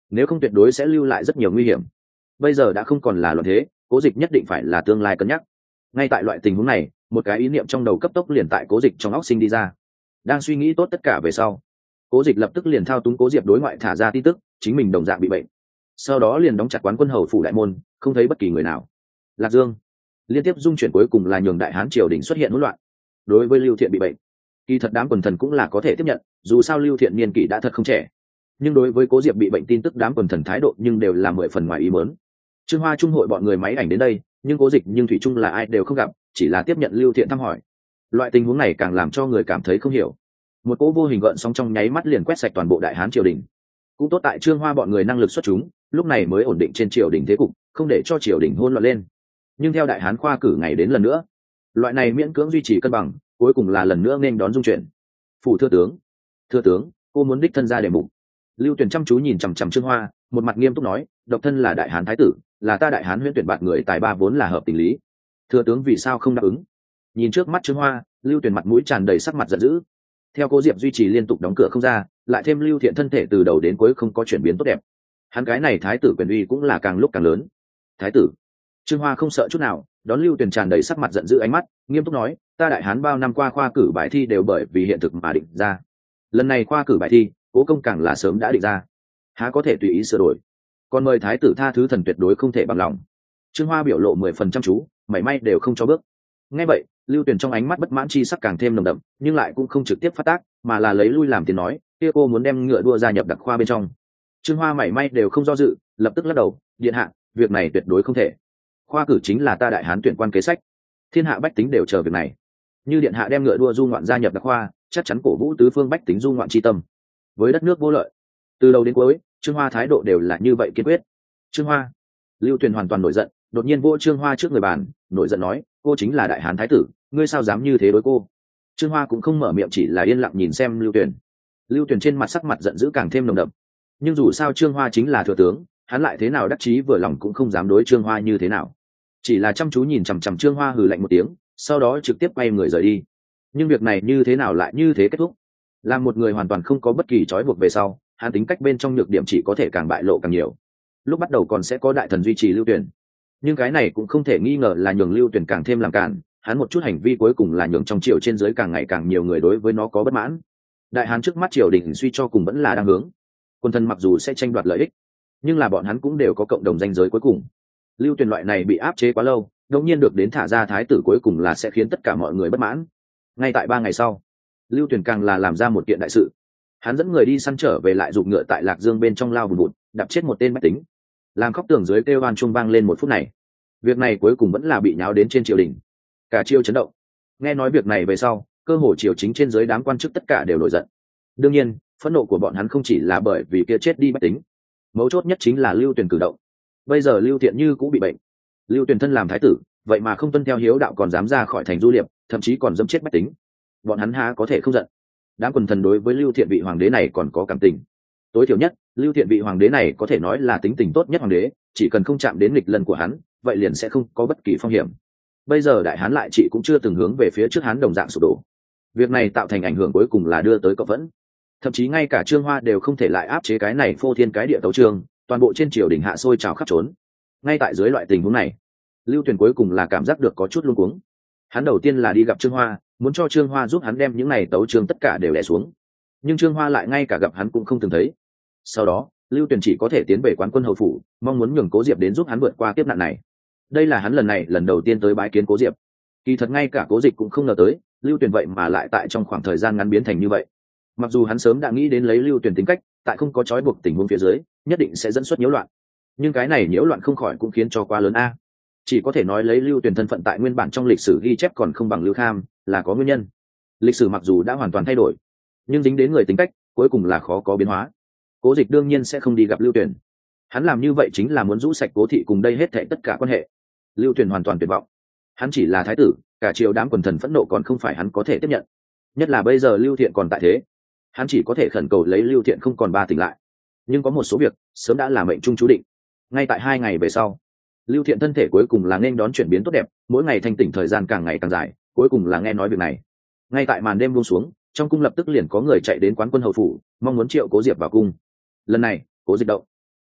nếu không tuyệt đối sẽ lưu lại rất nhiều nguy hiểm. Bây giờ đã không còn là loạn thế, Cố Dịch nhất định phải là tương lai cân nhắc. Ngay tại loại tình huống này, một cái ý niệm trong đầu cấp tốc liền tại Cố Dịch trong óc sinh đi ra. Đang suy nghĩ tốt tất cả về sau, Cố Dịch lập tức liền thao túng Cố Diệp đối ngoại thả ra tin tức, chính mình đồng dạng bị bệnh. Sau đó liền đóng chặt quán quân hầu phủ đại môn, không thấy bất kỳ người nào. Lạc Dương liên tiếp dung chuyển cuối cùng là nhường đại hán triều đình xuất hiện hỗn loạn. Đối với Lưu Thiện bị bệnh, kỳ thật đám quần thần cũng là có thể tiếp nhận, dù sao Lưu Thiện niên kỷ đã thật không trẻ. Nhưng đối với Cố Diệp bị bệnh tin tức đám quần thần thái độ nhưng đều là mười phần ngoài ý muốn. Trương Hoa trung hội bọn người máy ảnh đến đây, nhưng Cố Dịch nhưng thủy chung là ai đều không gặp, chỉ là tiếp nhận Lưu Thiện thăm hỏi. Loại tình huống này càng làm cho người cảm thấy không hiểu. Một cỗ vô hình gợn sóng trong nháy mắt liền quét sạch toàn bộ đại hán triều đình. Cũng tốt tại Trương Hoa bọn người năng lực xuất chúng, lúc này mới ổn định trên triều đình thế cục, không để cho triều đình hỗn loạn lên. Nhưng theo đại hán khoa cử ngày đến lần nữa, loại này miễn cưỡng duy trì cân bằng, cuối cùng là lần nữa nên đón dung chuyển. Phủ thưa tướng, thưa tướng, cô muốn đích thân ra để mục. Lưu Tuyển chăm chú nhìn chằm chằm Trương Hoa, một mặt nghiêm túc nói, độc thân là đại hán thái tử, là ta đại hán huyễn tuyển bạt người tài ba vốn là hợp tình lý. Thưa tướng vì sao không đáp ứng? Nhìn trước mắt Trương Hoa, Lưu Tuyển mặt mũi tràn đầy sắc mặt giận dữ. Theo Cố Diệp duy trì liên tục đóng cửa không ra, lại thêm Lưu Thiện thân thể từ đầu đến cuối không có chuyển biến tốt đẹp, hắn cái này thái tử quyền uy cũng là càng lúc càng lớn. Thái tử? Trương Hoa không sợ chút nào, đón Lưu Tuyển tràn đầy sắc mặt giận dữ ánh mắt, nghiêm túc nói, ta đại hán bao năm qua khoa cử bài thi đều bởi vì hiện thực mà định ra. Lần này khoa cử bài thi, Cố công càng là sớm đã định ra, há có thể tùy ý sửa đổi. Còn mời thái tử tha thứ thần tuyệt đối không thể bằng lòng. Trương Hoa biểu lộ mười phần chăm chú, mảy may đều không cho bước. Nghe vậy, Lưu Tuyển trong ánh mắt bất mãn chi sắc càng thêm nồng đậm, nhưng lại cũng không trực tiếp phát tác, mà là lấy lui làm tiếng nói, kia cô muốn đem ngựa đua gia nhập đặc khoa bên trong. Trương Hoa mảy may đều không do dự, lập tức lắc đầu, điện hạ, việc này tuyệt đối không thể. Khoa cử chính là ta đại hán tuyển quan kế sách, thiên hạ bách tính đều chờ việc này. Như điện hạ đem ngựa đua du ngoạn gia nhập đặc khoa, chắc chắn cổ vũ tứ phương bách tính du ngoạn chi tâm, với đất nước vô lợi. Từ đầu đến cuối, Trương Hoa thái độ đều là như vậy kiên quyết. Trương Hoa, Lưu Tuyền hoàn toàn nổi giận, đột nhiên vỗ Trương Hoa trước người bàn, nổi giận nói, cô chính là đại hán thái tử, ngươi sao dám như thế đối cô? Trương Hoa cũng không mở miệng, chỉ là yên lặng nhìn xem Lưu Tuyền. Lưu Tuyền trên mặt sắc mặt giận dữ càng thêm nồng đậm. Nhưng dù sao Trương Hoa chính là thừa tướng, hắn lại thế nào đắc chí vừa lòng cũng không dám đối Trương Hoa như thế nào, chỉ là chăm chú nhìn chằm chằm Trương Hoa hừ lạnh một tiếng, sau đó trực tiếp quay người rời đi. Nhưng việc này như thế nào lại như thế kết thúc? Làm một người hoàn toàn không có bất kỳ trói buộc về sau, hắn tính cách bên trong nhược điểm chỉ có thể càng bại lộ càng nhiều. Lúc bắt đầu còn sẽ có đại thần duy trì Lưu Tuyển, nhưng cái này cũng không thể nghi ngờ là nhường Lưu Tuyển càng thêm làm cản, hắn một chút hành vi cuối cùng là nhường trong triều trên dưới càng ngày càng nhiều người đối với nó có bất mãn. Đại hán trước mắt triều đình suy cho cùng vẫn là đang hướng quân thần, mặc dù sẽ tranh đoạt lợi ích, nhưng là bọn hắn cũng đều có cộng đồng ranh giới cuối cùng. Lưu Tuyển loại này bị áp chế quá lâu, đột nhiên được đến thả ra thái tử cuối cùng là sẽ khiến tất cả mọi người bất mãn. Ngay tại ba ngày sau, Lưu Tuyển càng là làm ra một kiện đại sự. Hắn dẫn người đi săn trở về, lại giục ngựa tại Lạc Dương bên trong lao vùn vụt, đập chết một tên bách tính, làm khóc tường dưới kêu oan trung vang lên một phút này. Việc này cuối cùng vẫn là bị nháo đến trên triều đình, cả triều chấn động. Nghe nói việc này về sau, cơ hồ triều chính trên dưới đám quan chức tất cả đều nổi giận. Đương nhiên, phẫn nộ của bọn hắn không chỉ là bởi vì kia chết đi bách tính, mấu chốt nhất chính là Lưu Tuyển cử động. Bây giờ Lưu Thiện Như cũng bị bệnh, Lưu Tuyển thân làm thái tử, vậy mà không tuân theo hiếu đạo, còn dám ra khỏi thành du liệp, thậm chí còn dẫm chết bách tính, bọn hắn há có thể không giận? Đám quần thần đối với Lưu Thiện vị hoàng đế này còn có cảm tình. Tối thiểu nhất, Lưu Thiện vị hoàng đế này có thể nói là tính tình tốt nhất hoàng đế, chỉ cần không chạm đến nghịch lân của hắn, vậy liền sẽ không có bất kỳ phong hiểm. Bây giờ đại hán lại chị cũng chưa từng hướng về phía trước hán đồng dạng sụp đổ. Việc này tạo thành ảnh hưởng cuối cùng là đưa tới cộng vẫn, thậm chí ngay cả Trương Hoa đều không thể lại áp chế cái này phô thiên cái địa tấu trương, toàn bộ trên triều đình hạ sôi trào khắp trốn. Ngay tại dưới loại tình huống này, Lưu Tuyển cuối cùng là cảm giác được có chút luống cuống. Hắn đầu tiên là đi gặp Trương Hoa, muốn cho Trương Hoa giúp hắn đem những này tấu trương tất cả đều đè xuống, nhưng Trương Hoa lại ngay cả gặp hắn cũng không từng thấy. Sau đó, Lưu Tuyển chỉ có thể tiến về quán quân hầu phủ, mong muốn nhường Cố Diệp đến giúp hắn vượt qua kiếp nạn này. Đây là hắn lần này lần đầu tiên tới bái kiến Cố Diệp. Kỳ thật ngay cả Cố Dịch cũng không ngờ tới, Lưu Tuyển vậy mà lại tại trong khoảng thời gian ngắn biến thành như vậy. Mặc dù hắn sớm đã nghĩ đến lấy Lưu Tuyển tính cách, tại không có trói buộc tình huống phía dưới, nhất định sẽ dẫn xuất nhiễu loạn. Nhưng cái này nhiễu loạn không khỏi cũng khiến cho quá lớn a. Chỉ có thể nói lấy Lưu Tuyển thân phận tại nguyên bản trong lịch sử ghi chép còn không bằng Lưu Kham, là có nguyên nhân. Lịch sử mặc dù đã hoàn toàn thay đổi, nhưng dính đến người tính cách, cuối cùng là khó có biến hóa. Cố Dịch đương nhiên sẽ không đi gặp Lưu Tuyển. Hắn làm như vậy chính là muốn rũ sạch Cố thị cùng đây hết thảy tất cả quan hệ. Lưu Tuyển hoàn toàn tuyệt vọng. Hắn chỉ là thái tử, cả triều đám quần thần phẫn nộ còn không phải hắn có thể tiếp nhận. Nhất là bây giờ Lưu Thiện còn tại thế, hắn chỉ có thể khẩn cầu lấy Lưu Thiện không còn ba tỉnh lại. Nhưng có một số việc sớm đã là mệnh trung chú định. Ngay tại hai ngày về sau, Lưu Thiện thân thể cuối cùng là nên đón chuyển biến tốt đẹp, mỗi ngày thanh tỉnh thời gian càng ngày càng dài, cuối cùng là nghe nói việc này. Ngay tại màn đêm buông xuống, trong cung lập tức liền có người chạy đến quán quân hầu phủ, mong muốn triệu Cố Diệp vào cung. Lần này, Cố Dịch động.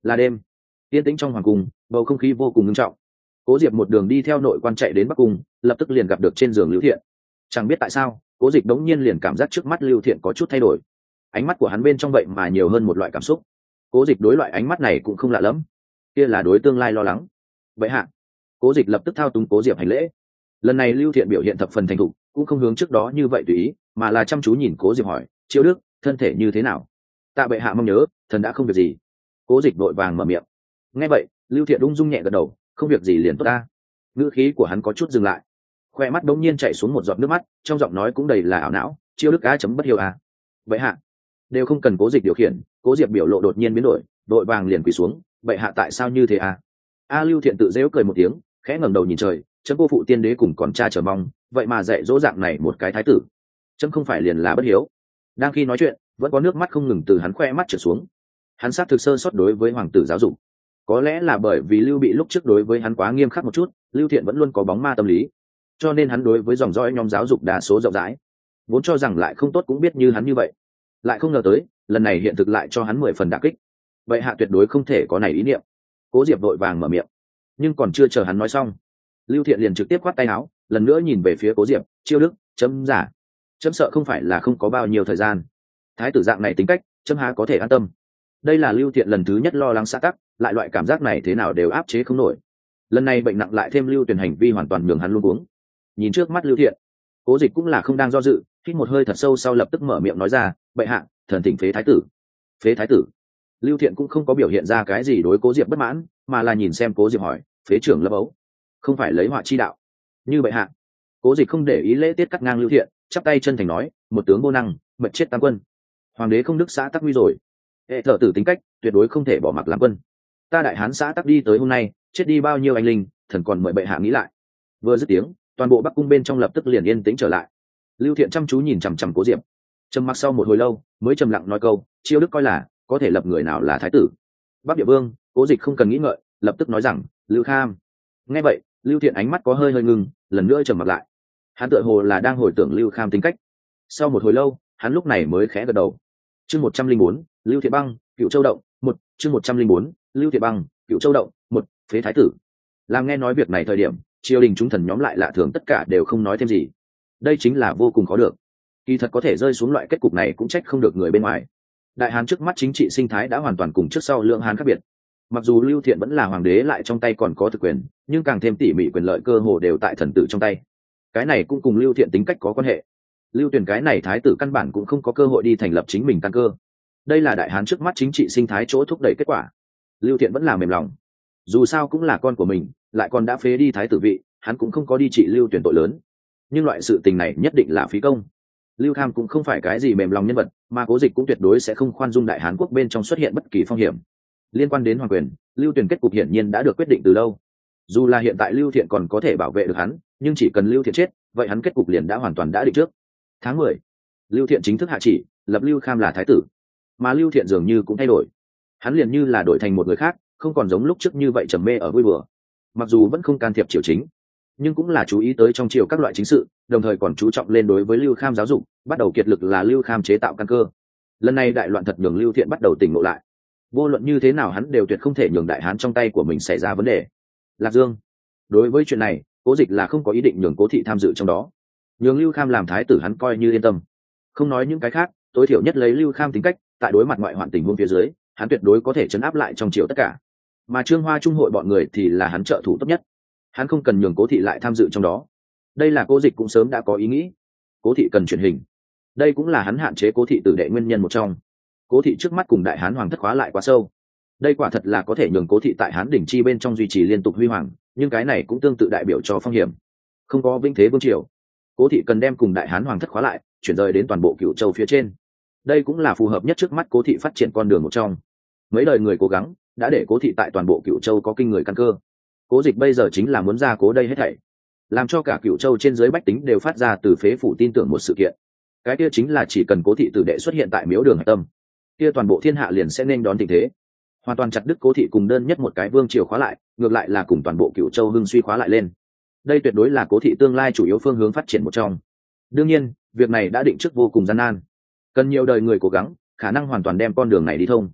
là đêm, yên tĩnh trong hoàng cung, bầu không khí vô cùng nghiêm trọng. Cố Diệp một đường đi theo nội quan chạy đến Bắc Cung, lập tức liền gặp được trên giường Lưu Thiện. Chẳng biết tại sao, Cố Dịch đống nhiên liền cảm giác trước mắt Lưu Thiện có chút thay đổi. Ánh mắt của hắn bên trong vậy mà nhiều hơn một loại cảm xúc. Cố Dịch đối loại ánh mắt này cũng không lạ lắm, kia là đối tương lai lo lắng. Vậy hạ, Cố Dịch lập tức thao túng Cố Diệp hành lễ. Lần này Lưu Thiện biểu hiện thập phần thành thục, cũng không hướng trước đó như vậy tùy ý, mà là chăm chú nhìn Cố Diệp hỏi: "Chiêu Đức, thân thể như thế nào?" "Tạ bệ hạ mong nhớ, thần đã không việc gì." Cố Dịch vội vàng mở miệng. Nghe vậy, Lưu Thiện ung dung nhẹ gật đầu, "Không việc gì liền tốt ta." Ngữ khí của hắn có chút dừng lại, khoe mắt đống nhiên chảy xuống một giọt nước mắt, trong giọng nói cũng đầy là ảo não: "Chiêu Đức a chấm bất hiếu à?" "Bệ hạ." Đều không cần Cố Dịch điều khiển, Cố Diệp biểu lộ đột nhiên biến đổi, đội vàng liền quỳ xuống: "Bệ hạ tại sao như thế à?" A Lưu Thiện tự giễu cười một tiếng, khẽ ngẩng đầu nhìn trời: "Chấm cô phụ tiên đế cùng còn cha chờ mong, vậy mà dạy dỗ dạng này một cái thái tử, chấm không phải liền là bất hiếu?" Đang khi nói chuyện, vẫn có nước mắt không ngừng từ hắn khoe mắt trượt xuống. Hắn xác thực sơ sót đối với hoàng tử giáo dục, có lẽ là bởi vì Lưu Bị lúc trước đối với hắn quá nghiêm khắc một chút, Lưu Thiện vẫn luôn có bóng ma tâm lý, cho nên hắn đối với dòng dõi nhóm giáo dục đa số rộng rãi, vốn cho rằng lại không tốt cũng biết như hắn như vậy, lại không ngờ tới lần này hiện thực lại cho hắn mười phần đả kích. Vậy hạ tuyệt đối không thể có này ý niệm. Cố Diệp vội vàng mở miệng, nhưng còn chưa chờ hắn nói xong, Lưu Thiện liền trực tiếp quát tay áo, lần nữa nhìn về phía Cố Diệp: "Chiêu Đức, chấm giả, chấm sợ không phải là không có bao nhiêu thời gian. Thái tử dạng này tính cách, chấm há có thể an tâm." Đây là Lưu Thiện lần thứ nhất lo lắng xã tắc, lại loại cảm giác này thế nào đều áp chế không nổi. Lần này bệnh nặng lại thêm Lưu Tuyền hành vi hoàn toàn nhường hắn luôn uống. Nhìn trước mắt Lưu Thiện, Cố Dịch cũng là không đang do dự, hít một hơi thật sâu sau lập tức mở miệng nói ra: "Bệ hạ, thần thỉnh phế thái tử." "Phế thái tử?" Lưu Thiện cũng không có biểu hiện ra cái gì đối Cố Diệp bất mãn, mà là nhìn xem Cố Diệp hỏi: "Phế trưởng Lâm Ấu, không phải lấy họa chi đạo như bệ hạ?" Cố Dịch không để ý lễ tiết cắt ngang Lưu Thiện, chắp tay chân thành nói: "Một tướng vô năng, mật chết tam quân. Hoàng đế không đức xã tắc nguy rồi. Hệ thợ tử tính cách, tuyệt đối không thể bỏ mặc làm quân. Ta đại hán xã tắc đi tới hôm nay, chết đi bao nhiêu anh linh, thần còn mời bệ hạ nghĩ lại." Vừa dứt tiếng, toàn bộ Bắc Cung bên trong lập tức liền yên tĩnh trở lại. Lưu Thiện chăm chú nhìn chằm chằm Cố Diệp, trầm mặc sau một hồi lâu mới trầm lặng nói câu: "Chiêu Đức coi là có thể lập người nào là thái tử?" "Bắc Địa Vương." Cố Dịch không cần nghĩ ngợi, lập tức nói rằng: "Lưu Kham." Nghe vậy, Lưu Thiện ánh mắt có hơi hơi ngưng, lần nữa trầm mặc lại. Hắn tựa hồ là đang hồi tưởng Lưu Kham tính cách. Sau một hồi lâu, hắn lúc này mới khẽ gật đầu. Chương một trăm linh bốn, Lưu Thiện băng, Cựu Châu động, một, chương một trăm linh bốn, Lưu Thiện băng, Cựu Châu động, một, phế thái tử. Làm nghe nói việc này thời điểm, triều đình chúng thần nhóm lại lạ thường tất cả đều không nói thêm gì. Đây chính là vô cùng khó được. Kỳ thật có thể rơi xuống loại kết cục này cũng trách không được người bên ngoài. Đại Hán trước mắt chính trị sinh thái đã hoàn toàn cùng trước sau Lương Hán khác biệt. Mặc dù Lưu Thiện vẫn là hoàng đế lại trong tay còn có thực quyền, nhưng càng thêm tỉ mỉ quyền lợi cơ hồ đều tại thần tử trong tay. Cái này cũng cùng Lưu Thiện tính cách có quan hệ. Lưu Tuyền cái này thái tử căn bản cũng không có cơ hội đi thành lập chính mình căn cơ. Đây là Đại Hán trước mắt chính trị sinh thái chỗ thúc đẩy kết quả. Lưu Thiện vẫn là mềm lòng, dù sao cũng là con của mình, lại còn đã phế đi thái tử vị, hắn cũng không có đi trị Lưu Tuyền tội lớn. Nhưng loại sự tình này nhất định là phí công. Lưu Kham cũng không phải cái gì mềm lòng nhân vật, mà Cố Dịch cũng tuyệt đối sẽ không khoan dung Đại Hán quốc bên trong xuất hiện bất kỳ phong hiểm. Liên quan đến hoàng quyền, Lưu Tuyền kết cục hiển nhiên đã được quyết định từ lâu. Dù là hiện tại Lưu Thiện còn có thể bảo vệ được hắn, nhưng chỉ cần Lưu Thiện chết, vậy hắn kết cục liền đã hoàn toàn đã định trước. Tháng mười, Lưu Thiện chính thức hạ chỉ lập Lưu Kham là thái tử, mà Lưu Thiện dường như cũng thay đổi. Hắn liền như là đổi thành một người khác, không còn giống lúc trước như vậy trầm mê ở vui bừa. Mặc dù vẫn không can thiệp triều chính, nhưng cũng là chú ý tới trong triều các loại chính sự, đồng thời còn chú trọng lên đối với Lưu Kham giáo dục, bắt đầu kiệt lực là Lưu Kham chế tạo căn cơ. Lần này đại loạn thật nhường Lưu Thiện bắt đầu tỉnh ngộ lại. Vô luận như thế nào hắn đều tuyệt không thể nhường Đại Hán trong tay của mình xảy ra vấn đề. Lạc Dương, đối với chuyện này, Cố Dịch là không có ý định nhường Cố thị tham dự trong đó. Nhường Lưu Kham làm thái tử hắn coi như yên tâm. Không nói những cái khác, tối thiểu nhất lấy Lưu Kham tính cách, tại đối mặt ngoại hoạn tình huống phía dưới, hắn tuyệt đối có thể chấn áp lại trong triều tất cả. Mà Trương Hoa Trung hội bọn người thì là hắn trợ thủ tốt nhất. Hắn không cần nhường Cố thị lại tham dự trong đó. Đây là Cố Dịch cũng sớm đã có ý nghĩ. Cố thị cần truyền hình. Đây cũng là hắn hạn chế Cố thị tử đệ nguyên nhân một trong. Cố thị trước mắt cùng Đại Hán hoàng thất khóa lại quá sâu. Đây quả thật là có thể nhường Cố thị tại Hán đỉnh chi bên trong duy trì liên tục huy hoàng, nhưng cái này cũng tương tự đại biểu cho phong hiểm. Không có vinh thế vương triều, Cố thị cần đem cùng Đại Hán hoàng thất khóa lại, chuyển rời đến toàn bộ Cửu Châu phía trên. Đây cũng là phù hợp nhất trước mắt Cố thị phát triển con đường một trong. Mấy đời người cố gắng đã để Cố thị tại toàn bộ Cửu Châu có kinh người căn cơ. Cố Dịch bây giờ chính là muốn ra cố đây hết thảy, làm cho cả Cửu Châu trên dưới bách tính đều phát ra từ phế phủ tin tưởng một sự kiện. Cái kia chính là chỉ cần Cố thị tử đệ xuất hiện tại miếu đường hải tâm, kia toàn bộ thiên hạ liền sẽ nên đón tình thế, hoàn toàn chặt đứt Cố thị cùng đơn nhất một cái vương triều khóa lại, ngược lại là cùng toàn bộ Cửu Châu hưng suy khóa lại lên. Đây tuyệt đối là Cố thị tương lai chủ yếu phương hướng phát triển một trong. Đương nhiên, việc này đã định trước vô cùng gian nan, cần nhiều đời người cố gắng, khả năng hoàn toàn đem con đường này đi thông.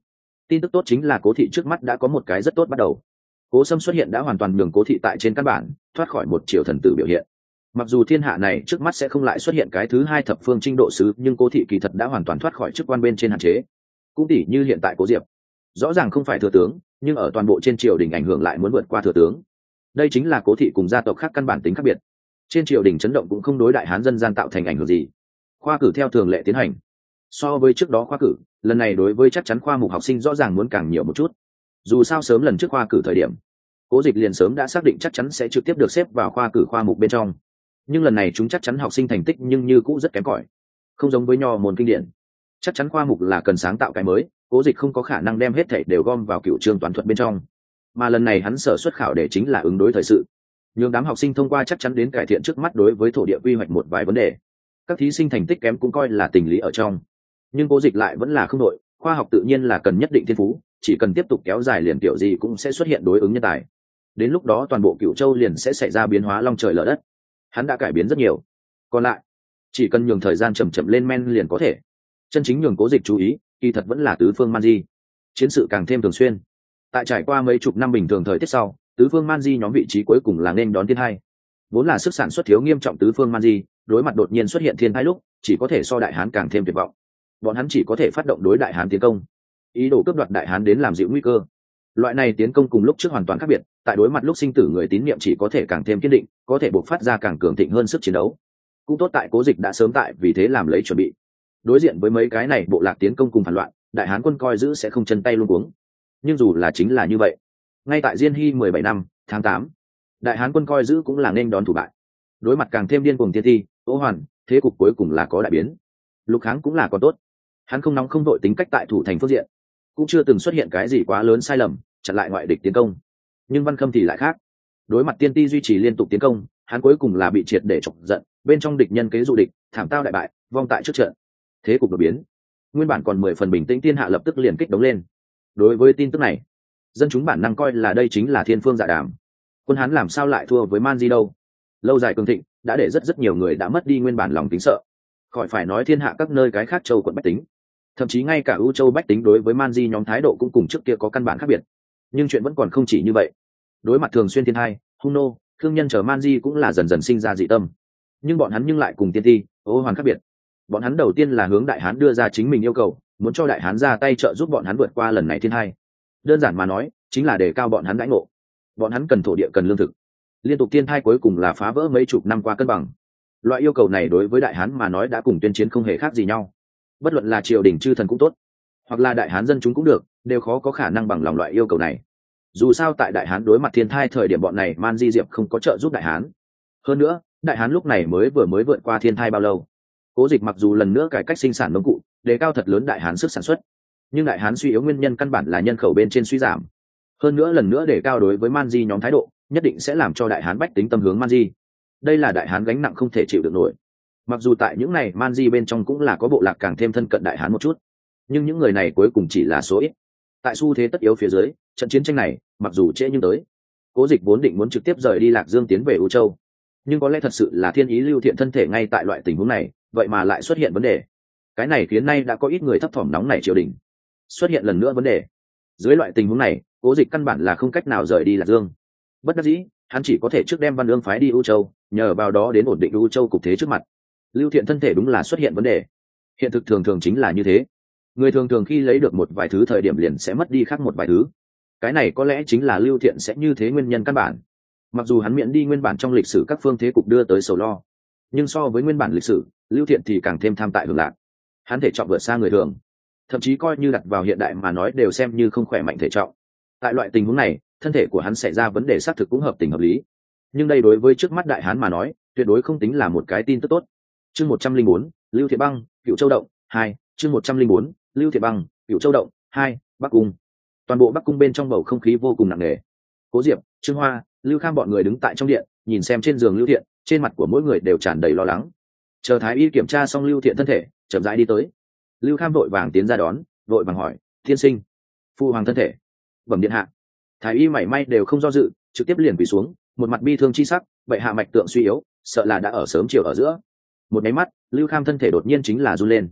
Tin tức tốt chính là cố thị trước mắt đã có một cái rất tốt bắt đầu. Cố Sâm xuất hiện đã hoàn toàn nhường cố thị tại trên căn bản thoát khỏi một triều thần tử biểu hiện. Mặc dù thiên hạ này trước mắt sẽ không lại xuất hiện cái thứ hai thập phương trinh độ sứ, nhưng cố thị kỳ thật đã hoàn toàn thoát khỏi chức quan bên trên hạn chế. Cũng tỷ như hiện tại cố Diệp, rõ ràng không phải thừa tướng, nhưng ở toàn bộ trên triều đình ảnh hưởng lại muốn vượt qua thừa tướng. Đây chính là cố thị cùng gia tộc khác căn bản tính khác biệt. Trên triều đình chấn động cũng không đối đại hán dân gian tạo thành ảnh hưởng gì. Khoa cử theo thường lệ tiến hành. So với trước đó khoa cử, lần này đối với chắc chắn khoa mục học sinh rõ ràng muốn càng nhiều một chút. Dù sao sớm lần trước khoa cử thời điểm, Cố Dịch liền sớm đã xác định chắc chắn sẽ trực tiếp được xếp vào khoa cử khoa mục bên trong. Nhưng lần này chúng chắc chắn học sinh thành tích nhưng như cũ rất kém cỏi, không giống với nho môn kinh điển. Chắc chắn khoa mục là cần sáng tạo cái mới, Cố Dịch không có khả năng đem hết thảy đều gom vào cựu trường toán thuật bên trong. Mà lần này hắn sở xuất khảo để chính là ứng đối thời sự, nhường đám học sinh thông qua chắc chắn đến cải thiện trước mắt đối với thổ địa quy hoạch một vài vấn đề. Các thí sinh thành tích kém cũng coi là tình lý ở trong, nhưng Cố Dịch lại vẫn là không đội. Khoa học tự nhiên là cần nhất định thiên phú, chỉ cần tiếp tục kéo dài liền kiểu gì cũng sẽ xuất hiện đối ứng nhân tài. Đến lúc đó toàn bộ Cửu Châu liền sẽ xảy ra biến hóa long trời lở đất. Hắn đã cải biến rất nhiều, còn lại chỉ cần nhường thời gian chậm chậm lên men liền có thể. Chân chính nhường Cố Dịch chú ý kỳ thật vẫn là tứ phương man di, chiến sự càng thêm thường xuyên. Tại trải qua mấy chục năm bình thường thời tiết sau, tứ phương man di nhóm vị trí cuối cùng là nên đón thiên hai. Vốn là sức sản xuất thiếu nghiêm trọng tứ phương man di, đối mặt đột nhiên xuất hiện thiên hai lúc chỉ có thể so đại hán càng thêm tuyệt vọng. Bọn hắn chỉ có thể phát động đối đại hán tiến công, ý đồ cướp đoạt đại hán đến làm dịu nguy cơ. Loại này tiến công cùng lúc trước hoàn toàn khác biệt, tại đối mặt lúc sinh tử người tín nhiệm chỉ có thể càng thêm kiên định, có thể buộc phát ra càng cường thịnh hơn sức chiến đấu. Cũng tốt tại Cố Dịch đã sớm tại vì thế làm lấy chuẩn bị. Đối diện với mấy cái này bộ lạc tiến công cùng phản loạn, đại hán quân coi giữ sẽ không chân tay luống cuống. Nhưng dù là chính là như vậy, ngay tại Diên Hy mười bảy năm tháng tám, đại hán quân coi giữ cũng là nên đón thủ bại. Đối mặt càng thêm điên cuồng thiên thi, Ô Hoàn, thế cục cuối cùng là có đại biến. Lục Kháng cũng là còn tốt, hắn không nóng không đội tính cách tại thủ thành phương diện, cũng chưa từng xuất hiện cái gì quá lớn sai lầm chặn lại ngoại địch tiến công. Nhưng Văn Khâm thì lại khác, đối mặt tiên ti duy trì liên tục tiến công, hắn cuối cùng là bị triệt để chọc giận, bên trong địch nhân kế dụ địch, thảm tao đại bại, vong tại trước trận. Thế cục đột biến, nguyên bản còn mười phần bình tĩnh thiên hạ lập tức liền kích động lên. Đối với tin tức này, dân chúng bản năng coi là đây chính là thiên phương dạ đàm. Quân Hán làm sao lại thua với Man Di đâu? Lâu dài cường thịnh đã để rất rất nhiều người đã mất đi nguyên bản lòng tính sợ, khỏi phải nói thiên hạ các nơi cái khác châu quận bách tính, thậm chí ngay cả ưu châu bách tính đối với Man Di nhóm thái độ cũng cùng trước kia có căn bản khác biệt. Nhưng chuyện vẫn còn không chỉ như vậy. Đối mặt thường xuyên thiên hai, hung nô, thương nhân chờ Man Di cũng là dần dần sinh ra dị tâm. Nhưng bọn hắn nhưng lại cùng tiên ti, Ô Hoàn khác biệt. Bọn hắn đầu tiên là hướng đại hán đưa ra chính mình yêu cầu, muốn cho đại hán ra tay trợ giúp bọn hắn vượt qua lần này thiên hai. Đơn giản mà nói, chính là đề cao bọn hắn đãi ngộ. Bọn hắn cần thổ địa, cần lương thực. Liên tục thiên hai cuối cùng là phá vỡ mấy chục năm qua cân bằng. Loại yêu cầu này đối với đại hán mà nói đã cùng tuyên chiến không hề khác gì nhau. Bất luận là triều đình chư thần cũng tốt, hoặc là đại hán dân chúng cũng được, đều khó có khả năng bằng lòng loại yêu cầu này. Dù sao tại đại hán đối mặt thiên thai thời điểm bọn này Man Di Diệp không có trợ giúp đại hán. Hơn nữa, đại hán lúc này mới vừa mới vượt qua thiên thai bao lâu. Cố Dịch mặc dù lần nữa cải cách sinh sản nông cụ, đề cao thật lớn đại hán sức sản xuất, nhưng đại hán suy yếu nguyên nhân căn bản là nhân khẩu bên trên suy giảm. Hơn nữa lần nữa đề cao đối với Man Di nhóm thái độ, nhất định sẽ làm cho đại hán bách tính tâm hướng Man Di. Đây là đại hán gánh nặng không thể chịu được nổi. Mặc dù tại những này Man Di bên trong cũng là có bộ lạc càng thêm thân cận đại hán một chút, nhưng những người này cuối cùng chỉ là số ít. Tại xu thế tất yếu phía dưới, trận chiến tranh này mặc dù trễ nhưng tới. Cố Dịch vốn định muốn trực tiếp rời đi Lạc Dương tiến về U Châu, nhưng có lẽ thật sự là thiên ý lưu thiện thân thể ngay tại loại tình huống này, vậy mà lại xuất hiện vấn đề. Cái này khiến nay đã có ít người thấp thỏm nóng nảy triều đình xuất hiện lần nữa vấn đề. Dưới loại tình huống này, Cố Dịch căn bản là không cách nào rời đi Lạc Dương. Bất đắc dĩ, hắn chỉ có thể trước đem Văn Ương phái đi U Châu, nhờ vào đó đến ổn định U Châu cục thế trước mặt. Lưu thiện thân thể đúng là xuất hiện vấn đề. Hiện thực thường thường chính là như thế. Người thường thường khi lấy được một vài thứ thời điểm liền sẽ mất đi khác một vài thứ. Cái này có lẽ chính là Lưu Thiện sẽ như thế nguyên nhân căn bản. Mặc dù hắn miễn đi nguyên bản trong lịch sử các phương thế cục đưa tới sầu lo, nhưng so với nguyên bản lịch sử, Lưu Thiện thì càng thêm tham tại hưởng lạc. Hắn thể trọng vượt xa người thường, thậm chí coi như đặt vào hiện đại mà nói đều xem như không khỏe mạnh thể trọng. Tại loại tình huống này, thân thể của hắn xảy ra vấn đề xác thực cũng hợp tình hợp lý. Nhưng đây đối với trước mắt đại hán mà nói, tuyệt đối không tính là một cái tin tức tốt. Chương một trăm linh bốn, Lưu Thiện Băng, Cựu Châu Động, hai, chương một trăm linh bốn, Lưu Thiện Băng, Cựu Châu Động, hai, Bắc Cung. Toàn bộ Bắc Cung bên trong bầu không khí vô cùng nặng nề. Cố Diệp, Trương Hoa, Lưu Kham bọn người đứng tại trong điện, nhìn xem trên giường Lưu Thiện, trên mặt của mỗi người đều tràn đầy lo lắng. Chờ thái y kiểm tra xong Lưu Thiện thân thể, chậm rãi đi tới. Lưu Kham vội vàng tiến ra đón, vội vàng hỏi: "Thiên sinh, phu hoàng thân thể?" "Bẩm điện hạ." Thái y mảy may đều không do dự, trực tiếp liền quỳ xuống, một mặt bi thương chi sắc: "Vậy hạ mạch tượng suy yếu, sợ là đã ở sớm chiều ở giữa." Một cái mắt, Lưu Kham thân thể đột nhiên chính là run lên.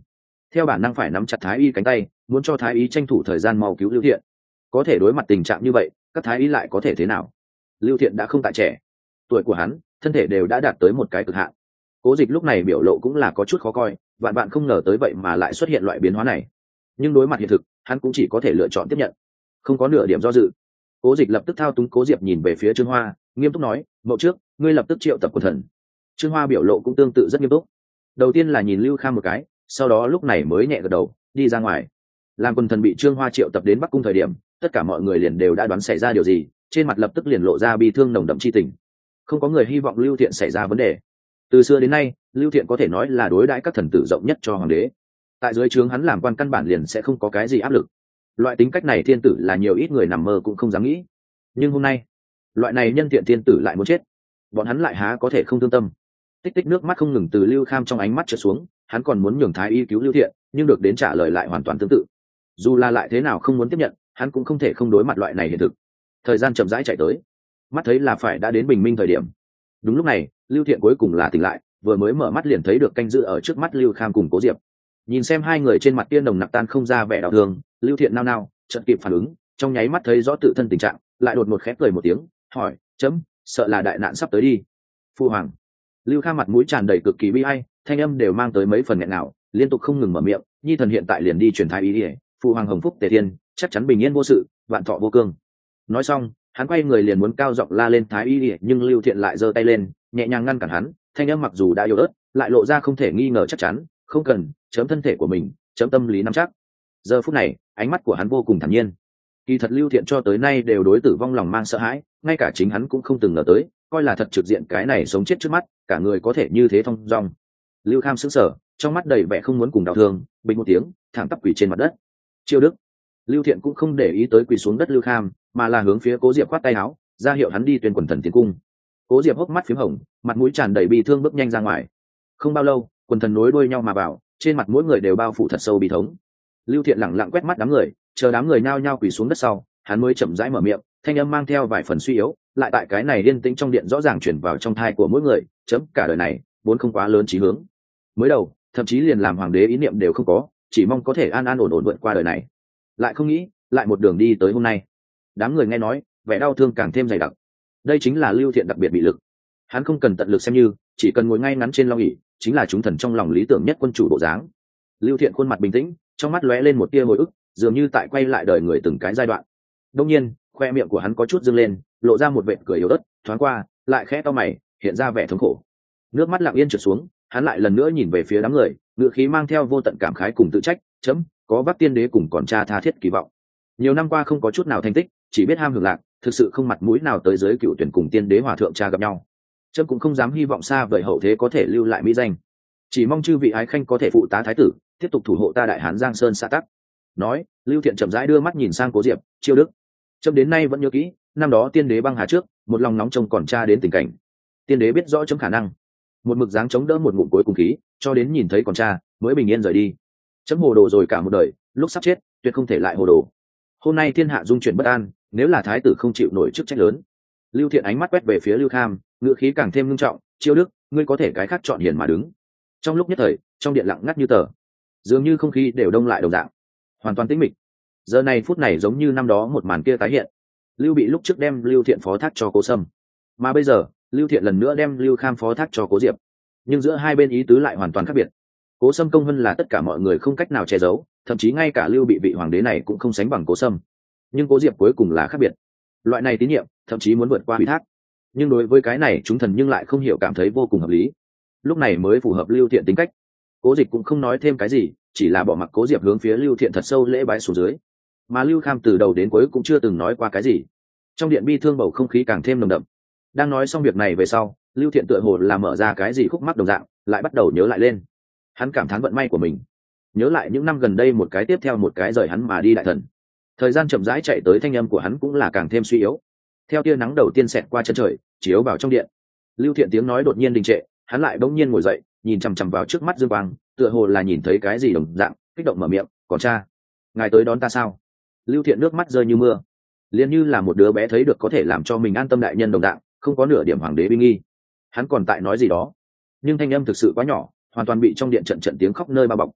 theo bản năng phải nắm chặt thái y cánh tay, muốn cho thái y tranh thủ thời gian mau cứu Lưu Thiện. Có thể đối mặt tình trạng như vậy, các thái y lại có thể thế nào? Lưu Thiện đã không tại trẻ, tuổi của hắn, thân thể đều đã đạt tới một cái cực hạn. Cố Dịch lúc này biểu lộ cũng là có chút khó coi, vạn vạn không ngờ tới vậy mà lại xuất hiện loại biến hóa này. Nhưng đối mặt hiện thực, hắn cũng chỉ có thể lựa chọn tiếp nhận, không có nửa điểm do dự. Cố Dịch lập tức thao túng Cố Diệp nhìn về phía Trương Hoa, nghiêm túc nói, "Mậu trước, ngươi lập tức triệu tập quần thần." Trương Hoa biểu lộ cũng tương tự rất nghiêm túc. Đầu tiên là nhìn Lưu Kham một cái, sau đó lúc này mới nhẹ gật đầu, đi ra ngoài. Làm quần thần bị Trương Hoa triệu tập đến Bắc Cung thời điểm, tất cả mọi người liền đều đã đoán xảy ra điều gì, trên mặt lập tức liền lộ ra bi thương nồng đậm chi tình. Không có người hy vọng Lưu Thiện xảy ra vấn đề. Từ xưa đến nay, Lưu Thiện có thể nói là đối đãi các thần tử rộng nhất cho hoàng đế. Tại dưới trướng hắn làm quan căn bản liền sẽ không có cái gì áp lực. Loại tính cách này thiên tử là nhiều ít người nằm mơ cũng không dám nghĩ. Nhưng hôm nay, loại này nhân tiện thiên tử lại muốn chết, bọn hắn lại há có thể không thương tâm. Tích tích nước mắt không ngừng từ Lưu Kham trong ánh mắt trượt xuống, hắn còn muốn nhường thái y cứu Lưu Thiện, nhưng được đến trả lời lại hoàn toàn tương tự. Dù là lại thế nào không muốn tiếp nhận, hắn cũng không thể không đối mặt loại này hiện thực. Thời gian chậm rãi chạy tới, mắt thấy là phải đã đến bình minh thời điểm. Đúng lúc này, Lưu Thiện cuối cùng là tỉnh lại, vừa mới mở mắt liền thấy được canh giữ ở trước mắt Lưu Kham cùng Cố Diệp. Nhìn xem hai người trên mặt tiên nồng nặc tan không ra vẻ đau thương, Lưu Thiện nao nao, chợt kịp phản ứng, trong nháy mắt thấy rõ tự thân tình trạng, lại đột ngột khép cười một tiếng, hỏi, "Chấm, sợ là đại nạn sắp tới đi." Phu hoàng. Lưu Kham mặt mũi tràn đầy cực kỳ bi ai, thanh âm đều mang tới mấy phần nghẹn ngào, liên tục không ngừng mở miệng, "Nhi thần hiện tại liền đi truyền thái y đi, phụ hoàng hồng phúc tề thiên, chắc chắn bình yên vô sự, vạn thọ vô cương." Nói xong, hắn quay người liền muốn cao giọng la lên thái y đi, nhưng Lưu Thiện lại giơ tay lên, nhẹ nhàng ngăn cản hắn, thanh âm mặc dù đã yếu ớt, lại lộ ra không thể nghi ngờ chắc chắn, "Không cần, chấm thân thể của mình, chấm tâm lý nắm chắc." Giờ phút này, ánh mắt của hắn vô cùng thản nhiên. Kỳ thật Lưu Thiện cho tới nay đều đối tử vong lòng mang sợ hãi, ngay cả chính hắn cũng không từng ngờ tới, coi là thật trực diện cái này sống chết trước mắt, cả người có thể như thế thong dong. Lưu Kham sững sờ, trong mắt đầy vẻ không muốn cùng đau thương, bình một tiếng, thẳng tắp quỳ trên mặt đất. "Chiêu đức." Lưu Thiện cũng không để ý tới quỳ xuống đất Lưu Kham, mà là hướng phía Cố Diệp khoát tay áo, ra hiệu hắn đi tuyên quần thần tiến cung. Cố Diệp hốc mắt phím hồng, mặt mũi tràn đầy bi thương bước nhanh ra ngoài. Không bao lâu, quần thần nối đuôi nhau mà vào, trên mặt mỗi người đều bao phủ thật sâu bi thống. Lưu Thiện lẳng lặng quét mắt đám người, chờ đám người nhao nhao quỳ xuống đất sau, hắn mới chậm rãi mở miệng, thanh âm mang theo vài phần suy yếu, lại tại cái này yên tĩnh trong điện rõ ràng truyền vào trong thai của mỗi người, chấm cả đời này vốn không quá lớn chí hướng. Mới đầu, thậm chí liền làm hoàng đế ý niệm đều không có, chỉ mong có thể an an ổn ổn vượt qua đời này. Lại không nghĩ, lại một đường đi tới hôm nay. Đám người nghe nói, vẻ đau thương càng thêm dày đặc. Đây chính là Lưu Thiện đặc biệt bị lực. Hắn không cần tận lực xem như, chỉ cần ngồi ngay ngắn trên long ỷ, chính là chúng thần trong lòng lý tưởng nhất quân chủ bộ dáng. Lưu Thiện khuôn mặt bình tĩnh, trong mắt lóe lên một tia hồi ức, dường như tại quay lại đời người từng cái giai đoạn. Đương nhiên, khoe miệng của hắn có chút dương lên, lộ ra một vệt cười yếu ớt, thoáng qua, lại khẽ cau mày, hiện ra vẻ thống khổ. Nước mắt lặng yên trượt xuống, hắn lại lần nữa nhìn về phía đám người, ngữ khí mang theo vô tận cảm khái cùng tự trách, chấm, có vác tiên đế cùng còn cha tha thiết kỳ vọng. Nhiều năm qua không có chút nào thành tích, chỉ biết ham hưởng lạc, thực sự không mặt mũi nào tới dưới cựu tuyển cùng tiên đế hòa thượng cha gặp nhau. Chấm cũng không dám hy vọng xa vời hậu thế có thể lưu lại mỹ danh, chỉ mong chư vị ái khanh có thể phụ tá thái tử, tiếp tục thủ hộ ta đại hán Giang Sơn xã tắc. Nói, Lưu Thiện chậm rãi đưa mắt nhìn sang Cố Diệp, Chiêu đức. Chấm đến nay vẫn nhớ kỹ, năm đó tiên đế băng hà trước, một lòng nóng trông còn cha đến tình cảnh. Tiên đế biết rõ chấm khả năng, một mực dáng chống đỡ một ngụm cuối cùng khí, cho đến nhìn thấy còn cha mới bình yên rời đi. Chấm hồ đồ rồi cả một đời, lúc sắp chết, tuyệt không thể lại hồ đồ. Hôm nay thiên hạ dung chuyển bất an, nếu là thái tử không chịu nổi chức trách lớn. Lưu Thiện ánh mắt quét về phía Lưu Kham, ngựa khí càng thêm nghiêm trọng, Chiêu đức, ngươi có thể cái khác chọn hiền mà đứng. Trong lúc nhất thời, trong điện lặng ngắt như tờ, dường như không khí đều đông lại đồng dạng, hoàn toàn tĩnh mịch. Giờ này phút này giống như năm đó một màn kia tái hiện. Lưu Bị lúc trước đem Lưu Thiện phó thác cho Cố Sâm, mà bây giờ Lưu Thiện lần nữa đem Lưu Kham phó thác cho Cố Diệp, nhưng giữa hai bên ý tứ lại hoàn toàn khác biệt. Cố Sâm công hơn là tất cả mọi người không cách nào che giấu, thậm chí ngay cả Lưu Bị vị hoàng đế này cũng không sánh bằng Cố Sâm. Nhưng Cố Diệp cuối cùng là khác biệt, loại này tín nhiệm thậm chí muốn vượt qua ủy thác. Nhưng đối với cái này chúng thần nhưng lại không hiểu, cảm thấy vô cùng hợp lý. Lúc này mới phù hợp Lưu Thiện tính cách. Cố Dịch cũng không nói thêm cái gì, chỉ là bỏ mặc Cố Diệp hướng phía Lưu Thiện thật sâu lễ bái xuống dưới. Mà Lưu Kham từ đầu đến cuối cũng chưa từng nói qua cái gì. Trong điện bi thương bầu không khí càng thêm nồng đậm. Đang nói xong việc này về sau, Lưu Thiện tựa hồ là mở ra cái gì khúc mắc đồng dạng, lại bắt đầu nhớ lại lên. Hắn cảm thán vận may của mình, nhớ lại những năm gần đây một cái tiếp theo một cái rời hắn mà đi đại thần. Thời gian chậm rãi chạy tới, thanh âm của hắn cũng là càng thêm suy yếu. Theo tia nắng đầu tiên xẹt qua chân trời, chiếu vào trong điện. Lưu Thiện tiếng nói đột nhiên đình trệ, hắn lại bỗng nhiên ngồi dậy, nhìn chằm chằm vào trước mắt Dương Quang, tựa hồ là nhìn thấy cái gì đồng dạng, kích động mở miệng, "Còn cha, ngài tới đón ta sao?" Lưu Thiện nước mắt rơi như mưa, liền như là một đứa bé thấy được có thể làm cho mình an tâm đại nhân đồng dạng, không có nửa điểm hoàng đế uy nghi. Hắn còn tại nói gì đó, nhưng thanh âm thực sự quá nhỏ, hoàn toàn bị trong điện trận trận tiếng khóc nơi bao bọc.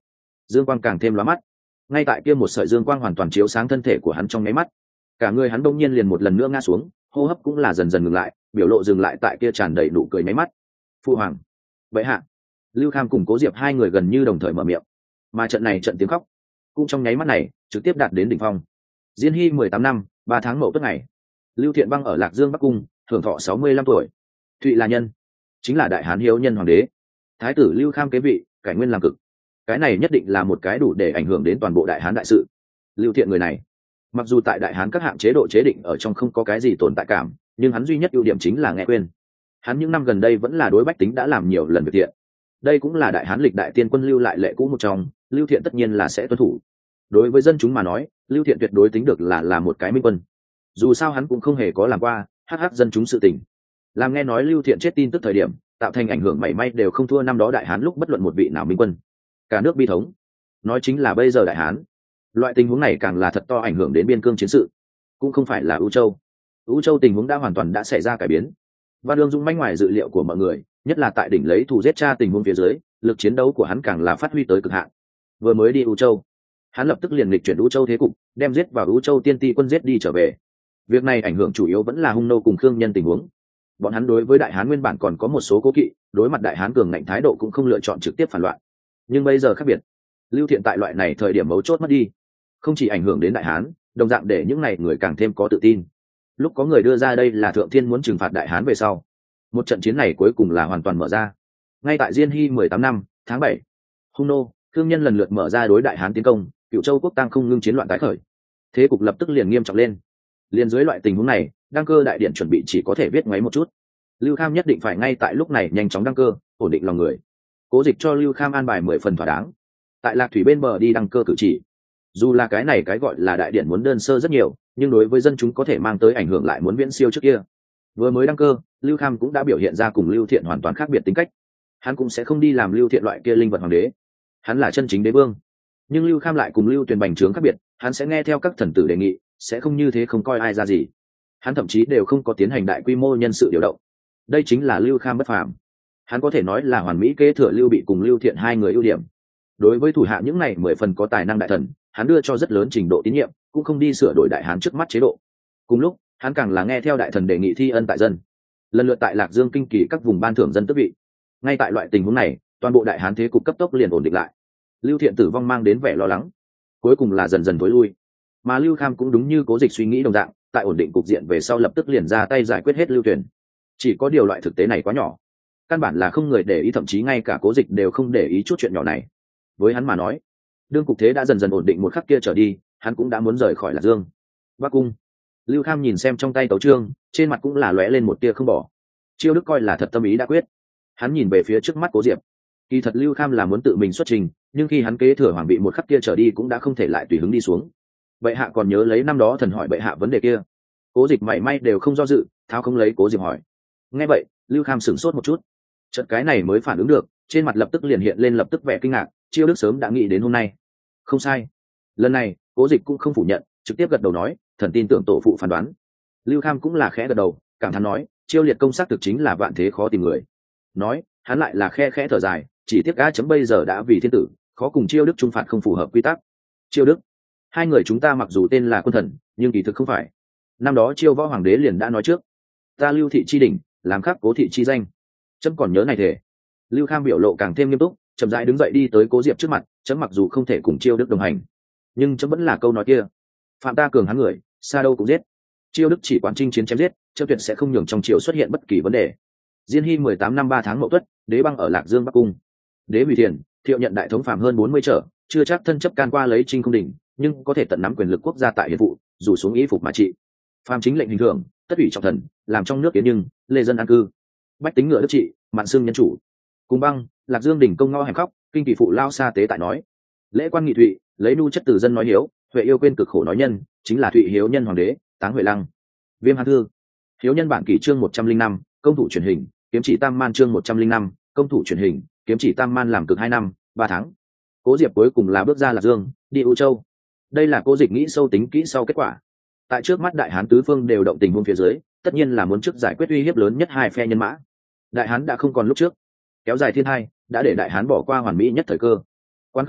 dương quang càng thêm lóa mắt. Ngay tại kia một sợi dương quang hoàn toàn chiếu sáng thân thể của hắn trong nháy mắt, cả người hắn đông nhiên liền một lần nữa ngã xuống, hô hấp cũng là dần dần ngừng lại, biểu lộ dừng lại tại kia tràn đầy nụ cười nháy mắt. Phụ hoàng, bệ hạ. Lưu Kham cùng Cố Diệp hai người gần như đồng thời mở miệng, mà trận này trận tiếng khóc cũng trong nháy mắt này trực tiếp đạt đến đỉnh phong. Diên Hy mười tám năm ba tháng Mậu Tuất ngày, Lưu Thiện Băng ở Lạc Dương Bắc Cung hưởng thọ sáu mươi lăm tuổi. Thụy La Nhân chính là đại hán hiếu nhân hoàng đế, thái tử Lưu Kham kế vị, cải nguyên làm cực. Cái này nhất định là một cái đủ để ảnh hưởng đến toàn bộ đại hán đại sự. Lưu Thiện người này, mặc dù tại đại hán các hạng chế độ chế định ở trong không có cái gì tồn tại cảm, nhưng hắn duy nhất ưu điểm chính là nghe khuyên. Hắn những năm gần đây vẫn là đối bách tính đã làm nhiều lần việc thiện. Đây cũng là đại hán lịch đại tiên quân lưu lại lệ cũ một trong, Lưu Thiện tất nhiên là sẽ tuân thủ. Đối với dân chúng mà nói, Lưu Thiện tuyệt đối tính được là là một cái minh quân. Dù sao hắn cũng không hề có làm qua hắc hắc dân chúng sự tình. Làm nghe nói Lưu Thiện chết tin tức thời điểm, tạo thành ảnh hưởng mảy may đều không thua năm đó đại hán lúc bất luận một vị nào minh quân. Cả nước bi thống, nói chính là bây giờ đại hán. Loại tình huống này càng là thật to ảnh hưởng đến biên cương chiến sự. Cũng không phải là ưu châu. Ưu châu tình huống đã hoàn toàn đã xảy ra cải biến. Văn Lương Dung manh ngoài dự liệu của mọi người, nhất là tại đỉnh lấy thù giết cha tình huống phía dưới, lực chiến đấu của hắn càng là phát huy tới cực hạn. Vừa mới đi ưu châu, hắn lập tức liền lịch chuyển ưu châu thế cục, đem giết vào ưu châu tiên ti quân giết đi trở về. Việc này ảnh hưởng chủ yếu vẫn là hung nô cùng khương nhân tình huống. Bọn hắn đối với đại hán nguyên bản còn có một số cố kỵ, đối mặt đại hán cường ngạnh thái độ cũng không lựa chọn trực tiếp phản loạn. Nhưng bây giờ khác biệt, Lưu Thiện tại loại này thời điểm mấu chốt mất đi, không chỉ ảnh hưởng đến đại hán, đồng dạng để những này người càng thêm có tự tin. Lúc có người đưa ra đây là thượng thiên muốn trừng phạt đại hán về sau, một trận chiến này cuối cùng là hoàn toàn mở ra. Ngay tại Diên Hy mười tám năm tháng bảy, hung nô khương nhân lần lượt mở ra đối đại hán tiến công, Cửu Châu quốc tăng không ngưng chiến loạn tái khởi, thế cục lập tức liền nghiêm trọng lên. Liên dưới loại tình huống này, đăng cơ đại điện chuẩn bị chỉ có thể viết ngoáy một chút. Lưu Kham nhất định phải ngay tại lúc này nhanh chóng đăng cơ, ổn định lòng người. Cố Dịch cho Lưu Kham an bài mười phần thỏa đáng, tại Lạc Thủy bên bờ đi đăng cơ cử chỉ. Dù là cái này cái gọi là đại điện muốn đơn sơ rất nhiều, nhưng đối với dân chúng có thể mang tới ảnh hưởng lại muốn viễn siêu trước kia. Vừa mới đăng cơ, Lưu Kham cũng đã biểu hiện ra cùng Lưu Thiện hoàn toàn khác biệt tính cách. Hắn cũng sẽ không đi làm Lưu Thiện loại kia linh vật hoàng đế, hắn là chân chính đế vương. Nhưng Lưu Kham lại cùng Lưu Tuyền bành trướng khác biệt, hắn sẽ nghe theo các thần tử đề nghị, sẽ không như thế không coi ai ra gì. Hắn thậm chí đều không có tiến hành đại quy mô nhân sự điều động. Đây chính là Lưu Kham bất phàm. Hắn có thể nói là hoàn mỹ kế thừa Lưu Bị cùng Lưu Thiện hai người ưu điểm. Đối với thủ hạ những này mười phần có tài năng đại thần, hắn đưa cho rất lớn trình độ tín nhiệm, cũng không đi sửa đổi đại hán trước mắt chế độ. Cùng lúc, hắn càng là nghe theo đại thần đề nghị thi ân tại dân, lần lượt tại Lạc Dương kinh kỳ các vùng ban thưởng dân tước vị. Ngay tại loại tình huống này, toàn bộ đại hán thế cục cấp tốc liền ổn định lại. Lưu Thiện tử vong mang đến vẻ lo lắng, cuối cùng là dần dần tối lui. Mà Lưu Kham cũng đúng như Cố Dịch suy nghĩ đồng dạng, tại ổn định cục diện về sau lập tức liền ra tay giải quyết hết Lưu Tuyền. Chỉ có điều loại thực tế này quá nhỏ, căn bản là không người để ý, thậm chí ngay cả Cố Dịch đều không để ý chút chuyện nhỏ này. Với hắn mà nói, đương cục thế đã dần dần ổn định một khắc kia trở đi, hắn cũng đã muốn rời khỏi Lạc Dương. Bắc Cung, Lưu Kham nhìn xem trong tay tấu chương, trên mặt cũng là lóe lên một tia không bỏ. Chiêu Đức coi là thật tâm ý đã quyết. Hắn nhìn về phía trước mắt Cố Diệp. Kỳ thật Lưu Kham là muốn tự mình xuất trình, nhưng khi hắn kế thừa hoàng vị một khắc kia trở đi cũng đã không thể lại tùy hứng đi xuống. Bệ hạ còn nhớ lấy năm đó thần hỏi bệ hạ vấn đề kia? Cố Dịch mảy may đều không do dự, tháo không lấy Cố Diệp hỏi. Nghe vậy, Lưu Kham sửng sốt một chút. Chợt cái này mới phản ứng được, trên mặt lập tức liền hiện lên lập tức vẻ kinh ngạc, Chiêu Đức sớm đã nghĩ đến hôm nay. Không sai. Lần này, Cố Dịch cũng không phủ nhận, trực tiếp gật đầu nói, thần tin tưởng tổ phụ phán đoán. Lưu Kham cũng là khẽ gật đầu, cảm thán nói, Chiêu Liệt công xác thực chính là vạn thế khó tìm người. Nói, hắn lại là khe khẽ thở dài, chỉ tiếc gã chấm bây giờ đã vì thiên tử, khó cùng Chiêu Đức trung phạt không phù hợp quy tắc. Chiêu Đức, hai người chúng ta mặc dù tên là quân thần, nhưng kỳ thực không phải. Năm đó Chiêu Võ hoàng đế liền đã nói trước, ta Lưu thị chi đỉnh, làm khắc Cố thị chi danh. Chấm còn nhớ này thể. Lưu Kham biểu lộ càng thêm nghiêm túc, chậm rãi đứng dậy đi tới Cố Diệp trước mặt, chấm mặc dù không thể cùng Chiêu Đức đồng hành, nhưng chấm vẫn là câu nói kia, phạm ta cường hắn người, xa đâu cũng giết. Chiêu Đức chỉ quán chinh chiến chém giết, chấm tuyệt sẽ không nhường trong triều xuất hiện bất kỳ vấn đề. Diên Hy mười tám năm ba tháng Mậu Tuất, đế băng ở Lạc Dương Bắc Cung. Đế Hủy Thiền, Thiệu nhận đại thống phàm hơn bốn mươi trở, chưa chắc thân chấp can qua lấy trinh không đỉnh, nhưng có thể tận nắm quyền lực quốc gia tại hiền vụ, dù xuống ý phục mà trị. Phàm chính lệnh hình thường, tất ủy trọng thần, làm trong nước kiến nhưng, lê dân an cư. Bách tính ngựa đức trị, mạn xương nhân chủ. Cùng băng, Lạc Dương đỉnh công ngõ hẻm khóc, kinh kỳ phụ lao xa tế tại nói. Lễ quan nghị thụy, lấy nu chất từ dân nói hiếu, huệ yêu quên cực khổ nói nhân, chính là thụy hiếu nhân hoàng đế, táng huệ lăng. Viêm Hàn Thư, hiếu nhân bản kỷ chương một trăm linh năm, công thủ truyền hình, kiếm chỉ tam man chương một trăm linh năm, công thủ truyền hình, kiếm chỉ tam man làm cực hai năm ba tháng. Cố Diệp cuối cùng là bước ra Lạc Dương, đi U Châu. Đây là Cố Dịch nghĩ sâu tính kỹ sau kết quả. Tại trước mắt đại hán tứ phương đều động tình huống phía dưới, tất nhiên là muốn trước giải quyết uy hiếp lớn nhất hai phe nhân mã. Đại hán đã không còn lúc trước, kéo dài thiên hai, đã để đại hán bỏ qua hoàn mỹ nhất thời cơ. Quan câu kiệm,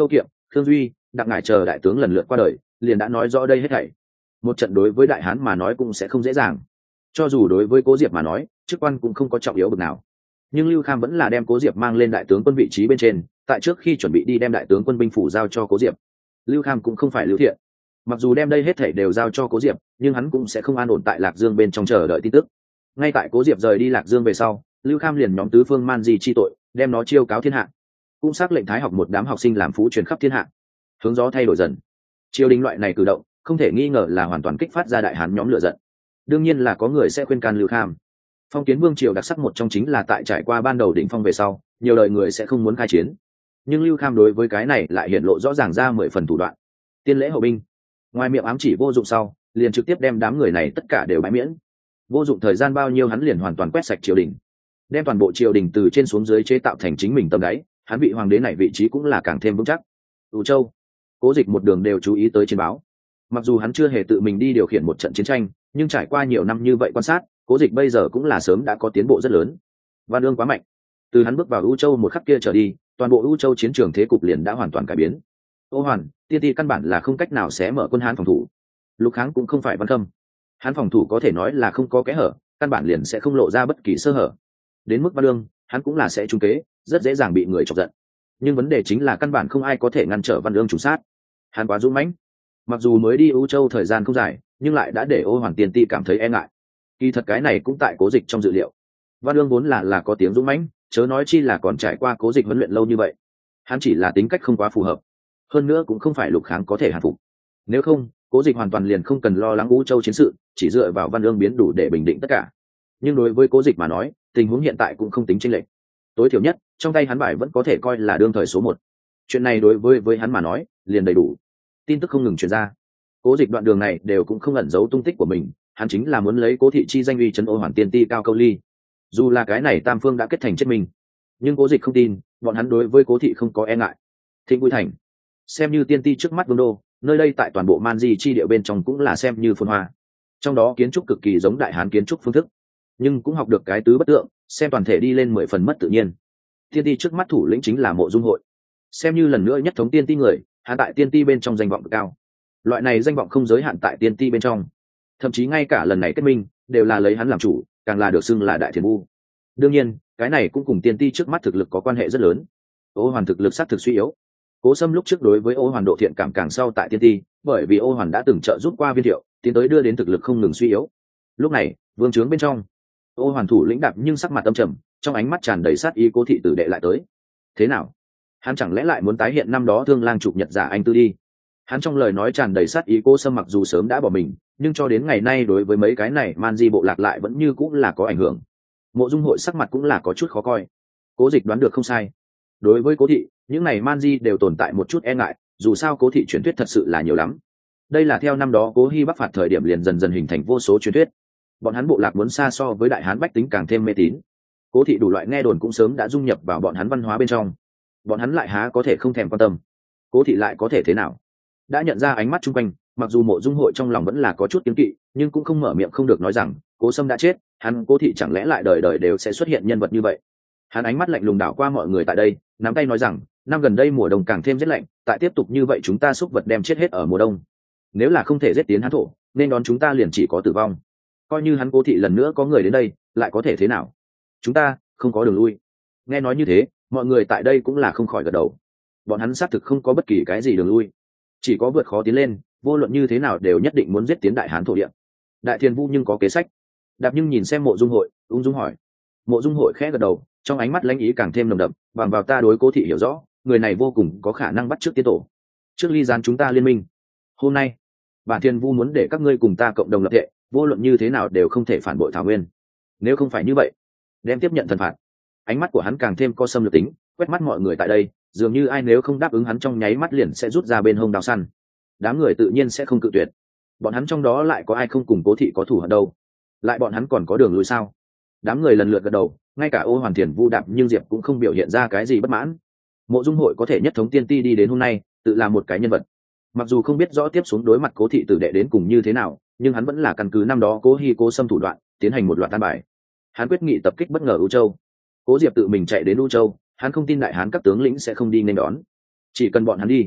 Khương Duy, Đặng Ngải chờ đại tướng lần lượt qua đời, liền đã nói rõ đây hết thảy. Một trận đối với đại hán mà nói cũng sẽ không dễ dàng. Cho dù đối với Cố Diệp mà nói, chức quan cũng không có trọng yếu bực nào. Nhưng Lưu Kham vẫn là đem Cố Diệp mang lên đại tướng quân vị trí bên trên, tại trước khi chuẩn bị đi đem đại tướng quân binh phủ giao cho Cố Diệp. Lưu Kham cũng không phải Lưu Thiện, mặc dù đem đây hết thảy đều giao cho Cố Diệp, nhưng hắn cũng sẽ không an ổn tại Lạc Dương bên trong chờ đợi tin tức. Ngay tại Cố Diệp rời đi Lạc Dương về sau, Lưu Kham liền nhóm tứ phương man di chi tội, đem nó chiêu cáo thiên hạ, cũng xác lệnh thái học một đám học sinh làm phú truyền khắp thiên hạ. Hướng gió thay đổi dần, triều đình loại này cử động không thể nghi ngờ là hoàn toàn kích phát ra đại hán nhóm lửa giận. Đương nhiên là có người sẽ khuyên can Lưu Kham. Phong kiến vương triều đặc sắc một trong chính là tại trải qua ban đầu đỉnh phong về sau, nhiều đời người sẽ không muốn khai chiến. Nhưng Lưu Kham đối với cái này lại hiện lộ rõ ràng ra mười phần thủ đoạn. Tiên lễ hậu binh, ngoài miệng ám chỉ vô dụng sau, liền trực tiếp đem đám người này tất cả đều bãi miễn. Vô dụng thời gian bao nhiêu hắn liền hoàn toàn quét sạch triều đình, đem toàn bộ triều đình từ trên xuống dưới chế tạo thành chính mình tầm đáy. Hắn vị hoàng đế này vị trí cũng là càng thêm vững chắc. Ú Châu, Cố Dịch một đường đều chú ý tới chiến báo. Mặc dù hắn chưa hề tự mình đi điều khiển một trận chiến tranh, nhưng trải qua nhiều năm như vậy quan sát, Cố Dịch bây giờ cũng là sớm đã có tiến bộ rất lớn. Văn Ương quá mạnh, từ hắn bước vào U Châu một khắc kia trở đi, toàn bộ U Châu chiến trường thế cục liền đã hoàn toàn cải biến. Ô Hoàn, Tiên Ti căn bản là không cách nào sẽ mở quân Hán phòng thủ. Lục Kháng cũng không phải Văn Khâm, hắn phòng thủ có thể nói là không có kẽ hở, căn bản liền sẽ không lộ ra bất kỳ sơ hở. Đến mức Văn Ương, hắn cũng là sẽ trúng kế, rất dễ dàng bị người chọc giận. Nhưng vấn đề chính là căn bản không ai có thể ngăn trở Văn Ương trùng sát. Hắn quá dũng mãnh, mặc dù mới đi U Châu thời gian không dài, nhưng lại đã để Ô Hoàn Tiên Ti cảm thấy e ngại. Kỳ thật cái này cũng tại Cố Dịch trong dự liệu. Văn Ương vốn là là có tiếng dũng mãnh, chớ nói chi là còn trải qua Cố Dịch huấn luyện lâu như vậy. Hắn chỉ là tính cách không quá phù hợp, hơn nữa cũng không phải Lục Kháng có thể hạ phục. Nếu không, Cố Dịch hoàn toàn liền không cần lo lắng U Châu chiến sự, chỉ dựa vào Văn Ương biến đủ để bình định tất cả. Nhưng đối với Cố Dịch mà nói, tình huống hiện tại cũng không tính chênh lệch. Tối thiểu nhất, trong tay hắn bài vẫn có thể coi là đương thời số một. Chuyện này đối với với hắn mà nói, liền đầy đủ. Tin tức không ngừng truyền ra. Cố Dịch đoạn đường này đều cũng không ẩn giấu tung tích của mình, hắn chính là muốn lấy Cố thị chi danh uy trấn Ô Hoàn Tiên Ti cao câu ly. Dù là cái này tam phương đã kết thành chết mình, nhưng Cố Dịch không tin, bọn hắn đối với Cố thị không có e ngại. Thịnh Bùi Thành, xem như Tiên Ti trước mắt vương đô, nơi đây tại toàn bộ Man Di chi địa bên trong cũng là xem như phồn hoa. Trong đó kiến trúc cực kỳ giống Đại Hán kiến trúc phương thức, nhưng cũng học được cái tứ bất tượng, xem toàn thể đi lên mười phần mất tự nhiên. Tiên Ti trước mắt thủ lĩnh chính là Mộ Dung Hội, xem như lần nữa nhất thống Tiên Ti người, hắn tại Tiên Ti bên trong danh vọng cực cao. Loại này danh vọng không giới hạn tại Tiên Ti bên trong, thậm chí ngay cả lần này kết minh đều là lấy hắn làm chủ, càng là được xưng là Đại Thiền Vu. Đương nhiên, cái này cũng cùng Tiên Ti trước mắt thực lực có quan hệ rất lớn. Ô Hoàn thực lực sát thực suy yếu. Cố Sâm lúc trước đối với Ô Hoàn độ thiện cảm càng sau tại Tiên Ti, bởi vì Ô Hoàn đã từng trợ giúp qua Viên Thiệu, tiến tới đưa đến thực lực không ngừng suy yếu. Lúc này, vương trướng bên trong, Ô Hoàn thủ lĩnh đạp nhưng sắc mặt âm trầm, trong ánh mắt tràn đầy sát ý. Cố thị tử đệ lại tới. Thế nào? Hắn chẳng lẽ lại muốn tái hiện năm đó Thương Lang chụp Nhật giả anh tư đi? Hắn trong lời nói tràn đầy sát ý. Cố Sâm mặc dù sớm đã bỏ mình, nhưng cho đến ngày nay đối với mấy cái này Man Di bộ lạc lại vẫn như cũng là có ảnh hưởng. Mộ Dung Hội sắc mặt cũng là có chút khó coi. Cố Dịch đoán được không sai. Đối với Cố thị, những này Man Di đều tồn tại một chút e ngại, dù sao Cố thị truyền thuyết thật sự là nhiều lắm. Đây là theo năm đó Cố Hi bắc phạt thời điểm liền dần dần hình thành vô số truyền thuyết. Bọn hắn bộ lạc muốn xa so với Đại Hán bách tính càng thêm mê tín. Cố thị đủ loại nghe đồn cũng sớm đã dung nhập vào bọn hắn văn hóa bên trong. Bọn hắn lại há có thể không thèm quan tâm. Cố thị lại có thể thế nào? Đã nhận ra ánh mắt chung quanh, mặc dù Mộ Dung Hội trong lòng vẫn là có chút kiêng kỵ, nhưng cũng không mở miệng không được nói rằng Cố Sâm đã chết, hắn Cố thị chẳng lẽ lại đời đời đều sẽ xuất hiện nhân vật như vậy? Hắn ánh mắt lạnh lùng đảo qua mọi người tại đây, nắm tay nói rằng, năm gần đây mùa đông càng thêm rét lạnh, tại tiếp tục như vậy chúng ta xúc vật đem chết hết ở mùa đông. Nếu là không thể giết tiến Hán thổ, nên đón chúng ta liền chỉ có tử vong. Coi như hắn Cố thị lần nữa có người đến đây, lại có thể thế nào? Chúng ta không có đường lui. Nghe nói như thế, mọi người tại đây cũng là không khỏi gật đầu. Bọn hắn xác thực không có bất kỳ cái gì đường lui, chỉ có vượt khó tiến lên, vô luận như thế nào đều nhất định muốn giết tiến Đại Hán thổ địa. Đại Thiền Vu nhưng có kế sách. Đạp nhưng nhìn xem Mộ Dung Hội, ung dung hỏi. Mộ Dung Hội khẽ gật đầu, trong ánh mắt lãnh ý càng thêm nồng đậm, bằng vào ta đối Cố thị hiểu rõ, người này vô cùng có khả năng bắt trước tiên tổ. Trước ly gián chúng ta liên minh. Hôm nay, bản Thiền Vu muốn để các ngươi cùng ta cộng đồng lập thể, vô luận như thế nào đều không thể phản bội Thảo Nguyên. Nếu không phải như vậy, đem tiếp nhận thần phạt. Ánh mắt của hắn càng thêm có xâm lược tính, quét mắt mọi người tại đây, dường như ai nếu không đáp ứng hắn trong nháy mắt liền sẽ rút ra bên hông đao săn. Đám người tự nhiên sẽ không cự tuyệt. Bọn hắn trong đó lại có ai không cùng Cố thị có thủ hận đâu? Lại bọn hắn còn có đường lui sao? Đám người lần lượt gật đầu, ngay cả Ô Hoàn Thiền Vu đạp nhưng Diệp cũng không biểu hiện ra cái gì bất mãn. Mộ Dung Hội có thể nhất thống Tiên Ti đi đến hôm nay, tự là một cái nhân vật. Mặc dù không biết rõ tiếp xuống đối mặt Cố thị tử đệ đến cùng như thế nào, nhưng hắn vẫn là căn cứ năm đó Cố Hi Cố Sâm thủ đoạn, tiến hành một loạt tan bài. Hắn quyết nghị tập kích bất ngờ U Châu. Cố Diệp tự mình chạy đến U Châu, hắn không tin Đại Hán các tướng lĩnh sẽ không đi nên đón. Chỉ cần bọn hắn đi,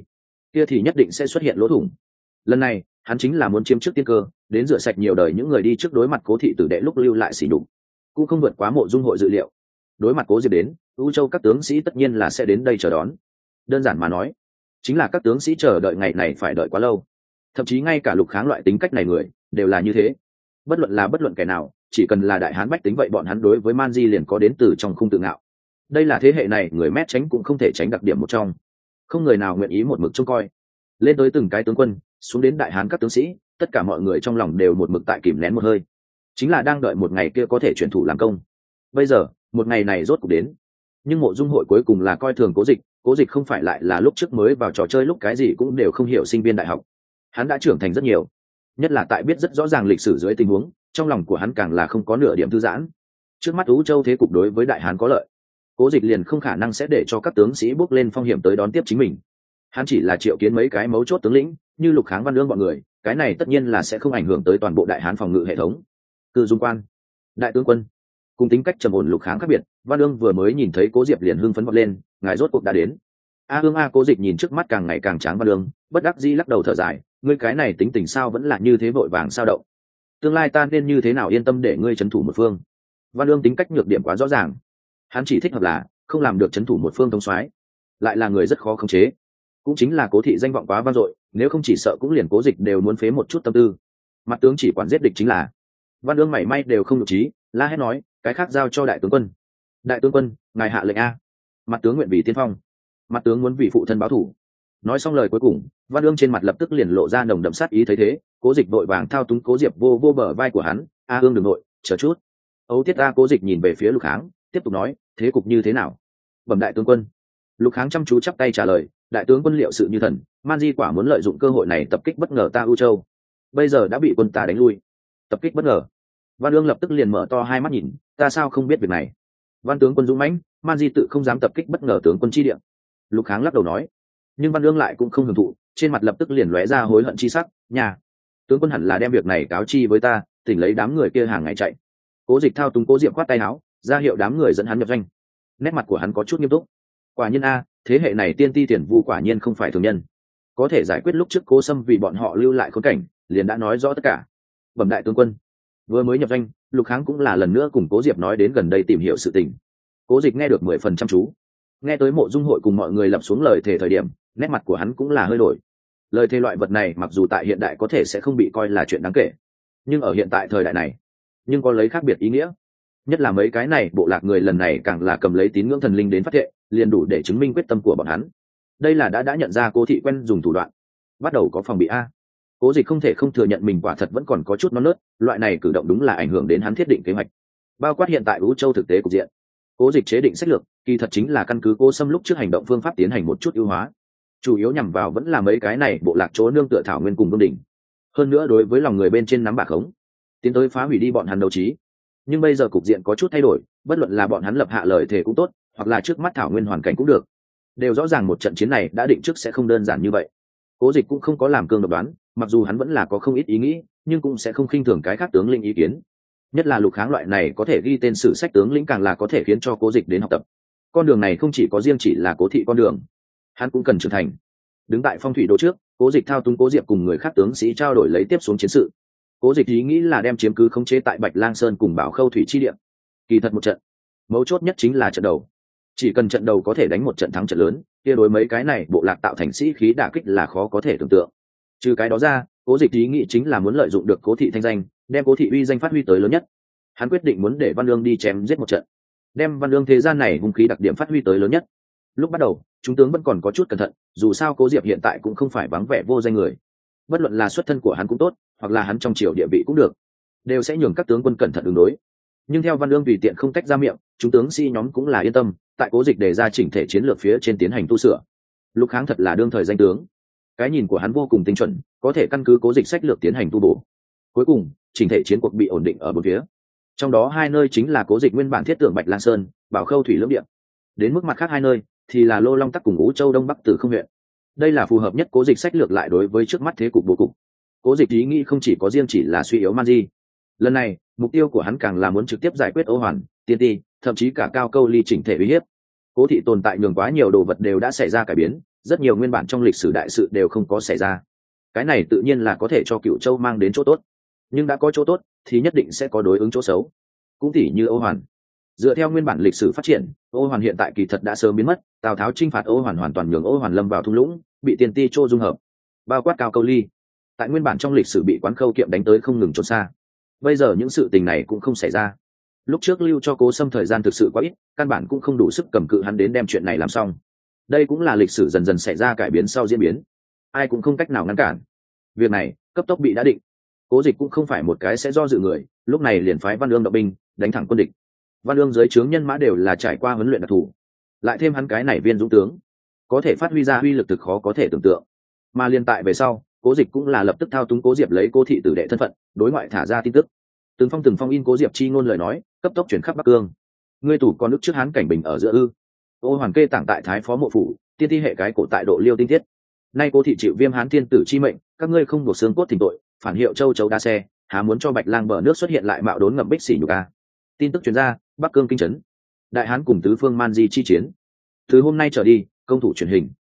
kia thì nhất định sẽ xuất hiện lỗ thủng. Lần này hắn chính là muốn chiếm trước tiên cơ, đến rửa sạch nhiều đời những người đi trước đối mặt Cố thị tử đệ lúc lưu lại sỉ nhục, cũng không vượt quá Mộ Dung hội dự liệu. Đối mặt Cố Diệp đến, U Châu các tướng sĩ tất nhiên là sẽ đến đây chờ đón. Đơn giản mà nói, chính là các tướng sĩ chờ đợi ngày này phải đợi quá lâu. Thậm chí ngay cả Lục Kháng loại tính cách này người đều là như thế. Bất luận là bất luận kẻ nào, chỉ cần là đại hán bách tính vậy bọn hắn đối với Man Di liền có đến từ trong khung tự ngạo. Đây là thế hệ này người mét tránh cũng không thể tránh đặc điểm một trong. Không người nào nguyện ý một mực trông coi. Lên tới từng cái tướng quân, xuống đến đại hán các tướng sĩ, tất cả mọi người trong lòng đều một mực tại kìm nén một hơi, chính là đang đợi một ngày kia có thể chuyển thủ làm công. Bây giờ một ngày này rốt cuộc đến. Nhưng Mộ Dung hội cuối cùng là coi thường Cố Dịch. Cố Dịch không phải lại là lúc trước mới vào trò chơi lúc cái gì cũng đều không hiểu sinh viên đại học. Hắn đã trưởng thành rất nhiều, nhất là tại biết rất rõ ràng lịch sử dưới tình huống, trong lòng của hắn càng là không có nửa điểm thư giãn. Trước mắt U Châu thế cục đối với đại hán có lợi, Cố Dịch liền không khả năng sẽ để cho các tướng sĩ bước lên phong hiểm tới đón tiếp chính mình. Hắn chỉ là triệu kiến mấy cái mấu chốt tướng lĩnh như Lục Kháng, Văn Lương bọn người, cái này tất nhiên là sẽ không ảnh hưởng tới toàn bộ đại hán phòng ngự hệ thống. Cư Dung Quan, đại tướng quân, cùng tính cách trầm ổn Lục Kháng khác biệt, Văn Lương vừa mới nhìn thấy Cố Diệp liền hưng phấn vọt lên, ngài rốt cuộc đã đến. A Hương a, Cố Dịch nhìn trước mắt càng ngày càng tráng Văn Lương, bất đắc dĩ lắc đầu thở dài, ngươi cái này tính tình sao vẫn là như thế vội vàng sao động? Tương lai ta nên như thế nào yên tâm để ngươi trấn thủ một phương? Văn Lương tính cách nhược điểm quá rõ ràng, hắn chỉ thích hợp là không làm được trấn thủ một phương thống soái, lại là người rất khó khống chế. Cũng chính là Cố thị danh vọng quá vang dội, nếu không chỉ sợ cũng liền Cố Dịch đều muốn phế một chút tâm tư. Mặt tướng chỉ quản giết địch chính là. Văn Lương mảy may đều không nhục trí, la hét nói, cái khác giao cho đại tướng quân. Đại tướng quân, ngài hạ lệnh a. Mặt tướng nguyện vì tiên phong. Mặt tướng muốn vì phụ thân báo thù. Nói xong lời cuối cùng, Văn Lương trên mặt lập tức liền lộ ra nồng đậm sát ý. Thấy thế, Cố Dịch vội vàng thao túng Cố Diệp vô vô bờ vai của hắn, a Hương đừng nội, chờ chút. Âu tiết a. Cố Dịch nhìn về phía Lục Kháng, tiếp tục nói, thế cục như thế nào? Bẩm đại tướng quân. Lục Kháng chăm chú chắp tay trả lời, đại tướng quân liệu sự như thần, Man Di quả muốn lợi dụng cơ hội này tập kích bất ngờ ta U Châu, bây giờ đã bị quân ta đánh lui. Tập kích bất ngờ? Văn Lương lập tức liền mở to hai mắt nhìn, ta sao không biết việc này? Văn tướng quân dũng mãnh, Man Di tự không dám tập kích bất ngờ tướng quân chi địa. Lục Kháng lắc đầu nói, nhưng Văn Lương lại cũng không hưởng thụ, trên mặt lập tức liền lóe ra hối hận chi sắc, nhà tướng quân hẳn là đem việc này cáo chi với ta, tỉnh lấy đám người kia hàng ngày chạy. Cố Dịch thao túng Cố Diệm khoát tay áo, ra hiệu đám người dẫn hắn nhập doanh. Nét mặt của hắn có chút nghiêm túc. Quả nhiên a, thế hệ này tiên ti tiền vu quả nhiên không phải thường nhân, có thể giải quyết lúc trước Cố Sâm vì bọn họ lưu lại khốn cảnh, liền đã nói rõ tất cả. Bẩm đại tướng quân. Vừa mới nhập doanh, Lục Kháng cũng là lần nữa cùng Cố Diệp nói đến gần đây tìm hiểu sự tình. Cố Dịch nghe được mười phần chăm chú. Nghe tới Mộ Dung hội cùng mọi người lập xuống lời thề thời điểm, nét mặt của hắn cũng là hơi đổi. Lời thề loại vật này mặc dù tại hiện đại có thể sẽ không bị coi là chuyện đáng kể, nhưng ở hiện tại thời đại này, nhưng có lấy khác biệt ý nghĩa. Nhất là mấy cái này bộ lạc người lần này càng là cầm lấy tín ngưỡng thần linh đến phát thệ, liền đủ để chứng minh quyết tâm của bọn hắn. Đây là đã đã nhận ra Cố thị quen dùng thủ đoạn, bắt đầu có phòng bị a. Cố Dịch không thể không thừa nhận mình quả thật vẫn còn có chút non nớt, loại này cử động đúng là ảnh hưởng đến hắn thiết định kế hoạch, bao quát hiện tại U Châu thực tế cục diện. Cố Dịch chế định sách lược, kỳ thật chính là căn cứ Cố Sâm lúc trước hành động phương pháp tiến hành một chút ưu hóa, chủ yếu nhằm vào vẫn là mấy cái này bộ lạc chỗ nương tựa thảo nguyên cùng vương đỉnh. Hơn nữa đối với lòng người bên trên nắm bạc khống, tiến tới phá hủy đi bọn hắn đấu trí. Nhưng bây giờ cục diện có chút thay đổi, bất luận là bọn hắn lập hạ lời thề cũng tốt, hoặc là trước mắt thảo nguyên hoàn cảnh cũng được, đều rõ ràng một trận chiến này đã định trước sẽ không đơn giản như vậy. Cố Dịch cũng không có làm cương độc đoán, mặc dù hắn vẫn là có không ít ý nghĩ, nhưng cũng sẽ không khinh thường cái khác tướng lĩnh ý kiến. Nhất là Lục Kháng loại này có thể ghi tên sử sách tướng lĩnh càng là có thể khiến cho Cố Dịch đến học tập. Con đường này không chỉ có riêng chỉ là Cố thị con đường, hắn cũng cần trưởng thành. Đứng tại phong thủy đô trước, Cố Dịch thao túng Cố Diệp cùng người khác tướng sĩ trao đổi lấy tiếp xuống chiến sự. Cố Dịch ý nghĩ là đem chiếm cứ khống chế tại Bạch Lang Sơn cùng Bảo Khâu thủy chi địa. Kỳ thật một trận, mấu chốt nhất chính là trận đầu. Chỉ cần trận đầu có thể đánh một trận thắng trận lớn, kia đối mấy cái này bộ lạc tạo thành sĩ khí đả kích là khó có thể tưởng tượng. Trừ cái đó ra, Cố Dịch ý nghĩ chính là muốn lợi dụng được Cố thị thanh danh, đem Cố thị uy danh phát huy tới lớn nhất. Hắn quyết định muốn để Văn Lương đi chém giết một trận, đem Văn Lương thế gian này hung khí đặc điểm phát huy tới lớn nhất. Lúc bắt đầu, chúng tướng vẫn còn có chút cẩn thận, dù sao Cố Diệp hiện tại cũng không phải vắng vẻ vô danh người. Bất luận là xuất thân của hắn cũng tốt, hoặc là hắn trong triều địa vị cũng được, đều sẽ nhường các tướng quân cẩn thận ứng đối. Nhưng theo Văn Lương tùy tiện không cách ra miệng, chúng tướng sĩ nhóm cũng là yên tâm, tại Cố Dịch đề ra chỉnh thể chiến lược phía trên tiến hành tu sửa. Lục Kháng thật là đương thời danh tướng, cái nhìn của hắn vô cùng tinh chuẩn, có thể căn cứ Cố Dịch sách lược tiến hành tu bổ. Cuối cùng, chỉnh thể chiến cuộc bị ổn định ở bốn phía. Trong đó hai nơi chính là Cố Dịch nguyên bản thiết tưởng Bạch Lang Sơn, Bảo Khâu thủy lưỡng địa. Đến mức mặt khác hai nơi thì là Lô Long Tắc cùng Ú Châu Đông Bắc Tử Không huyện. Đây là phù hợp nhất Cố Dịch sách lược lại đối với trước mắt thế cục bố cục. Cố Dịch ý nghĩ không chỉ có riêng chỉ là suy yếu Man Di. Lần này, mục tiêu của hắn càng là muốn trực tiếp giải quyết Ô Hoàn, Tiên Ti, thậm chí cả Cao Câu Ly chỉnh thể uy hiếp. Cố thị tồn tại nhường quá nhiều đồ vật đều đã xảy ra cải biến, rất nhiều nguyên bản trong lịch sử đại sự đều không có xảy ra. Cái này tự nhiên là có thể cho Cửu Châu mang đến chỗ tốt, nhưng đã có chỗ tốt thì nhất định sẽ có đối ứng chỗ xấu. Cũng tỉ như Ô Hoàn, dựa theo nguyên bản lịch sử phát triển, Ô Hoàn hiện tại kỳ thật đã sớm biến mất. Tào Tháo chinh phạt Ô Hoàn hoàn toàn nhường Ô Hoàn lâm vào thung lũng, bị tiền ti Chô dung hợp, bao quát Cao Câu Ly tại nguyên bản trong lịch sử bị Quán Khâu Kiệm đánh tới không ngừng trốn xa. Bây giờ những sự tình này cũng không xảy ra. Lúc trước lưu cho Cố Sâm thời gian thực sự quá ít, căn bản cũng không đủ sức cầm cự hắn đến đem chuyện này làm xong. Đây cũng là lịch sử dần dần xảy ra cải biến sau diễn biến, ai cũng không cách nào ngăn cản. Việc này cấp tốc bị đã định. Cố Dịch cũng không phải một cái sẽ do dự người, lúc này liền phái Văn Lương động binh đánh thẳng quân địch. Văn Lương dưới trướng nhân mã đều là trải qua huấn luyện đặc thù, lại thêm hắn cái này viên dũng tướng, có thể phát huy ra uy lực thực khó có thể tưởng tượng. Mà liên tại về sau, Cố Dịch cũng là lập tức thao túng Cố Diệp lấy Cố thị tử đệ thân phận đối ngoại thả ra tin tức, từng phong từng phong in Cố Diệp chi ngôn lời nói, cấp tốc chuyển khắp Bắc Cương. Ngươi tủ con nước trước hán cảnh bình ở giữa ư? Ô Hoàn kê tảng tại Thái Phó mộ phủ, tiên thi hệ cái cổ tại Độ Liêu tinh thiết. Nay Cố thị chịu viêm hán thiên tử chi mệnh, các ngươi không buộc xương cốt thỉnh tội, phản hiệu châu chấu đa xe, há muốn cho Bạch Lang bờ nước xuất hiện lại mạo đốn ngậm bích xỉ nhục a. Tin tức truyền ra, Bắc Cương kinh chấn. Đại hán cùng tứ phương man di chi chiến, từ hôm nay trở đi, công thủ truyền hình.